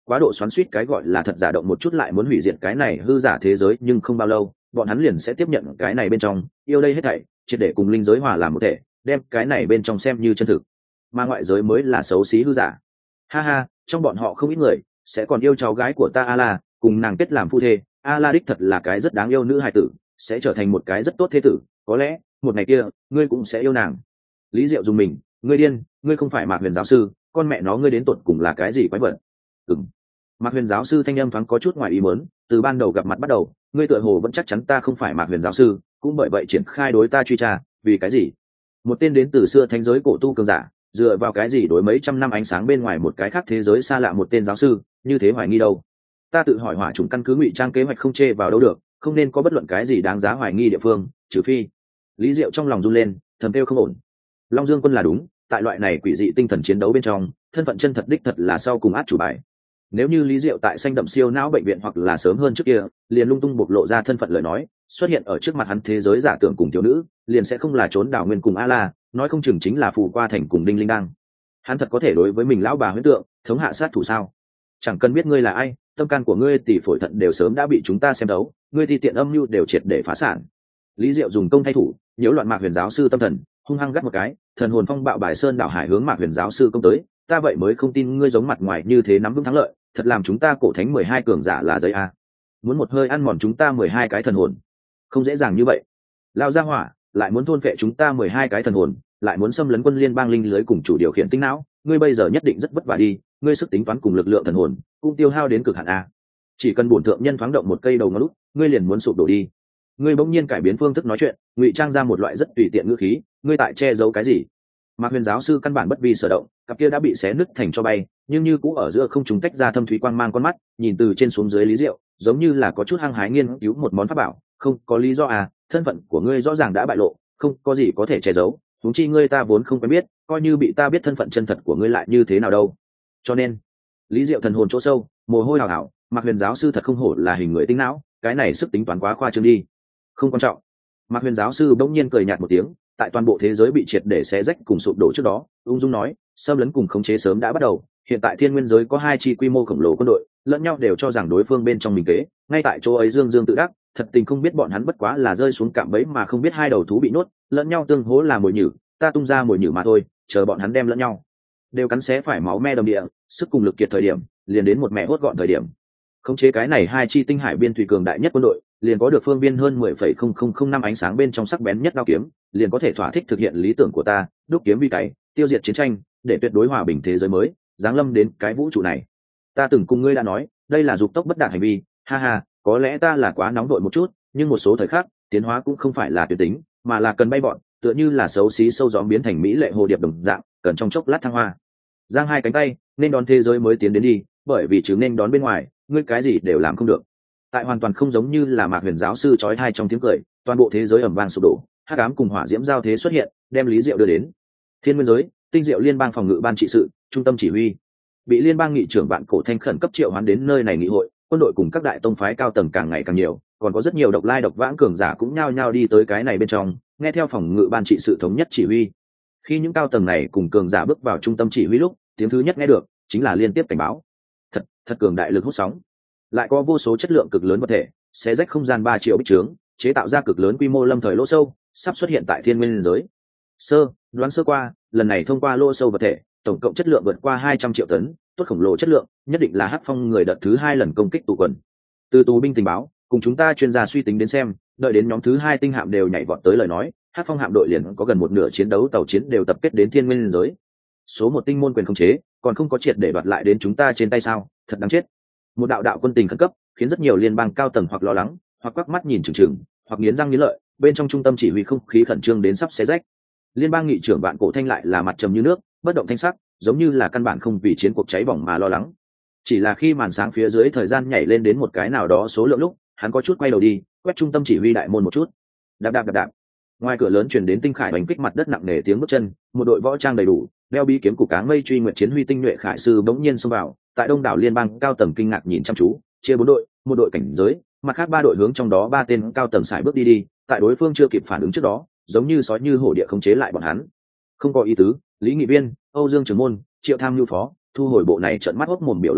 A: quá độ xoắn suýt cái gọi là thật giả động một chút lại muốn hủy diệt cái này hư giả thế giới, nhưng không bao lâu bọn hắn liền sẽ tiếp nhận cái này bên trong yêu đây hết thảy, triệt để cùng linh giới hòa làm một thể, đem cái này bên trong xem như chân thực, mà ngoại giới mới là xấu xí hư giả. Ha ha, trong bọn họ không ít người sẽ còn yêu cháu gái của ta Ala, cùng nàng kết làm phu thê. Ala đích thật là cái rất đáng yêu nữ hài tử, sẽ trở thành một cái rất tốt thế tử, có lẽ một ngày kia ngươi cũng sẽ yêu nàng. Lý Diệu dùng mình, ngươi điên, ngươi không phải Mạc Huyền giáo sư, con mẹ nó ngươi đến tột cùng là cái gì quái vật? Mạc Huyền giáo sư thanh âm thoáng có chút ngoài ý muốn, từ ban đầu gặp mặt bắt đầu, ngươi tựa hồ vẫn chắc chắn ta không phải Mạc Huyền giáo sư, cũng bởi vậy triển khai đối ta truy tra, vì cái gì? Một tên đến từ xưa thánh giới cổ tu cường giả, dựa vào cái gì đối mấy trăm năm ánh sáng bên ngoài một cái khác thế giới xa lạ một tên giáo sư, như thế hoài nghi đâu? Ta tự hỏi hỏa trùng căn cứ ngụy trang kế hoạch không chê vào đâu được, không nên có bất luận cái gì đáng giá hoài nghi địa phương, trừ phi. Lý Diệu trong lòng run lên, thầm kêu không ổn. Long Dương Quân là đúng, tại loại này quỷ dị tinh thần chiến đấu bên trong, thân phận chân thật đích thật là sau cùng át chủ bài. Nếu như Lý Diệu tại xanh đậm siêu não bệnh viện hoặc là sớm hơn trước kia liền lung tung bộc lộ ra thân phận lời nói, xuất hiện ở trước mặt hắn thế giới giả tưởng cùng thiếu nữ, liền sẽ không là trốn đảo nguyên cùng Ala, nói không chừng chính là phù qua thành cùng Đinh Linh Đăng. Hắn thật có thể đối với mình lão bà huyễn tượng thống hạ sát thủ sao? Chẳng cần biết ngươi là ai, tâm can của ngươi tỷ phổi thận đều sớm đã bị chúng ta xem đấu, ngươi thi tiện âm mưu đều triệt để phá sản. Lý Diệu dùng công thay thủ, nhiễu loạn Mạc Huyền giáo sư tâm thần, hung hăng gắt một cái, thần hồn phong bạo bài sơn đảo hải hướng Mạc Huyền giáo sư công tới. Ta vậy mới không tin ngươi giống mặt ngoài như thế nắm vững thắng lợi, thật làm chúng ta cổ thánh 12 cường giả là giấy a. Muốn một hơi ăn mòn chúng ta 12 cái thần hồn, không dễ dàng như vậy. Lao ra hỏa, lại muốn thôn phệ chúng ta 12 cái thần hồn, lại muốn xâm lấn quân liên bang linh lưới cùng chủ điều khiển tinh não, ngươi bây giờ nhất định rất vất vả đi, ngươi sức tính toán cùng lực lượng thần hồn cũng tiêu hao đến cực hạn a. Chỉ cần bổn thượng nhân thoáng động một cây đầu ngón út, ngươi liền muốn sụp đổ đi. Ngươi bỗng nhiên cải biến phương thức nói chuyện, ngụy trang ra một loại rất tùy tiện ngữ khí, ngươi tại che giấu cái gì? Mạc Huyền giáo sư căn bản bất vi sở động, cặp kia đã bị xé nứt thành cho bay, nhưng như cũ ở giữa không trung tách ra thâm thúy quang mang con mắt, nhìn từ trên xuống dưới Lý Diệu, giống như là có chút hăng hái nghiên cứu một món pháp bảo. Không có lý do à, thân phận của ngươi rõ ràng đã bại lộ, không có gì có thể che giấu, huống chi ngươi ta vốn không quen biết, coi như bị ta biết thân phận chân thật của ngươi lại như thế nào đâu. Cho nên, Lý Diệu thần hồn chỗ sâu, mồ hôi hào hào, Mạc Huyền giáo sư thật không hổ là hình người tinh não, cái này sức tính toán quá khoa trương đi. Không quan trọng. Mạc Huyền giáo sư bỗng nhiên cười nhạt một tiếng, tại toàn bộ thế giới bị triệt để xé rách cùng sụp đổ trước đó, ung dung nói, xâm lấn cùng khống chế sớm đã bắt đầu, hiện tại thiên nguyên giới có 2 chi quy mô khổng lồ quân đội, lẫn nhau đều cho rằng đối phương bên trong mình kế, ngay tại chỗ ấy dương dương tự đắc, thật tình không biết bọn hắn bất quá là rơi xuống cạm bẫy mà không biết hai đầu thú bị nuốt, lẫn nhau tương hỗ là mồi nhử, ta tung ra mồi nhử mà thôi, chờ bọn hắn đem lẫn nhau đều cắn xé phải máu me đầm địa, sức cùng lực kiệt thời điểm, liền đến một mẹ hốt gọn thời điểm. Khống chế cái này 2 chi tinh hải biên thủy cường đại nhất quân đội, liền có được phương biên hơn 10,0005 ánh sáng bên trong sắc bén nhất đao kiếm, liền có thể thỏa thích thực hiện lý tưởng của ta, đúc kiếm vi cày, tiêu diệt chiến tranh, để tuyệt đối hòa bình thế giới mới giáng lâm đến cái vũ trụ này. Ta từng cùng ngươi đã nói, đây là dục tốc bất đạt hành vi, ha ha, có lẽ ta là quá nóng đội một chút, nhưng một số thời khắc, tiến hóa cũng không phải là tuyệt tính, mà là cần bay bọn, tựa như là xấu xí sâu gióm biến thành mỹ lệ hồ điệp đồng dạng, cần trong chốc lát thăng hoa. Giang hai cánh tay, nên đón thế giới mới tiến đến đi, bởi vì chứ nên đón bên ngoài, ngươi cái gì đều làm không được. Tại hoàn toàn không giống như là Mạc Huyền giáo sư chói tai trong tiếng cười, toàn bộ thế giới ầm vang sụp đổ, hắc ám cùng hỏa diễm giao thế xuất hiện, đem Lý Diệu đưa đến Thiên Nguyên giới, Tinh Diệu Liên bang phòng ngự ban trị sự, trung tâm chỉ huy. Bị liên bang nghị trưởng Vạn Cổ Thanh khẩn cấp triệu hoán đến nơi này nghị hội, quân đội cùng các đại tông phái cao tầng càng ngày càng nhiều, còn có rất nhiều độc lai độc vãng cường giả cũng nhao nhao đi tới cái này bên trong, nghe theo phòng ngự ban trị sự thống nhất chỉ huy. Khi những cao tầng này cùng cường giả bước vào trung tâm chỉ huy lúc, tiếng thứ nhất nghe được chính là liên tiếp cảnh báo. Thật cường đại lực hút sóng, lại có vô số chất lượng cực lớn vật thể xé rách không gian 3 triệu bích trướng, chế tạo ra cực lớn quy mô lâm thời lỗ sâu, sắp xuất hiện tại thiên nguyên giới. Đoán sơ qua, lần này thông qua lỗ sâu vật thể, tổng cộng chất lượng vượt qua 200 triệu tấn, tốt khổng lồ chất lượng, nhất định là Hắc Phong người đợt thứ 2 lần công kích tụ quần. Từ tù binh tình báo, cùng chúng ta chuyên gia suy tính đến xem, đợi đến nhóm thứ 2 tinh hạm đều nhảy vọt tới lời nói, Hắc Phong hạm đội liền có gần một nửa chiến đấu tàu chiến đều tập kết đến thiên nguyên giới. Số 1 tinh môn quyền khống chế, còn không có triệt để đoạt lại đến chúng ta trên tay sao? Thật đáng chết. Một đạo quân tình khẩn cấp, khiến rất nhiều liên bang cao tầng hoặc lo lắng, hoặc quắc mắt nhìn chừng chừng, hoặc nghiến răng nghiến lợi, bên trong trung tâm chỉ huy không khí khẩn trương đến sắp xé rách. Liên bang nghị trưởng Vạn Cổ Thanh lại là mặt trầm như nước, bất động thanh sắc, giống như là căn bản không vì chiến cuộc cháy bỏng mà lo lắng. Chỉ là khi màn sáng phía dưới thời gian nhảy lên đến một cái nào đó số lượng lúc, hắn có chút quay đầu đi, quét trung tâm chỉ huy đại môn một chút. Đạp. Ngoài cửa lớn truyền đến tinh khải đánh kích mặt đất nặng nề tiếng bước chân, một đội võ trang đầy đủ, đeo bí kiếm của cáng mây truy nguyện chiến huy tinh nhuệ khải sư bỗng nhiên xông vào. Tại đông đảo liên bang cao tầng kinh ngạc nhìn chăm chú, chia 4 đội, một đội cảnh giới, mặt khác 3 đội hướng trong đó 3 tên cao tầng sải bước đi, tại đối phương chưa kịp phản ứng trước đó, giống như sói như hổ địa khống chế lại bọn hắn. Không có ý tứ, Lý Nghị Viên, Âu Dương Trường Môn, Triệu Tham Nhu Phó, thu hồi bộ này trợn mắt hốc mồm biểu lộ đi,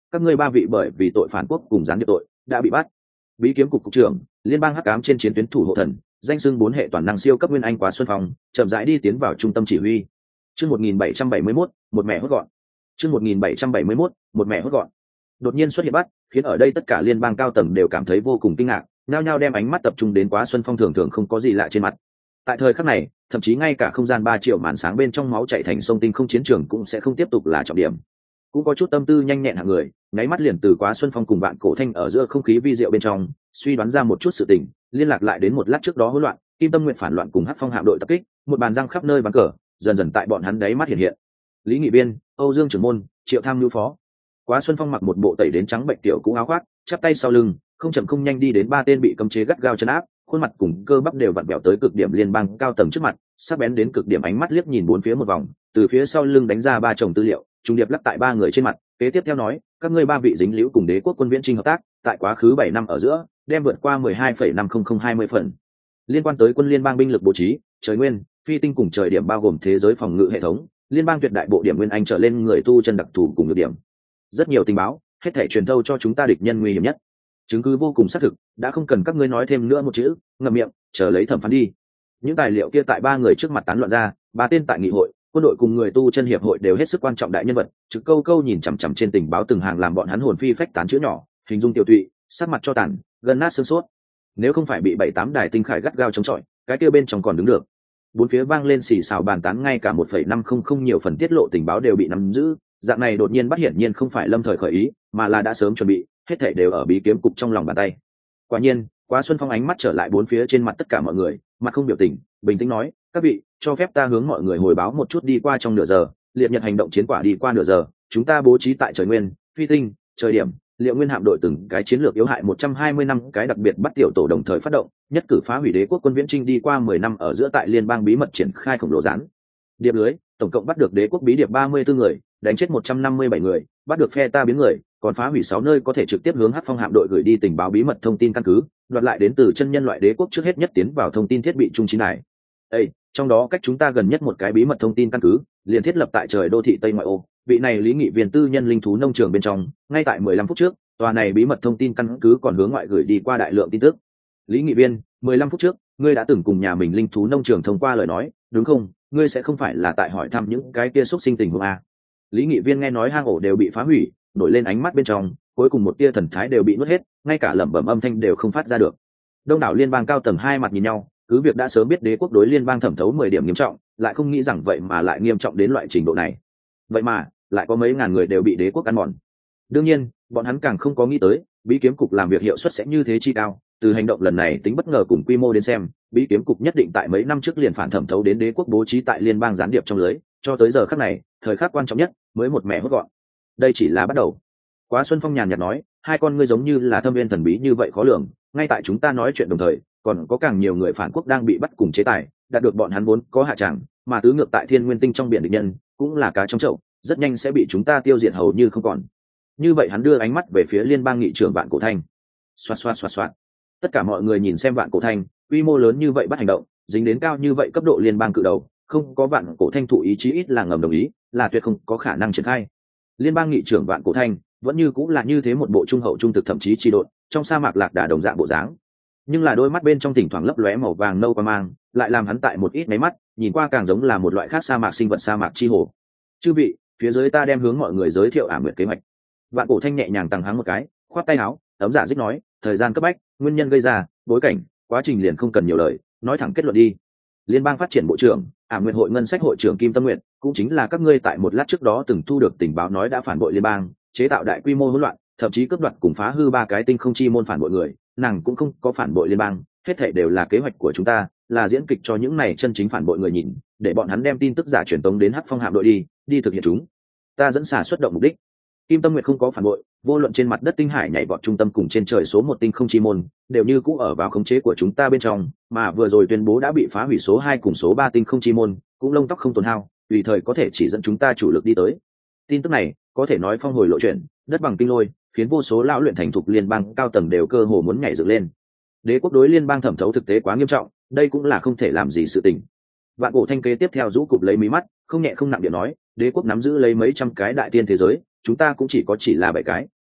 A: các ngươi ba vị bởi vì tội phản quốc cùng gián điệp tội đã bị bắt. Bí kiếm cục cục trưởng, liên bang hắc ám trên chiến tuyến thủ hộ thần, danh xưng 4 hệ toàn năng siêu cấp nguyên anh Quá Xuân Phong, chậm rãi đi tiến vào trung tâm chỉ huy. Chương 1771, một mẹ hốt gọn. Chương 1771, một mẹ hốt gọn. Đột nhiên xuất hiện bắt, khiến ở đây tất cả liên bang cao tầng đều cảm thấy vô cùng kinh ngạc, nhao nhao đem ánh mắt tập trung đến Quá Xuân Phong thường thường không có gì lạ trên mặt. Tại thời khắc này, thậm chí ngay cả không gian 3 triệu màn sáng bên trong máu chảy thành sông tinh không chiến trường cũng sẽ không tiếp tục là trọng điểm. Cũng có chút tâm tư nhanh nhẹn hạng người, nháy mắt liền từ Quá Xuân Phong cùng Vạn Cổ Thanh ở giữa không khí vi diệu bên trong suy đoán ra một chút sự tình, liên lạc lại đến một lát trước đó hỗn loạn, Kim Tâm Nguyện phản loạn cùng Hắc Phong hạm đội tập kích, một bàn răng khắp nơi ván cờ, dần dần tại bọn hắn đáy mắt hiện hiện. Lý Nghị Viên, Âu Dương trưởng môn, Triệu Tham Nhu phó. Quá Xuân Phong mặc một bộ tẩy đến trắng bệnh tiểu cũ áo khoác, chắp tay sau lưng, không chậm không nhanh đi đến 3 tên bị cấm chế gắt gao trấn áp, khuôn mặt cùng cơ bắp đều vặn vẹo tới cực điểm liên bang cao tầng trước mặt, sắc bén đến cực điểm ánh mắt liếc nhìn bốn phía một vòng, từ phía sau lưng đánh ra 3 chồng tư liệu, trung điệp lắp tại 3 người trên mặt, kế tiếp theo nói, các ngươi 3 vị dính liễu cùng Đế quốc quân viễn trinh hợp tác, tại quá khứ 7 năm ở giữa, đem vượt qua 12,50020 phần. Liên quan tới quân liên bang binh lực bố trí, trời nguyên, phi tinh cùng trời điểm bao gồm thế giới phòng ngự hệ thống, liên bang tuyệt đại bộ điểm nguyên anh trở lên người tu chân đặc thù cùng nhược điểm. Rất nhiều tình báo, hết thảy truyền thâu cho chúng ta địch nhân nguy hiểm nhất. Chứng cứ vô cùng xác thực, đã không cần các ngươi nói thêm nữa một chữ, ngậm miệng, chờ lấy thẩm phán đi. Những tài liệu kia tại 3 người trước mặt tán loạn ra, 3 tên tại nghị hội, quân đội cùng người tu chân hiệp hội đều hết sức quan trọng đại nhân vật, trực câu câu nhìn chằm chằm trên tình báo từng hàng làm bọn hắn hồn phi phách tán chữ nhỏ, hình dung tiểu tụy, sắc mặt cho tàn, gần nát xương sốt. Nếu không phải bị 7-8 đài tinh khải gắt gao chống chọi, cái kia bên trong còn đứng được. Bốn phía vang lên xì xào bàn tán, ngay cả 1,500 nhiều phần tiết lộ tình báo đều bị nắm giữ, dạng này đột nhiên bắt hiển nhiên không phải lâm thời khởi ý, mà là đã sớm chuẩn bị, hết thảy đều ở bí kiếm cục trong lòng bàn tay. Quả nhiên, Quá Xuân Phong ánh mắt trở lại bốn phía trên mặt tất cả mọi người, mặt không biểu tình, bình tĩnh nói, các vị, cho phép ta hướng mọi người hồi báo một chút đi qua trong nửa giờ, liệt nhật hành động chiến quả đi qua nửa giờ, chúng ta bố trí tại trời nguyên, phi tinh, trời điểm, liệu nguyên hạm đội từng cái chiến lược yếu hại 120 năm cái đặc biệt bắt tiểu tổ đồng thời phát động, nhất cử phá hủy Đế quốc quân viễn trinh đi qua 10 năm ở giữa tại liên bang bí mật triển khai khổng lồ gián điệp lưới, tổng cộng bắt được Đế quốc bí điệp 34 người, đánh chết 157 người, bắt được phe ta biến người, còn phá hủy 6 nơi có thể trực tiếp hướng Hắc Phong hạm đội gửi đi tình báo bí mật thông tin căn cứ, đoạt lại đến từ chân nhân loại đế quốc trước hết nhất tiến vào thông tin thiết bị trung trí này. Ê, trong đó cách chúng ta gần nhất một cái bí mật thông tin căn cứ, liền thiết lập tại trời đô thị Tây ngoại ô, vị này Lý Nghị Viên tư nhân linh thú nông trường bên trong, ngay tại 15 phút trước, tòa này bí mật thông tin căn cứ còn hướng ngoại gửi đi qua đại lượng tin tức. Lý Nghị Viên, 15 phút trước, ngươi đã từng cùng nhà mình linh thú nông trường thông qua lời nói, đúng không? Ngươi sẽ không phải là tại hỏi thăm những cái kia xúc sinh tình huống à? Lý Nghị Viên nghe nói hang ổ đều bị phá hủy, nổi lên ánh mắt bên trong, cuối cùng một tia thần thái đều bị nuốt hết, ngay cả lẩm bẩm âm thanh đều không phát ra được. Đông đảo liên bang cao tầng hai mặt nhìn nhau, cứ việc đã sớm biết đế quốc đối liên bang thẩm thấu 10 điểm nghiêm trọng, lại không nghĩ rằng vậy mà lại nghiêm trọng đến loại trình độ này. Vậy mà, lại có mấy ngàn người đều bị đế quốc ăn mòn. Đương nhiên, bọn hắn càng không có nghĩ tới, bí kiếm cục làm việc hiệu suất sẽ như thế chi cao. Từ hành động lần này tính bất ngờ cùng quy mô đến xem, bí kiếm cục nhất định tại mấy năm trước liền phản thẩm thấu đến đế quốc bố trí tại liên bang gián điệp trong lưới, cho tới giờ khắc này, thời khắc quan trọng nhất mới một mẹ hốt gọn. Đây chỉ là bắt đầu. Quá Xuân Phong nhàn nhạt nói, hai con ngươi giống như là thâm viên thần bí như vậy khó lường, ngay tại chúng ta nói chuyện đồng thời, còn có càng nhiều người phản quốc đang bị bắt cùng chế tài, đạt được bọn hắn vốn có hạ tràng, mà tứ ngược tại Thiên Nguyên Tinh trong biển địch nhân, cũng là cá trong chậu, rất nhanh sẽ bị chúng ta tiêu diệt hầu như không còn. Như vậy hắn đưa ánh mắt về phía liên bang nghị trưởng Vạn Cổ Thanh. Xoạt xoạt xoạt xoạt. Tất cả mọi người nhìn xem Vạn Cổ Thanh, quy mô lớn như vậy bắt hành động, dính đến cao như vậy cấp độ liên bang cự đầu, không có Vạn Cổ Thanh thụ ý chí ít là ngầm đồng ý, là tuyệt không có khả năng triển khai. Liên bang nghị trưởng Vạn Cổ Thanh vẫn như cũng là như thế một bộ trung hậu trung thực thậm chí trì độn, trong sa mạc lạc đà đồng dạng bộ dáng, nhưng là đôi mắt bên trong thỉnh thoảng lấp lóe màu vàng nâu qua mang, lại làm hắn tại một ít máy mắt nhìn qua càng giống là một loại khác sa mạc sinh vật sa mạc chi hồ. Chư vị, phía dưới ta đem hướng mọi người giới thiệu ảm nguyệt kế hoạch. Vạn Cổ Thanh nhẹ nhàng tăng hắng một cái, khoát tay áo, ấm giả dích nói, thời gian cấp bách, nguyên nhân gây ra, bối cảnh, quá trình liền không cần nhiều lời, nói thẳng kết luận đi. Liên bang phát triển bộ trưởng, ảm nguyệt hội ngân sách hội trưởng Kim Tâm Nguyệt, cũng chính là các ngươi tại một lát trước đó từng thu được tình báo nói đã phản bội liên bang, chế tạo đại quy mô hỗn loạn, thậm chí cướp đoạt cùng phá hư 3 cái tinh không chi môn phản bội người, nàng cũng không có phản bội liên bang, hết thảy đều là kế hoạch của chúng ta, là diễn kịch cho những này chân chính phản bội người nhìn, để bọn hắn đem tin tức giả truyền tống đến Hắc Phong hạm đội đi thực hiện chúng ta dẫn xả xuất động mục đích. Kim Tâm Nguyệt không có phản bội, vô luận trên mặt đất tinh hải nhảy vọt trung tâm cùng trên trời số 1 tinh không chi môn, đều như cũ ở vào khống chế của chúng ta bên trong, mà vừa rồi tuyên bố đã bị phá hủy số 2 cùng số 3 tinh không chi môn, cũng lông tóc không tổn hao, tùy thời có thể chỉ dẫn chúng ta chủ lực đi tới. Tin tức này, có thể nói phong hồi lộ chuyển, đất bằng kinh lôi, khiến vô số lão luyện thành thục liên bang cao tầng đều cơ hồ muốn nhảy dựng lên. Đế quốc đối liên bang thẩm thấu thực tế quá nghiêm trọng, đây cũng là không thể làm gì sự tình. Vạn Cổ Thanh kế tiếp theo rũ cụp lấy mí mắt, không nhẹ không nặng điện nói, đế quốc nắm giữ lấy mấy trăm cái đại tiên thế giới, chúng ta cũng chỉ là 7 cái,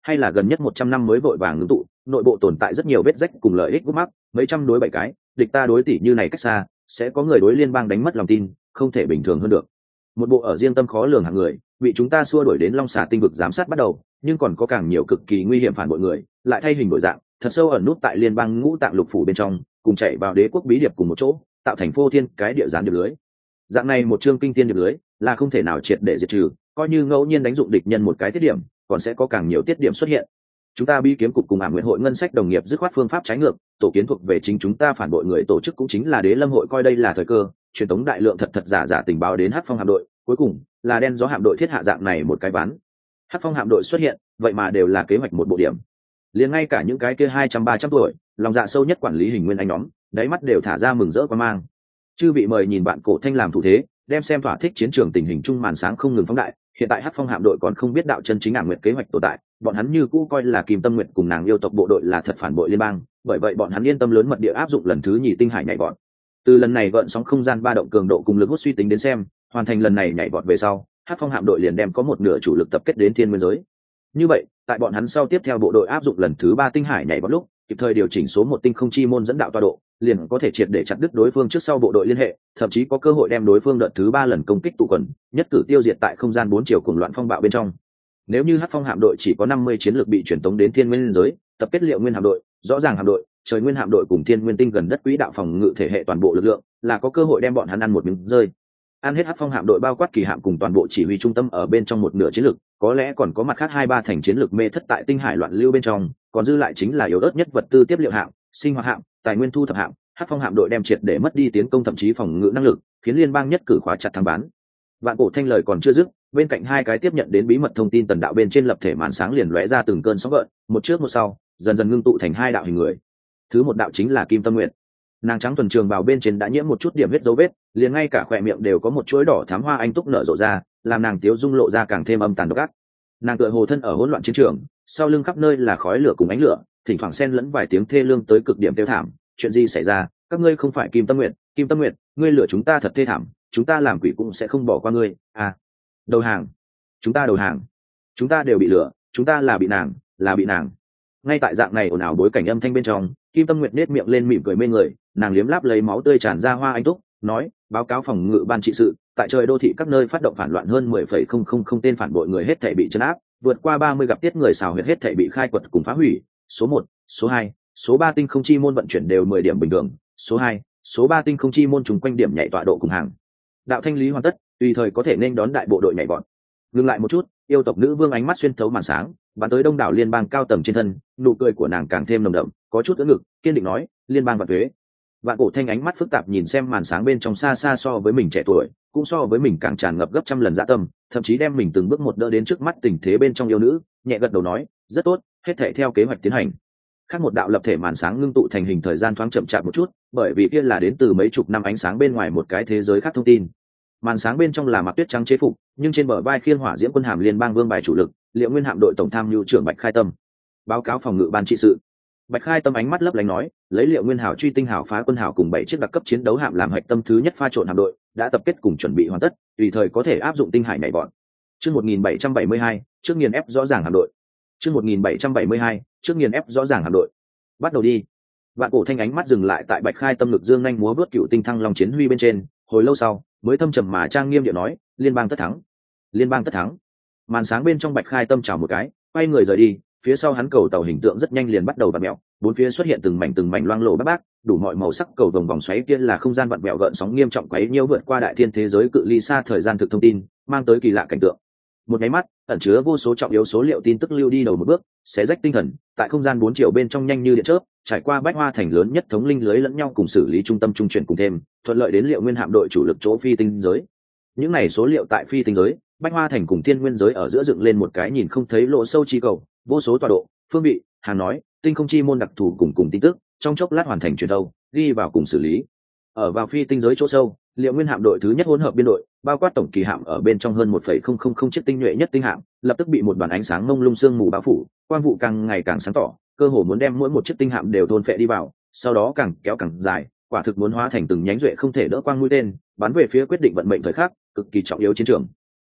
A: hay là gần nhất 100 năm mới vội vàng ngưng tụ, nội bộ tồn tại rất nhiều vết rách cùng lợi ích gút mắc, mấy trăm đối 7 cái, địch ta đối tỷ như này cách xa, sẽ có người đối liên bang đánh mất lòng tin, không thể bình thường hơn được. Một bộ ở riêng tâm khó lường hạng người, bị chúng ta xua đuổi đến Long Xà tinh vực giám sát bắt đầu, nhưng còn có càng nhiều cực kỳ nguy hiểm phản bội người, lại thay hình đổi dạng, thật sâu ẩn nút tại liên bang ngũ tạng lục phủ bên trong, cùng chạy vào đế quốc bí điệp cùng một chỗ, tạo thành phô thiên cái địa gián điệp lưới. Dạng này một chương kinh tiên điệp lưới, là không thể nào triệt để diệt trừ, coi như ngẫu nhiên đánh dụng địch nhân một cái tiết điểm, còn sẽ có càng nhiều tiết điểm xuất hiện. Chúng ta bi kiếm cục cùng Ảm Nguyệt hội ngân sách đồng nghiệp dứt khoát phương pháp trái ngược, tổ kiến thuộc về chính chúng ta phản bội người tổ chức cũng chính là Đế Lâm hội coi đây là thời cơ, truyền tống đại lượng thật giả tình báo đến Hắc Phong hạm đội, cuối cùng là đen gió hạm đội thiết hạ dạng này một cái ván. Hắc Phong hạm đội xuất hiện, vậy mà đều là kế hoạch một bộ điểm. Liền ngay cả những cái kia 200-300 tuổi, lòng dạ sâu nhất quản lý hình nguyên anh nhóm, đáy mắt đều thả ra mừng rỡ quan mang. Chư vị mời nhìn bạn cổ thanh làm thủ thế, đem xem thỏa thích chiến trường tình hình chung màn sáng không ngừng phóng đại. Hiện tại Hắc Phong hạm đội còn không biết đạo chân chính Ảm Nguyệt kế hoạch tồn tại, bọn hắn như cũ coi là Kim Tâm Nguyệt cùng nàng yêu tộc bộ đội là thật phản bội liên bang, bởi vậy bọn hắn yên tâm lớn mật địa áp dụng lần thứ nhì tinh hải nhảy vọt. Từ lần này gợn sóng không gian ba động cường độ cùng lực hút suy tính đến xem, hoàn thành lần này nhảy vọt về sau, Hắc Phong hạm đội liền đem có một nửa chủ lực tập kết đến thiên nguyên giới. Như vậy, tại bọn hắn sau tiếp theo bộ đội áp dụng lần thứ 3 tinh hải nhảy vọt lúc, kịp thời điều chỉnh số 1 tinh không chi môn dẫn đạo tọa độ, liền có thể triệt để chặt đứt đối phương trước sau bộ đội liên hệ, thậm chí có cơ hội đem đối phương đợt thứ 3 lần công kích tụ quần, nhất cử tiêu diệt tại không gian 4 chiều cuồng loạn phong bạo bên trong. Nếu như Hắc Phong hạm đội chỉ có 50 chiến lược bị chuyển tống đến thiên nguyên giới, tập kết liệu nguyên hạm đội, rõ ràng hạm đội, trời nguyên hạm đội cùng thiên nguyên tinh gần đất quỹ đạo phòng ngự thể hệ toàn bộ lực lượng, là có cơ hội đem bọn hắn ăn một miếng rơi. Ăn hết Hắc Phong hạm đội bao quát kỳ hạm cùng toàn bộ chỉ huy trung tâm ở bên trong một nửa chiến lược, có lẽ còn có mặt khác 2-3 thành chiến lược mê thất tại tinh hải loạn lưu bên trong, còn dư lại chính là yếu ớt nhất vật tư tiếp liệu hạm, sinh hoạt hạm, tài nguyên thu thập hạm. Hắc Phong hạm đội đem triệt để mất đi tiến công thậm chí phòng ngự năng lực, khiến liên bang nhất cử khóa chặt thắng bán. Vạn cổ thanh lời còn chưa dứt, bên cạnh hai cái tiếp nhận đến bí mật thông tin tần đạo bên trên lập thể màn sáng liền lóe ra từng cơn sóng gợn, một trước một sau, dần dần ngưng tụ thành hai đạo hình người. Thứ một đạo chính là Kim Tâm Nguyệt. Nàng trắng thuần trường bào bên trên đã nhiễm một chút điểm huyết dấu vết, liền ngay cả khóe miệng đều có một chuỗi đỏ thắm hoa anh túc nở rộ ra, làm nàng tiếu dung lộ ra càng thêm âm tàn độc ác. Nàng tựa hồ thân ở hỗn loạn chiến trường, sau lưng khắp nơi là khói lửa cùng ánh lửa, thỉnh thoảng xen lẫn vài tiếng thê lương tới cực điểm tiêu thảm. Chuyện gì xảy ra? Các ngươi không phải Kim Tâm Nguyệt, ngươi lừa chúng ta thật thê thảm, chúng ta làm quỷ cũng sẽ không bỏ qua ngươi. À, đầu hàng, chúng ta đầu hàng, chúng ta đều bị lừa, chúng ta là bị nàng. Ngay tại dạng này ồn ào bối cảnh âm thanh bên trong, Kim Tâm Nguyệt nết miệng lên mỉm cười mê người, nàng liếm láp lấy máu tươi tràn ra hoa anh túc, nói: báo cáo phòng ngự ban trị sự, tại trời đô thị các nơi phát động phản loạn hơn 10,000 tên phản bội người hết thảy bị trấn áp, vượt qua 30 gặp tiết người xào huyệt hết thảy bị khai quật cùng phá hủy. Số 1, số 2, số 3 tinh không chi môn vận chuyển đều 10 điểm bình thường. Số 2, số 3 tinh không chi môn trùng quanh điểm nhảy tọa độ cùng hàng đạo thanh lý hoàn tất, tùy thời có thể nên đón đại bộ đội nhảy vọt. Ngừng lại một chút, yêu tộc nữ vương ánh mắt xuyên thấu màn sáng, bắn tới đông đảo liên bang cao tầng trên thân, nụ cười của nàng càng thêm nồng đậm, có chút ưỡn ngực, kiên định nói: liên bang vạn tuế. Vạn cổ thanh ánh mắt phức tạp nhìn xem màn sáng bên trong xa xa so với mình trẻ tuổi, cũng so với mình càng tràn ngập gấp trăm lần dã tâm, thậm chí đem mình từng bước một đỡ đến trước mắt tình thế bên trong yêu nữ, nhẹ gật đầu nói: rất tốt, hết thảy theo kế hoạch tiến hành. Khác một đạo lập thể màn sáng ngưng tụ thành hình thời gian thoáng chậm chạp một chút, bởi vì kia là đến từ mấy chục năm ánh sáng bên ngoài một cái thế giới khác thông tin. Màn sáng bên trong là mặc tuyết trắng chế phục, nhưng trên bờ vai khiên hỏa diễm quân hàm liên bang vương bài chủ lực, Liệu Nguyên hạm đội tổng tham mưu trưởng Bạch Khai Tâm. Báo cáo phòng ngự ban trị sự. Bạch Khai Tâm ánh mắt lấp lánh nói: lấy Liệu Nguyên hảo, truy tinh hảo, phá quân hảo cùng 7 chiếc đặc cấp chiến đấu hạm làm hạch tâm thứ nhất pha trộn hạm đội, đã tập kết cùng chuẩn bị hoàn tất, tùy thời có thể áp dụng tinh hải nhảy vọt. Chương 1772, trước nghiền ép rõ ràng hạm đội. Chương 1772, trước nghiền ép rõ ràng hạm đội. Bắt đầu đi. Vạn cổ thanh ánh mắt dừng lại tại Bạch Khai Tâm lực dương nhanh múa vớt cựu tinh thăng long chiến huy bên trên, hồi lâu sau mới thâm trầm mà trang nghiêm điệu nói: liên bang tất thắng, liên bang tất thắng. Màn sáng bên trong Bạch Khai Tâm chào một cái, quay người rời đi, phía sau hắn cầu tàu hình tượng rất nhanh liền bắt đầu vặn mèo, bốn phía xuất hiện từng mảnh loang lổ bác đủ mọi màu sắc cầu vồng vòng xoáy kia là không gian vặn mèo gợn sóng nghiêm trọng quấy nhiễu vượt qua đại thiên thế giới cự ly xa thời gian thực thông tin, mang tới kỳ lạ cảnh tượng. Một nháy mắt, ẩn chứa vô số trọng yếu số liệu tin tức lưu đi đầu một bước, xé rách tinh thần, tại không gian 4 chiều bên trong nhanh như điện chớp, trải qua Bách Hoa thành lớn nhất thống linh lưới lẫn nhau cùng xử lý trung tâm trung chuyển cùng thêm, thuận lợi đến Liệu Nguyên hạm đội chủ lực chỗ phi tinh giới. Những này số liệu tại phi tinh giới, Bách Hoa thành cùng Thiên Nguyên giới ở giữa dựng lên một cái nhìn không thấy lỗ sâu chi cầu, vô số tọa độ, phương vị, hàng nói, tinh không chi môn đặc thù cùng tin tức, trong chốc lát hoàn thành truyền đâu, ghi vào cùng xử lý. Ở vào phi tinh giới chỗ sâu, Liệu Nguyên hạm đội thứ nhất hỗn hợp biên đội, bao quát tổng kỳ hạm ở bên trong hơn 1,000 chiếc tinh nhuệ nhất tinh hạm, lập tức bị một đoàn ánh sáng mông lung sương mù bao phủ, quang vụ càng ngày càng sáng tỏ, cơ hồ muốn đem mỗi một chiếc tinh hạm đều thôn phệ đi vào, sau đó càng kéo càng dài, quả thực muốn hóa thành từng nhánh duệ không thể đỡ quang mũi tên, bắn về phía quyết định vận mệnh thời khắc, cực kỳ trọng yếu chiến trường.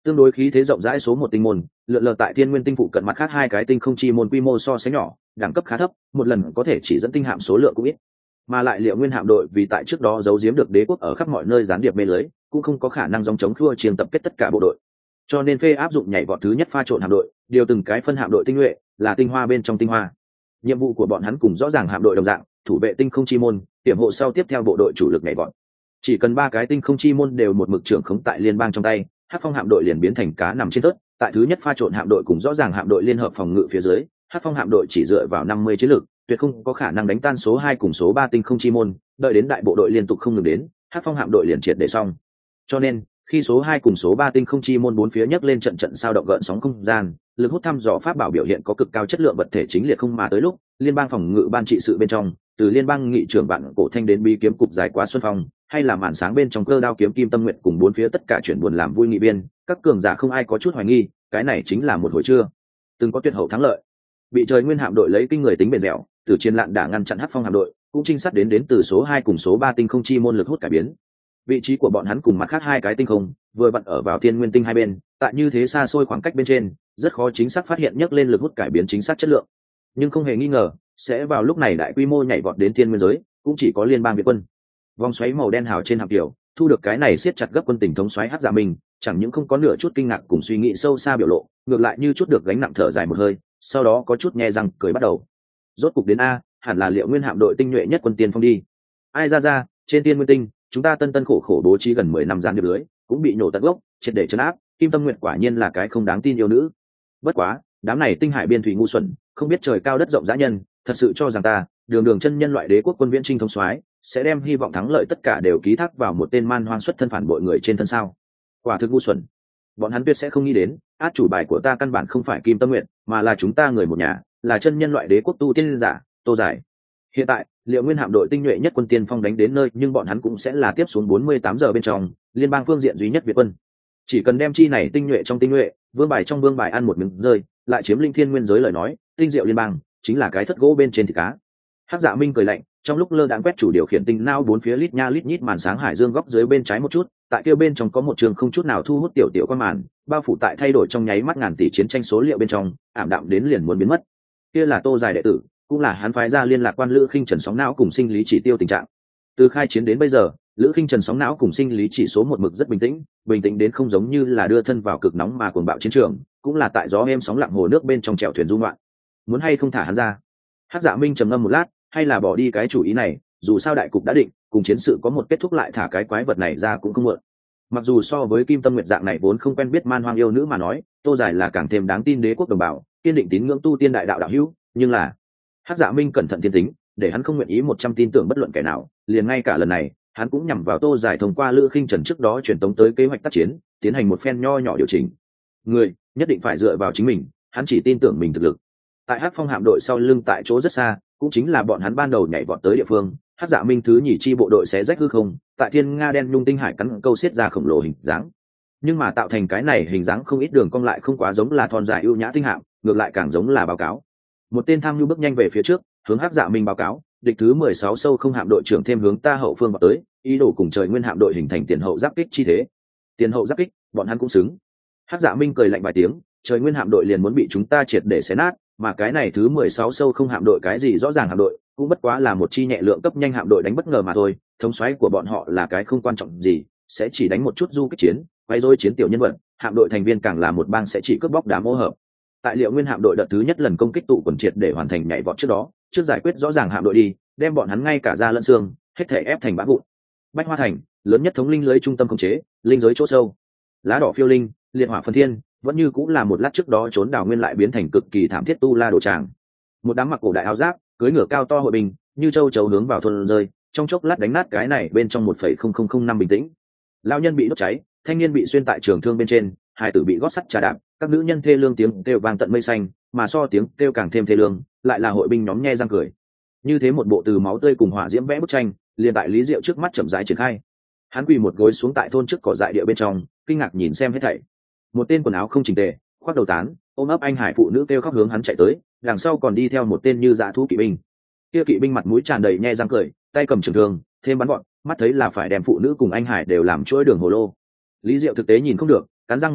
A: tương đối khí thế rộng rãi số một tinh môn lượn lờ tại thiên nguyên tinh phụ cận, mặt khác hai cái tinh không chi môn quy mô so sánh nhỏ, đẳng cấp khá thấp, một lần có thể chỉ dẫn tinh hạm số lượng cũng ít, mà lại Liệu Nguyên hạm đội vì tại trước đó giấu giếm được đế quốc ở khắp mọi nơi gián điệp mê lưới, cũng không có khả năng dòng chống khua chiêng tập kết tất cả bộ đội, cho nên phê áp dụng nhảy vọt thứ nhất pha trộn hạm đội, điều từng cái phân hạm đội tinh nhuệ, là tinh hoa bên trong tinh hoa. Nhiệm vụ của bọn hắn cùng rõ ràng hạm đội đồng dạng, thủ vệ tinh không chi môn, tiềm hộ sau tiếp theo bộ đội chủ lực nhảy vọt. Chỉ cần ba cái tinh không chi môn đều một mực trưởng khống tại liên bang trong tay, Hắc Phong hạm đội liền biến thành cá nằm trên tớt. Tại thứ nhất pha trộn hạm đội cùng rõ ràng hạm đội liên hợp phòng ngự phía dưới, Hắc Phong hạm đội chỉ dựa vào 50 chiến lược, tuyệt không có khả năng đánh tan số 2 cùng số 3 tinh không chi môn, đợi đến đại bộ đội liên tục không ngừng đến, Hắc Phong hạm đội liền triệt để xong. Cho nên, khi số 2 cùng số 3 tinh không chi môn bốn phía nhấc lên trận trận sao động gợn sóng không gian, lực hút thăm dò pháp bảo biểu hiện có cực cao chất lượng vật thể chính liệt không mà tới lúc, liên bang phòng ngự ban trị sự bên trong, từ liên bang nghị trưởng bạn cổ thanh đến bi kiếm cục dài quá xuân phong, hay là màn sáng bên trong cơ đao kiếm kim tâm nguyện cùng bốn phía tất cả chuyển buồn làm vui nghị biên, các cường giả không ai có chút hoài nghi, cái này chính là một hồi chưa từng có tuyệt hậu thắng lợi. Bị trời nguyên hạm đội lấy kinh người tính bền dẻo, từ chiến lạn đã ngăn chặn Hắc Phong hạm đội, cũng trinh sát đến từ số 2 cùng số 3 tinh không chi môn lực hút cải biến. Vị trí của bọn hắn cùng mặt khác hai cái tinh không, vừa vặn ở vào thiên nguyên tinh hai bên, tại như thế xa xôi khoảng cách bên trên, rất khó chính xác phát hiện nhấc lên lực hút cải biến chính xác chất lượng. Nhưng không hề nghi ngờ, sẽ vào lúc này đại quy mô nhảy vọt đến thiên nguyên giới, cũng chỉ có liên bang Việt quân. Vòng xoáy màu đen hào trên hạm tiểu, thu được cái này siết chặt gấp quân tình thống xoáy Hắc Dạ Minh, chẳng những không có nửa chút kinh ngạc cùng suy nghĩ sâu xa biểu lộ, ngược lại như chút được gánh nặng thở dài một hơi, sau đó có chút nhe răng cười bắt đầu. Rốt cục đến a, hẳn là Liệu Nguyên hạm đội tinh nhuệ nhất quân tiên phong đi. Ai ra, trên thiên nguyên tinh, chúng ta tân khổ khổ bố trí gần 10 năm gián điệp lưới, cũng bị nhổ tận gốc, triệt để trấn áp, Kim Tâm Nguyệt quả nhiên là cái không đáng tin yêu nữ. Bất quá, đám này tinh hải biên thủy ngu xuẩn, không biết trời cao đất rộng dã nhân, thật sự cho rằng ta, đường chân nhân loại đế quốc quân viễn trinh thống soái, sẽ đem hy vọng thắng lợi tất cả đều ký thác vào một tên man hoang xuất thân phản bội người trên thân sao? Quả thực ngu xuẩn. Bọn hắn tuyệt sẽ không nghĩ đến, át chủ bài của ta căn bản không phải Kim Tâm Nguyệt, mà là chúng ta người một nhà, là chân nhân loại đế quốc tu tiên giả, Tô Giải. Hiện tại, Liệu Nguyên hạm đội tinh nhuệ nhất quân tiên phong đánh đến nơi, nhưng bọn hắn cũng sẽ là tiếp xuống 48 giờ bên trong, liên bang phương diện duy nhất Việt quân. Chỉ cần đem chi này tinh nhuệ trong tinh nhuệ, vương bài trong vương bài ăn một miếng rơi, lại chiếm linh thiên nguyên giới lời nói, tinh diệu liên bang chính là cái thất gỗ bên trên thịt cá. Hắc Dạ Minh cười lạnh, trong lúc lơ đãng quét chủ điều khiển tinh não bốn phía lít nha lít nhít màn sáng hải dương góc dưới bên trái một chút, tại kia bên trong có một trường không chút nào thu hút tiểu tiểu quan màn, bao phủ tại thay đổi trong nháy mắt ngàn tỷ chiến tranh số liệu bên trong, ảm đạm đến liền muốn biến mất. Kia là Tô Giải đệ tử, cũng là hắn phái ra liên lạc quan Lữ Khinh Trần sóng não cùng sinh lý chỉ tiêu tình trạng. Từ khai chiến đến bây giờ, Lữ Khinh Trần sóng não cùng sinh lý chỉ số một mực rất bình tĩnh đến không giống như là đưa thân vào cực nóng mà cuồng bạo chiến trường, cũng là tại gió êm sóng lặng hồ nước bên trong chèo thuyền du ngoạn. Muốn hay không thả hắn ra? Hắc Dạ Minh trầm ngâm một lát, hay là bỏ đi cái chủ ý này, dù sao đại cục đã định, cùng chiến sự có một kết thúc lại thả cái quái vật này ra cũng không muộn. Mặc dù so với Kim Tâm Nguyệt dạng này vốn không quen biết man hoang yêu nữ mà nói, Tô Giải là càng thêm đáng tin đế quốc đồng bào, kiên định tín ngưỡng tu tiên đại đạo đạo hữu, nhưng là Hắc Dạ Minh cẩn thận thiên tính, để hắn không nguyện ý 100 tin tưởng bất luận kẻ nào, liền ngay cả lần này, hắn cũng nhằm vào Tô Giải thông qua Lữ Khinh Trần trước đó truyền tống tới kế hoạch tác chiến, tiến hành một phen nho nhỏ điều chỉnh. Người nhất định phải dựa vào chính mình, hắn chỉ tin tưởng mình thực lực. Tại Hắc Phong hạm đội sau lưng tại chỗ rất xa, cũng chính là bọn hắn ban đầu nhảy vọt tới địa phương, Hắc Dạ Minh thứ nhì chi bộ đội xé rách hư không, tại thiên nga đen nhung tinh hải cắn câu xiết ra khổng lồ hình dáng. Nhưng mà tạo thành cái này hình dáng không ít đường cong lại không quá giống là thon dài ưu nhã tinh hạm, ngược lại càng giống là báo cáo. Một tên tham nhu bước nhanh về phía trước, hướng Hắc Dạ Minh báo cáo, địch thứ 16 sâu không hạm đội trưởng thêm hướng ta hậu phương vào tới, ý đồ cùng trời nguyên hạm đội hình thành tiền hậu giáp kích chi thế. Tiền hậu giáp kích, bọn hắn cũng xứng. Hắc Dạ Minh cười lạnh vài tiếng, trời nguyên hạm đội liền muốn bị chúng ta triệt để xé nát, mà cái này thứ 16 sâu không hạm đội cái gì rõ ràng hạm đội, cũng bất quá là một chi nhẹ lượng cấp nhanh hạm đội đánh bất ngờ mà thôi, thống soái của bọn họ là cái không quan trọng gì, sẽ chỉ đánh một chút du kích chiến, quay rối chiến tiểu nhân vật, hạm đội thành viên càng là một bang sẽ chỉ cướp bóc đám ô hợp. Tại Liệu Nguyên hạm đội đợt thứ nhất lần công kích tụ quần triệt để hoàn thành nhảy vọt trước đó, trước giải quyết rõ ràng hạm đội đi, đem bọn hắn ngay cả da lẫn xương, hết thể ép thành bã vụn. Bách Hoa Thành, lớn nhất thống linh lưới trung tâm khống chế, linh giới chỗ sâu. Lá đỏ phiêu linh, liệt hỏa phân thiên, vẫn như cũng là một lát trước đó trốn đào nguyên lại biến thành cực kỳ thảm thiết tu la đồ tràng. Một đám mặc cổ đại áo giáp, cưỡi ngựa cao to hội bình, như châu chấu hướng vào thôn rơi, trong chốc lát đánh nát cái này bên trong 1,0005 bình tĩnh. Lão nhân bị đốt cháy, thanh niên bị xuyên tại trường thương bên trên, hai tử bị gót sắt trà đạp, các nữ nhân thê lương tiếng kêu vang tận mây xanh, mà so tiếng kêu càng thêm thê lương, lại là hội binh nhóm nhe răng cười. Như thế một bộ từ máu tươi cùng hỏa diễm vẽ bức tranh, liền tại Lý Diệu trước mắt chậm rãi triển khai. Hắn quỳ một gối xuống tại thôn trước cỏ dại địa bên trong, kinh ngạc nhìn xem hết thảy. Một tên quần áo không chỉnh tề, khoác đầu tán, ôm ấp anh hải phụ nữ kêu khóc hướng hắn chạy tới, đằng sau còn đi theo một tên như dã thú kỵ binh. Kia kỵ binh mặt mũi tràn đầy nhe răng cười, tay cầm trường thương, thêm bắn gọn, mắt thấy là phải đem phụ nữ cùng anh hải đều làm chuỗi đường hồ lô. Lý Diệu thực tế nhìn không được, cắn răng một cái,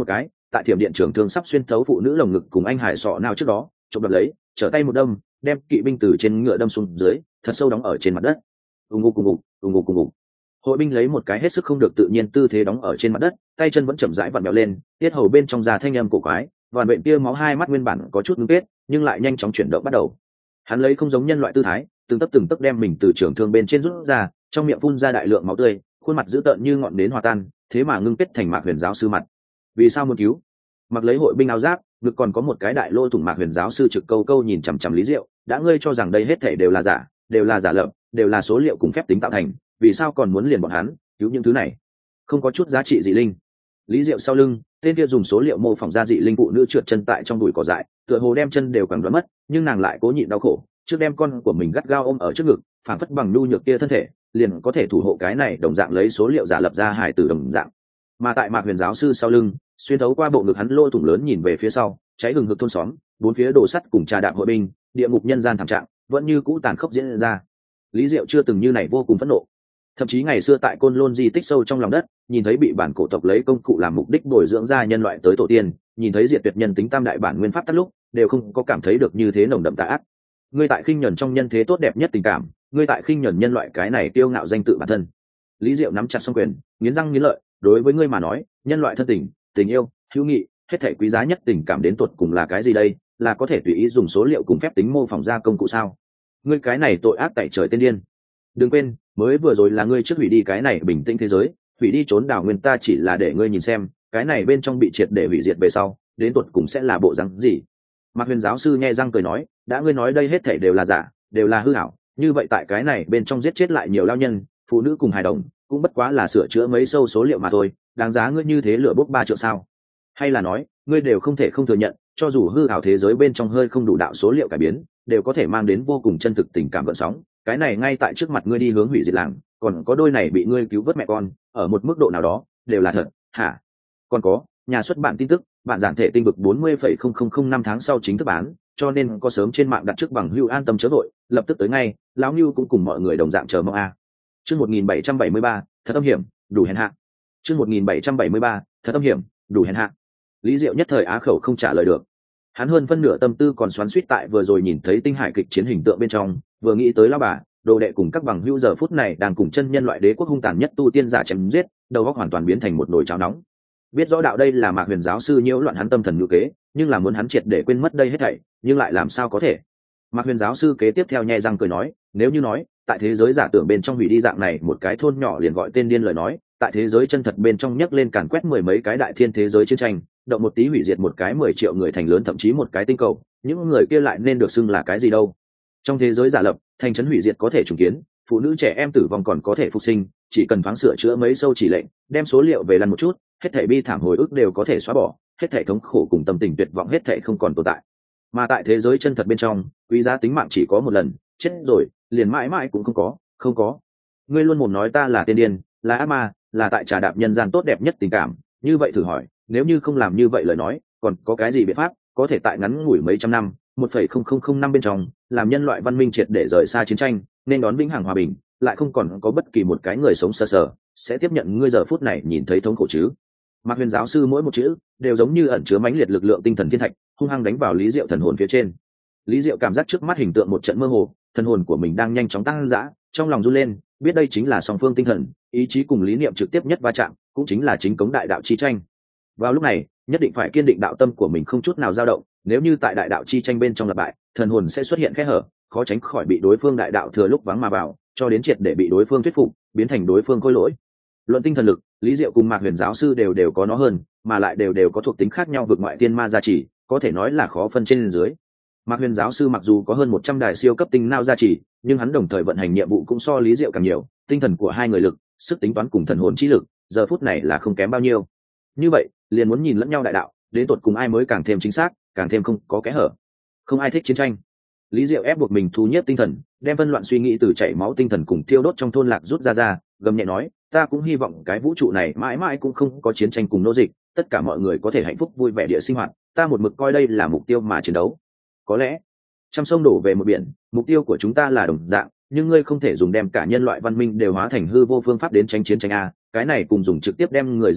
A: tại thiểm điện trường thương sắp xuyên thấu phụ nữ lồng ngực cùng anh hải sọ nào trước đó chụp đập lấy, trở tay một đâm, đem kỵ binh từ trên ngựa đâm xuống dưới, thật sâu đóng ở trên mặt đất. Ùng ục ùng ục, ùng ục ùng ục. Hội binh lấy một cái hết sức không được tự nhiên tư thế đóng ở trên mặt đất, tay chân vẫn chậm rãi vặn vẹo lên, tiết hầu bên trong ra thanh âm cổ quái, vằn vện tia máu hai mắt nguyên bản có chút ngưng kết, nhưng lại nhanh chóng chuyển động bắt đầu. Hắn lấy không giống nhân loại tư thái, từng tấc đem mình từ trường thương bên trên rút ra, trong miệng phun ra đại lượng máu tươi, khuôn mặt dữ tợn như ngọn nến hòa tan, thế mà ngưng kết thành Mạc Huyền giáo sư mặt. Vì sao muốn cứu? Mặc lấy hội binh áo giáp, ngực còn có một cái đại lô thủng. Mạc Huyền giáo sư trực câu câu nhìn chằm chằm Lý Diệu, đã ngươi cho rằng đây hết thảy đều là giả, đều là giả lập, đều là số liệu cùng phép tính tạo thành, vì sao còn muốn liền bọn hắn cứu những thứ này? Không có chút giá trị dị linh. Lý Diệu sau lưng, tên kia dùng số liệu mô phỏng ra dị linh phụ nữ trượt chân tại trong bụi cỏ dại, tựa hồ đem chân đều quẳng đoán mất, nhưng nàng lại cố nhịn đau khổ, trước đem con của mình gắt gao ôm ở trước ngực, phản phất bằng nhu nhược kia thân thể liền có thể thủ hộ cái này đồng dạng lấy số liệu giả lập ra hải tử đồng dạng. Mà tại Mạc Huyền giáo sư sau lưng, xuyên thấu qua bộ ngực hắn lỗ thủng lớn nhìn về phía sau, cháy hừng hực thôn xóm, bốn phía đổ sắt cùng trà đạp hội binh, địa ngục nhân gian thảm trạng vẫn như cũ tàn khốc diễn ra. Lý Diệu chưa từng như này vô cùng phẫn nộ. Thậm chí ngày xưa tại Côn Lôn di tích sâu trong lòng đất, nhìn thấy bị bản cổ tộc lấy công cụ làm mục đích bồi dưỡng ra nhân loại tới tổ tiên, nhìn thấy diệt tuyệt nhân tính tam đại bản nguyên pháp tắt lúc, đều không có cảm thấy được như thế nồng đậm tà ác. Ngươi tại khinh nhẫn trong nhân thế tốt đẹp nhất tình cảm, ngươi tại khinh nhẫn nhân loại cái này tiêu ngạo danh tự bản thân. Lý Diệu nắm chặt song quyền, nghiến răng nghiến lợi, đối với ngươi mà nói, nhân loại thân tình, tình yêu, hữu nghị, hết thảy quý giá nhất tình cảm đến tột cùng là cái gì đây? Là có thể tùy ý dùng số liệu cùng phép tính mô phỏng ra công cụ sao? Ngươi cái này tội ác tại trời tên điên. Đừng quên, mới vừa rồi là ngươi trước hủy đi cái này bình tĩnh thế giới, hủy đi trốn đảo nguyên ta chỉ là để ngươi nhìn xem, cái này bên trong bị triệt để hủy diệt về sau, đến tột cùng sẽ là bộ dáng gì. Mạc Huyền giáo sư nhe răng cười nói, đã ngươi nói đây hết thảy đều là giả, đều là hư ảo, như vậy tại cái này bên trong giết chết lại nhiều lao nhân, phụ nữ cùng hài đồng, cũng bất quá là sửa chữa mấy sâu số liệu mà thôi, đáng giá ngươi như thế lửa bốc 3 triệu sao? Hay là nói, ngươi đều không thể không thừa nhận, cho dù hư ảo thế giới bên trong hơi không đủ đạo số liệu cải biến, đều có thể mang đến vô cùng chân thực tình cảm gợn sóng, cái này ngay tại trước mặt ngươi đi hướng hủy diệt làng, còn có đôi này bị ngươi cứu vớt mẹ con, ở một mức độ nào đó, đều là thật, hả? Còn có, nhà xuất bản tin tức, bản giản thể tinh vực 40,0005 tháng sau chính thức bán, cho nên có sớm trên mạng đặt trước bằng hữu an tâm chớ vội, lập tức tới ngay, lão Nưu cũng cùng mọi người đồng dạng chờ mong a. Chương 1773, thật âm hiểm, đủ hèn hạ. Chương 1773, thật âm hiểm, đủ hèn hạ. Lý Diệu nhất thời á khẩu không trả lời được. Hắn hơn phân nửa tâm tư còn xoắn xuýt tại vừa rồi nhìn thấy tinh hải kịch chiến hình tượng bên trong, vừa nghĩ tới lão bà, đồ đệ cùng các bằng hữu giờ phút này đang cùng chân nhân loại đế quốc hung tàn nhất tu tiên giả chém giết, đầu óc hoàn toàn biến thành một nồi cháo nóng. Biết rõ đạo đây là Mạc Huyền giáo sư nhiễu loạn hắn tâm thần ngữ kế, nhưng là muốn hắn triệt để quên mất đây hết thảy, nhưng lại làm sao có thể? Mạc Huyền giáo sư kế tiếp theo nhe răng cười nói, nếu như nói, tại thế giới giả tưởng bên trong hủy đi dạng này một cái thôn nhỏ liền gọi tên điên lời nói, tại thế giới chân thật bên trong nhấc lên càn quét 10 mấy cái đại thiên thế giới chiến tranh, động một tí hủy diệt một cái 10 triệu người thành lớn thậm chí một cái tinh cầu, những người kia lại nên được xưng là cái gì đâu? Trong thế giới giả lập, thành trấn hủy diệt có thể trùng kiến, phụ nữ trẻ em tử vong còn có thể phục sinh, chỉ cần thoáng sửa chữa mấy sâu chỉ lệnh, đem số liệu về lăn một chút, hết thảy bi thảm hồi ức đều có thể xóa bỏ, hết thảy thống khổ cùng tâm tình tuyệt vọng hết thảy không còn tồn tại. Mà tại thế giới chân thật bên trong, quý giá tính mạng chỉ có một lần, chết rồi, liền mãi mãi cũng không có. Ngươi luôn mồm nói ta là tên điên, là ác ma, là tại trà đạp nhân gian tốt đẹp nhất tình cảm, như vậy thử hỏi, nếu như không làm như vậy lời nói, còn có cái gì biện pháp có thể tại ngắn ngủi mấy trăm năm, 1,0005 năm bên trong, làm nhân loại văn minh triệt để rời xa chiến tranh, nên đón vĩnh hằng hòa bình, lại không còn có bất kỳ một cái người sống sờ sờ sẽ tiếp nhận ngươi giờ phút này nhìn thấy thống khổ chứ? Mạc Huyền giáo sư mỗi một chữ đều giống như ẩn chứa mãnh liệt lực lượng tinh thần thiên thạch, hung hăng đánh vào Lý Diệu thần hồn phía trên. Lý Diệu cảm giác trước mắt hình tượng một trận mơ hồ, thần hồn của mình đang nhanh chóng tăng dã, trong lòng run lên, biết đây chính là song phương tinh thần, ý chí cùng lý niệm trực tiếp nhất va chạm, cũng chính là chính cống đại đạo chi tranh. Vào lúc này, nhất định phải kiên định đạo tâm của mình không chút nào dao động, nếu như tại đại đạo chi tranh bên trong lặp bại, thần hồn sẽ xuất hiện kẽ hở, khó tránh khỏi bị đối phương đại đạo thừa lúc vắng mà vào, cho đến triệt để bị đối phương thuyết phục, biến thành đối phương khôi lỗi. Luận tinh thần lực, Lý Diệu cùng Mạc Huyền giáo sư đều có nó hơn, mà lại đều có thuộc tính khác nhau vượt ngoại tiên ma gia trì, có thể nói là khó phân trên dưới. Mạc Huyền giáo sư mặc dù có hơn 100 đài siêu cấp tinh não gia trì, nhưng hắn đồng thời vận hành nhiệm vụ cũng so Lý Diệu càng nhiều, tinh thần của hai người lực, sức tính toán cùng thần hồn trí lực, giờ phút này là không kém bao nhiêu. Như vậy, liền muốn nhìn lẫn nhau đại đạo, đến tột cùng ai mới càng thêm chính xác, càng thêm không có kẽ hở. Không ai thích chiến tranh. Lý Diệu ép buộc mình thu nhếp tinh thần, đem phân loạn suy nghĩ từ chảy máu tinh thần cùng thiêu đốt trong thôn lạc rút ra, gầm nhẹ nói, ta cũng hy vọng cái vũ trụ này mãi mãi cũng không có chiến tranh cùng nô dịch, tất cả mọi người có thể hạnh phúc vui vẻ địa sinh hoạt, ta một mực coi đây là mục tiêu mà chiến đấu. Có lẽ, trăm sông đổ về một biển, mục tiêu của chúng ta là đồng dạng, nhưng ngươi không thể dùng đem cả nhân loại văn minh đều hóa thành hư vô phương pháp đến tranh chiến tranh a, cái này cùng dùng trực tiếp đem người giết chết,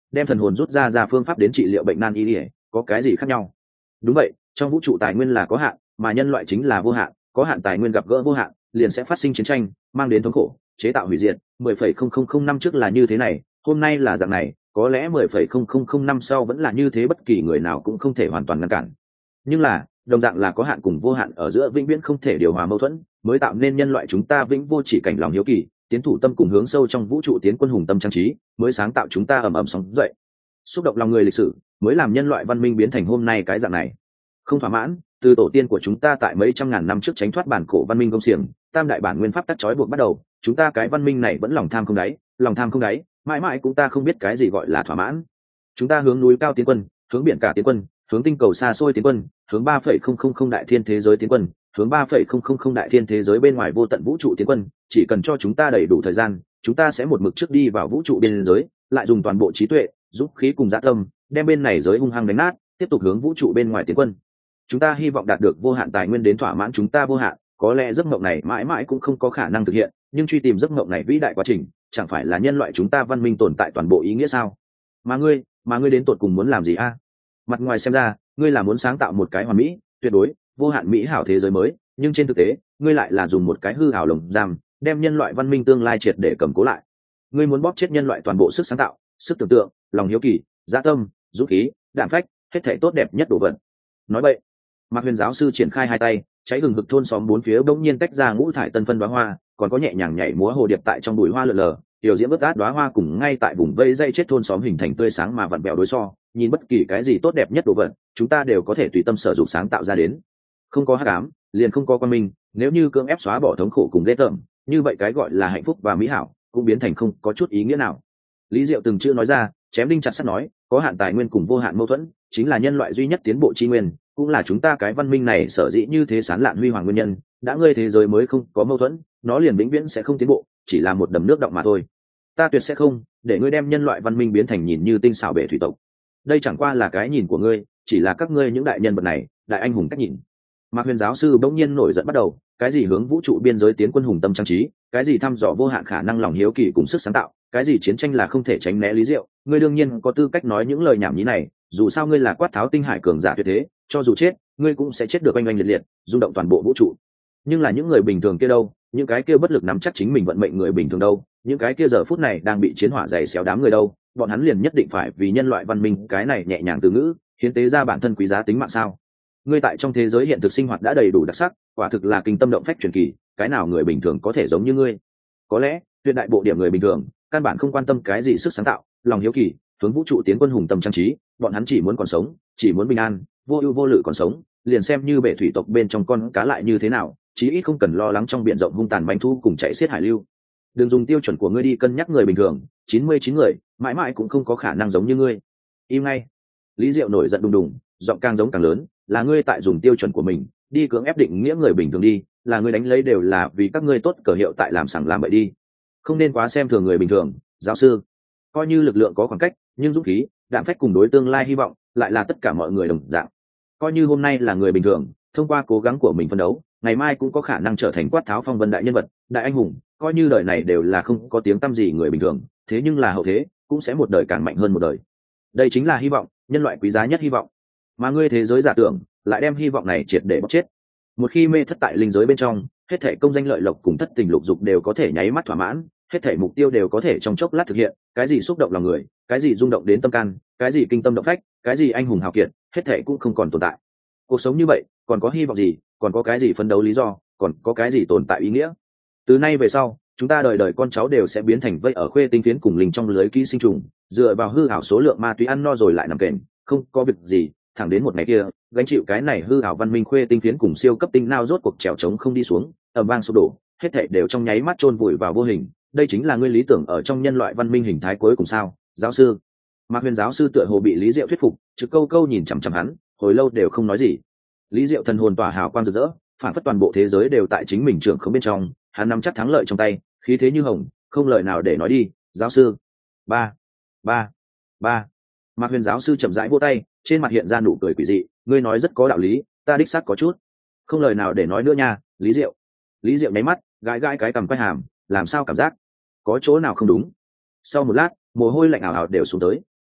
A: đem thần hồn rút ra phương pháp đến trị liệu bệnh nan y ỉa có cái gì khác nhau? Đúng vậy, trong vũ trụ tài nguyên là có hạn, mà nhân loại chính là vô hạn, có hạn tài nguyên gặp gỡ vô hạn liền sẽ phát sinh chiến tranh, mang đến thống khổ, chế tạo hủy diệt. 10,000 năm trước là như thế này, hôm nay là dạng này, có lẽ 10,000 năm sau vẫn là như thế, bất kỳ người nào cũng không thể hoàn toàn ngăn cản. Nhưng là đồng dạng là có hạn cùng vô hạn ở giữa vĩnh viễn không thể điều hòa mâu thuẫn, mới tạo nên nhân loại chúng ta vĩnh vô chỉ cảnh lòng hiếu kỳ, tiến thủ tâm cùng hướng sâu trong vũ trụ tiến quân hùng tâm trang trí, mới sáng tạo chúng ta ầm ầm sóng dậy, xúc động lòng người lịch sử, mới làm nhân loại văn minh biến thành hôm nay cái dạng này. Không thỏa mãn, từ tổ tiên của chúng ta tại mấy trăm ngàn năm trước tránh thoát bản cổ văn minh công xiềng, tam đại bản nguyên pháp tắc trói buộc bắt đầu, chúng ta cái văn minh này vẫn lòng tham không đáy, mãi mãi cũng ta không biết cái gì gọi là thỏa mãn. Chúng ta hướng núi cao tiến quân, hướng biển cả tiến quân, hướng tinh cầu xa xôi tiến quân, hướng 3,000 đại thiên thế giới tiến quân, hướng 3,000 đại thiên thế giới bên ngoài vô tận vũ trụ tiến quân. Chỉ cần cho chúng ta đầy đủ thời gian, chúng ta sẽ một mực trước đi vào vũ trụ biên giới, lại dùng toàn bộ trí tuệ, dũng khí cùng dã tâm, đem bên này giới hung hăng đánh nát, tiếp tục hướng vũ trụ bên ngoài tiến quân. Chúng ta hy vọng đạt được vô hạn tài nguyên đến thỏa mãn chúng ta vô hạn. Có lẽ giấc mộng này mãi mãi cũng không có khả năng thực hiện, nhưng truy tìm giấc mộng này vĩ đại quá trình, chẳng phải là nhân loại chúng ta văn minh tồn tại toàn bộ ý nghĩa sao? Mà ngươi đến tột cùng muốn làm gì a? Mặt ngoài xem ra, ngươi là muốn sáng tạo một cái hoàn mỹ, tuyệt đối, vô hạn mỹ hảo thế giới mới, nhưng trên thực tế, ngươi lại là dùng một cái hư hảo lồng giam, đem nhân loại văn minh tương lai triệt để cầm cố lại. Ngươi muốn bóp chết nhân loại toàn bộ sức sáng tạo, sức tưởng tượng, lòng hiếu kỳ, dã tâm, dũng khí, đạm phách, hết thảy tốt đẹp nhất đồ vật. Nói vậy, Mạc Huyền giáo sư triển khai hai tay, cháy hừng hực thôn xóm bốn phía bỗng nhiên tách ra ngũ thải tân phân đóa hoa, còn có nhẹ nhàng nhảy múa hồ điệp tại trong bụi hoa lượn lờ, tiểu diễm bất át đóa hoa cùng ngay tại vùng vây dây chết thôn xóm hình thành tươi sáng mà vặn vẹo đối so, nhìn bất kỳ cái gì tốt đẹp nhất đồ vật, chúng ta đều có thể tùy tâm sở dụng sáng tạo ra đến. Không có hắc ám, liền không có quang minh, nếu như cưỡng ép xóa bỏ thống khổ cùng ghê tởm, như vậy cái gọi là hạnh phúc và mỹ hảo cũng biến thành không có chút ý nghĩa nào. Lý Diệu từng chữ nói ra, chém đinh chặt sắt nói, có hạn tài nguyên cùng vô hạn mâu thuẫn, chính là nhân loại duy nhất tiến bộ chi nguyên, cũng là chúng ta cái văn minh này sở dĩ như thế sán lạn huy hoàng nguyên nhân. Đã ngươi thế giới mới không có mâu thuẫn, nó liền vĩnh viễn sẽ không tiến bộ, chỉ là một đầm nước động mà thôi. Ta tuyệt sẽ không để ngươi đem nhân loại văn minh biến thành nhìn như tinh xảo bể thủy tộc. Đây chẳng qua là cái nhìn của ngươi, chỉ là các ngươi những đại nhân vật này, đại anh hùng cách nhìn. Mạc Huyền giáo sư bỗng nhiên nổi giận bắt đầu, cái gì hướng vũ trụ biên giới tiến quân hùng tâm trang trí, cái gì thăm dò vô hạn khả năng lòng hiếu kỳ cùng sức sáng tạo, cái gì chiến tranh là không thể tránh né Lý Diệu, ngươi đương nhiên có tư cách nói những lời nhảm nhí này, dù sao ngươi là quát tháo tinh hải cường giả tuyệt thế, cho dù chết, ngươi cũng sẽ chết được oanh oanh liệt liệt, rung động toàn bộ vũ trụ. Nhưng là những người bình thường kia đâu, những cái kia bất lực nắm chắc chính mình vận mệnh người bình thường đâu, những cái kia giờ phút này đang bị chiến hỏa dày xéo đám người đâu, bọn hắn liền nhất định phải vì nhân loại văn minh cái này nhẹ nhàng từ ngữ, hiến tế ra bản thân quý giá tính mạng sao? Ngươi tại trong thế giới hiện thực sinh hoạt đã đầy đủ đặc sắc, quả thực là kinh tâm động phách truyền kỳ, cái nào người bình thường có thể giống như ngươi? Có lẽ tuyệt đại bộ điểm người bình thường căn bản không quan tâm cái gì sức sáng tạo, lòng hiếu kỳ, hướng vũ trụ tiến quân hùng tâm trang trí, bọn hắn chỉ muốn còn sống, chỉ muốn bình an, vô ưu vô lự còn sống, liền xem như bể thủy tộc bên trong con cá lại như thế nào, chí ít không cần lo lắng trong biển rộng hung tàn manh thu cùng chạy xiết hải lưu. Đừng dùng tiêu chuẩn của ngươi đi cân nhắc người bình thường, 99 người mãi mãi cũng không có khả năng giống như ngươi. Im ngay. Lý Diệu nổi giận đùng đùng, giọng càng giống càng lớn, là ngươi tại dùng tiêu chuẩn của mình đi cưỡng ép định nghĩa người bình thường đi, là ngươi đánh lấy đều là vì các ngươi tốt cờ hiệu tại làm sằng làm bậy đi, không nên quá xem thường người bình thường. Giáo sư, coi như lực lượng có khoảng cách, nhưng dũng khí, đạm phách cùng đối tương lai hy vọng lại là tất cả mọi người đồng dạng. Coi như hôm nay là người bình thường, thông qua cố gắng của mình phấn đấu, ngày mai cũng có khả năng trở thành quát tháo phong vân đại nhân vật, đại anh hùng. Coi như đời này đều là không có tiếng tăm gì người bình thường, thế nhưng là hậu thế cũng sẽ một đời càng mạnh hơn một đời. Đây chính là hy vọng, nhân loại quý giá nhất hy vọng. Mà ngươi thế giới giả tưởng lại đem hy vọng này triệt để bóc chết. Một khi mê thất tại linh giới bên trong, hết thảy công danh lợi lộc cùng thất tình lục dục đều có thể nháy mắt thỏa mãn, hết thảy mục tiêu đều có thể trong chốc lát thực hiện, cái gì xúc động lòng người, cái gì rung động đến tâm can, cái gì kinh tâm động phách, cái gì anh hùng hào kiệt, hết thảy cũng không còn tồn tại. Cuộc sống như vậy còn có hy vọng gì, còn có cái gì phấn đấu lý do, còn có cái gì tồn tại ý nghĩa? Từ nay về sau, chúng ta đời đời con cháu đều sẽ biến thành vây ở khuê tinh phiến cùng linh trong lưới ký sinh trùng, dựa vào hư ảo số lượng ma túy ăn no rồi lại nằm kềnh, không có việc gì, thẳng đến một ngày kia, gánh chịu cái này hư ảo văn minh khuê tinh phiến cùng siêu cấp tinh nao rốt cuộc trèo trống không đi xuống, ầm vang sụp đổ, hết thảy đều trong nháy mắt chôn vùi vào vô hình. Đây chính là ngươi lý tưởng ở trong nhân loại văn minh hình thái cuối cùng sao, giáo sư? Mạc Huyền giáo sư tựa hồ bị Lý Diệu thuyết phục, trực câu câu nhìn chằm chằm hắn, hồi lâu đều không nói gì. Lý Diệu thần hồn tỏa hào quang rực rỡ, phản phất toàn bộ thế giới đều tại chính mình trưởng không bên trong, hắn nắm chắc thắng lợi trong tay, khí thế như hồng, không lời nào để nói đi. Giáo sư, ba ba ba. Mạc Huyền giáo sư chậm rãi vỗ tay, trên mặt hiện ra nụ cười quỷ dị, ngươi nói rất có đạo lý, ta đích xác có chút không lời nào để nói nữa nha. Lý Diệu. Lý Diệu nháy mắt, gãi gãi cái cằm quay hàm, làm sao cảm giác có chỗ nào không đúng. Sau một lát, mồ hôi lạnh ảo ảo đều xuống tới.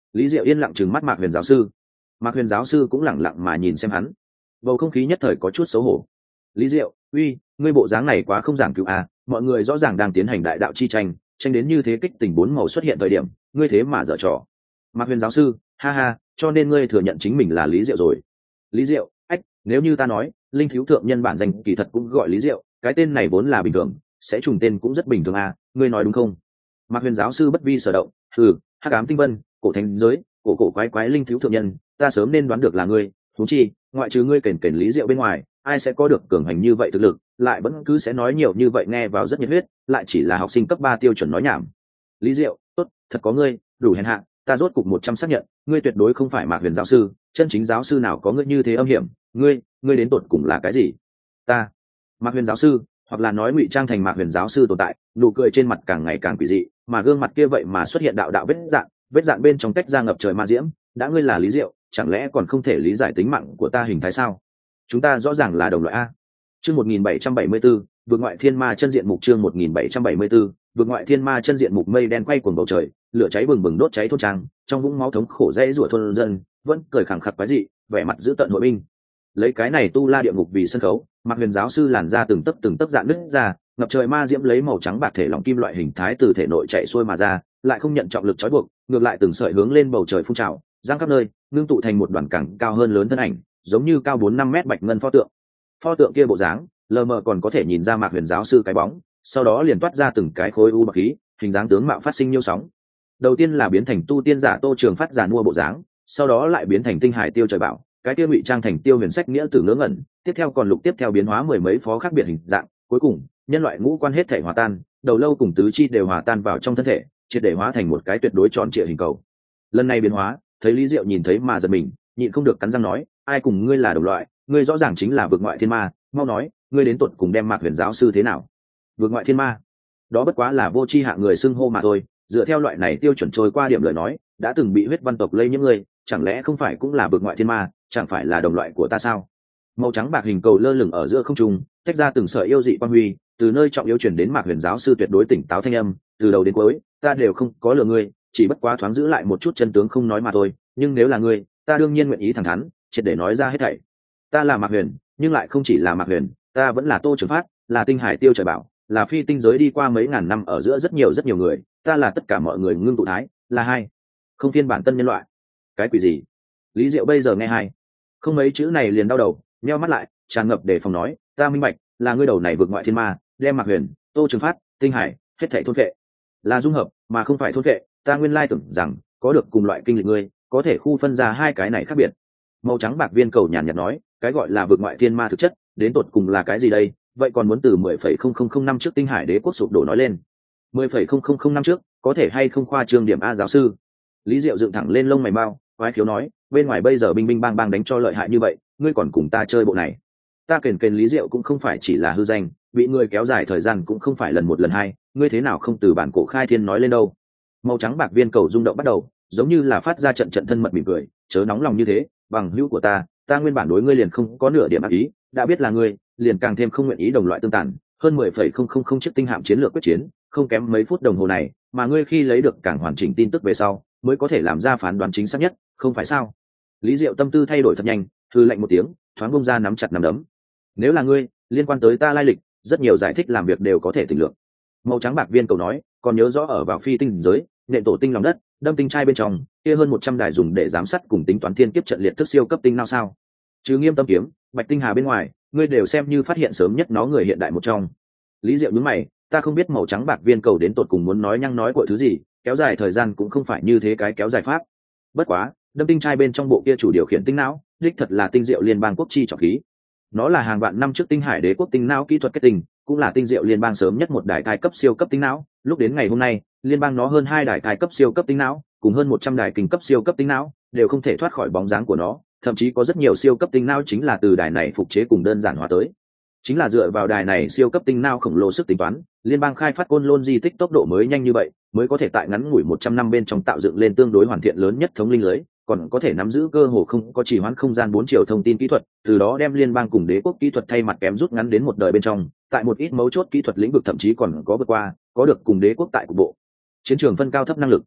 A: Lý Diệu yên lặng trừng mắt Mạc Huyền giáo sư. Mạc Huyền giáo sư cũng lẳng lặng mà nhìn xem hắn, bầu không khí nhất thời có chút xấu hổ. Lý Diệu, uy, ngươi bộ dáng này quá không giảng cứu à, mọi người rõ ràng đang tiến hành đại đạo chi tranh, tranh đến như thế kích tình bốn màu xuất hiện thời điểm, ngươi thế mà dở trò. Mạc Huyền giáo sư, ha ha, cho nên ngươi thừa nhận chính mình là Lý Diệu rồi. Lý Diệu, ách, nếu như ta nói linh thiếu thượng nhân bản danh kỳ thật cũng gọi Lý Diệu, cái tên này vốn là bình thường, sẽ trùng tên cũng rất bình thường à, ngươi nói đúng không? Mạc Huyền giáo sư bất vi sở động, hắc ám tinh vân, cổ thánh giới, cổ quái quái linh thiếu thượng nhân, ta sớm nên đoán được là ngươi, huống chi ngoại trừ ngươi kền Lý Diệu bên ngoài, ai sẽ có được cường hành như vậy thực lực, lại vẫn cứ sẽ nói nhiều như vậy, nghe vào rất nhiệt huyết, lại chỉ là học sinh cấp 3 tiêu chuẩn nói nhảm. Lý Diệu, tốt, thật có ngươi, đủ hèn hạ, ta rốt cục 100 xác nhận, ngươi tuyệt đối không phải Mạc Huyền giáo sư, chân chính giáo sư nào có ngươi như thế âm hiểm, ngươi đến tột cùng là cái gì? Ta, Mạc Huyền giáo sư, hoặc là nói ngụy trang thành Mạc Huyền giáo sư tồn tại, nụ cười trên mặt càng ngày càng quỷ dị, mà gương mặt kia vậy mà xuất hiện đạo đạo vết dạn bên trong tách ra ngập trời ma diễm, đã ngươi là Lý Diệu, chẳng lẽ còn không thể lý giải tính mạng của ta hình thái sao? Chúng ta rõ ràng là đồng loại a. Chương 1774, vượt ngoại thiên ma chân diện mục. Chương 1774, vượt ngoại thiên ma chân diện mục. Mây đen quay cuồng bầu trời, lửa cháy bừng bừng đốt cháy thôn trang, trong vũng máu thống khổ dãy rủa thôn dân vẫn cười khẳng khặc quái dị, vẻ mặt dữ tợn hội binh. Lấy cái này tu la địa ngục vì sân khấu, Mạc Huyền giáo sư làn ra từng tấc dạn nứt ra, ngập trời ma diễm lấy màu trắng bạc thể lỏng kim loại hình thái từ thể nội chạy xuôi mà ra, lại không nhận trọng lực trói buộc, ngược lại từng sợi hướng lên bầu trời phun trào, giang khắp nơi, ngưng tụ thành một đoàn cẳng cao hơn lớn thân ảnh, giống như cao 4-5 mét bạch ngân pho tượng. Pho tượng kia bộ dáng, lờ mờ còn có thể nhìn ra Mạc Huyền giáo sư cái bóng, sau đó liền toát ra từng cái khối u bạc khí, hình dáng tướng mạo phát sinh nhiêu sóng. Đầu tiên là biến thành tu tiên giả Tô Trường Phát giàn mua bộ dáng, sau đó lại biến thành tinh hải tiêu trời bảo, cái kia ngụy trang thành Tiêu Huyền Sách nghĩa tử ngớ ngẩn, tiếp theo còn lục tiếp theo biến hóa mười mấy phó khác biệt hình dạng, cuối cùng nhân loại ngũ quan hết thể hòa tan, đầu lâu cùng tứ chi đều hòa tan vào trong thân thể, triệt để hóa thành một cái tuyệt đối tròn trịa hình cầu. Lần này biến hóa, thấy Lý Diệu nhìn thấy mà giật mình, nhịn không được cắn răng nói, ai cùng ngươi là đồng loại, ngươi rõ ràng chính là vực ngoại thiên ma, mau nói, ngươi đến tột cùng đem Mạc Huyền giáo sư thế nào? Vực ngoại thiên ma, đó bất quá là vô tri hạ người xưng hô mà thôi, dựa theo loại này tiêu chuẩn trôi qua điểm lời nói, đã từng bị huyết văn tộc lây nhiễm ngươi, chẳng lẽ không phải cũng là vực ngoại thiên ma, chẳng phải là đồng loại của ta sao? Màu trắng bạc hình cầu lơ lửng ở giữa không trung, tách ra từng sợi yêu dị quang huy, từ nơi trọng yếu chuyển đến Mạc Huyền giáo sư tuyệt đối tỉnh táo thanh âm, từ đầu đến cuối, ta đều không có lừa ngươi, chỉ bất quá thoáng giữ lại một chút chân tướng không nói mà thôi, nhưng nếu là ngươi, ta đương nhiên nguyện ý thẳng thắn, triệt để nói ra hết thảy. Ta là Mạc Huyền, nhưng lại không chỉ là Mạc Huyền, ta vẫn là Tô Trường Phát, là tinh hải tiêu trời bảo, là phi tinh giới đi qua mấy ngàn năm ở giữa rất nhiều người, ta là tất cả mọi người ngưng tụ thái, là hai, không phiên bản tân nhân loại. Cái quỷ gì? Lý Diệu bây giờ nghe hai, không mấy chữ này liền đau đầu, nheo mắt lại, tràn ngập đề phòng nói, ta minh bạch, là ngươi đầu này vượt ngoại thiên ma, đem Mạc Huyền, Tô Trường Phát, tinh hải, hết thảy thôn vệ, là dung hợp, mà không phải thôn vệ. Ta nguyên lai tưởng rằng có được cùng loại kinh lịch ngươi, có thể khu phân ra hai cái này khác biệt. Màu trắng bạc viên cầu nhàn nhạt nói, cái gọi là vượt ngoại thiên ma thực chất, đến tột cùng là cái gì đây? Vậy còn muốn từ 10,000 năm trước tinh hải đế quốc sụp đổ nói lên. 10,000 năm trước, có thể hay không khoa trương điểm a giáo sư? Lý Diệu dựng thẳng lên lông mày bao, quái khiếu nói, bên ngoài bây giờ binh binh bang bang đánh cho lợi hại như vậy, ngươi còn cùng ta chơi bộ này? Ta kền Lý Diệu cũng không phải chỉ là hư danh, bị ngươi kéo dài thời gian cũng không phải lần một lần hai, ngươi thế nào không từ bản cổ khai thiên nói lên đâu? Màu trắng bạc viên cầu rung động bắt đầu, giống như là phát ra trận thân mật mỉm cười, chớ nóng lòng như thế, bằng hữu của ta nguyên bản đối ngươi liền không có nửa điểm ác ý, đã biết là ngươi, liền càng thêm không nguyện ý đồng loại tương tàn, hơn 10,000 chiếc tinh hạm chiến lược quyết chiến, không kém mấy phút đồng hồ này, mà ngươi khi lấy được càng hoàn chỉnh tin tức về sau, mới có thể làm ra phán đoán chính xác nhất, không phải sao? Lý Diệu tâm tư thay đổi thật nhanh, hừ lạnh một tiếng, thoáng bông ra nắm chặt nắm đấm. Nếu là ngươi, liên quan tới ta lai lịch, rất nhiều giải thích làm việc đều có thể tình lượng. Màu trắng bạc viên cầu nói, còn nhớ rõ ở vào phi tinh giới, nện tổ tinh lòng đất, đâm tinh trai bên trong, kia hơn 100 đài dùng để giám sát cùng tính toán thiên kiếp trận liệt thức siêu cấp tinh nào sao? Chứ Nghiêm Tâm kiếm, Bạch Tinh Hà bên ngoài, ngươi đều xem như phát hiện sớm nhất nó người hiện đại một trong. Lý Diệu nhướng mày, ta không biết màu trắng bạc viên cầu đến tột cùng muốn nói nhăng nói của thứ gì, kéo dài thời gian cũng không phải như thế cái kéo dài pháp. Bất quá, đâm tinh trai bên trong bộ kia chủ điều khiển tinh não, đích thật là tinh diệu liên bang quốc chi trọng khí. Nó là hàng vạn năm trước tinh hải đế quốc tinh não kỹ thuật kết tinh, cũng là tinh diệu liên bang sớm nhất một đài cai cấp siêu cấp tinh não, lúc đến ngày hôm nay, liên bang nó hơn 2 đài cai cấp siêu cấp tinh não, cùng hơn 100 đài kinh cấp siêu cấp tinh não, đều không thể thoát khỏi bóng dáng của nó, thậm chí có rất nhiều siêu cấp tinh não chính là từ đài này phục chế cùng đơn giản hóa tới. Chính là dựa vào đài này siêu cấp tinh não khổng lồ sức tính toán, liên bang khai phát côn lôn di tích tốc độ mới nhanh như vậy, mới có thể tại ngắn ngủi 100 năm bên trong tạo dựng lên tương đối hoàn thiện lớn nhất thống linh lưới, còn có thể nắm giữ cơ hồ không có trì hoãn không gian 4 chiều thông tin kỹ thuật, từ đó đem liên bang cùng đế quốc kỹ thuật thay mặt kém rút ngắn đến một đời bên trong, tại một ít mấu chốt kỹ thuật lĩnh vực thậm chí còn có vượt qua, có được cùng đế quốc tại cục bộ chiến trường phân cao thấp năng lực.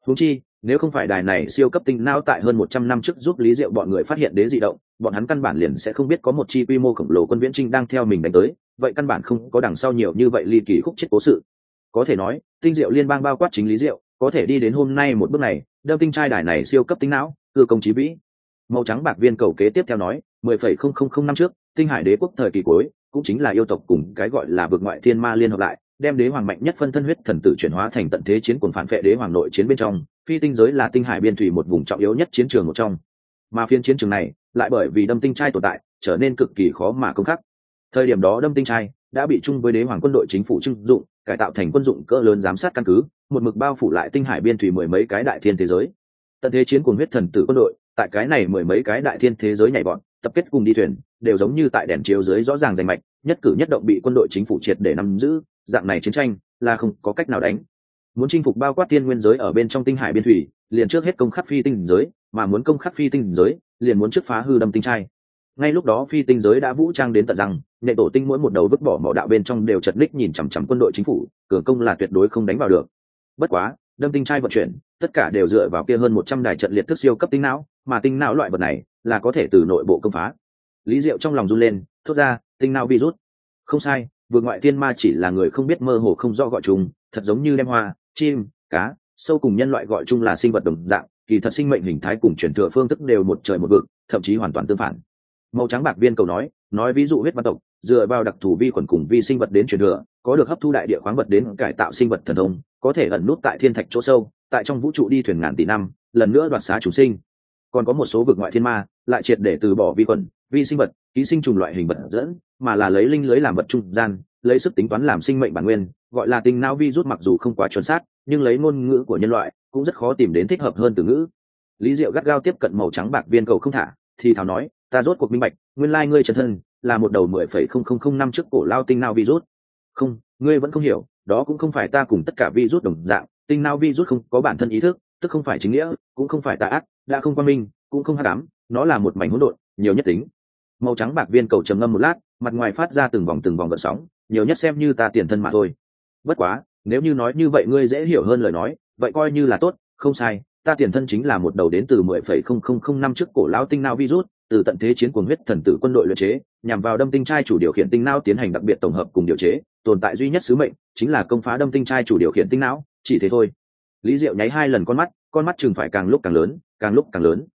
A: Huống chi, nếu không phải đài này siêu cấp tinh não tại hơn 100 năm trước giúp Lý Diệu bọn người phát hiện đế dị động, bọn hắn căn bản liền sẽ không biết có một chi quy mô khổng lồ quân viễn trinh đang theo mình đánh tới, vậy căn bản không có đằng sau nhiều như vậy ly kỳ khúc chết cố sự. Có thể nói, tinh diệu liên bang bao quát chính Lý Diệu, có thể đi đến hôm nay một bước này, đâm tinh trai đài này siêu cấp tinh não, cư công chí vĩ. Màu trắng bạc viên cầu kế tiếp theo nói, 10,000 năm trước, Tinh Hải Đế quốc thời kỳ cuối, cũng chính là yêu tộc cùng cái gọi là vực ngoại thiên ma liên hợp lại, đem đế hoàng mạnh nhất phân thân huyết thần tử chuyển hóa thành tận thế chiến cuồng phản phệ đế hoàng nội chiến bên trong, phi tinh giới là tinh hải biên thủy một vùng trọng yếu nhất chiến trường một trong. Mà phiên chiến trường này, lại bởi vì đâm tinh trai tồn tại, trở nên cực kỳ khó mà công khắc. Thời điểm đó đâm tinh trai đã bị chung với đế hoàng quân đội chính phủ trưng dụng, cải tạo thành quân dụng cỡ lớn giám sát căn cứ, một mực bao phủ lại tinh hải biên thủy mười mấy cái đại thiên thế giới. Tận thế chiến cuồng huyết thần tử quân đội, tại cái này mười mấy cái đại thiên thế giới nhảy bọn, tập kết cùng đi thuyền, đều giống như tại đèn chiếu dưới rõ ràng rành mạch, nhất cử nhất động bị quân đội chính phủ triệt để nắm giữ, dạng này chiến tranh là không có cách nào đánh. Muốn chinh phục bao quát thiên nguyên giới ở bên trong tinh hải biên thủy, liền trước hết công khắc phi tinh giới, mà muốn công khắc phi tinh giới, liền muốn trước phá hư đâm tinh trai. Ngay lúc đó phi tinh giới đã vũ trang đến tận rằng, nệ tổ tinh mỗi một đầu vứt bỏ mỏ đạo bên trong đều chật ních nhìn chằm chằm quân đội chính phủ, cường công là tuyệt đối không đánh vào được. Bất quá, đâm tinh trai vận chuyển, tất cả đều dựa vào kia hơn 100 đài trận liệt thức siêu cấp tinh não, mà tinh não loại vật này là có thể từ nội bộ công phá. Lý Diệu trong lòng run lên, thốt ra, tinh não virus. Không sai, vượt ngoại thiên ma chỉ là người không biết mơ hồ không rõ gọi chung, thật giống như đem hoa, chim, cá, sâu cùng nhân loại gọi chung là sinh vật đồng dạng, kỳ thật sinh mệnh hình thái cùng truyền thừa phương thức đều một trời một vực, thậm chí hoàn toàn tương phản. Màu trắng bạc viên cầu nói ví dụ huyết văn tộc dựa vào đặc thù vi khuẩn cùng vi sinh vật đến truyền thừa, có được hấp thu đại địa khoáng vật đến cải tạo sinh vật thần thông, có thể ẩn nút tại thiên thạch chỗ sâu, tại trong vũ trụ đi thuyền ngàn tỷ năm, lần nữa đoạt xá chúng sinh. Còn có một số vực ngoại thiên ma lại triệt để từ bỏ vi khuẩn, vi sinh vật, ký sinh trùng loại hình vật dẫn, mà là lấy linh lưới làm vật trung gian, lấy sức tính toán làm sinh mệnh bản nguyên, gọi là tinh não virus, mặc dù không quá chuẩn xác, nhưng lấy ngôn ngữ của nhân loại cũng rất khó tìm đến thích hợp hơn từ ngữ. Lý Diệu gắt gao tiếp cận màu trắng bạc viên cầu không thả, thì thào nói, ta rốt cuộc minh bạch, nguyên lai ngươi chân thân là một đầu 10,000 năm trước cổ lao tinh não virus. Không, ngươi vẫn không hiểu, đó cũng không phải ta cùng tất cả virus đồng dạng, tinh não virus không có bản thân ý thức, tức không phải chính nghĩa, cũng không phải tà ác, đã không quan minh, cũng không hắc ám, nó là một mảnh hỗn độn, nhiều nhất tính. Màu trắng bạc viên cầu trầm ngâm một lát, mặt ngoài phát ra từng vòng gợn sóng, nhiều nhất xem như ta tiền thân mà thôi. Bất quá, nếu như nói như vậy ngươi dễ hiểu hơn lời nói, vậy coi như là tốt, không sai, ta tiền thân chính là một đầu đến từ 10,000 năm trước cổ lão tinh não virus, từ tận thế chiến cuồng huyết thần tử quân đội luyện chế, nhằm vào đâm tinh trai chủ điều khiển tinh não tiến hành đặc biệt tổng hợp cùng điều chế, tồn tại duy nhất sứ mệnh chính là công phá đâm tinh trai chủ điều khiển tinh não, chỉ thế thôi. Lý Diệu nháy 2 lần con mắt chừng phải càng lúc càng lớn, càng lúc càng lớn.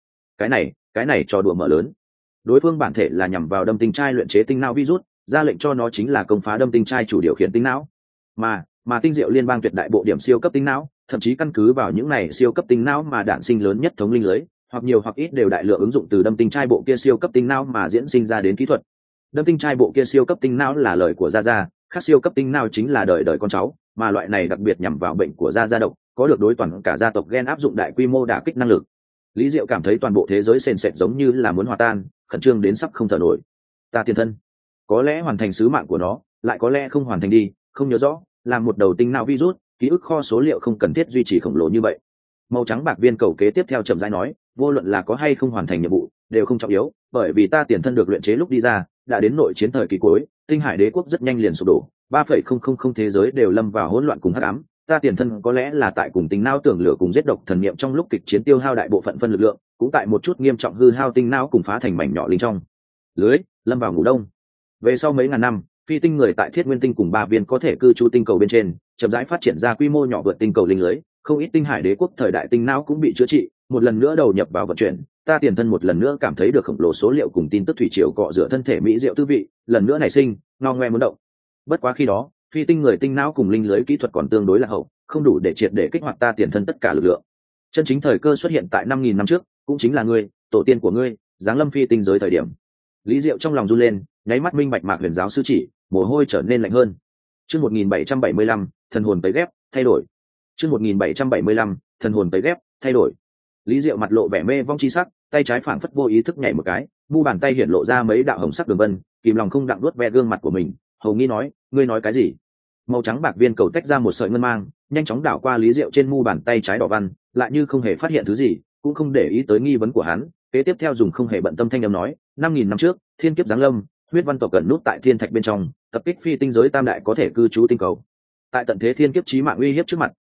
A: Cái này trò đùa mở lớn. Đối phương bản thể là nhằm vào đâm tinh trai luyện chế tinh não virus, ra lệnh cho nó chính là công phá đâm tinh trai chủ điều khiển tinh não. Mà tinh diệu liên bang tuyệt đại bộ điểm siêu cấp tinh não, thậm chí căn cứ vào những này siêu cấp tinh não mà đản sinh lớn nhất thống linh lưới, hoặc nhiều hoặc ít đều đại lượng ứng dụng từ đâm tinh trai bộ kia siêu cấp tinh não mà diễn sinh ra đến kỹ thuật. Đâm tinh trai bộ kia siêu cấp tinh não là lời của gia gia, khác siêu cấp tinh não chính là đời đời con cháu, mà loại này đặc biệt nhằm vào bệnh của gia gia độc, có được đối toàn cả gia tộc gen áp dụng đại quy mô đả kích năng lực. Lý Diệu cảm thấy toàn bộ thế giới sền sệt giống như là muốn hòa tan, khẩn trương đến sắp không thở nổi. Ta tiền thân, có lẽ hoàn thành sứ mạng của nó, lại có lẽ không hoàn thành đi, không nhớ rõ, làm một đầu tinh não virus, ký ức kho số liệu không cần thiết duy trì khổng lồ như vậy. Màu trắng bạc viên cầu kế tiếp theo chậm rãi nói, vô luận là có hay không hoàn thành nhiệm vụ, đều không trọng yếu, bởi vì ta tiền thân được luyện chế lúc đi ra, đã đến nội chiến thời kỳ cuối, Tinh Hải Đế quốc rất nhanh liền sụp đổ, 3,000 thế giới đều lâm vào hỗn loạn cùng hắc ám. Ta tiền thân có lẽ là tại cùng tinh não tưởng lửa cùng giết độc thần niệm trong lúc kịch chiến tiêu hao đại bộ phận phân lực lượng, cũng tại một chút nghiêm trọng hư hao tinh não cùng phá thành mảnh nhỏ linh trong lưới, lâm vào ngủ đông. Về sau mấy ngàn năm, phi tinh người tại Thiết Nguyên tinh cùng 3 viên có thể cư trú tinh cầu bên trên, chậm rãi phát triển ra quy mô nhỏ vượt tinh cầu linh lưới, không ít Tinh Hải Đế quốc thời đại tinh não cũng bị chữa trị, một lần nữa đầu nhập vào vận chuyển. Ta tiền thân một lần nữa cảm thấy được khổng lồ số liệu cùng tin tức thủy triều cọ rửa thân thể mỹ diệu tư vị, lần nữa nảy sinh ngao ngoe muốn động. Bất quá khi đó, phi tinh người tinh não cùng linh lưới kỹ thuật còn tương đối là hậu, không đủ để triệt để kích hoạt ta tiền thân tất cả lực lượng. Chân chính thời cơ xuất hiện tại 5.000 năm trước, cũng chính là ngươi, tổ tiên của ngươi, giáng lâm phi tinh giới thời điểm. Lý Diệu trong lòng run lên, nháy mắt minh bạch Mạc Huyền giáo sư chỉ, mồ hôi trở nên lạnh hơn. Chương 1775, thần hồn tấy ghép, thay đổi. Chương 1775, thần hồn tấy ghép, thay đổi. Lý Diệu mặt lộ vẻ mê vong chi sắc, tay trái phảng phất vô ý thức nhảy một cái, mu bàn tay hiện lộ ra mấy đạo hồng sắc đường vân, kìm lòng không đặng nuốt ve gương mặt của mình, hầu nghi nói, ngươi nói cái gì? Màu trắng bạc viên cầu tách ra một sợi ngân mang, nhanh chóng đảo qua Lý Diệu trên mu bàn tay trái đỏ văn, lại như không hề phát hiện thứ gì, cũng không để ý tới nghi vấn của hắn, kế tiếp theo dùng không hề bận tâm thanh âm nói, 5.000 năm trước, thiên kiếp giáng lâm, huyết văn tộc gần nút tại thiên thạch bên trong, tập kích phi tinh giới tam đại có thể cư trú tinh cầu. Tại tận thế thiên kiếp chí mạng uy hiếp trước mặt,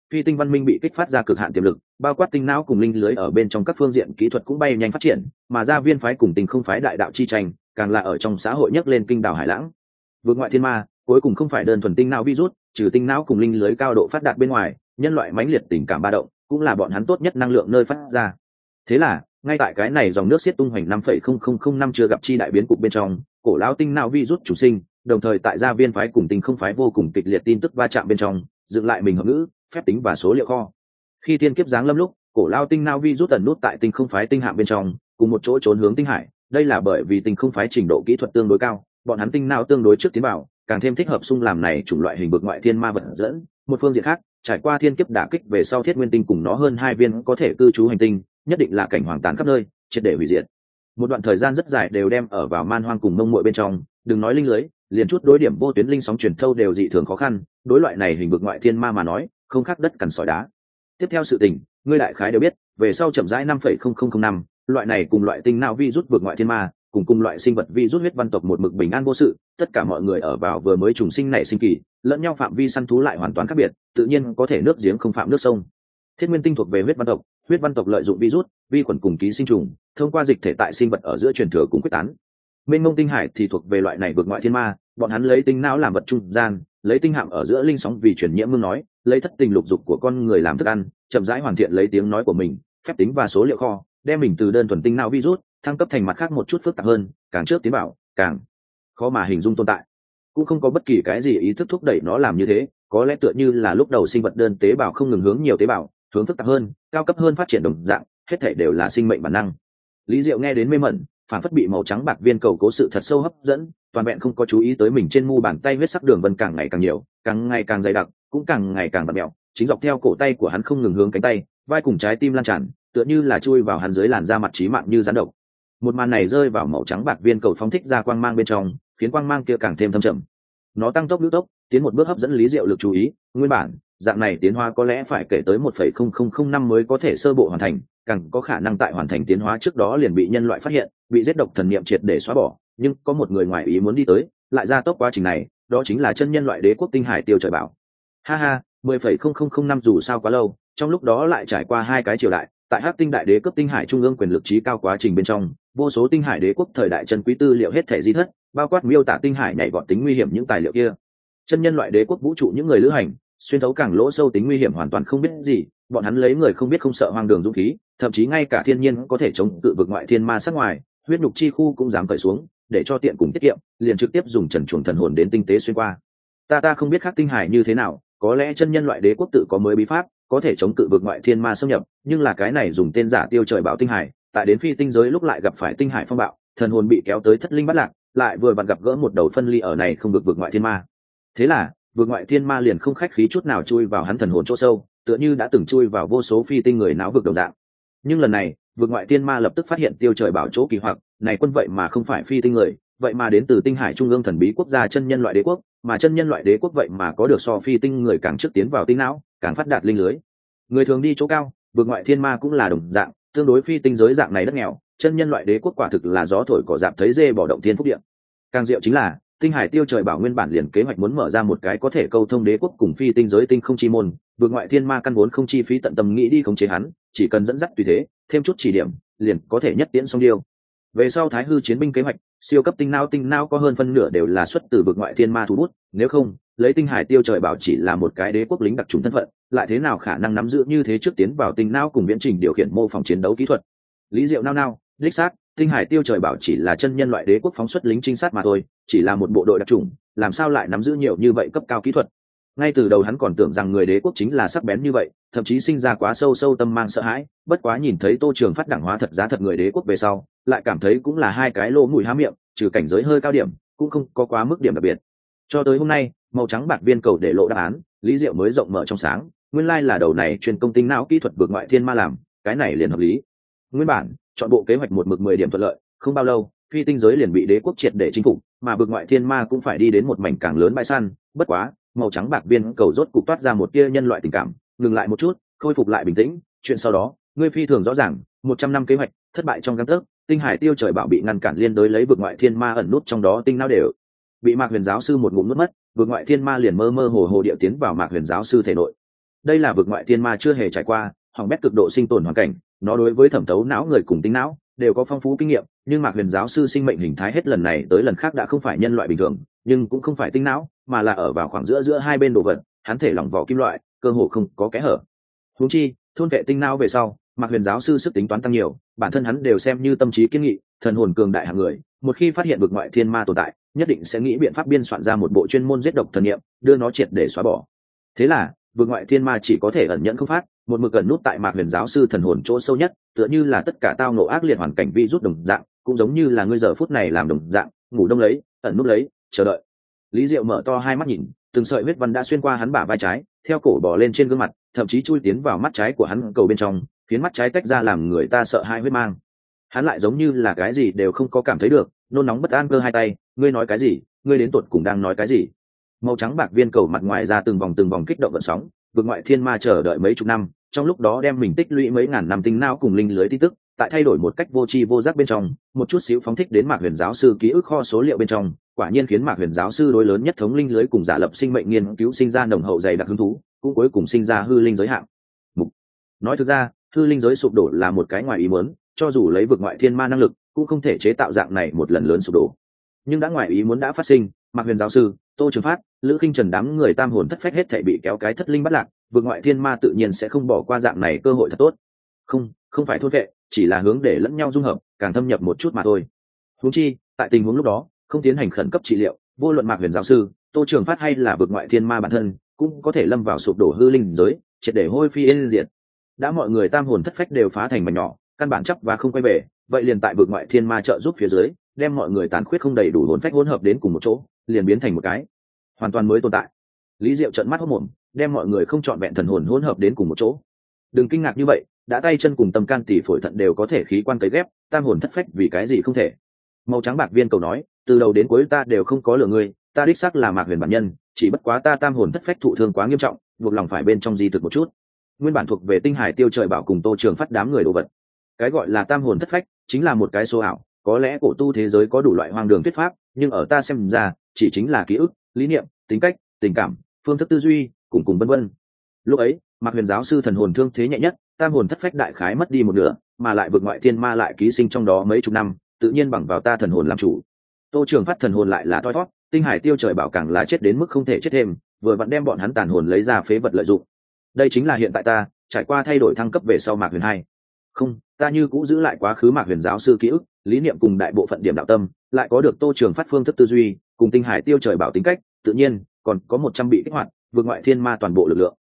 A: phi tinh văn minh bị kích phát ra cực hạn tiềm lực, bao quát tinh não cùng linh lưới ở bên trong các phương diện kỹ thuật cũng bay nhanh phát triển, mà gia viên phái cùng tình không phái đại đạo chi tranh càng là ở trong xã hội nhấc lên kinh đảo hải lãng. Vượt ngoại thiên ma cuối cùng không phải đơn thuần tinh não virus, trừ tinh não cùng linh lưới cao độ phát đạt bên ngoài, nhân loại mãnh liệt tình cảm ba động cũng là bọn hắn tốt nhất năng lượng nơi phát ra. Thế là ngay tại cái này dòng nước xiết tung hoành 5,0005 năm chưa gặp chi đại biến cục bên trong, cổ lão tinh não virus chủ sinh, đồng thời tại gia viên phái cùng tinh không phái vô cùng kịch liệt tin tức va chạm bên trong, dựng lại mình hợp ngữ, phép tính và số liệu kho. Khi thiên kiếp giáng lâm lúc, cổ lão tinh não virus ẩn nút tại tinh không phái tinh hạm bên trong, cùng một chỗ trốn hướng tinh hải. Đây là bởi vì tinh không phái trình độ kỹ thuật tương đối cao, bọn hắn tinh não tương đối trước tiến vào, càng thêm thích hợp xung làm này chủng loại hình vực ngoại thiên ma vật dẫn. Một phương diện khác, trải qua thiên kiếp đả kích về sau thiết nguyên tinh cùng nó hơn 2 viên có thể cư trú hành tinh, nhất định là cảnh hoàng tàn khắp nơi, triệt để hủy diệt. Một đoạn thời gian rất dài đều đem ở vào man hoang cùng mông muội bên trong, đừng nói linh lưới, liền chút đối điểm vô tuyến linh sóng truyền thâu đều dị thường khó khăn, đối loại này hình vực ngoại thiên ma mà nói, không khác đất cằn sỏi đá. Tiếp theo sự tình, ngươi đại khái đều biết, về sau chậm rãi 5,0005, loại này cùng loại tinh não virus vực ngoại thiên ma, cùng loại sinh vật virus huyết văn tộc một mực bình an vô sự, tất cả mọi người ở vào vừa mới trùng sinh nảy sinh kỳ, lẫn nhau phạm vi săn thú lại hoàn toàn khác biệt, tự nhiên có thể nước giếng không phạm nước sông. Thiết nguyên tinh thuộc về huyết văn tộc lợi dụng virus, vi khuẩn cùng ký sinh trùng, thông qua dịch thể tại sinh vật ở giữa truyền thừa cùng quyết tán. Mênh mông tinh hải thì thuộc về loại này vượt ngoại thiên ma, bọn hắn lấy tinh não làm vật trung gian, lấy tinh hạm ở giữa linh sóng vì truyền nhiễm mương nói, lấy thất tình lục dục của con người làm thức ăn, chậm rãi hoàn thiện lấy tiếng nói của mình, phép tính và số liệu kho, đem mình từ đơn thuần tinh não virus thăng cấp thành mặt khác một chút phức tạp hơn, càng trước tiến bảo càng khó mà hình dung tồn tại. Cũng không có bất kỳ cái gì ý thức thúc đẩy nó làm như thế, có lẽ tựa như là lúc đầu sinh vật đơn tế bào không ngừng hướng nhiều tế bào, hướng phức tạp hơn, cao cấp hơn phát triển đồng dạng, hết thảy đều là sinh mệnh bản năng. Lý Diệu nghe đến mê mẩn, phản phất bị màu trắng bạc viên cầu cố sự thật sâu hấp dẫn, toàn vẹn không có chú ý tới mình trên mu bàn tay huyết sắc đường vân càng ngày càng nhiều, càng ngày càng dày đặc, cũng càng ngày càng bặm mèo, chính dọc theo cổ tay của hắn không ngừng hướng cánh tay, vai cùng trái tim lan tràn, tựa như là chui vào hắn dưới làn da mặt chí mạng như rắn độc. Một màn này rơi vào màu trắng bạc viên cầu phóng thích ra quang mang bên trong, khiến quang mang kia càng thêm thâm trầm. Nó tăng tốc lưu tốc, tiến một bước hấp dẫn Lý Diệu lực chú ý. Nguyên bản, dạng này tiến hóa có lẽ phải kể tới 1,0005 năm mới có thể sơ bộ hoàn thành, càng có khả năng tại hoàn thành tiến hóa trước đó liền bị nhân loại phát hiện, bị giết độc thần niệm triệt để xóa bỏ. Nhưng có một người ngoài ý muốn đi tới, lại ra tốc quá trình này, đó chính là chân nhân loại đế quốc tinh hải Tiêu Trời Bảo. Ha ha, 10,0005 năm dù sao quá lâu, trong lúc đó lại trải qua 2 cái triều đại, tại Hắc Tinh Đại Đế cấp tinh hải trung ương quyền lực trí cao quá trình bên trong, vô số tinh hải đế quốc thời đại chân quý tư liệu hết thể di thất, bao quát miêu tả tinh hải nhảy vọt tính nguy hiểm những tài liệu kia. Chân nhân loại đế quốc vũ trụ những người lữ hành, xuyên thấu càng lỗ sâu tính nguy hiểm hoàn toàn không biết gì, bọn hắn lấy người không biết không sợ hoang đường dũng khí, thậm chí ngay cả thiên nhiên có thể chống cự vực ngoại thiên ma sát ngoài, huyết nhục chi khu cũng dám cởi xuống, để cho tiện cùng tiết kiệm, liền trực tiếp dùng trần chuồng thần hồn đến tinh tế xuyên qua. Ta không biết khác tinh hải như thế nào, có lẽ chân nhân loại đế quốc tự có mới bí pháp, có thể chống cự vực ngoại thiên ma xâm nhập, nhưng là cái này dùng tên giả Tiêu Trời Bảo tinh hải, tại đến phi tinh giới lúc lại gặp phải tinh hải phong bạo, thần hồn bị kéo tới thất linh bắt lạc, lại vừa vặn gặp gỡ một đầu phân ly ở này không được vực ngoại thiên ma. Thế là vực ngoại thiên ma liền không khách khí chút nào chui vào hắn thần hồn chỗ sâu, tựa như đã từng chui vào vô số phi tinh người não vực đồng dạng. Nhưng lần này vực ngoại thiên ma lập tức phát hiện Tiêu Trời Bảo chỗ kỳ hoặc, này quân vậy mà không phải phi tinh người, vậy mà đến từ tinh hải trung ương thần bí quốc gia chân nhân loại đế quốc, mà chân nhân loại đế quốc vậy mà có được so phi tinh người càng trước tiến vào tinh não, càng phát đạt linh lưới. Người thường đi chỗ cao, vực ngoại thiên ma cũng là đồng dạng, tương đối phi tinh giới dạng này đất nghèo, chân nhân loại đế quốc quả thực là gió thổi cỏ dạp thấy dê bỏ động thiên phúc địa. Càng diệu chính là tinh hải Tiêu Trời Bảo nguyên bản liền kế hoạch muốn mở ra một cái có thể câu thông đế quốc cùng phi tinh giới tinh không chi môn, vực ngoại thiên ma căn vốn không chi phí tận tâm nghĩ đi khống chế hắn, chỉ cần dẫn dắt tùy thế, thêm chút chỉ điểm, liền có thể nhất tiễn xong điêu. Về sau Thái Hư chiến binh kế hoạch, siêu cấp tinh não có hơn phân nửa đều là xuất từ vực ngoại thiên ma thủ bút, nếu không, lấy tinh hải Tiêu Trời Bảo chỉ là một cái đế quốc lính đặc trùng thân phận, lại thế nào khả năng nắm giữ như thế trước tiến vào tinh não cùng viễn trình điều khiển mô phỏng chiến đấu kỹ thuật. Lý Diệu nao, đích xác, tinh hải Tiêu Trời Bảo chỉ là chân nhân loại đế quốc phóng xuất lính trinh sát mà thôi, chỉ là một bộ đội đặc trùng, làm sao lại nắm giữ nhiều như vậy cấp cao kỹ thuật. Ngay từ đầu hắn còn tưởng rằng người đế quốc chính là sắc bén như vậy, thậm chí sinh ra quá sâu tâm mang sợ hãi, bất quá nhìn thấy Tô Trường Phát đẳng hóa thật giá thật người đế quốc về sau, lại cảm thấy cũng là 2 cái lỗ mũi há miệng, trừ cảnh giới hơi cao điểm, cũng không có quá mức điểm đặc biệt. Cho tới hôm nay, màu trắng bạc viên cầu để lộ đáp án, Lý Diệu mới rộng mở trong sáng, nguyên lai là đầu này truyền công tinh não kỹ thuật vượt ngoại thiên ma làm, cái này liền hợp lý. Nguyên bản, chọn bộ kế hoạch một mực 10 điểm thuận lợi, không bao lâu, phi tinh giới liền bị đế quốc triệt để chinh phục, mà vượt ngoại thiên ma cũng phải đi đến một mảnh càng lớn bãi săn, bất quá, màu trắng bạc viên cầu rốt cục toát ra một tia nhân loại tình cảm, ngừng lại một chút, khôi phục lại bình tĩnh, chuyện sau đó, ngươi phi thường rõ ràng, 100 năm kế hoạch thất bại trong gang tấc, tinh hải Tiêu Trời Bảo bị ngăn cản liên đối lấy vượt ngoại thiên ma ẩn nút trong đó tinh não đều bị Mạc Huyền giáo sư một ngụm nuốt mất, vượt ngoại thiên ma liền mơ hồ địa tiến vào Mạc Huyền giáo sư thể nội. đây là vực ngoại thiên ma chưa hề trải qua hỏng bét cực độ sinh tồn hoàn cảnh, nó đối với thẩm thấu não người cùng tính não đều có phong phú kinh nghiệm, nhưng Mạc Huyền giáo sư sinh mệnh hình thái hết lần này tới lần khác đã không phải nhân loại bình thường, nhưng cũng không phải tinh não, mà là ở vào khoảng giữa hai bên đồ vật, hắn thể lỏng vỏ kim loại, cơ hồ không có kẽ hở. Huống chi, thôn vệ tinh não về sau, Mạc Huyền giáo sư sức tính toán tăng nhiều, bản thân hắn đều xem như tâm trí kiên nghị, thần hồn cường đại hạng người, một khi phát hiện vực ngoại thiên ma tồn tại, nhất định sẽ nghĩ biện pháp biên soạn ra một bộ chuyên môn giết độc thần niệm, đưa nó triệt để xóa bỏ. Thế là, vực ngoại thiên ma chỉ có thể ẩn nhẫn không phát, một mực ẩn nút tại Mạc Huyền giáo sư thần hồn chỗ sâu nhất, tựa như là tất cả tao nộ ác liệt hoàn cảnh vi rút đồng dạng, cũng giống như là ngươi giờ phút này làm đồng dạng, ngủ đông lấy, ẩn nút lấy, chờ đợi. Lý Diệu mở to hai mắt nhìn, từng sợi huyết văn đã xuyên qua hắn bả vai trái, theo cổ bò lên trên gương mặt, thậm chí chui tiến vào mắt trái của hắn cầu bên trong, khiến mắt trái tách ra làm người ta sợ hãi huyết mang. Hắn lại giống như là cái gì đều không có cảm thấy được, nôn nóng bất an cơ hai tay, ngươi nói cái gì, ngươi đến tột cùng đang nói cái gì? Màu trắng bạc viên cầu mặt ngoài ra từng vòng kích động gợn sóng, vực ngoại thiên ma chờ đợi mấy chục năm, trong lúc đó đem mình tích lũy mấy ngàn năm tinh não cùng linh lưới tin tức, tại thay đổi một cách vô tri vô giác bên trong, một chút xíu phóng thích đến Mạc Huyền giáo sư ký ức kho số liệu bên trong, quả nhiên khiến Mạc Huyền giáo sư đối lớn nhất thống linh lưới cùng giả lập sinh mệnh nghiên cứu sinh ra nồng hậu dày đặc hứng thú, cũng cuối cùng sinh ra hư linh giới hạn. Nói thực ra, hư linh giới sụp đổ là một cái ngoài ý muốn, cho dù lấy vực ngoại thiên ma năng lực, cũng không thể chế tạo dạng này một lần lớn sụp đổ. Nhưng đã ngoài ý muốn đã phát sinh, Mạc Huyền giáo sư, Tô Trường Phát, Lữ Khinh Trần đám người tam hồn thất phách hết thảy bị kéo cái thất linh bắt lạc, vực ngoại thiên ma tự nhiên sẽ không bỏ qua dạng này cơ hội thật tốt. Không phải thôn vệ, chỉ là hướng để lẫn nhau dung hợp, càng thâm nhập một chút mà thôi. Huống chi, tại tình huống lúc đó, không tiến hành khẩn cấp trị liệu, vô luận Mạc Huyền giáo sư, Tô Trường Phát hay là vực ngoại thiên ma bản thân, cũng có thể lâm vào sụp đổ hư linh giới, triệt để hôi phi yên diệt. Đã mọi người tam hồn thất phách đều phá thành mảnh nhỏ, căn bản chấp và không quay về, vậy liền tại vực ngoại thiên ma trợ giúp phía dưới, đem mọi người tán khuyết không đầy đủ hồn phách hỗn hợp đến cùng một chỗ, liền biến thành một cái hoàn toàn mới tồn tại. Lý Diệu trợn mắt hốt mồm, đem mọi người không trọn vẹn thần hồn hỗn hợp đến cùng một chỗ. Đừng kinh ngạc như vậy, đã tay chân cùng tâm can tỳ phổi thận đều có thể khí quan cấy ghép, tam hồn thất phách vì cái gì không thể? Màu trắng bạc viên cầu nói, từ đầu đến cuối ta đều không có lừa ngươi, ta đích xác là Mạc Huyền bản nhân, chỉ bất quá ta tam hồn thất phách thụ thương quá nghiêm trọng, buộc lòng phải bên trong di thực một chút. Nguyên bản thuộc về Tinh Hải Tiêu Trời Bảo cùng Tô Trường Phát đám người đồ vật. Cái gọi là tam hồn thất phách chính là một cái số ảo, có lẽ cổ tu thế giới có đủ loại hoang đường thuyết pháp, nhưng ở ta xem ra, chỉ chính là ký ức, lý niệm, tính cách, tình cảm, phương thức tư duy, cùng vân vân. Lúc ấy, Mạc Huyền giáo sư thần hồn thương thế nhẹ nhất, tam hồn thất phách đại khái mất đi một nửa, mà lại vực ngoại thiên ma lại ký sinh trong đó mấy chục năm, tự nhiên bằng vào ta thần hồn làm chủ. Tô Trường Phát thần hồn lại là thoi thoát, Tinh Hải Tiêu Trời Bảo càng là chết đến mức không thể chết thêm, vừa vặn đem bọn hắn tàn hồn lấy ra phế vật lợi dụng. Đây chính là hiện tại ta trải qua thay đổi thăng cấp về sau Mạc Huyền hai. Không, ta như cũ giữ lại quá khứ Mạc Huyền giáo sư ký ức, lý niệm cùng đại bộ phận điểm đạo tâm, lại có được Tô Trường Phát phương thức tư duy, cùng Tinh Hải Tiêu Trời Bảo tính cách, tự nhiên còn có 100 bị kích hoạt, vượt ngoại thiên ma toàn bộ lực lượng.